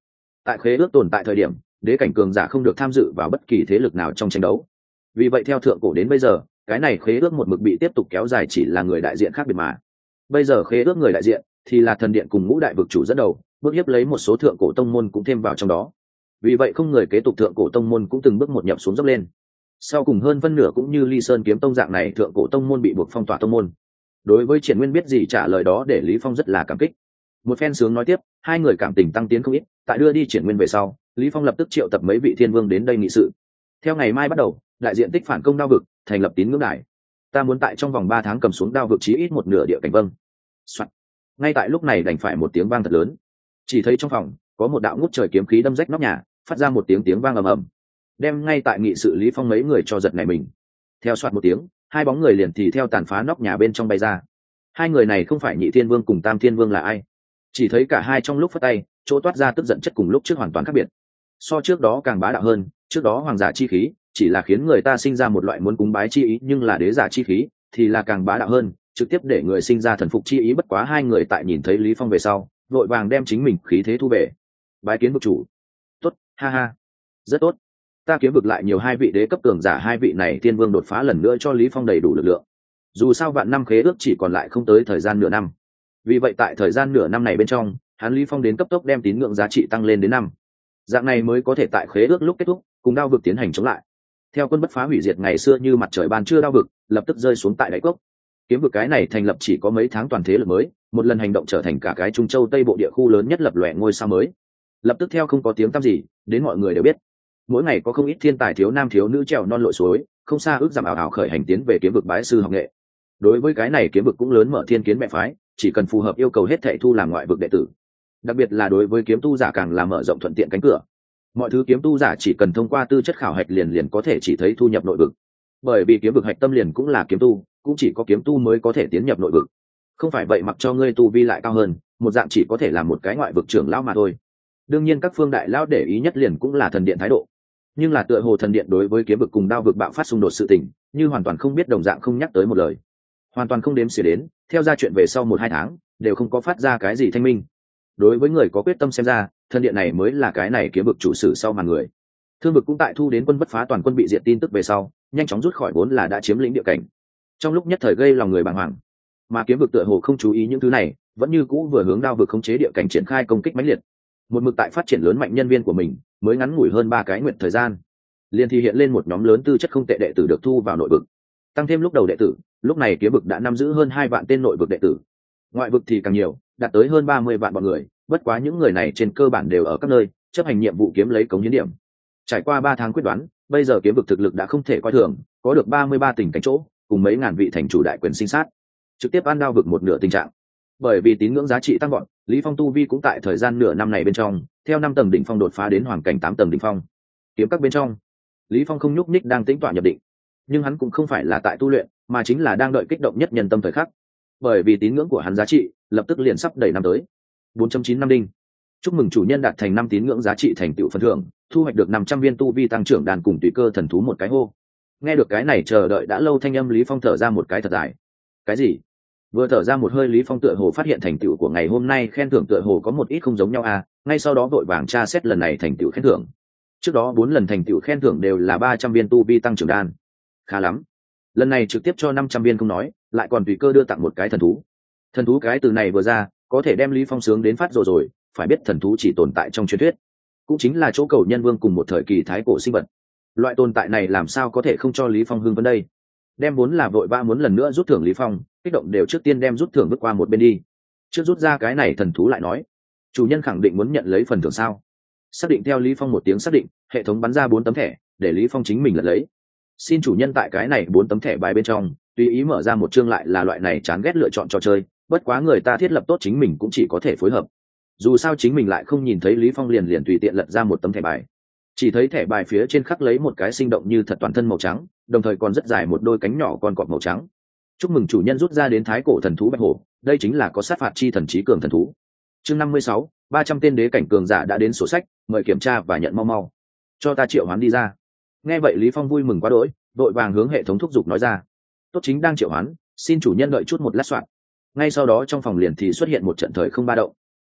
tại khế ước tồn tại thời điểm đế cảnh cường giả không được tham dự vào bất kỳ thế lực nào trong tranh đấu. Vì vậy theo thượng cổ đến bây giờ cái này khế ước một mực bị tiếp tục kéo dài, chỉ là người đại diện khác biệt mà. Bây giờ khế ước người đại diện thì là thần điện cùng ngũ đại vực chủ dẫn đầu, bước hiếp lấy một số thượng cổ tông môn cũng thêm vào trong đó. Vì vậy không người kế tục thượng cổ tông môn cũng từng bước một nhập xuống dốc lên. Sau cùng hơn phân nửa cũng như Ly Sơn kiếm tông dạng này thượng cổ tông môn bị buộc phong tỏa tông môn. Đối với Triển Nguyên biết gì trả lời đó để Lý Phong rất là cảm kích. Một phen sướng nói tiếp, hai người cảm tình tăng tiến không ít. Tại đưa đi Triển Nguyên về sau, Lý Phong lập tức triệu tập mấy vị thiên vương đến đây nghị sự. Theo ngày mai bắt đầu, đại diện tích phản công đao vực, thành lập tín ngưỡng đài. Ta muốn tại trong vòng ba tháng cầm xuống đao vực chí ít một nửa địa cảnh. Vâng. Soạn. Ngay tại lúc này đành phải một tiếng vang thật lớn. Chỉ thấy trong phòng có một đạo ngút trời kiếm khí đâm rách nóc nhà, phát ra một tiếng tiếng vang ầm ầm, đem ngay tại nghị sự Lý Phong mấy người cho giật nảy mình. Theo soạt một tiếng, hai bóng người liền thì theo tàn phá nóc nhà bên trong bay ra. Hai người này không phải Nhị Thiên Vương cùng Tam Thiên Vương là ai? Chỉ thấy cả hai trong lúc phất tay, chỗ toát ra tức giận chất cùng lúc trước hoàn toàn khác biệt. So trước đó càng bá đạo hơn, trước đó hoàng giả chi khí chỉ là khiến người ta sinh ra một loại muốn cúng bái chi ý, nhưng là đế giả chi khí thì là càng bá đạo hơn, trực tiếp để người sinh ra thần phục chi ý. Bất quá hai người tại nhìn thấy Lý Phong về sau, vội vàng đem chính mình khí thế thu về. Bái kiến vực chủ. Tốt, ha ha, rất tốt. Ta kiếm vực lại nhiều hai vị đế cấp cường giả, hai vị này tiên vương đột phá lần nữa cho Lý Phong đầy đủ lực lượng. Dù sao vạn năm khế ước chỉ còn lại không tới thời gian nửa năm, vì vậy tại thời gian nửa năm này bên trong, hắn Lý Phong đến cấp tốc đem tín ngưỡng giá trị tăng lên đến năm. Dạng này mới có thể tại khế ước lúc kết thúc, cùng đao vực tiến hành chống lại. Theo quân bất phá hủy diệt ngày xưa như mặt trời ban trưa, đao vực lập tức rơi xuống tại đáy cốc. Kiếm vực cái này thành lập chỉ có mấy tháng, toàn thế lực mới, một lần hành động trở thành cả cái Trung Châu Tây Bộ địa khu lớn nhất, lập lòe ngôi sao mới. Lập tức theo không có tiếng tăm gì, đến mọi người đều biết. Mỗi ngày có không ít thiên tài thiếu nam thiếu nữ trèo non lội suối, không xa ước giảm ảo ảo khởi hành tiến về kiếm vực bái sư học nghệ. Đối với cái này kiếm vực cũng lớn mở thiên kiến mẹ phái, chỉ cần phù hợp yêu cầu hết thảy thu làm ngoại vực đệ tử. Đặc biệt là đối với kiếm tu giả càng là mở rộng thuận tiện cánh cửa. Mọi thứ kiếm tu giả chỉ cần thông qua tư chất khảo hạch liền liền có thể chỉ thấy thu nhập nội vực. Bởi vì kiếm vực hạch tâm liền cũng là kiếm tu, cũng chỉ có kiếm tu mới có thể tiến nhập nội vực. Không phải vậy mặc cho ngươi tu vi lại cao hơn, một dạng chỉ có thể là một cái ngoại vực trưởng lão mà thôi. Đương nhiên các phương đại lão để ý nhất liền cũng là thần điện thái độ. Nhưng là tựa hồ thần điện đối với kiếm vực cùng đao vực bạo phát xung đột sự tình, như hoàn toàn không biết đồng dạng, không nhắc tới một lời. Hoàn toàn không đếm xỉa đến, theo ra chuyện về sau một hai tháng, đều không có phát ra cái gì thanh minh. Đối với người có quyết tâm xem ra, thần điện này mới là cái này kiếm vực chủ sử sau màn người. Thương vực cũng tại thu đến quân bất phá toàn quân bị diệt tin tức về sau, nhanh chóng rút khỏi vốn là đã chiếm lĩnh địa cảnh. Trong lúc nhất thời gây lòng người bàng hoàng, mà kiếm vực tựa hồ không chú ý những thứ này, vẫn như cũ vừa hướng đao vực khống chế địa cảnh triển khai công kích mãnh liệt. Một mực tại phát triển lớn mạnh nhân viên của mình, mới ngắn ngủi hơn ba cái nguyện thời gian, liền thì hiện lên một nhóm lớn tư chất không tệ đệ tử được thu vào nội vực. Tăng thêm lúc đầu đệ tử, lúc này kiếm vực đã nắm giữ hơn hai vạn tên nội vực đệ tử. Ngoại vực thì càng nhiều, đạt tới hơn ba mươi vạn bọn người, bất quá những người này trên cơ bản đều ở các nơi chấp hành nhiệm vụ kiếm lấy cống hiến điểm. Trải qua ba tháng quyết đoán, bây giờ kiếm vực thực lực đã không thể coi thường, có được ba mươi ba tỉnh cảnh chỗ, cùng mấy ngàn vị thành chủ đại quyền sinh sát, trực tiếp ăn đao vực một nửa tình trạng. Bởi vì tín ngưỡng giá trị tăng vọt, Lý Phong tu vi cũng tại thời gian nửa năm này bên trong, theo năm tầng đỉnh phong đột phá đến hoàng cảnh tám tầng đỉnh phong. Kiếm các bên trong, Lý Phong không nhúc nhích đang tĩnh tọa nhập định, nhưng hắn cũng không phải là tại tu luyện, mà chính là đang đợi kích động nhất nhân tâm thời khắc. Bởi vì tín ngưỡng của hắn giá trị lập tức liền sắp đầy năm tới bốn chấm chín năm đinh. Chúc mừng chủ nhân đạt thành năm tín ngưỡng giá trị thành tựu phần thưởng, thu hoạch được năm trăm viên tu vi tăng trưởng đàn cùng tùy cơ thần thú một cái hô. Nghe được cái này chờ đợi đã lâu thanh âm, Lý Phong thở ra một cái thật dài. Cái gì? Vừa thở ra một hơi, Lý Phong tựa hồ phát hiện thành tựu của ngày hôm nay khen thưởng tựa hồ có một ít không giống nhau à, ngay sau đó vội vàng tra xét lần này thành tựu khen thưởng. Trước đó bốn lần thành tựu khen thưởng đều là ba trăm viên tu vi tăng trưởng đan. Khá lắm. Lần này trực tiếp cho năm trăm viên không nói, lại còn tùy cơ đưa tặng một cái thần thú. Thần thú cái từ này vừa ra, có thể đem Lý Phong sướng đến phát rồi rồi, phải biết thần thú chỉ tồn tại trong truyền thuyết, cũng chính là chỗ cầu nhân vương cùng một thời kỳ thái cổ sinh vật. Loại tồn tại này làm sao có thể không cho Lý Phong hưng phấn đây? Đem vốn là vội vã muốn lần nữa rút thưởng Lý Phong, kích động đều trước tiên đem rút thưởng vứt qua một bên đi. Trước rút ra cái này thần thú lại nói, chủ nhân khẳng định muốn nhận lấy phần thưởng sao? Xác định theo Lý Phong một tiếng xác định, hệ thống bắn ra bốn tấm thẻ, để Lý Phong chính mình lật lấy. Xin chủ nhân tại cái này bốn tấm thẻ bài bên trong, tùy ý mở ra một chương, lại là loại này chán ghét lựa chọn trò chơi, bất quá người ta thiết lập tốt chính mình cũng chỉ có thể phối hợp. Dù sao chính mình lại không nhìn thấy Lý Phong liền liền tùy tiện lật ra một tấm thẻ bài. Chỉ thấy thẻ bài phía trên khắc lấy một cái sinh động như thật toàn thân màu trắng, đồng thời còn rất dài một đôi cánh nhỏ con cọp màu trắng. Chúc mừng chủ nhân rút ra đến thái cổ thần thú bạch hổ, đây chính là có sát phạt chi thần trí cường thần thú. Chương năm mươi sáu, ba trăm tên đế cảnh cường giả đã đến sổ sách, mời kiểm tra và nhận mau mau. Cho ta triệu hoán đi ra. Nghe vậy Lý Phong vui mừng quá đỗi, vội vàng hướng hệ thống thúc giục nói ra. Tốt, chính đang triệu hoán, xin chủ nhân đợi chút một lát soạn. Ngay sau đó trong phòng liền thì xuất hiện một trận thời không ba động.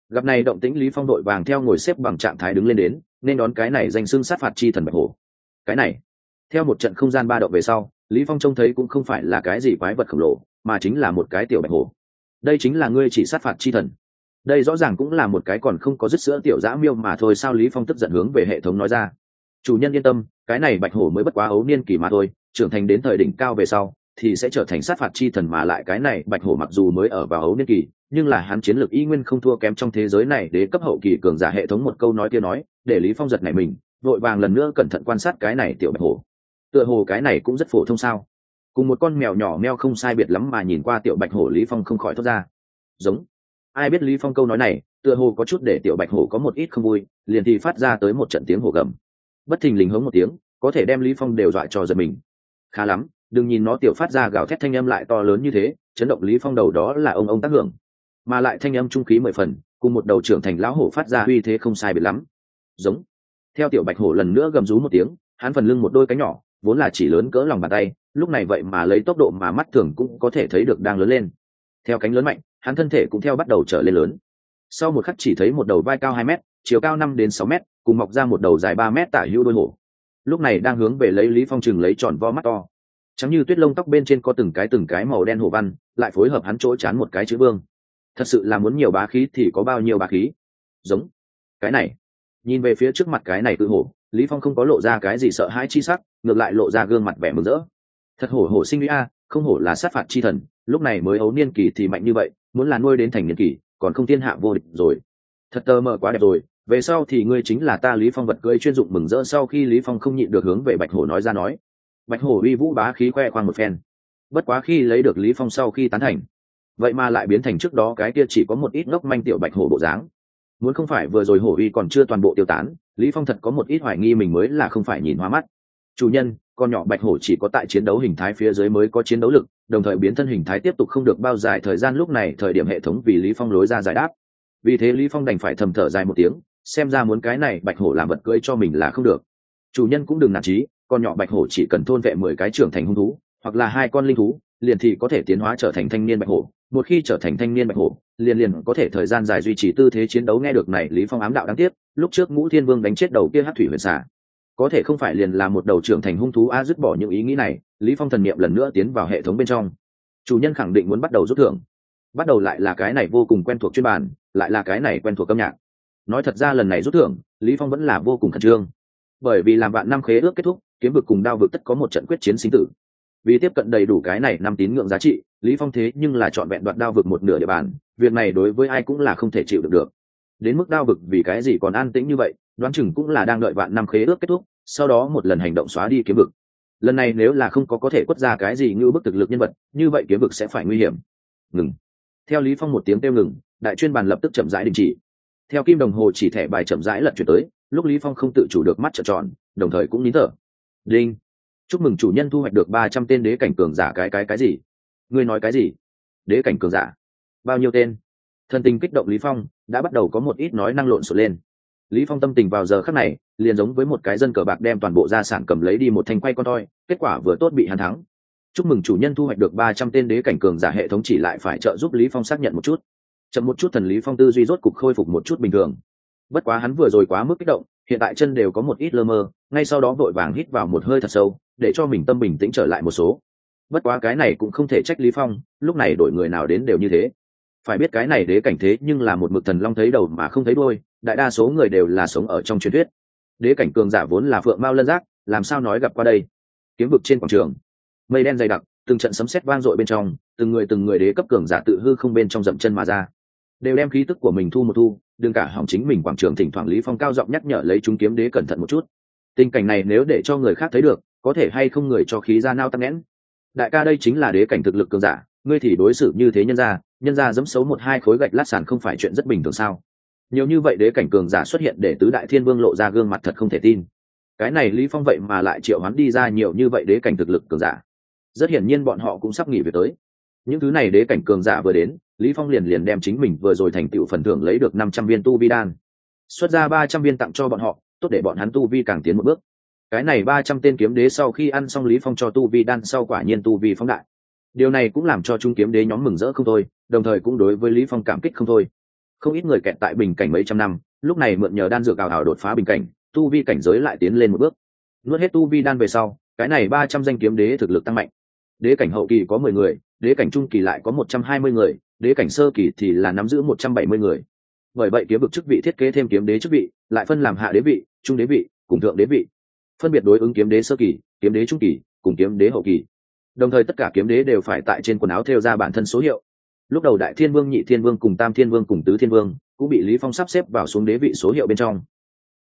Gặp này động tĩnh, Lý Phong đội vàng theo ngồi xếp bằng trạng thái đứng lên đến, nên đón cái này danh xưng sát phạt chi thần bạch hổ. Cái này, theo một trận không gian ba động về sau, Lý Phong trông thấy cũng không phải là cái gì quái vật khổng lồ, mà chính là một cái tiểu bạch hổ. Đây chính là ngươi chỉ sát phạt chi thần. Đây rõ ràng cũng là một cái còn không có dứt sữa tiểu dã miêu mà thôi sao? Lý Phong tức giận hướng về hệ thống nói ra. Chủ nhân yên tâm, cái này bạch hổ mới bất quá ấu niên kỳ mà thôi, trưởng thành đến thời đỉnh cao về sau thì sẽ trở thành sát phạt chi thần. Mà lại cái này bạch hổ mặc dù mới ở vào ấu niên kỳ, nhưng là hắn chiến lược y nguyên không thua kém trong thế giới này đế cấp hậu kỳ cường giả. Hệ thống một câu nói kia nói để Lý Phong giật nảy mình, vội vàng lần nữa cẩn thận quan sát cái này tiểu bạch hổ. Tựa hồ cái này cũng rất phổ thông sao? Cùng một con mèo nhỏ meo không sai biệt lắm, mà nhìn qua tiểu bạch hổ, Lý Phong không khỏi thốt ra giống. Ai biết Lý Phong câu nói này tựa hồ có chút để tiểu bạch hổ có một ít không vui, liền thì phát ra tới một trận tiếng hổ gầm, bất thình lình hống một tiếng, có thể đem Lý Phong đều dọa cho giật mình. Khá lắm, đừng nhìn nó tiểu phát ra gào thét thanh âm lại to lớn như thế, chấn động Lý Phong đầu đó là ông ông tác hưởng, mà lại thanh âm trung khí mười phần, cùng một đầu trưởng thành lão hổ phát ra uy thế không sai biệt lắm. Giống. Theo tiểu bạch hổ lần nữa gầm rú một tiếng, hắn phần lưng một đôi cánh nhỏ vốn là chỉ lớn cỡ lòng bàn tay, lúc này vậy mà lấy tốc độ mà mắt thường cũng có thể thấy được đang lớn lên. Theo cánh lớn mạnh, hắn thân thể cũng theo bắt đầu trở lên lớn. Sau một khắc chỉ thấy một đầu vai cao hai mét, chiều cao năm đến sáu mét, cùng mọc ra một đầu dài ba mét tả hữu đôi hổ. Lúc này đang hướng về lấy Lý Phong chừng lấy tròn vo mắt to. Trắng như tuyết lông tóc bên trên có từng cái từng cái màu đen hổ văn, lại phối hợp hắn chỗ chán một cái chữ vương. Thật sự là muốn nhiều bá khí thì có bao nhiêu bá khí. Giống. Cái này. Nhìn về phía trước mặt cái này cự hổ, Lý Phong không có lộ ra cái gì sợ hãi chi sắc, ngược lại lộ ra gương mặt vẻ mừng rỡ. Thật hổ hổ sinh uy a, không hổ là sát phạt chi thần, lúc này mới ấu niên kỳ thì mạnh như vậy, muốn là nuôi đến thành niên kỳ, còn không thiên hạ vô địch rồi. Thật tơ mờ quá đẹp rồi, về sau thì ngươi chính là ta Lý Phong vật cưỡi chuyên dụng. Mừng rỡ sau khi Lý Phong không nhịn được hướng về bạch hổ nói ra nói. Bạch hổ uy vũ bá khí khoe khoang một phen. Bất quá khi lấy được Lý Phong sau khi tán thành, vậy mà lại biến thành trước đó cái kia chỉ có một ít ngốc manh tiểu bạch hổ bộ dáng. Muốn không phải vừa rồi hổ uy còn chưa toàn bộ tiêu tán, Lý Phong thật có một ít hoài nghi mình mới là không phải nhìn hoa mắt. Chủ nhân, con nhỏ bạch hổ chỉ có tại chiến đấu hình thái phía dưới mới có chiến đấu lực, đồng thời biến thân hình thái tiếp tục không được bao dài thời gian. Lúc này thời điểm hệ thống vì Lý Phong lối ra giải đáp, vì thế Lý Phong đành phải thầm thở dài một tiếng, xem ra muốn cái này bạch hổ làm vật cưỡi cho mình là không được. Chủ nhân cũng đừng nản chí, con nhỏ bạch hổ chỉ cần thôn vệ mười cái trưởng thành hung thú, hoặc là hai con linh thú, liền thì có thể tiến hóa trở thành thanh niên bạch hổ. Một khi trở thành thanh niên bạch hổ, liền liền có thể thời gian dài duy trì tư thế chiến đấu. Nghe được này, Lý Phong ám đạo đáng tiếc, lúc trước Ngũ Thiên Vương đánh chết đầu kia hắc thủy huyền xà, có thể không phải liền là một đầu trưởng thành hung thú a. Dứt bỏ những ý nghĩ này, Lý Phong thần niệm lần nữa tiến vào hệ thống bên trong. Chủ nhân khẳng định muốn bắt đầu rút thưởng. Bắt đầu lại là cái này vô cùng quen thuộc chuyên bản, lại là cái này quen thuộc âm nhạc. Nói thật ra lần này rút thưởng, Lý Phong vẫn là vô cùng khẩn trương, bởi vì làm vạn năm khế ước kết thúc, kiếm vực cùng đao vực tất có một trận quyết chiến sinh tử. Vì tiếp cận đầy đủ cái này năm tín ngưỡng giá trị, Lý Phong thế nhưng là chọn vẹn đoạt đao vực một nửa địa bàn, việc này đối với ai cũng là không thể chịu được được. Đến mức đao vực vì cái gì còn an tĩnh như vậy, đoán chừng cũng là đang đợi vạn năm khế ước kết thúc, sau đó một lần hành động xóa đi kiếm vực. Lần này nếu là không có có thể quất ra cái gì như bức thực lực nhân vật, như vậy kiếm vực sẽ phải nguy hiểm. Ngừng. Theo Lý Phong một tiếng kêu ngừng, đại chuyên bàn lập tức chậm rãi đình chỉ. Theo kim đồng hồ chỉ thẻ bài chậm rãi lật chuyển tới, lúc Lý Phong không tự chủ được mắt trợn tròn, đồng thời cũng nín thở. Đinh. Chúc mừng chủ nhân thu hoạch được ba trăm tên đế cảnh cường giả. Cái cái cái gì? Ngươi nói cái gì? Đế cảnh cường giả? Bao nhiêu tên? Thân tình kích động Lý Phong đã bắt đầu có một ít nói năng lộn xộn lên. Lý Phong tâm tình vào giờ khắc này liền giống với một cái dân cờ bạc đem toàn bộ gia sản cầm lấy đi một thanh quay con toi, kết quả vừa tốt bị hắn thắng. Chúc mừng chủ nhân thu hoạch được ba trăm tên đế cảnh cường giả. Hệ thống chỉ lại phải trợ giúp Lý Phong xác nhận một chút. Chậm một chút, thần Lý Phong tư duy rốt cục khôi phục một chút bình thường. Bất quá hắn vừa rồi quá mức kích động, hiện tại chân đều có một ít lơ mơ, ngay sau đó vội vàng hít vào một hơi thật sâu, để cho mình tâm bình tĩnh trở lại một số. Bất quá cái này cũng không thể trách Lý Phong, lúc này đổi người nào đến đều như thế. Phải biết cái này đế cảnh thế nhưng là một mực thần long thấy đầu mà không thấy đuôi, đại đa số người đều là sống ở trong truyền thuyết. Đế cảnh cường giả vốn là phượng mao lân giác, làm sao nói gặp qua đây. Kiếm vực trên quảng trường, mây đen dày đặc, từng trận sấm sét vang dội bên trong, từng người từng người đế cấp cường giả tự hư không bên trong dậm chân mà ra, đều đem khí tức của mình thu một thu, đừng cả hỏng chính mình quảng trường. Thỉnh thoảng Lý Phong cao giọng nhắc nhở lấy chúng kiếm đế cẩn thận một chút. Tình cảnh này nếu để cho người khác thấy được, có thể hay không người cho khí ra nao tắc nghẽn. Đại ca đây chính là đế cảnh thực lực cường giả, ngươi thì đối xử như thế nhân gia, nhân gia giẫm xấu một hai khối gạch lát sàn không phải chuyện rất bình thường sao? Nhiều như vậy đế cảnh cường giả xuất hiện để tứ đại thiên vương lộ ra gương mặt thật không thể tin. Cái này Lý Phong vậy mà lại triệu hoán đi ra nhiều như vậy đế cảnh thực lực cường giả. Rất hiển nhiên bọn họ cũng sắp nghỉ việc tới. Những thứ này đế cảnh cường giả vừa đến, Lý Phong liền liền đem chính mình vừa rồi thành tựu phần thưởng lấy được năm trăm viên tu vi đan, xuất ra ba trăm viên tặng cho bọn họ, tốt để bọn hắn tu vi càng tiến một bước. Cái này ba trăm tên kiếm đế sau khi ăn xong Lý Phong cho tu vi đan sau, quả nhiên tu vi phóng đại. Điều này cũng làm cho trung kiếm đế nhóm mừng rỡ không thôi, đồng thời cũng đối với Lý Phong cảm kích không thôi. không ít người kẹt tại bình cảnh mấy trăm năm, lúc này mượn nhờ đan dược ảo ảo đột phá bình cảnh, tu vi cảnh giới lại tiến lên một bước. Nuốt hết tu vi đan về sau, cái này ba trăm danh kiếm đế thực lực tăng mạnh. Đế cảnh hậu kỳ có mười người, đế cảnh trung kỳ lại có một trăm hai mươi người, đế cảnh sơ kỳ thì là nắm giữ một trăm bảy mươi người. Bởi vậy kiếm vực chức vị thiết kế thêm kiếm đế chức vị, lại phân làm hạ đế vị, trung đế vị, cùng thượng đế vị, phân biệt đối ứng kiếm đế sơ kỳ, kiếm đế trung kỳ, cùng kiếm đế hậu kỳ. Đồng thời tất cả kiếm đế đều phải tại trên quần áo thêu ra bản thân số hiệu. Lúc đầu đại thiên vương, nhị thiên vương cùng tam thiên vương cùng tứ thiên vương cũng bị Lý Phong sắp xếp vào xuống đế vị số hiệu bên trong.